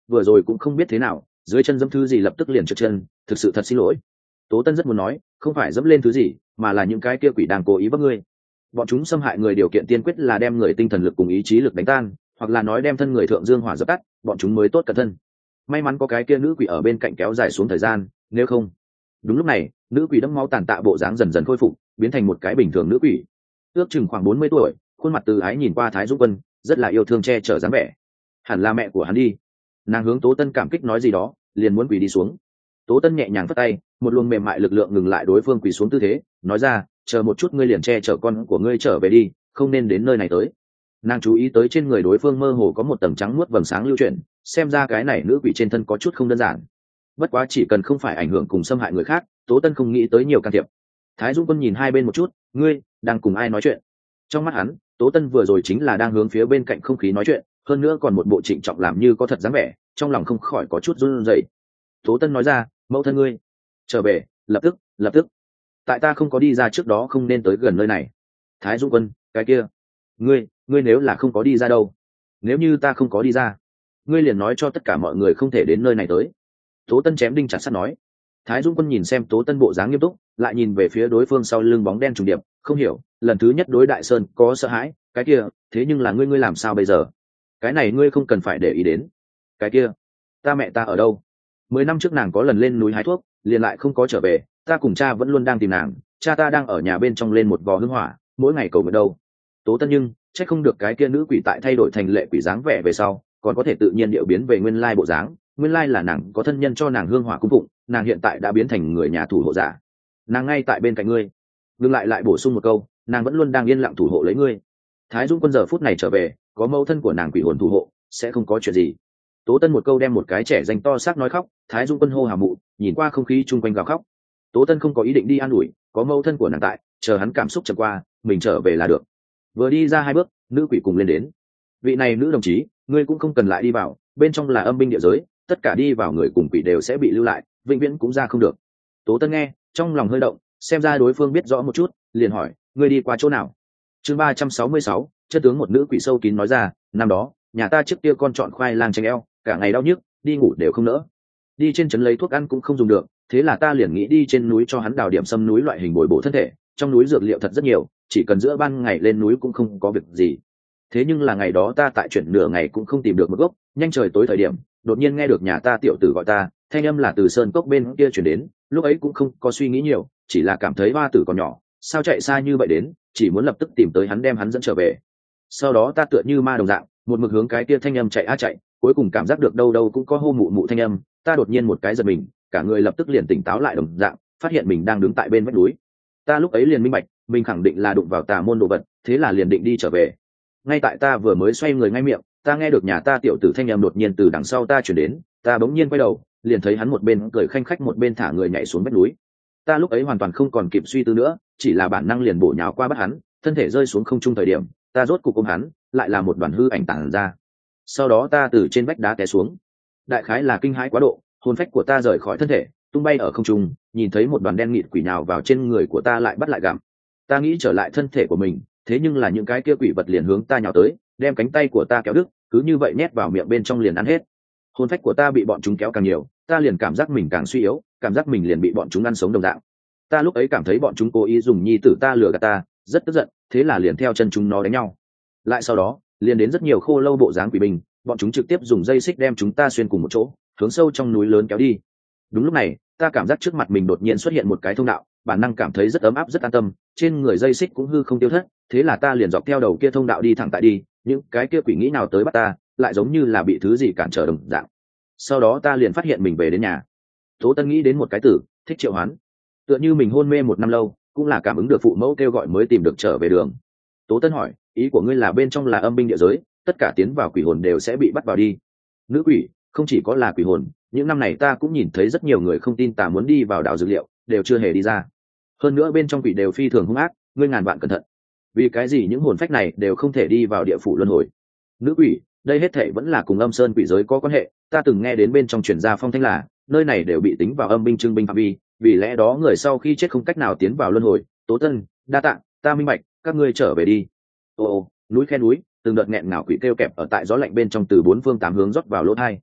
vừa rồi cũng không biết thế nào dưới chân dẫm thứ gì lập tức liền trượt chân, thực sự thật xin lỗi. Tố Tân rất muốn nói không phải dẫm lên thứ gì mà là những cái kia quỷ đang cố ý vấp ngươi. Bọn chúng xâm hại người điều kiện tiên quyết là đem người tinh thần lực cùng ý chí lực đánh tan, hoặc là nói đem thân người thượng dương hỏa dập tắt, bọn chúng mới tốt cẩn thân. May mắn có cái kia nữ quỷ ở bên cạnh kéo dài xuống thời gian, nếu không. Đúng lúc này, nữ quỷ đẫm máu tàn tạ bộ dáng dần dần khôi phục, biến thành một cái bình thường nữ quỷ. Ước chừng khoảng bốn mươi tuổi, khuôn mặt từ ái nhìn qua Thái Dũng Quân, rất là yêu thương che chở dáng vẻ. Hẳn là mẹ của hắn đi. Nàng hướng Tố Tân cảm kích nói gì đó, liền muốn quỳ đi xuống. Tố Tân nhẹ nhàng phất tay, một luồng mềm mại lực lượng ngừng lại đối phương quỳ xuống tư thế, nói ra, chờ một chút ngươi liền che chở con của ngươi trở về đi, không nên đến nơi này tới. Nàng chú ý tới trên người đối phương mơ hồ có một tầng trắng muốt vầng sáng lưu chuyển, xem ra cái này nữ quỷ trên thân có chút không đơn giản. Bất quá chỉ cần không phải ảnh hưởng cùng xâm hại người khác, Tố Tân không nghĩ tới nhiều can thiệp. Thái Dũng Quân nhìn hai bên một chút, ngươi đang cùng ai nói chuyện? Trong mắt hắn, Tố Tân vừa rồi chính là đang hướng phía bên cạnh không khí nói chuyện, hơn nữa còn một bộ trịnh trọng làm như có thật dáng vẻ, trong lòng không khỏi có chút run rẩy. Tố Tân nói ra, mẫu thân ngươi trở về, lập tức, lập tức. Tại ta không có đi ra trước đó không nên tới gần nơi này. Thái Dũng Quân, cái kia, ngươi, ngươi nếu là không có đi ra đâu? Nếu như ta không có đi ra, ngươi liền nói cho tất cả mọi người không thể đến nơi này tới. Tố Tân chém đinh chặt sắt nói. Thái Dũng Quân nhìn xem Tố Tân bộ dáng nghiêm túc, lại nhìn về phía đối phương sau lưng bóng đen trùng điệp, không hiểu, lần thứ nhất đối Đại Sơn có sợ hãi, cái kia, thế nhưng là ngươi ngươi làm sao bây giờ? Cái này ngươi không cần phải để ý đến. Cái kia, ta mẹ ta ở đâu? Mười năm trước nàng có lần lên núi hái thuốc, liền lại không có trở về, ta cùng cha vẫn luôn đang tìm nàng, cha ta đang ở nhà bên trong lên một vò hương hỏa, mỗi ngày cầu nguyện đâu. Tố Tân nhưng, chắc không được cái kia nữ quỷ tại thay đổi thành lệ quỷ dáng vẻ về sau, còn có thể tự nhiên điệu biến về nguyên lai bộ dáng, nguyên lai là nàng có thân nhân cho nàng hương hỏa cung phụng, nàng hiện tại đã biến thành người nhà thủ hộ giả. Nàng ngay tại bên cạnh ngươi. Ngừng lại lại bổ sung một câu, nàng vẫn luôn đang yên lặng thủ hộ lấy ngươi. Thái Dũng Quân giờ phút này trở về, có mẫu thân của nàng quỷ hồn thủ hộ, sẽ không có chuyện gì. Tố Tân một câu đem một cái trẻ danh to xác nói khóc, Thái Dũng Quân hô hào mụ, nhìn qua không khí chung quanh gào khóc. Tố Tân không có ý định đi an ủi, có mẫu thân của nàng tại, chờ hắn cảm xúc chậm qua, mình trở về là được. Vừa đi ra hai bước, nữ quỷ cùng lên đến. Vị này nữ đồng chí, ngươi cũng không cần lại đi vào, bên trong là âm binh địa giới, tất cả đi vào người cùng quỷ đều sẽ bị lưu lại, vĩnh viễn cũng ra không được. Tố Tân nghe, trong lòng hơi động, xem ra đối phương biết rõ một chút, liền hỏi, ngươi đi qua chỗ nào? Chương ba trăm sáu mươi sáu, chân tướng một nữ quỷ sâu kín nói ra, năm đó, nhà ta trước kia con chọn khoai lang chanh eo, cả ngày đau nhức, đi ngủ đều không nỡ. Đi trên trấn lấy thuốc ăn cũng không dùng được, thế là ta liền nghĩ đi trên núi cho hắn đào điểm sâm núi loại hình bồi bổ thân thể, trong núi dược liệu thật rất nhiều, chỉ cần giữa ban ngày lên núi cũng không có việc gì. Thế nhưng là ngày đó ta tại chuyển nửa ngày cũng không tìm được một gốc, nhanh trời tối thời điểm, đột nhiên nghe được nhà ta tiểu tử gọi ta, thanh âm là từ sơn cốc bên kia chuyển đến, lúc ấy cũng không có suy nghĩ nhiều, chỉ là cảm thấy hoa tử còn nhỏ, sao chạy xa như vậy đến, chỉ muốn lập tức tìm tới hắn đem hắn dẫn trở về. Sau đó ta tựa như ma đồng dạng, một mực hướng cái kia thanh âm chạy a chạy, cuối cùng cảm giác được đâu đâu cũng có hô mụ mụ thanh âm, ta đột nhiên một cái giật mình, cả người lập tức liền tỉnh táo lại đồng dạng, phát hiện mình đang đứng tại bên vách núi. Ta lúc ấy liền minh bạch, mình khẳng định là đụng vào tà môn đồ vật, thế là liền định đi trở về. Ngay tại ta vừa mới xoay người ngay miệng, ta nghe được nhà ta tiểu tử thanh âm đột nhiên từ đằng sau ta chuyển đến, ta bỗng nhiên quay đầu, liền thấy hắn một bên cười khanh khách một bên thả người nhảy xuống vách núi. Ta lúc ấy hoàn toàn không còn kịp suy tư nữa, chỉ là bản năng liền bổ nhào qua bắt hắn, thân thể rơi xuống không trung thời điểm, ta rốt cục ôm hắn, lại là một đoàn hư ảnh tản ra. Sau đó ta từ trên vách đá té xuống, đại khái là kinh hãi quá độ, hồn phách của ta rời khỏi thân thể, tung bay ở không trung, nhìn thấy một đoàn đen nghịt quỷ nhào vào trên người của ta lại bắt lại gặm. Ta nghĩ trở lại thân thể của mình, thế nhưng là những cái kia quỷ vật liền hướng ta nhào tới, đem cánh tay của ta kéo đứt, cứ như vậy nhét vào miệng bên trong liền ăn hết. Hồn phách của ta bị bọn chúng kéo càng nhiều, ta liền cảm giác mình càng suy yếu, cảm giác mình liền bị bọn chúng ăn sống đồng dạng. Ta lúc ấy cảm thấy bọn chúng cố ý dùng nhi tử ta lừa gạt ta, rất tức giận, thế là liền theo chân chúng nó đánh nhau. Lại sau đó, liền đến rất nhiều khô lâu bộ dáng quỷ binh, bọn chúng trực tiếp dùng dây xích đem chúng ta xuyên cùng một chỗ, hướng sâu trong núi lớn kéo đi. Đúng lúc này, ta cảm giác trước mặt mình đột nhiên xuất hiện một cái thông đạo, bản năng cảm thấy rất ấm áp rất an tâm, trên người dây xích cũng hư không tiêu thất, thế là ta liền dọc theo đầu kia thông đạo đi thẳng tại đi, những cái kia quỷ nghĩ nào tới bắt ta, lại giống như là bị thứ gì cản trở đồng dạng. Sau đó ta liền phát hiện mình về đến nhà. Tố Tân nghĩ đến một cái từ, thích triệu hoán. Tựa như mình hôn mê một năm lâu, cũng là cảm ứng được phụ mẫu kêu gọi mới tìm được trở về đường. Tố Tân hỏi, ý của ngươi là bên trong là âm binh địa giới, tất cả tiến vào quỷ hồn đều sẽ bị bắt vào đi? Nữ quỷ, không chỉ có là quỷ hồn, những năm này ta cũng nhìn thấy rất nhiều người không tin tà muốn đi vào đảo dược liệu, đều chưa hề đi ra. Hơn nữa bên trong quỷ đều phi thường hung ác, ngươi ngàn vạn cẩn thận. Vì cái gì những hồn phách này đều không thể đi vào địa phủ luân hồi? Nữ quỷ, đây hết thảy vẫn là cùng âm sơn quỷ giới có quan hệ, ta từng nghe đến bên trong truyền gia phong thanh là nơi này đều bị tính vào âm binh trưng binh phạm vi, vì lẽ đó người sau khi chết không cách nào tiến vào luân hồi. Tố Tân, đa tạ, ta minh bạch, các ngươi trở về đi. Ồ, ồ núi khe núi, từng đợt nghẹn ngào quỷ kêu kẹp ở tại gió lạnh bên trong từ bốn phương tám hướng rót vào lỗ tai.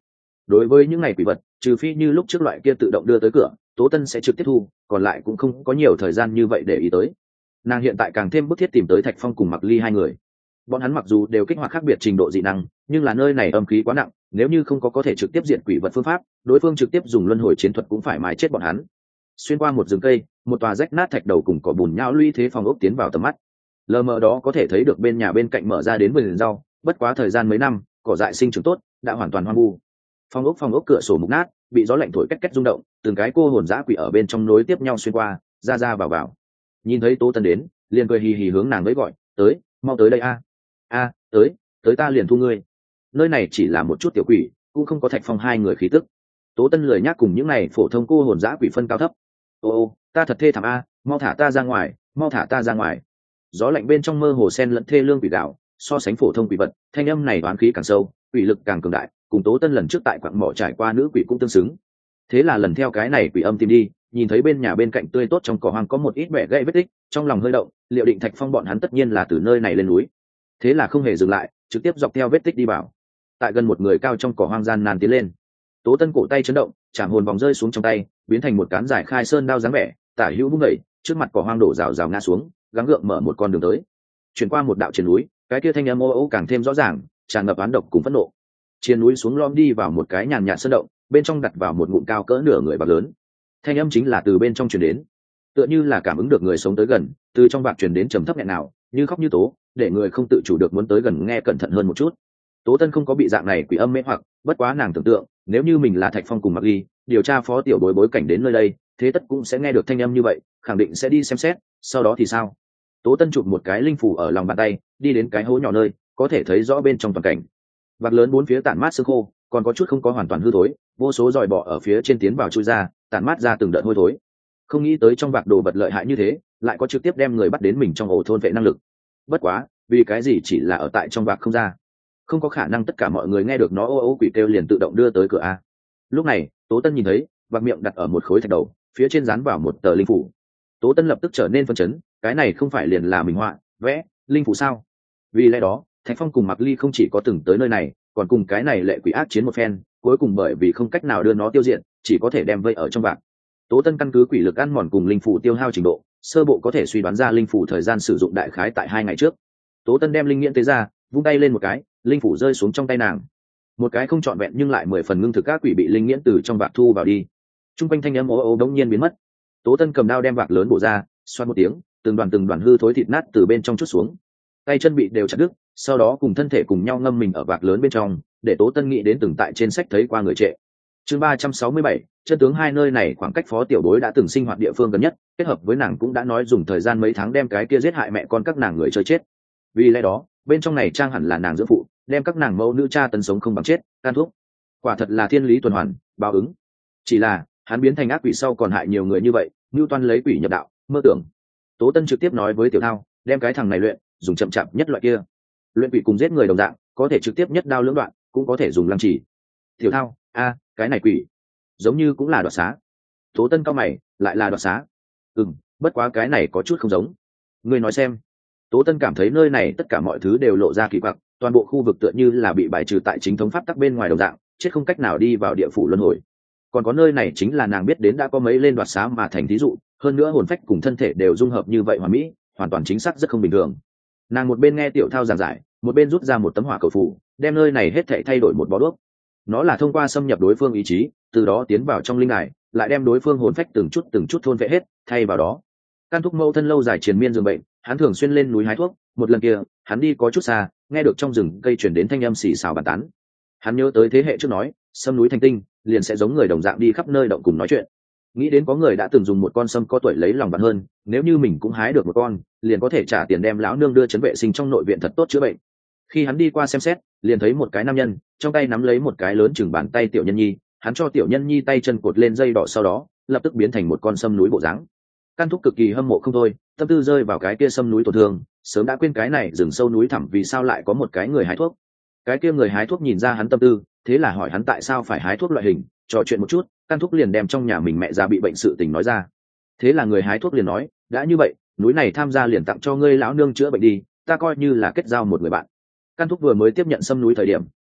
đối với những ngày quỷ vật, trừ phi như lúc trước loại kia tự động đưa tới cửa, Tố Tân sẽ trực tiếp thu, còn lại cũng không có nhiều thời gian như vậy để ý tới. Nàng hiện tại càng thêm bức thiết tìm tới Thạch Phong cùng Mặc Ly hai người. Bọn hắn mặc dù đều kích hoạt khác biệt trình độ dị năng, nhưng là nơi này âm khí quá nặng, nếu như không có có thể trực tiếp diệt quỷ vật phương pháp, đối phương trực tiếp dùng luân hồi chiến thuật cũng phải mái chết bọn hắn. Xuyên qua một rừng cây, một tòa rách nát thạch đầu cùng cỏ bùn nhão lũy thế phòng ốc tiến vào tầm mắt. Lờ mờ đó có thể thấy được bên nhà bên cạnh mở ra đến vườn rau, bất quá thời gian mấy năm, cỏ dại sinh trưởng tốt, đã hoàn toàn hoang vu. Phòng ốc phòng ốc cửa sổ mục nát, bị gió lạnh thổi két két rung động, từng cái cô hồn dã quỷ ở bên trong nối tiếp nhau xuyên qua, ra ra vào vào. Nhìn thấy Tố Tân đến, liền cười hì hì hướng nàng với gọi, "Tới, mau tới đây a." "A, tới, tới ta liền thu ngươi." Nơi này chỉ là một chút tiểu quỷ, cũng không có Thạch Phong hai người khí tức. Tố Tân lười nhác cùng những này phổ thông cô hồn dã quỷ phân cao thấp. "Ô ô, ta thật thê thảm a, mau thả ta ra ngoài, mau thả ta ra ngoài." Gió lạnh bên trong mơ hồ sen lẫn thê lương quỷ đạo, so sánh phổ thông quỷ vật, thanh âm này oán khí càng sâu, quỷ lực càng cường đại, cùng Tố Tân lần trước tại quặng mỏ trải qua nữ quỷ cũng tương xứng. Thế là lần theo cái này quỷ âm tìm đi, nhìn thấy bên nhà bên cạnh tươi tốt trong cỏ hoang có một ít bẻ gãy vết tích, trong lòng hơi động, liệu định Thạch Phong bọn hắn tất nhiên là từ nơi này lên núi. Thế là không hề dừng lại, trực tiếp dọc theo vết tích đi vào. Tại gần một người cao trong cỏ hoang gian nan tiến lên. Tố Tân cổ tay chấn động, chạm hồn vòng rơi xuống trong tay, biến thành một cán dài khai sơn đao dáng vẻ, tả hữu vung đẩy, trước mặt cỏ hoang đổ rào rào ngã xuống, gắng gượng mở một con đường tới. Chuyển qua một đạo trên núi, cái kia thanh âm ô ô càng thêm rõ ràng, tràn ngập oán độc cùng phẫn nộ. Trên núi xuống lom đi vào một cái nhàn nhạt sơn động, bên trong đặt vào một ngụm cao cỡ nửa người bạc lớn. Thanh âm chính là từ bên trong truyền đến, tựa như là cảm ứng được người sống tới gần, từ trong bạc truyền đến trầm thấp nghẹn nào, như khóc như tố, để người không tự chủ được muốn tới gần nghe cẩn thận hơn một chút. Tố Tân không có bị dạng này quỷ âm mê hoặc, bất quá nàng tưởng tượng, nếu như mình là Thạch Phong cùng Mặc Ly, điều tra phó tiểu bối bối cảnh đến nơi đây, thế tất cũng sẽ nghe được thanh âm như vậy, khẳng định sẽ đi xem xét, sau đó thì sao? Tố Tân chụp một cái linh phủ ở lòng bàn tay, đi đến cái hố nhỏ nơi, có thể thấy rõ bên trong toàn cảnh. Vạc lớn bốn phía tản mát sương khô, còn có chút không có hoàn toàn hư thối, vô số giòi bọ ở phía trên tiến vào chui ra, tản mát ra từng đợt hôi thối. Không nghĩ tới trong vạc đồ vật lợi hại như thế, lại có trực tiếp đem người bắt đến mình trong ổ thôn vệ năng lực. Bất quá, vì cái gì chỉ là ở tại trong vạc không ra? Không có khả năng tất cả mọi người nghe được nó ô ô quỷ kêu liền tự động đưa tới cửa a. Lúc này, Tố Tân nhìn thấy, vạc miệng đặt ở một khối thạch đầu, phía trên dán vào một tờ linh phủ. Tố Tân lập tức trở nên phấn chấn, cái này không phải liền là mình họa, vẽ, linh phủ sao? Vì lẽ đó, Thạch Phong cùng Mặc Ly không chỉ có từng tới nơi này, còn cùng cái này lệ quỷ ác chiến một phen, cuối cùng bởi vì không cách nào đưa nó tiêu diệt, chỉ có thể đem vây ở trong vạc. Tố Tân căn cứ quỷ lực ăn mòn cùng linh phủ tiêu hao trình độ, sơ bộ có thể suy đoán ra linh phủ thời gian sử dụng đại khái tại hai ngày trước. Tố Tân đem linh nghiễn tế ra, vung tay lên một cái, linh phủ rơi xuống trong tay nàng. Một cái không trọn vẹn nhưng lại mười phần ngưng thực các quỷ bị linh nghiễn từ trong vạc thu vào đi. Trung quanh thanh âm ố ố đống nhiên biến mất. Tố Tân cầm đao đem vạc lớn bổ ra, xoát một tiếng, từng đoàn từng đoàn hư thối thịt nát từ bên trong chút xuống. Tay chân bị đều chặt đứt, sau đó cùng thân thể cùng nhau ngâm mình ở vạc lớn bên trong, để Tố Tân nghĩ đến từng tại trên sách thấy qua người trệ. Chương ba trăm sáu mươi bảy, chân tướng hai nơi này khoảng cách phó tiểu bối đã từng sinh hoạt địa phương gần nhất, kết hợp với nàng cũng đã nói dùng thời gian mấy tháng đem cái kia giết hại mẹ con các nàng người chơi chết. Vì lẽ đó, bên trong này trang hẳn là nàng dưỡng phụ, đem các nàng mẫu nữ cha tấn sống không bằng chết, can thuốc. Quả thật là thiên lý tuần hoàn, báo ứng. Chỉ là, hắn biến thành ác quỷ sau còn hại nhiều người như vậy, Nưu Toan lấy quỷ nhập đạo, mơ tưởng. Tố Tân trực tiếp nói với Tiểu Thao, đem cái thằng này luyện, dùng chậm chạp nhất loại kia. Luyện quỷ cùng giết người đồng dạng, có thể trực tiếp nhất đao lưỡng đoạn, cũng có thể dùng lăng chỉ. Tiểu Thao, a, cái này quỷ, giống như cũng là đoạt xá. Tố Tân cao mày, lại là đoạt xá. Ừm, bất quá cái này có chút không giống. Ngươi nói xem. Tố Tân cảm thấy nơi này tất cả mọi thứ đều lộ ra kỳ quặc, toàn bộ khu vực tựa như là bị bài trừ tại chính thống pháp tắc bên ngoài đồng dạng, chết không cách nào đi vào địa phủ luân hồi. Còn có nơi này chính là nàng biết đến đã có mấy lên đoạt xá mà thành thí dụ, hơn nữa hồn phách cùng thân thể đều dung hợp như vậy hoàn mỹ, hoàn toàn chính xác rất không bình thường. Nàng một bên nghe Tiểu Thao giảng giải, một bên rút ra một tấm hỏa cầu phù, đem nơi này hết thảy thay đổi một bó đuốc. Nó là thông qua xâm nhập đối phương ý chí, từ đó tiến vào trong linh đài, lại đem đối phương hồn phách từng chút từng chút thôn phệ hết, thay vào đó. Can Thúc mâu thân lâu dài triền miên giường bệnh, hắn thường xuyên lên núi hái thuốc, một lần kia, hắn đi có chút xa, nghe được trong rừng cây truyền đến thanh âm xì xào bàn tán. Hắn nhớ tới thế hệ trước nói, sâm núi thành tinh, liền sẽ giống người đồng dạng đi khắp nơi động cùng nói chuyện. Nghĩ đến có người đã từng dùng một con sâm có tuổi lấy lòng bạn hơn, nếu như mình cũng hái được một con, liền có thể trả tiền đem lão nương đưa chấn vệ sinh trong nội viện thật tốt chữa bệnh. Khi hắn đi qua xem xét, liền thấy một cái nam nhân, trong tay nắm lấy một cái lớn chừng bàn tay tiểu nhân nhi, hắn cho tiểu nhân nhi tay chân cột lên dây đỏ, sau đó lập tức biến thành một con sâm núi bộ dáng. Can Thúc cực kỳ hâm mộ không thôi, tâm tư rơi vào cái kia sâm núi tổn thương, sớm đã quên cái này rừng sâu núi thẳm vì sao lại có một cái người hái thuốc. Cái kia người hái thuốc nhìn ra hắn tâm tư, thế là hỏi hắn tại sao phải hái thuốc loại hình, trò chuyện một chút, Can Thúc liền đem trong nhà mình mẹ già bị bệnh sự tình nói ra. Thế là người hái thuốc liền nói, đã như vậy, núi này tham gia liền tặng cho ngươi lão nương chữa bệnh đi, ta coi như là kết giao một người bạn. Can Thúc vừa mới tiếp nhận sâm núi thời điểm,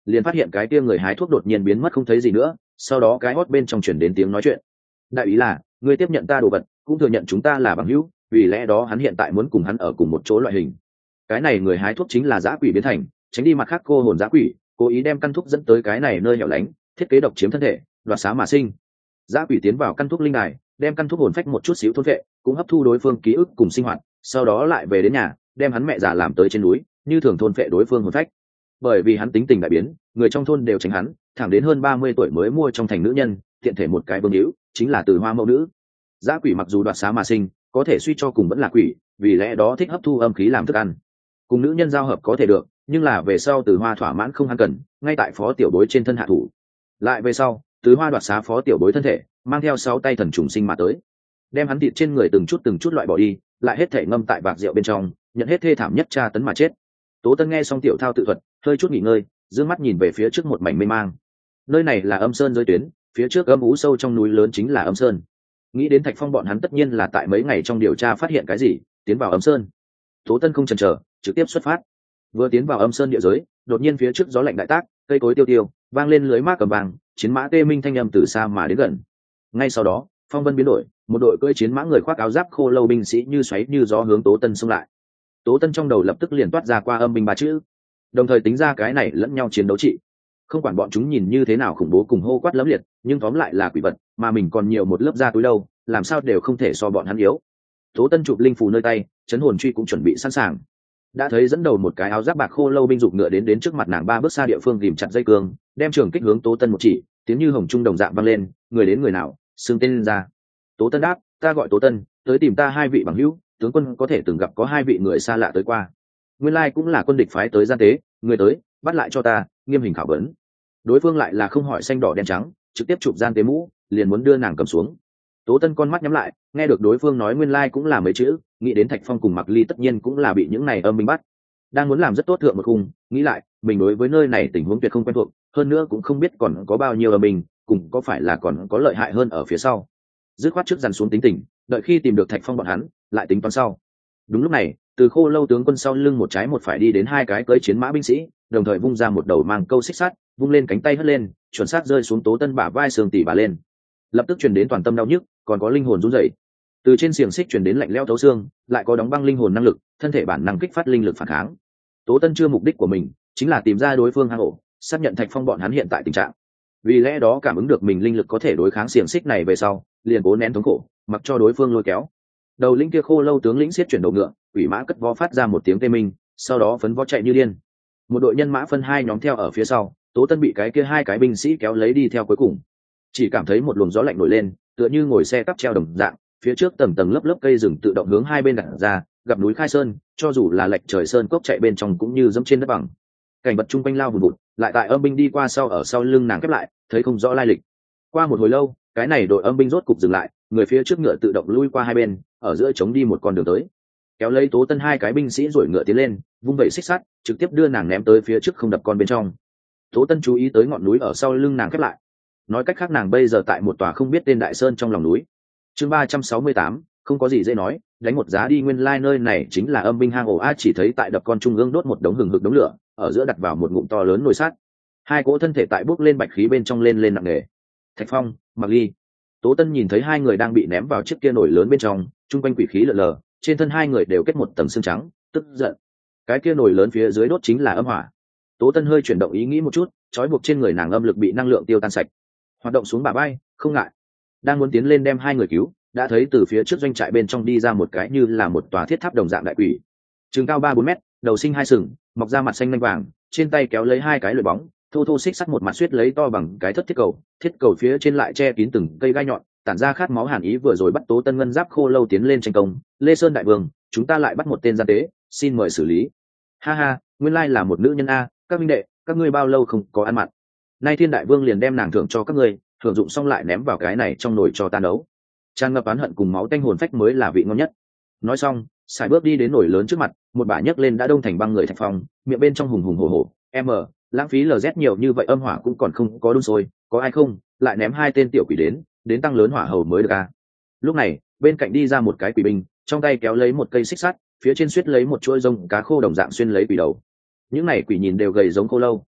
liền phát hiện cái kia người hái thuốc đột nhiên biến mất không thấy gì nữa, sau đó cái hót bên trong chuyển đến tiếng nói chuyện. Đại ý là người tiếp nhận ta đồ vật, cũng thừa nhận chúng ta là bằng hữu, vì lẽ đó hắn hiện tại muốn cùng hắn ở cùng một chỗ loại hình. Cái này người hái thuốc chính là dã quỷ biến thành, tránh đi mặt khác cô hồn dã quỷ, cố ý đem căn thuốc dẫn tới cái này nơi hẻo lánh, thiết kế độc chiếm thân thể, đoạt xá mà sinh. Dã quỷ tiến vào căn thuốc linh đài, đem căn thuốc hồn phách một chút xíu thôn vệ, cũng hấp thu đối phương ký ức cùng sinh hoạt, sau đó lại về đến nhà, đem hắn mẹ già làm tới trên núi, như thường thôn vệ đối phương hồn phách. Bởi vì hắn tính tình đại biến, người trong thôn đều tránh hắn, thẳng đến hơn ba mươi tuổi mới mua trong thành nữ nhân, tiện thể một cái vương hữu, chính là Từ Hoa mẫu nữ. Dã quỷ mặc dù đoạt xá mà sinh, có thể suy cho cùng vẫn là quỷ, vì lẽ đó thích hấp thu âm khí làm thức ăn. Cùng nữ nhân giao hợp có thể được, nhưng là về sau Từ Hoa thỏa mãn không hắn cần, ngay tại phó tiểu bối trên thân hạ thủ. Lại về sau, Từ Hoa đoạt xá phó tiểu bối thân thể, mang theo sáu tay thần trùng sinh mà tới, đem hắn thịt trên người từng chút từng chút loại bỏ đi, lại hết thể ngâm tại bạc rượu bên trong, nhận hết thê thảm nhất tra tấn mà chết. Tố Tân nghe xong tiểu thao tự thuật, hơi chút nghỉ ngơi, dương mắt nhìn về phía trước một mảnh mê mang. Nơi này là âm sơn giới tuyến, phía trước âm ú sâu trong núi lớn chính là âm sơn. Nghĩ đến Thạch Phong bọn hắn tất nhiên là tại mấy ngày trong điều tra phát hiện cái gì, tiến vào âm sơn. Tố Tân không chần chờ, trực tiếp xuất phát. Vừa tiến vào âm sơn địa giới, đột nhiên phía trước gió lạnh đại tác, cây cối tiêu tiêu, vang lên lưới mác cầm vàng, chiến mã tê minh thanh âm từ xa mà đến gần. Ngay sau đó, phong vân biến đổi, một đội cưỡi chiến mã người khoác áo giáp khô lâu binh sĩ như xoáy như gió hướng Tố Tân xông lại. Tố Tân trong đầu lập tức liền toát ra qua âm binh ba chữ, đồng thời tính ra cái này lẫn nhau chiến đấu trị. Không quản bọn chúng nhìn như thế nào khủng bố cùng hô quát lẫm liệt, nhưng tóm lại là quỷ vật, mà mình còn nhiều một lớp da túi đâu, làm sao đều không thể so bọn hắn yếu. Tố Tân chụp linh phù nơi tay, chấn hồn truy cũng chuẩn bị sẵn sàng. Đã thấy dẫn đầu một cái áo giáp bạc khô lâu binh dục ngựa đến đến trước mặt nàng ba bước xa địa phương ghìm chặt dây cương, đem trường kích hướng Tố Tân một chỉ, tiếng như hồng trung đồng dạng vang lên, người đến người nào, xưng tên lên ra. Tố Tân đáp, ta gọi Tố Tân, tới tìm ta hai vị bằng hữu, tướng quân có thể từng gặp có hai vị người xa lạ tới qua. Nguyên lai cũng là quân địch phái tới gian tế, người tới, bắt lại cho ta, nghiêm hình khảo vấn. Đối phương lại là không hỏi xanh đỏ đen trắng, trực tiếp chụp gian tế mũ, liền muốn đưa nàng cầm xuống. Tố Tân con mắt nhắm lại, nghe được đối phương nói nguyên lai cũng là mấy chữ, nghĩ đến Thạch Phong cùng Mặc Ly tất nhiên cũng là bị những này âm binh bắt. Đang muốn làm rất tốt thượng một khung, nghĩ lại, mình đối với nơi này tình huống tuyệt không quen thuộc, hơn nữa cũng không biết còn có bao nhiêu âm binh, cùng có phải là còn có lợi hại hơn ở phía sau. Dứt khoát trước dàn xuống tính tình, đợi khi tìm được Thạch Phong bọn hắn, lại tính toán sau. Đúng lúc này, từ khô lâu tướng quân sau lưng một trái một phải đi đến hai cái cưỡi chiến mã binh sĩ, đồng thời vung ra một đầu mang câu xích sắt, vung lên cánh tay hất lên, chuẩn xác rơi xuống Tố Tân bả vai sườn tỉ bà lên. Lập tức truyền đến toàn tâm đau nhức, còn có linh hồn run rẩy. Từ trên xiềng xích truyền đến lạnh lẽo thấu xương, lại có đóng băng linh hồn năng lực, thân thể bản năng kích phát linh lực phản kháng. Tố Tân chưa mục đích của mình, chính là tìm ra đối phương hang ổ, xác nhận Thạch Phong bọn hắn hiện tại tình trạng. Vì lẽ đó cảm ứng được mình linh lực có thể đối kháng xiềng xích này về sau, liền cố nén thống khổ, mặc cho đối phương lôi kéo. Đầu lĩnh kia khô lâu tướng lĩnh siết chuyển đầu ngựa, quỷ mã cất vó phát ra một tiếng tê minh, sau đó phấn vó chạy như điên. Một đội nhân mã phân hai nhóm theo ở phía sau, Tố Tân bị cái kia hai cái binh sĩ kéo lấy đi theo cuối cùng. Chỉ cảm thấy một luồng gió lạnh nổi lên, tựa như ngồi xe cắp treo đồng dạng, phía trước tầng tầng lớp lớp cây rừng tự động hướng hai bên đặt ra, gặp núi khai sơn, cho dù là lệch trời sơn cốc chạy bên trong cũng như dẫm trên đất bằng. Cảnh vật chung quanh lao vùn vụt, lại tại âm binh đi qua sau ở sau lưng nàng khép lại, thấy không rõ lai lịch. Qua một hồi lâu, cái này đội âm binh rốt cục dừng lại, người phía trước ngựa tự động lui qua hai bên, ở giữa trống đi một con đường tới. Kéo lấy Tố Tân hai cái binh sĩ rồi ngựa tiến lên, vung vẩy xích sắt, trực tiếp đưa nàng ném tới phía trước không đập con bên trong. Tố Tân chú ý tới ngọn núi ở sau lưng nàng khép lại. Nói cách khác nàng bây giờ tại một tòa không biết tên đại sơn trong lòng núi. Chương ba trăm sáu mươi tám, không có gì dễ nói, đánh một giá đi, nguyên lai like nơi này chính là âm binh hang ổ a, chỉ thấy tại đập con trung ương đốt một đống hừng hực đống lửa, ở giữa đặt vào một ngụm to lớn nồi sắt. Hai cỗ thân thể tại bốc lên bạch khí bên trong lên lên nặng nề. Thạch Phong, Mặc Ly. Tố Tân nhìn thấy hai người đang bị ném vào chiếc kia nồi lớn bên trong, trung quanh quỷ khí lờ lờ, trên thân hai người đều kết một tầng xương trắng, tức giận. Cái kia nồi lớn phía dưới đốt chính là âm hỏa. Tố Tân hơi chuyển động ý nghĩ một chút, trói buộc trên người nàng âm lực bị năng lượng tiêu tan sạch, hoạt động xuống bả vai, không ngại. Đang muốn tiến lên đem hai người cứu, đã thấy từ phía trước doanh trại bên trong đi ra một cái như là một tòa thiết tháp đồng dạng đại quỷ, chừng cao ba bốn mét, đầu sinh hai sừng, mọc ra mặt xanh lanh vàng, trên tay kéo lấy hai cái lưỡi bóng, thô thô xích sắt một mặt suýt lấy to bằng cái thất thiết cầu, thiết cầu phía trên lại che kín từng cây gai nhọn, tản ra khát máu hàn ý. Vừa rồi bắt Tố Tân ngân giáp khô lâu tiến lên tranh công, Lê Sơn đại vương, chúng ta lại bắt một tên gian tế, xin mời xử lý. Ha ha, nguyên lai là một nữ nhân a, các minh đệ, các ngươi bao lâu không có ăn mặn? Nay Thiên đại vương liền đem nàng thưởng cho các ngươi, thưởng dụng xong lại ném vào cái này trong nồi cho ta nấu. Tràn ngập oán hận cùng máu tanh hồn phách mới là vị ngon nhất. Nói xong, xài bước đi đến nồi lớn trước mặt, một bả nhấc lên đã đông thành băng người Thạch Phong, miệng bên trong hùng hùng hổ hổ, em lãng phí lờ rét nhiều như vậy, âm hỏa cũng còn không có đun sôi, có ai không, lại ném hai tên tiểu quỷ đến, đến tăng lớn hỏa hầu mới được a. Lúc này, bên cạnh đi ra một cái quỷ binh, trong tay kéo lấy một cây xích sắt, phía trên suýt lấy một chuỗi rông cá khô đồng dạng xuyên lấy quỷ đầu. Những này quỷ nhìn đều gầy giống khô lâu,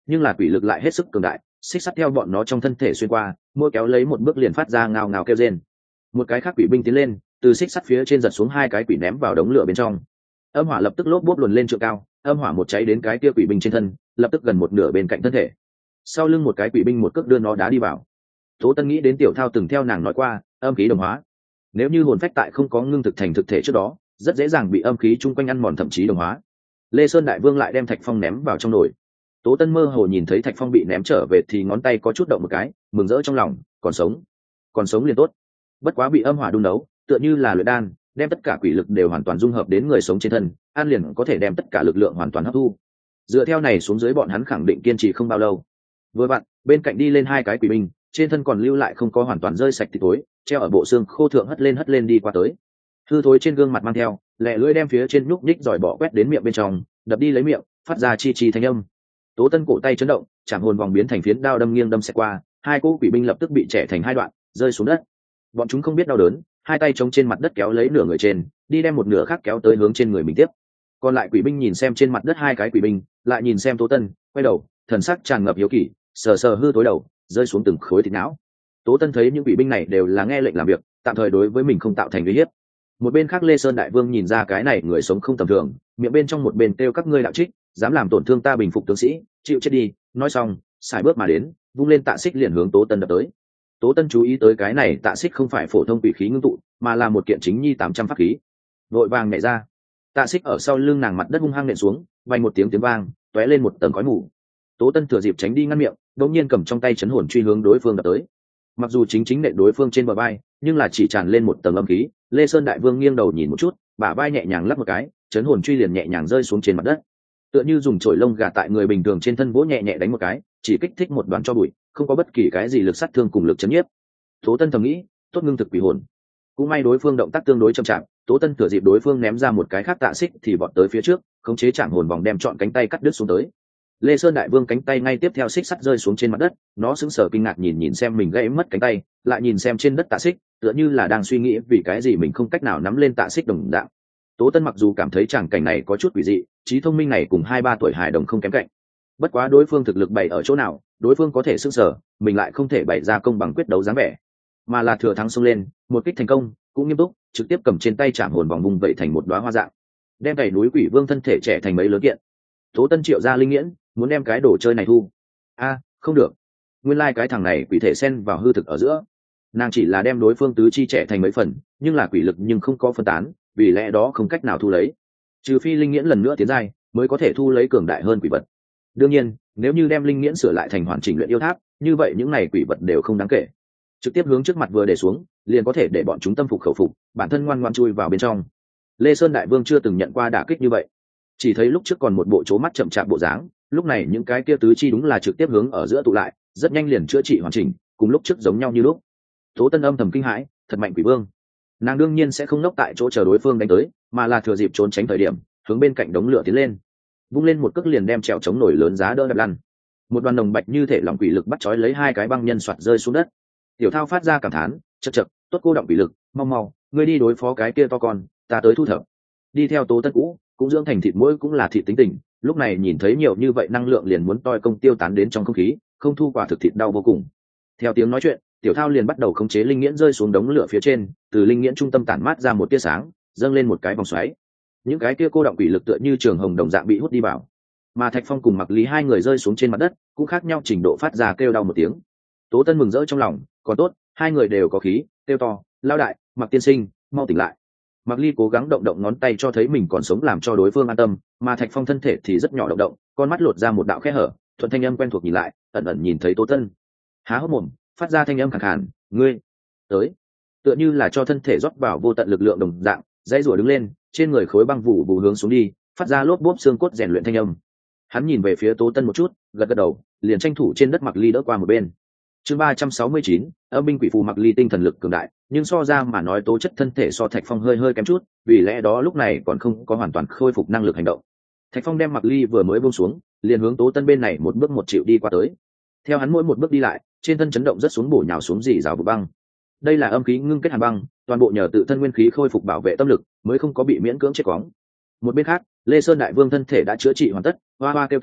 nhưng là quỷ lực lại hết sức cường đại, xích sắt theo bọn nó trong thân thể xuyên qua, mỗi kéo lấy một bước liền phát ra ngao ngao kêu rên. Một cái khác quỷ binh tiến lên, từ xích sắt phía trên giật xuống hai cái quỷ ném vào đống lửa bên trong. Âm hỏa lập tức lốp bốp luồn lên trượng cao, âm hỏa một cháy đến cái kia quỷ binh trên thân, lập tức gần một nửa bên cạnh thân thể. Sau lưng một cái quỷ binh một cước đưa nó đá đi vào. Tố Tân nghĩ đến Tiểu Thao từng theo nàng nói qua, âm khí đồng hóa. Nếu như hồn phách tại không có ngưng thực thành thực thể trước đó, rất dễ dàng bị âm khí chung quanh ăn mòn thậm chí đồng hóa. Lê Sơn Đại Vương lại đem Thạch Phong ném vào trong nồi. Tố Tân mơ hồ nhìn thấy Thạch Phong bị ném trở về thì ngón tay có chút động một cái, mừng rỡ trong lòng, còn sống, còn sống liền tốt. Bất quá bị âm hỏa đun nấu, tựa như là luyện đan, đem tất cả quỷ lực đều hoàn toàn dung hợp đến người sống trên thân, an liền có thể đem tất cả lực lượng hoàn toàn hấp thu. Dựa theo này xuống dưới bọn hắn khẳng định kiên trì không bao lâu. Vừa vặn, bên cạnh đi lên hai cái quỷ binh, trên thân còn lưu lại không có hoàn toàn rơi sạch thịt tối, treo ở bộ xương khô thượng hất lên hất lên đi qua tới. Hư thối trên gương mặt mang theo, lẹ lưỡi đem phía trên nhúc nhích giỏi bỏ quét đến miệng bên trong, đập đi lấy miệng, phát ra chi chi thanh âm. Tố Tân cổ tay chấn động, chạm hồn vòng biến thành phiến đao đâm nghiêng đâm xẹt qua, hai cỗ quỷ binh lập tức bị chẻ thành hai đoạn, rơi xuống đất. Bọn chúng không biết đau đớn, hai tay chống trên mặt đất kéo lấy nửa người trên, đi đem một nửa khác kéo tới hướng trên người mình tiếp. Còn lại quỷ binh nhìn xem trên mặt đất hai cái quỷ binh, lại nhìn xem Tố Tân, quay đầu, thần sắc tràn ngập hiếu kỳ, sờ sờ hư tối đầu, rơi xuống từng khối thịt não. Tố Tân thấy những quỷ binh này đều là nghe lệnh làm việc, tạm thời đối với mình không tạo thành uy hiếp. Một bên khác Lê Sơn Đại Vương nhìn ra cái này người sống không tầm thường, miệng bên trong một bên kêu các ngươi đạo trích, dám làm tổn thương ta bình phục tướng sĩ, chịu chết đi. Nói xong, xài bước mà đến, vung lên tạ xích liền hướng Tố Tân đập tới. Tố Tân chú ý tới cái này tạ xích không phải phổ thông quỷ khí ngưng tụ, mà là một kiện chính nhi tám trăm pháp khí. Vội vàng nhảy ra, tạ xích ở sau lưng nàng mặt đất hung hăng nện xuống, vang một tiếng tiếng vang, tóe lên một tầng khói mù. Tố Tân thừa dịp tránh đi ngăn miệng, đột nhiên cầm trong tay chấn hồn truy hướng đối phương đập tới. Mặc dù chính chính nện đối phương trên bờ vai, nhưng là chỉ tràn lên một tầng âm khí. Lê Sơn Đại Vương nghiêng đầu nhìn một chút, bả vai nhẹ nhàng lắp một cái, chấn hồn truy liền nhẹ nhàng rơi xuống trên mặt đất, tựa như dùng chổi lông gà tại người bình thường trên thân vỗ nhẹ nhẹ đánh một cái, chỉ kích thích một đoàn cho bụi, không có bất kỳ cái gì lực sát thương cùng lực chấn nhiếp. Tố Tân thầm nghĩ, tốt ngưng thực quỷ hồn. Cũng may đối phương động tác tương đối chậm chạp, Tố Tân thừa dịp đối phương ném ra một cái khác tạ xích thì vọt tới phía trước, khống chế chạm hồn vòng đem trọn cánh tay cắt đứt xuống tới. Lê Sơn Đại Vương cánh tay ngay tiếp theo xích sắt rơi xuống trên mặt đất, nó sững sờ kinh ngạc nhìn nhìn xem mình gãy mất cánh tay, lại nhìn xem trên đất tạ xích, tựa như là đang suy nghĩ vì cái gì mình không cách nào nắm lên tạ xích đồng dạng. Tố Tân mặc dù cảm thấy tràng cảnh này có chút quỷ dị, trí thông minh này cùng hai ba tuổi hài đồng không kém cạnh. Bất quá đối phương thực lực bày ở chỗ nào, đối phương có thể sững sờ, mình lại không thể bày ra công bằng quyết đấu dáng vẻ, mà là thừa thắng xông lên, một kích thành công, cũng nghiêm túc, trực tiếp cầm trên tay chạm hồn vòng vung vậy thành một đóa hoa dạng, đem cày núi quỷ vương thân thể trẻ thành mấy lớn kiện. Tố Tân triệu ra linh nghiễn, muốn đem cái đồ chơi này thu. A, không được. Nguyên lai like cái thằng này quỷ thể xen vào hư thực ở giữa. Nàng chỉ là đem đối phương tứ chi trẻ thành mấy phần, nhưng là quỷ lực nhưng không có phân tán, vì lẽ đó không cách nào thu lấy. Trừ phi linh nghiễn lần nữa tiến giai, mới có thể thu lấy cường đại hơn quỷ vật. Đương nhiên, nếu như đem linh nghiễn sửa lại thành hoàn chỉnh luyện yêu tháp, như vậy những này quỷ vật đều không đáng kể. Trực tiếp hướng trước mặt vừa để xuống, liền có thể để bọn chúng tâm phục khẩu phục, bản thân ngoan ngoãn chui vào bên trong. Lê Sơn Đại Vương chưa từng nhận qua đả kích như vậy, chỉ thấy lúc trước còn một bộ chố mắt chậm chạp bộ dáng, lúc này những cái kia tứ chi đúng là trực tiếp hướng ở giữa tụ lại, rất nhanh liền chữa trị hoàn chỉnh, cùng lúc trước giống nhau như lúc. Tố Tân âm thầm kinh hãi, thật mạnh quỷ vương. Nàng đương nhiên sẽ không nốc tại chỗ chờ đối phương đánh tới, mà là thừa dịp trốn tránh thời điểm, hướng bên cạnh đống lửa tiến lên, vung lên một cước liền đem trèo chống nổi lớn giá đỡ đập lăn. Một đoàn đồng bạch như thể lòng quỷ lực bắt chói lấy hai cái băng nhân soạt rơi xuống đất. Tiểu Thao phát ra cảm thán, chậc chậc, tốt cô động quỷ lực, mau mau, ngươi đi đối phó cái kia to con, ta tới thu thập. Đi theo Tố Tân cũ, cũng dưỡng thành thịt mũi cũng là thịt tính tình, lúc này nhìn thấy nhiều như vậy năng lượng liền muốn toi công tiêu tán đến trong không khí, không thu quả thực thịt đau vô cùng. Theo tiếng nói chuyện, Tiểu Thao liền bắt đầu khống chế linh nghiễn rơi xuống đống lửa phía trên, từ linh nghiễn trung tâm tản mát ra một tia sáng, dâng lên một cái vòng xoáy. Những cái kia cô động quỷ lực tựa như trường hồng đồng dạng bị hút đi vào, mà Thạch Phong cùng Mặc Lý hai người rơi xuống trên mặt đất, cũng khác nhau trình độ phát ra kêu đau một tiếng. Tố Tân mừng rỡ trong lòng, còn tốt, hai người đều có khí, kêu to, lao đại, Mặc tiên sinh, mau tỉnh lại. Mặc Ly cố gắng động động ngón tay cho thấy mình còn sống làm cho đối phương an tâm, mà Thạch Phong thân thể thì rất nhỏ động động, con mắt lột ra một đạo khe hở, thuận thanh âm quen thuộc nhìn lại, ẩn ẩn nhìn thấy Tố Tân, há hốc mồm, phát ra thanh âm khàn khàn, ngươi tới, tựa như là cho thân thể rót vào vô tận lực lượng đồng dạng, dãy rủa đứng lên, trên người khối băng vụ bù hướng xuống đi, phát ra lốp bốp xương cốt rèn luyện thanh âm. Hắn nhìn về phía Tố Tân một chút, gật gật đầu, liền tranh thủ trên đất Mặc Ly đỡ qua một bên. Chương ba trăm sáu mươi chín, âm binh quỷ phù. Mặc Ly tinh thần lực cường đại, nhưng so ra mà nói tố chất thân thể so Thạch Phong hơi hơi kém chút, vì lẽ đó lúc này còn không có hoàn toàn khôi phục năng lực hành động. Thạch Phong đem Mặc Ly vừa mới buông xuống, liền hướng Tố Tân bên này một bước một chịu đi qua tới. Theo hắn mỗi một bước đi lại, trên thân chấn động rất xuống bổ nhào xuống dì rào vụ băng. Đây là âm khí ngưng kết hàn băng, toàn bộ nhờ tự thân nguyên khí khôi phục bảo vệ tâm lực, mới không có bị miễn cưỡng chết quóng. Một bên khác, Lê Sơn Đại Vương thân thể đã chữa trị hoàn tất, hoa hoa kêu to,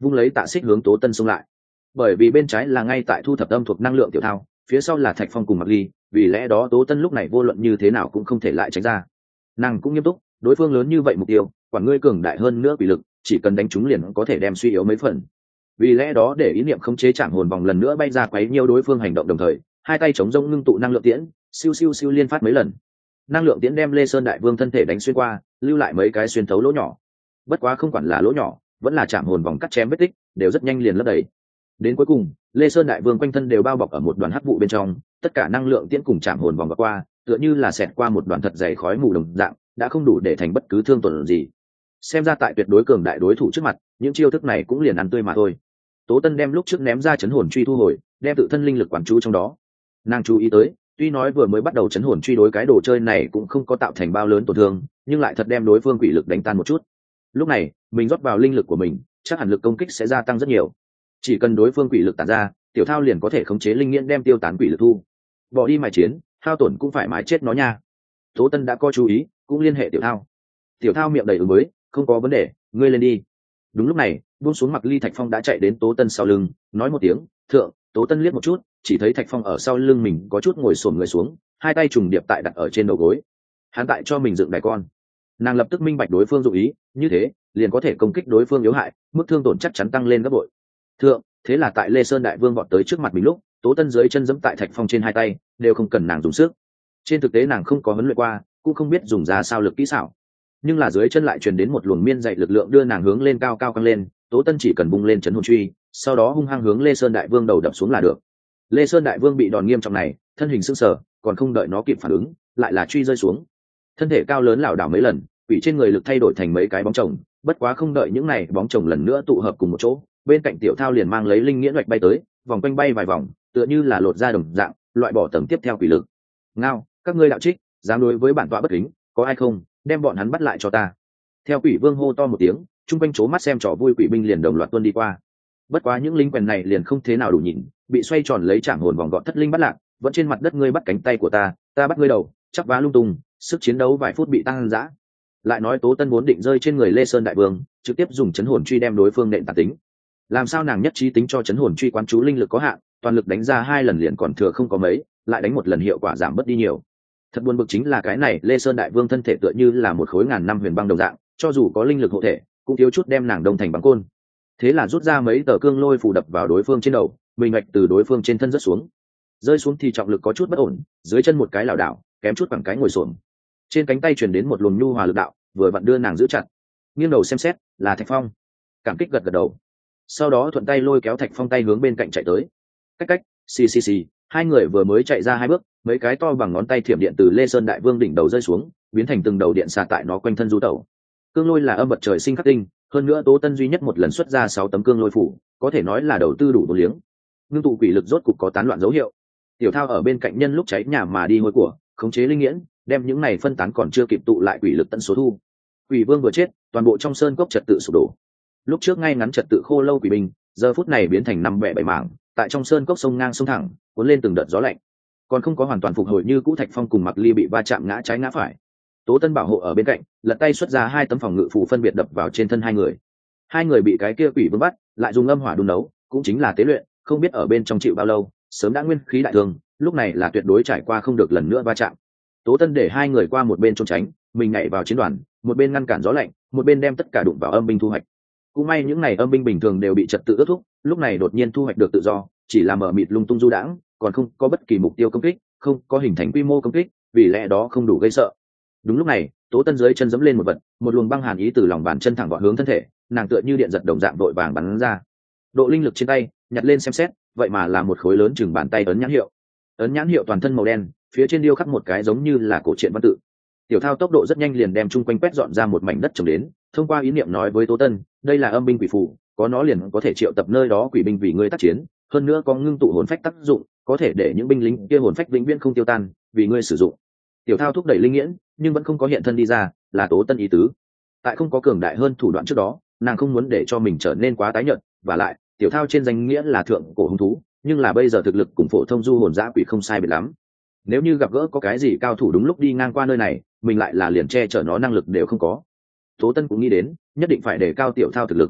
vung lấy tạ xích hướng Tố Tân xông lại. Bởi vì bên trái là ngay tại thu thập âm thuộc năng lượng tiểu thao, phía sau là Thạch Phong cùng Mặc Ly, vì lẽ đó Tố Tân lúc này vô luận như thế nào cũng không thể lại tránh ra. Nàng cũng nghiêm túc, đối phương lớn như vậy mục tiêu, quản ngươi cường đại hơn nữa quỷ lực, chỉ cần đánh trúng liền có thể đem suy yếu mấy phần. Vì lẽ đó để ý niệm khống chế Trảm Hồn Vòng lần nữa bay ra quấy nhiêu đối phương hành động đồng thời, hai tay chống rông ngưng tụ năng lượng tiễn, siêu siêu siêu liên phát mấy lần. Năng lượng tiễn đem Lê Sơn Đại Vương thân thể đánh xuyên qua, lưu lại mấy cái xuyên thấu lỗ nhỏ. Bất quá không quản là lỗ nhỏ, vẫn là Trảm Hồn Vòng cắt chém vết tích, đều rất nhanh liền lấp đầy. Đến cuối cùng, Lê Sơn Đại Vương quanh thân đều bao bọc ở một đoàn hắc vụ bên trong, tất cả năng lượng tiễn cùng Trảm Hồn Vòng qua, tựa như là xẹt qua một đoàn thật dày khói mù đồng dạng, đã không đủ để thành bất cứ thương tổn gì. Xem ra tại tuyệt đối cường đại đối thủ trước mặt, những chiêu thức này cũng liền ăn tươi mà thôi. Tố Tân đem lúc trước ném ra chấn hồn truy thu hồi, đem tự thân linh lực quản chú trong đó. Nàng chú ý tới, tuy nói vừa mới bắt đầu chấn hồn truy đối cái đồ chơi này cũng không có tạo thành bao lớn tổn thương, nhưng lại thật đem đối phương quỷ lực đánh tan một chút. Lúc này, mình rót vào linh lực của mình, chắc hẳn lực công kích sẽ gia tăng rất nhiều. Chỉ cần đối phương quỷ lực tản ra, tiểu thao liền có thể khống chế linh nghiễn đem tiêu tán quỷ lực thu. Bỏ đi mài chiến, thao tổn cũng phải mài chết nó nha. Tố Tân đã có chú ý, cũng liên hệ tiểu thao. Tiểu thao miệng đầy ứng với, không có vấn đề, ngươi lên đi. Đúng lúc này, buông xuống Mặc Ly, Thạch Phong đã chạy đến Tố Tân sau lưng, nói một tiếng, thượng. Tố Tân liếc một chút, chỉ thấy Thạch Phong ở sau lưng mình có chút ngồi xổm người xuống, hai tay trùng điệp tại đặt ở trên đầu gối. Hắn tại cho mình dựng đài con. Nàng lập tức minh bạch đối phương dụng ý, như thế liền có thể công kích đối phương yếu hại, mức thương tổn chắc chắn tăng lên gấp bội. Thượng, thế là tại Lê Sơn Đại Vương vọt tới trước mặt mình lúc, Tố Tân dưới chân giẫm tại Thạch Phong trên hai tay, đều không cần nàng dùng sức. Trên thực tế nàng không có huấn luyện qua, cũng không biết dùng ra sao lực kỹ xảo, nhưng là dưới chân lại truyền đến một luồng miên dậy lực lượng đưa nàng hướng lên cao cao căng lên. Tố Tân chỉ cần bung lên chấn hồn truy, sau đó hung hăng hướng Lê Sơn Đại Vương đầu đập xuống là được. Lê Sơn Đại Vương bị đòn nghiêm trọng này, thân hình sững sờ, còn không đợi nó kịp phản ứng, lại là truy rơi xuống. Thân thể cao lớn lảo đảo mấy lần, quỷ trên người lực thay đổi thành mấy cái bóng chồng, bất quá không đợi những này bóng chồng lần nữa tụ hợp cùng một chỗ, bên cạnh tiểu thao liền mang lấy linh nghiễn hoạch bay tới, vòng quanh bay vài vòng, tựa như là lột ra đồng dạng, loại bỏ tầng tiếp theo quỷ lực. Ngao, các ngươi đạo trích, dám đối với bản tọa bất kính, có ai không, đem bọn hắn bắt lại cho ta. Theo Quỷ Vương hô to một tiếng, trung quanh chố mắt xem trò vui quỷ binh liền đồng loạt tuôn đi qua. Bất quá những lính quèn này liền không thế nào đủ nhìn, bị xoay tròn lấy Trảm Hồn Vòng gọn thất linh bắt lạc, vẫn trên mặt đất ngươi bắt cánh tay của ta, ta bắt ngươi đầu, chắc vá lung tung, sức chiến đấu vài phút bị tăng dã. Lại nói Tố Tân vốn định rơi trên người Lê Sơn Đại Vương, trực tiếp dùng chấn hồn truy đem đối phương nện tàn tính. Làm sao nàng nhất trí tính cho chấn hồn truy quán chú linh lực có hạn, toàn lực đánh ra hai lần liền còn thừa không có mấy, lại đánh một lần hiệu quả giảm bớt đi nhiều. Thật buồn bực chính là cái này Lê Sơn Đại Vương thân thể tựa như là một khối ngàn năm huyền băng đồng dạng, cho dù có linh lực hộ thể, cũng thiếu chút đem nàng đông thành băng côn. Thế là rút ra mấy tờ cương lôi phủ đập vào đối phương trên đầu, mình ngạch từ đối phương trên thân rớt xuống. Rơi xuống thì trọng lực có chút bất ổn, dưới chân một cái lảo đảo, kém chút bằng cái ngồi xổm. Trên cánh tay truyền đến một luồng nhu hòa lực đạo, vừa vặn đưa nàng giữ chặt. Nghiêng đầu xem xét, là Thạch Phong. Cảm kích gật gật đầu. Sau đó thuận tay lôi kéo Thạch Phong tay hướng bên cạnh chạy tới. Cách cách, xì xì xì, hai người vừa mới chạy ra hai bước, mấy cái to bằng ngón tay thiểm điện từ Lê Sơn Đại Vương đỉnh đầu rơi xuống, biến thành từng đầu điện xà tại nó quanh thân du tẩu. Cương lôi là âm vật trời sinh khắc tinh, hơn nữa Tố Tân duy nhất một lần xuất ra sáu tấm cương lôi phủ, có thể nói là đầu tư đủ vô liếng. Ngưng tụ quỷ lực rốt cục có tán loạn dấu hiệu. Tiểu Thao ở bên cạnh nhân lúc cháy nhà mà đi hôi của, khống chế linh nghiễn, đem những này phân tán còn chưa kịp tụ lại quỷ lực tận số thu. Quỷ Vương vừa chết, toàn bộ trong sơn cốc trật tự sụp đổ. Lúc trước ngay ngắn trật tự khô lâu quỷ binh, giờ phút này biến thành năm bẻ bảy mảng, tại trong sơn cốc sông ngang sông thẳng, cuốn lên từng đợt gió lạnh. Còn không có hoàn toàn phục hồi như cũ Thạch Phong cùng Mặc Ly bị va chạm ngã trái ngã phải. Tố Tân bảo hộ ở bên cạnh, lật tay xuất ra hai tấm phòng ngự phù phân biệt đập vào trên thân hai người. Hai người bị cái kia quỷ vương bắt, lại dùng âm hỏa đun nấu, cũng chính là tế luyện, không biết ở bên trong chịu bao lâu, sớm đã nguyên khí đại thương, lúc này là tuyệt đối trải qua không được lần nữa va chạm. Tố Tân để hai người qua một bên trốn tránh, mình nhảy vào chiến đoàn, một bên ngăn cản gió lạnh, một bên đem tất cả đụng vào âm binh thu hoạch. Cũng may những này âm binh bình thường đều bị trật tự ước thúc, lúc này đột nhiên thu hoạch được tự do, chỉ là mở mịt lung tung du đãng, còn không có bất kỳ mục tiêu công kích, không có hình thành quy mô công kích, vì lẽ đó không đủ gây sợ. Đúng lúc này, Tố Tân dưới chân giẫm lên một vật, một luồng băng hàn ý từ lòng bàn chân thẳng vọt hướng thân thể, nàng tựa như điện giật đồng dạng đội vàng bắn ra. Độ linh lực trên tay, nhặt lên xem xét, vậy mà là một khối lớn chừng bàn tay ấn nhãn hiệu. Ấn nhãn hiệu toàn thân màu đen, phía trên điêu khắc một cái giống như là cổ truyện văn tự. Tiểu Thao tốc độ rất nhanh liền đem chung quanh quét dọn ra một mảnh đất trồng đến, thông qua ý niệm nói với Tố Tân, đây là âm binh quỷ phù, có nó liền có thể triệu tập nơi đó quỷ binh vì ngươi tác chiến, hơn nữa có ngưng tụ hồn phách tác dụng, có thể để những binh lính kia hồn phách vĩnh viễn không tiêu tan, vì ngươi sử dụng. Tiểu Thao thúc đẩy linh nghiễn, nhưng vẫn không có hiện thân đi ra, là Tố Tân ý tứ. Tại không có cường đại hơn thủ đoạn trước đó, nàng không muốn để cho mình trở nên quá tái nhợt, và lại, Tiểu Thao trên danh nghĩa là thượng cổ hung thú, nhưng là bây giờ thực lực cùng phổ thông du hồn dã quỷ không sai biệt lắm. Nếu như gặp gỡ có cái gì cao thủ đúng lúc đi ngang qua nơi này, mình lại là liền che chở nó năng lực đều không có. Tố Tân cũng nghĩ đến, nhất định phải đề cao Tiểu Thao thực lực.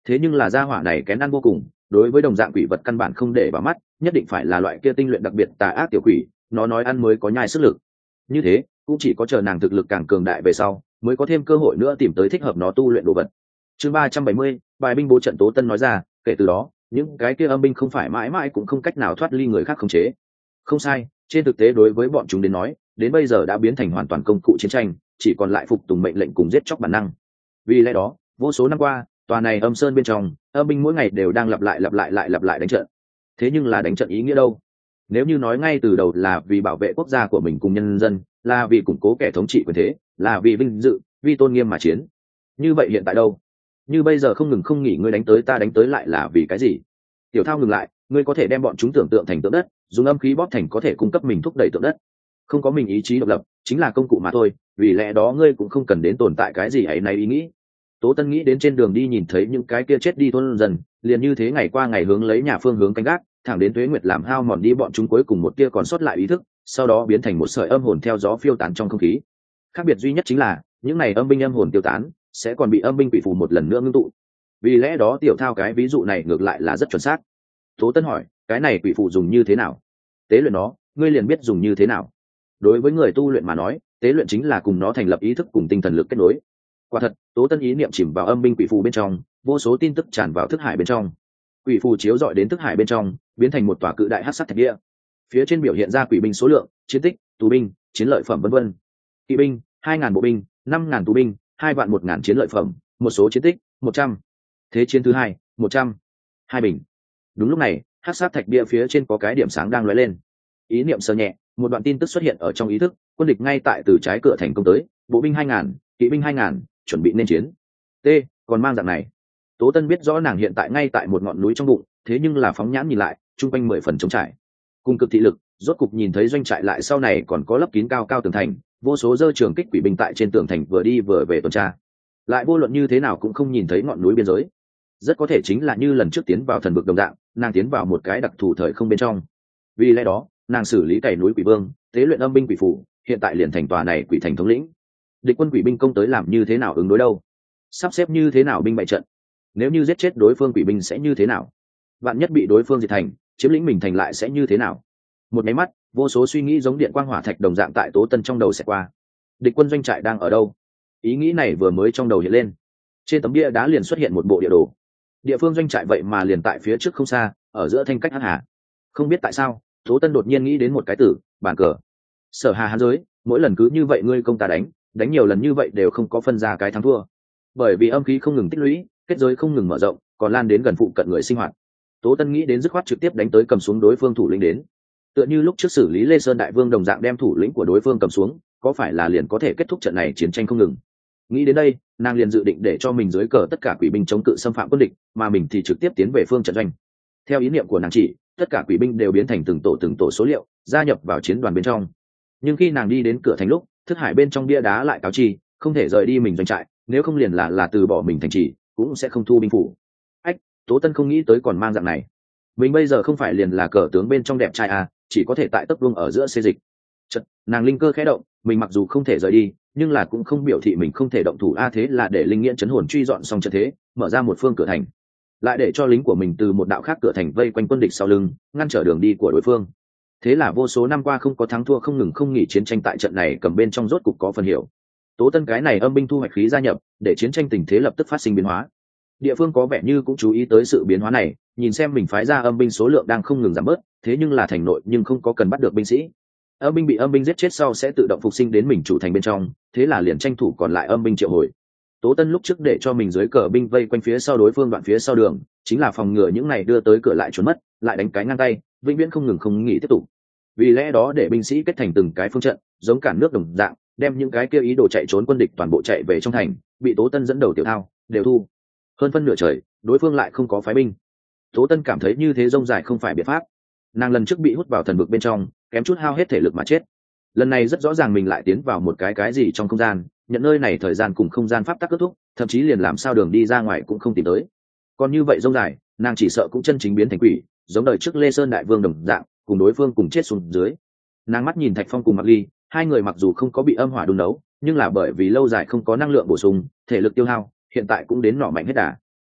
thế nhưng là gia hỏa này kén ăn vô cùng, đối với đồng dạng quỷ vật căn bản không để vào mắt, nhất định phải là loại kia tinh luyện đặc biệt tà ác tiểu quỷ, nó nói ăn mới có nhai sức lực. Như thế cũng chỉ có chờ nàng thực lực càng cường đại về sau mới có thêm cơ hội nữa tìm tới thích hợp nó tu luyện đồ vật. Chương ba trăm bảy mươi, bài binh bố trận. Tố Tân nói ra, kể từ đó những cái kia âm binh không phải mãi mãi cũng không cách nào thoát ly người khác khống chế. Không sai, trên thực tế đối với bọn chúng đến nói, đến bây giờ đã biến thành hoàn toàn công cụ chiến tranh, chỉ còn lại phục tùng mệnh lệnh cùng giết chóc bản năng. Vì lẽ đó vô số năm qua, tòa này âm sơn bên trong âm binh mỗi ngày đều đang lặp lại lặp lại lại lặp lại đánh trận. Thế nhưng là đánh trận ý nghĩa đâu? Nếu như nói ngay từ đầu là vì bảo vệ quốc gia của mình cùng nhân dân, là vì củng cố kẻ thống trị quyền thế, là vì vinh dự, vì tôn nghiêm mà chiến, như vậy hiện tại đâu? Như bây giờ không ngừng không nghỉ, ngươi đánh tới ta đánh tới lại là vì cái gì? Tiểu Thao ngừng lại, ngươi có thể đem bọn chúng tưởng tượng thành tượng đất, dùng âm khí bóp thành có thể cung cấp mình thúc đẩy tượng đất. Không có mình ý chí độc lập, chính là công cụ mà thôi, vì lẽ đó ngươi cũng không cần đến tồn tại cái gì ấy này ý nghĩ. Tố Tân nghĩ đến trên đường đi nhìn thấy những cái kia chết đi thôn dần, liền như thế ngày qua ngày hướng lấy nhà phương hướng canh gác, thẳng đến tuế nguyệt làm hao mòn đi bọn chúng cuối cùng một tia còn sót lại ý thức, sau đó biến thành một sợi âm hồn theo gió phiêu tán trong không khí. Khác biệt duy nhất chính là những này âm binh âm hồn tiêu tán sẽ còn bị âm binh quỷ phù một lần nữa ngưng tụ. Vì lẽ đó Tiểu Thao cái ví dụ này ngược lại là rất chuẩn xác. Tố Tân hỏi, cái này quỷ phù dùng như thế nào? Tế luyện nó, ngươi liền biết dùng như thế nào. Đối với người tu luyện mà nói, tế luyện chính là cùng nó thành lập ý thức cùng tinh thần lực kết nối. Quả thật, Tố Tân ý niệm chìm vào âm binh quỷ phù bên trong, vô số tin tức tràn vào thức hải bên trong. Quỷ phù chiếu dọi đến thức hải bên trong, biến thành một tòa cự đại hắc sắc thạch địa. Phía trên biểu hiện ra quỷ binh số lượng, chiến tích, tù binh, chiến lợi phẩm vân vân. Kỵ binh, hai ngàn bộ binh, năm ngàn tù binh, hai vạn một ngàn chiến lợi phẩm, một số chiến tích, một trăm. Thế chiến thứ hai, một trăm. Hai bình. Đúng lúc này, hắc sắc thạch bia phía trên có cái điểm sáng đang lóe lên. Ý niệm sờ nhẹ, một đoạn tin tức xuất hiện ở trong ý thức, quân địch ngay tại từ trái cửa thành công tới, bộ binh hai ngàn, kỵ binh hai ngàn, chuẩn bị nên chiến. T, còn mang dạng này. Tố Tân biết rõ nàng hiện tại ngay tại một ngọn núi trong bụng, thế nhưng là phóng nhãn nhìn lại, trung quanh mười phần trống trải. Cùng cực thị lực, rốt cục nhìn thấy doanh trại lại sau này còn có lấp kín cao cao tường thành, vô số dơ trường kích quỷ binh tại trên tường thành vừa đi vừa về tuần tra. Lại vô luận như thế nào cũng không nhìn thấy ngọn núi biên giới. Rất có thể chính là như lần trước tiến vào thần vực đồng dạng, nàng tiến vào một cái đặc thù thời không bên trong. Vì lẽ đó, nàng xử lý cày núi quỷ vương, tế luyện âm binh quỷ phủ, hiện tại liền thành tòa này quỷ thành thống lĩnh. Địch quân quỷ binh công tới làm như thế nào ứng đối đâu? Sắp xếp như thế nào binh bại trận? Nếu như giết chết đối phương quỷ binh sẽ như thế nào? Vạn nhất bị đối phương diệt thành, chiếm lĩnh mình thành lại sẽ như thế nào? Một máy mắt, vô số suy nghĩ giống điện quang hỏa thạch đồng dạng tại Tố Tân trong đầu sẽ qua. Địch quân doanh trại đang ở đâu? Ý nghĩ này vừa mới trong đầu hiện lên, trên tấm bia đá liền xuất hiện một bộ địa đồ. Địa phương doanh trại vậy mà liền tại phía trước không xa, ở giữa thanh cách hắc hà. Không biết tại sao, Tố Tân đột nhiên nghĩ đến một cái từ, bàn cờ. Sở Hà hán giới, mỗi lần cứ như vậy ngươi công ta đánh, đánh nhiều lần như vậy đều không có phân ra cái thắng thua. Bởi vì âm khí không ngừng tích lũy, kết giới không ngừng mở rộng, còn lan đến gần phụ cận người sinh hoạt. Tố Tân nghĩ đến dứt khoát trực tiếp đánh tới cầm xuống đối phương thủ lĩnh đến. Tựa như lúc trước xử lý Lê Sơn đại vương đồng dạng đem thủ lĩnh của đối phương cầm xuống, có phải là liền có thể kết thúc trận này chiến tranh không ngừng. Nghĩ đến đây, nàng liền dự định để cho mình dưới cờ tất cả quỷ binh chống cự xâm phạm quân địch, mà mình thì trực tiếp tiến về phương trận doanh. Theo ý niệm của nàng chỉ, tất cả quỷ binh đều biến thành từng tổ từng tổ số liệu, gia nhập vào chiến đoàn bên trong. Nhưng khi nàng đi đến cửa thành lúc, thức hải bên trong bia đá lại cáo chi, không thể rời đi mình doanh trại, nếu không liền là là từ bỏ mình thành trì, cũng sẽ không thu binh phủ. Ách, Tố Tân không nghĩ tới còn mang dạng này. Mình bây giờ không phải liền là cờ tướng bên trong đẹp trai à, chỉ có thể tại tấp vương ở giữa xê dịch. Chật, nàng linh cơ khẽ động, mình mặc dù không thể rời đi, nhưng là cũng không biểu thị mình không thể động thủ a, thế là để linh nghiễn chấn hồn truy dọn xong trận thế, mở ra một phương cửa thành, lại để cho lính của mình từ một đạo khác cửa thành vây quanh quân địch sau lưng, ngăn trở đường đi của đối phương. Thế là vô số năm qua không có thắng thua không ngừng không nghỉ chiến tranh tại trận này cầm bên trong rốt cục có phần hiểu. Tố Tân cái này âm binh thu hoạch khí gia nhập, để chiến tranh tình thế lập tức phát sinh biến hóa. Địa phương có vẻ như cũng chú ý tới sự biến hóa này, nhìn xem mình phái ra âm binh số lượng đang không ngừng giảm bớt, thế nhưng là thành nội nhưng không có cần bắt được binh sĩ. Âm binh bị âm binh giết chết sau sẽ tự động phục sinh đến mình chủ thành bên trong, thế là liền tranh thủ còn lại âm binh triệu hồi. Tố Tân lúc trước để cho mình dưới cờ binh vây quanh phía sau đối phương đoạn phía sau đường, chính là phòng ngừa những này đưa tới cửa lại trốn mất, lại đánh cái ngang tay, vĩnh viễn không ngừng không nghỉ tiếp tục. Vì lẽ đó để binh sĩ kết thành từng cái phương trận, giống cả nước đồng dạng, đem những cái kia ý đồ chạy trốn quân địch toàn bộ chạy về trong thành, bị Tố Tân dẫn đầu Tiểu Thao đều thu. Hơn phân nửa trời, đối phương lại không có phái binh. Tố Tân cảm thấy như thế rông dài không phải biện pháp. Nàng lần trước bị hút vào thần vực bên trong, kém chút hao hết thể lực mà chết. Lần này rất rõ ràng mình lại tiến vào một cái cái gì trong không gian, nhận nơi này thời gian cùng không gian pháp tắc kết thúc, thậm chí liền làm sao đường đi ra ngoài cũng không tìm tới. Còn như vậy rông dài, nàng chỉ sợ cũng chân chính biến thành quỷ, giống đời trước Lê Sơn đại vương đồng dạng, cùng đối phương cùng chết xuống dưới. Nàng mắt nhìn Thạch Phong cùng Mạc Ly, hai người mặc dù không có bị âm hỏa đun nấu, nhưng là bởi vì lâu dài không có năng lượng bổ sung, thể lực tiêu hao, hiện tại cũng đến nọ mạnh hết đà.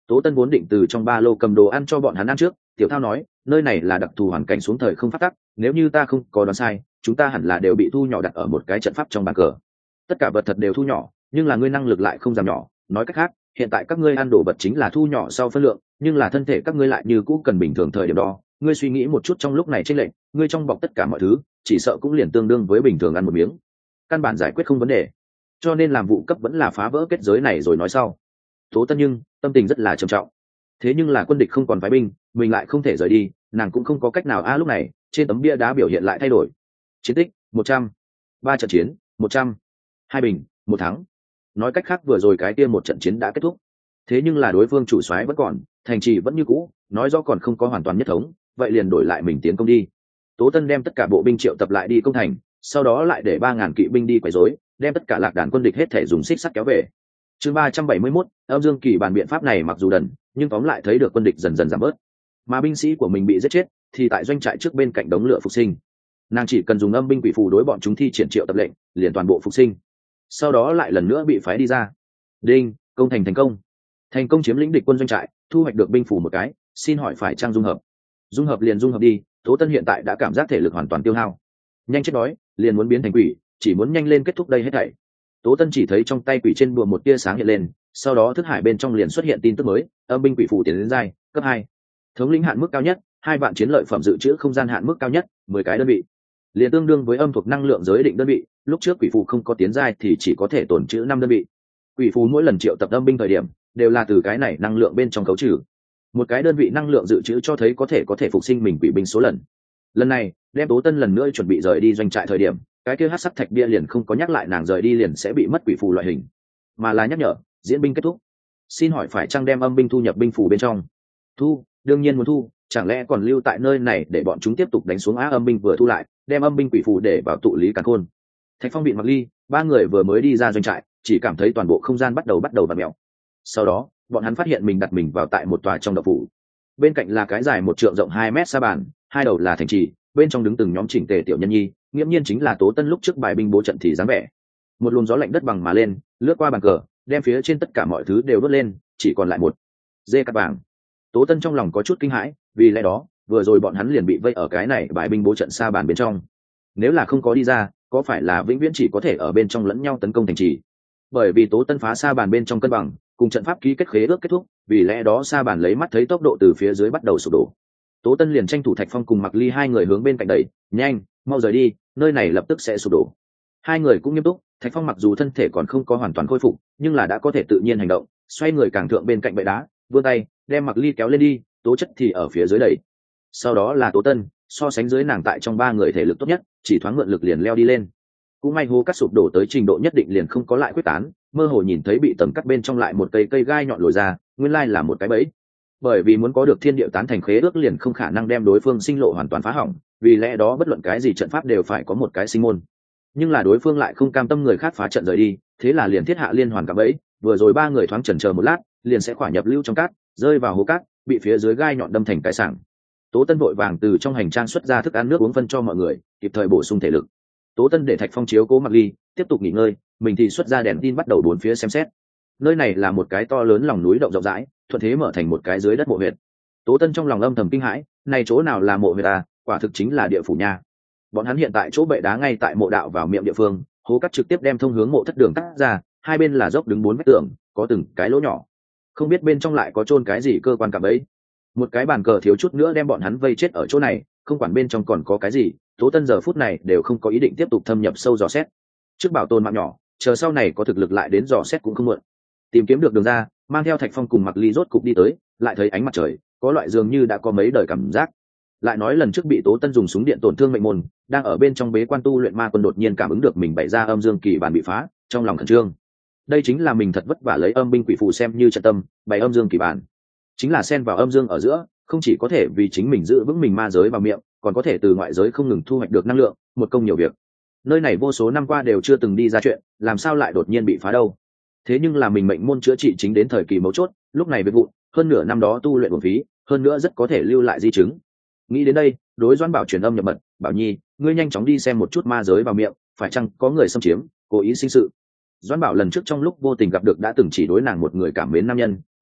Tố Tân vốn định từ trong ba lô cầm đồ ăn cho bọn hắn ăn trước, tiểu thao nói nơi này là đặc thù hoàn cảnh xuống thời không phát tắc, nếu như ta không có đoán sai chúng ta hẳn là đều bị thu nhỏ đặt ở một cái trận pháp trong bàn cờ. Tất cả vật thật đều thu nhỏ, nhưng là ngươi năng lực lại không giảm nhỏ, nói cách khác hiện tại các ngươi ăn đồ vật chính là thu nhỏ sau phân lượng, nhưng là thân thể các ngươi lại như cũ cần bình thường thời điểm đó. Ngươi suy nghĩ một chút, trong lúc này chênh lệch, ngươi trong bọc tất cả mọi thứ chỉ sợ cũng liền tương đương với bình thường ăn một miếng, căn bản giải quyết không vấn đề. Cho nên làm vụ cấp vẫn là phá vỡ kết giới này rồi nói sau. Tố Tân nhưng tâm tình rất là trầm trọng. Thế nhưng là quân địch không còn phái binh, mình lại không thể rời đi, nàng cũng không có cách nào. A lúc này trên tấm bia đá biểu hiện lại thay đổi. Chiến tích một trăm, ba trận chiến một trăm, hai bình một thắng. Nói cách khác vừa rồi cái kia một trận chiến đã kết thúc. Thế nhưng là đối phương chủ soái vẫn còn, thành trì vẫn như cũ, nói rõ còn không có hoàn toàn nhất thống, vậy liền đổi lại mình tiến công đi. Tố Tân đem tất cả bộ binh triệu tập lại đi công thành, sau đó lại để ba ngàn kỵ binh đi quấy rối, đem tất cả lạc đàn quân địch hết thể dùng xích sắt kéo về. Chương ba trăm bảy mươi mốt, Âm Dương Kỳ bản biện pháp này mặc dù đần, nhưng tóm lại thấy được quân địch dần dần giảm bớt. Mà binh sĩ của mình bị giết chết, thì tại doanh trại trước bên cạnh đống lửa phục sinh. Nàng chỉ cần dùng âm binh quỷ phù đối bọn chúng thi triển triệu tập lệnh, liền toàn bộ phục sinh. Sau đó lại lần nữa bị phái đi ra. Đinh, công thành thành công. Thành công chiếm lĩnh địch quân doanh trại, thu hoạch được binh phủ một cái, xin hỏi phải trang dung hợp. Dung hợp liền dung hợp đi, Tố Tân hiện tại đã cảm giác thể lực hoàn toàn tiêu hao. Nhanh chết đói, liền muốn biến thành quỷ, chỉ muốn nhanh lên kết thúc đây hết thảy. Tố Tân chỉ thấy trong tay quỷ trên bùa một tia sáng hiện lên, sau đó thức hải bên trong liền xuất hiện tin tức mới, âm binh quỷ phù tiến đến giai cấp hai, thống lĩnh hạn mức cao nhất hai vạn chiến lợi phẩm, dự trữ không gian hạn mức cao nhất mười cái đơn vị, liền tương đương với âm thuộc năng lượng giới định đơn vị. Lúc trước quỷ phù không có tiến giai thì chỉ có thể tồn trữ năm đơn vị. Quỷ phù mỗi lần triệu tập âm binh thời điểm đều là từ cái này năng lượng bên trong cấu trừ. Một cái đơn vị năng lượng dự trữ cho thấy có thể có thể phục sinh mình quỷ binh số lần. Lần này đem Tố Tân lần nữa chuẩn bị rời đi doanh trại thời điểm, cái kia hắc sắc thạch bia liền không có nhắc lại nàng rời đi liền sẽ bị mất quỷ phù loại hình, mà là nhắc nhở diễn binh kết thúc, xin hỏi phải chăng đem âm binh thu nhập binh phù bên trong. Thu, đương nhiên muốn thu, chẳng lẽ còn lưu tại nơi này để bọn chúng tiếp tục đánh xuống. Á âm binh vừa thu lại, đem âm binh quỷ phù để vào tụ lý càn khôn. Thạch Phong bị Mặc Ly ba người vừa mới đi ra doanh trại, chỉ cảm thấy toàn bộ không gian bắt đầu bắt đầu vặn mèo. Sau đó bọn hắn phát hiện mình đặt mình vào tại một tòa trong động phủ, bên cạnh là cái dài một trượng rộng hai mét sa bàn, hai đầu là thành trì, bên trong đứng từng nhóm chỉnh tề tiểu nhân nhi, nghiễm nhiên chính là Tố Tân lúc trước bài binh bố trận thì dáng vẻ. Một luồng gió lạnh đất bằng mà lên, lướt qua bàn cờ, đem phía trên tất cả mọi thứ đều đốt lên, chỉ còn lại một dê cắt vàng. Tố Tân trong lòng có chút kinh hãi, vì lẽ đó vừa rồi bọn hắn liền bị vây ở cái này bài binh bố trận sa bàn bên trong. Nếu là không có đi ra, có phải là vĩnh viễn chỉ có thể ở bên trong lẫn nhau tấn công thành trì? Bởi vì Tố Tân phá sa bàn bên trong cân bằng, cùng trận pháp ký kết khế ước kết thúc, vì lẽ đó sa bàn lấy mắt thấy tốc độ từ phía dưới bắt đầu sụp đổ. Tố Tân liền tranh thủ Thạch Phong cùng Mặc Ly hai người hướng bên cạnh đẩy, nhanh, mau rời đi, nơi này lập tức sẽ sụp đổ. Hai người cũng nghiêm túc. Thạch Phong mặc dù thân thể còn không có hoàn toàn khôi phục, nhưng là đã có thể tự nhiên hành động, xoay người càng thượng bên cạnh bệ đá, vươn tay đem Mặc Ly kéo lên đi, Tố Chất thì ở phía dưới đẩy. Sau đó là Tố Tân, so sánh dưới nàng tại trong ba người thể lực tốt nhất, chỉ thoáng mượn lực liền leo đi lên. Cũng may hố cắt sụp đổ tới trình độ nhất định liền không có lại quyết tán, mơ hồ nhìn thấy bị tầm cắt bên trong lại một cây cây gai nhọn lồi ra, nguyên lai là một cái bẫy. Bởi vì muốn có được thiên địa tán thành khế ước liền không khả năng đem đối phương sinh lộ hoàn toàn phá hỏng, vì lẽ đó bất luận cái gì trận pháp đều phải có một cái sinh môn. Nhưng là đối phương lại không cam tâm người khác phá trận rời đi, thế là liền thiết hạ liên hoàn cạm bẫy. Vừa rồi ba người thoáng chần chờ một lát, liền sẽ khỏa nhập lưu trong cát, rơi vào hố cát, bị phía dưới gai nhọn đâm thành cái sảng. Tố Tân vội vàng từ trong hành trang xuất ra thức ăn nước uống phân cho mọi người, kịp thời bổ sung thể lực. Tố Tân để Thạch Phong chiếu cố Mặc Ly tiếp tục nghỉ ngơi, mình thì xuất ra đèn tin bắt đầu bốn phía xem xét. Nơi này là một cái to lớn lòng núi động rộng rãi, thuận thế mở thành một cái dưới đất mộ huyệt. Tố Tân trong lòng âm thầm kinh hãi, này chỗ nào là mộ huyệt à, quả thực chính là địa phủ nha. Bọn hắn hiện tại chỗ bệ đá ngay tại mộ đạo vào miệng địa phương, hố cắt trực tiếp đem thông hướng mộ thất đường cắt ra, hai bên là dốc đứng bốn vách tường, có từng cái lỗ nhỏ, không biết bên trong lại có chôn cái gì cơ quan cả bấy. Một cái bàn cờ thiếu chút nữa đem bọn hắn vây chết ở chỗ này, không quản bên trong còn có cái gì, Tố Tân giờ phút này đều không có ý định tiếp tục thâm nhập sâu dò xét, trước bảo tồn mạng nhỏ, chờ sau này có thực lực lại đến dò xét cũng không muộn. Tìm kiếm được đường ra, mang theo Thạch Phong cùng Mặc Ly rốt cục đi tới, lại thấy ánh mặt trời, có loại dường như đã có mấy đời cảm giác. Lại nói lần trước bị Tố Tân dùng súng điện tổn thương mệnh môn, đang ở bên trong bế quan tu luyện ma quân đột nhiên cảm ứng được mình bày ra âm dương kỳ bản bị phá, trong lòng khẩn trương. Đây chính là mình thật vất vả lấy âm binh quỷ phù xem như trận tâm, bày âm dương kỳ bản, chính là xen vào âm dương ở giữa, không chỉ có thể vì chính mình giữ vững mình ma giới vào miệng, còn có thể từ ngoại giới không ngừng thu hoạch được năng lượng, một công nhiều việc. Nơi này vô số năm qua đều chưa từng đi ra chuyện, làm sao lại đột nhiên bị phá đâu? Thế nhưng là mình mệnh môn chữa trị chính đến thời kỳ mấu chốt, lúc này việc vụn, hơn nửa năm đó tu luyện uổng phí, hơn nữa rất có thể lưu lại di chứng. Nghĩ đến đây, đối Doãn Bảo truyền âm nhập mật, Bảo Nhi, ngươi nhanh chóng đi xem một chút ma giới vào miệng, phải chăng có người xâm chiếm, cố ý sinh sự. Doãn Bảo lần trước trong lúc vô tình gặp được đã từng chỉ đối nàng một người cảm mến nam nhân,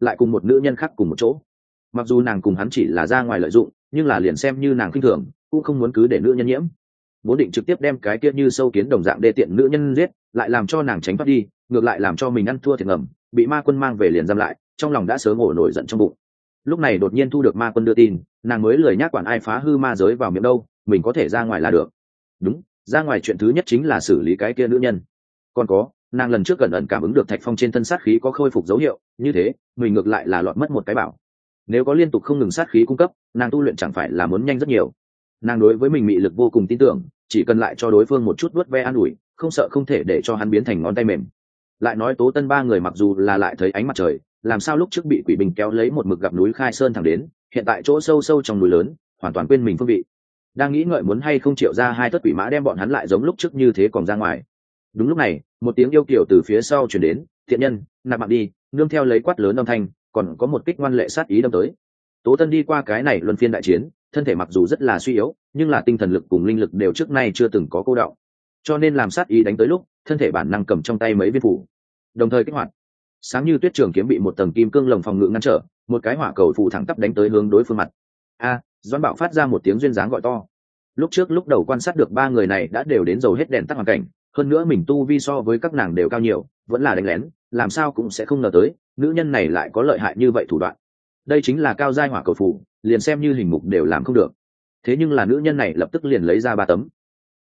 lại cùng một nữ nhân khác cùng một chỗ. Mặc dù nàng cùng hắn chỉ là ra ngoài lợi dụng, nhưng là liền xem như nàng khinh thường cũng không muốn cứ để nữ nhân nhiễm. Vốn định trực tiếp đem cái kia như sâu kiến đồng dạng đê tiện nữ nhân giết, lại làm cho nàng tránh thoát đi, ngược lại làm cho mình ăn thua thiệt ngầm, bị ma quân mang về liền giam lại, trong lòng đã sớm ổ nổi giận trong bụng. Lúc này đột nhiên thu được ma quân đưa tin, nàng mới lười nhác quản ai phá hư ma giới vào miệng đâu, mình có thể ra ngoài là được. Đúng, ra ngoài chuyện thứ nhất chính là xử lý cái kia nữ nhân. Còn có, nàng lần trước gần ẩn cảm ứng được Thạch Phong trên thân sát khí có khôi phục dấu hiệu, như thế mình ngược lại là lọt mất một cái bảo. Nếu có liên tục không ngừng sát khí cung cấp, nàng tu luyện chẳng phải là muốn nhanh rất nhiều. Nàng đối với mình mị lực vô cùng tin tưởng, chỉ cần lại cho đối phương một chút vuốt ve an ủi, không sợ không thể để cho hắn biến thành ngón tay mềm. Lại nói Tố Tân ba người mặc dù là lại thấy ánh mặt trời, làm sao lúc trước bị quỷ bình kéo lấy một mực gặp núi Khai Sơn thẳng đến, hiện tại chỗ sâu sâu trong núi lớn, hoàn toàn quên mình phương vị. Đang nghĩ ngợi muốn hay không triệu ra hai thất quỷ mã đem bọn hắn lại giống lúc trước như thế còn ra ngoài. Đúng lúc này, một tiếng yêu kiều từ phía sau truyền đến, "Thiện nhân, nạp mạng đi!" Nương theo lấy quát lớn âm thanh, còn có một kích ngoan lệ sát ý đâm tới. Tố Tân đi qua cái này luân phiên đại chiến, thân thể mặc dù rất là suy yếu, nhưng là tinh thần lực cùng linh lực đều trước nay chưa từng có cô đọng, cho nên làm sát ý đánh tới lúc, thân thể bản năng cầm trong tay mấy viên phủ, đồng thời kích hoạt. Sáng như tuyết trường kiếm bị một tầng kim cương lồng phòng ngự ngăn trở, một cái hỏa cầu phủ thẳng tắp đánh tới hướng đối phương mặt. A, Doãn Bảo phát ra một tiếng duyên dáng gọi to. Lúc trước lúc đầu quan sát được ba người này đã đều đến dầu hết đèn tắt hoàn cảnh, hơn nữa mình tu vi so với các nàng đều cao nhiều, vẫn là đánh lén, làm sao cũng sẽ không ngờ tới, nữ nhân này lại có lợi hại như vậy thủ đoạn. Đây chính là cao giai hỏa cầu phủ, liền xem như hình mục đều làm không được. Thế nhưng là nữ nhân này lập tức liền lấy ra ba tấm.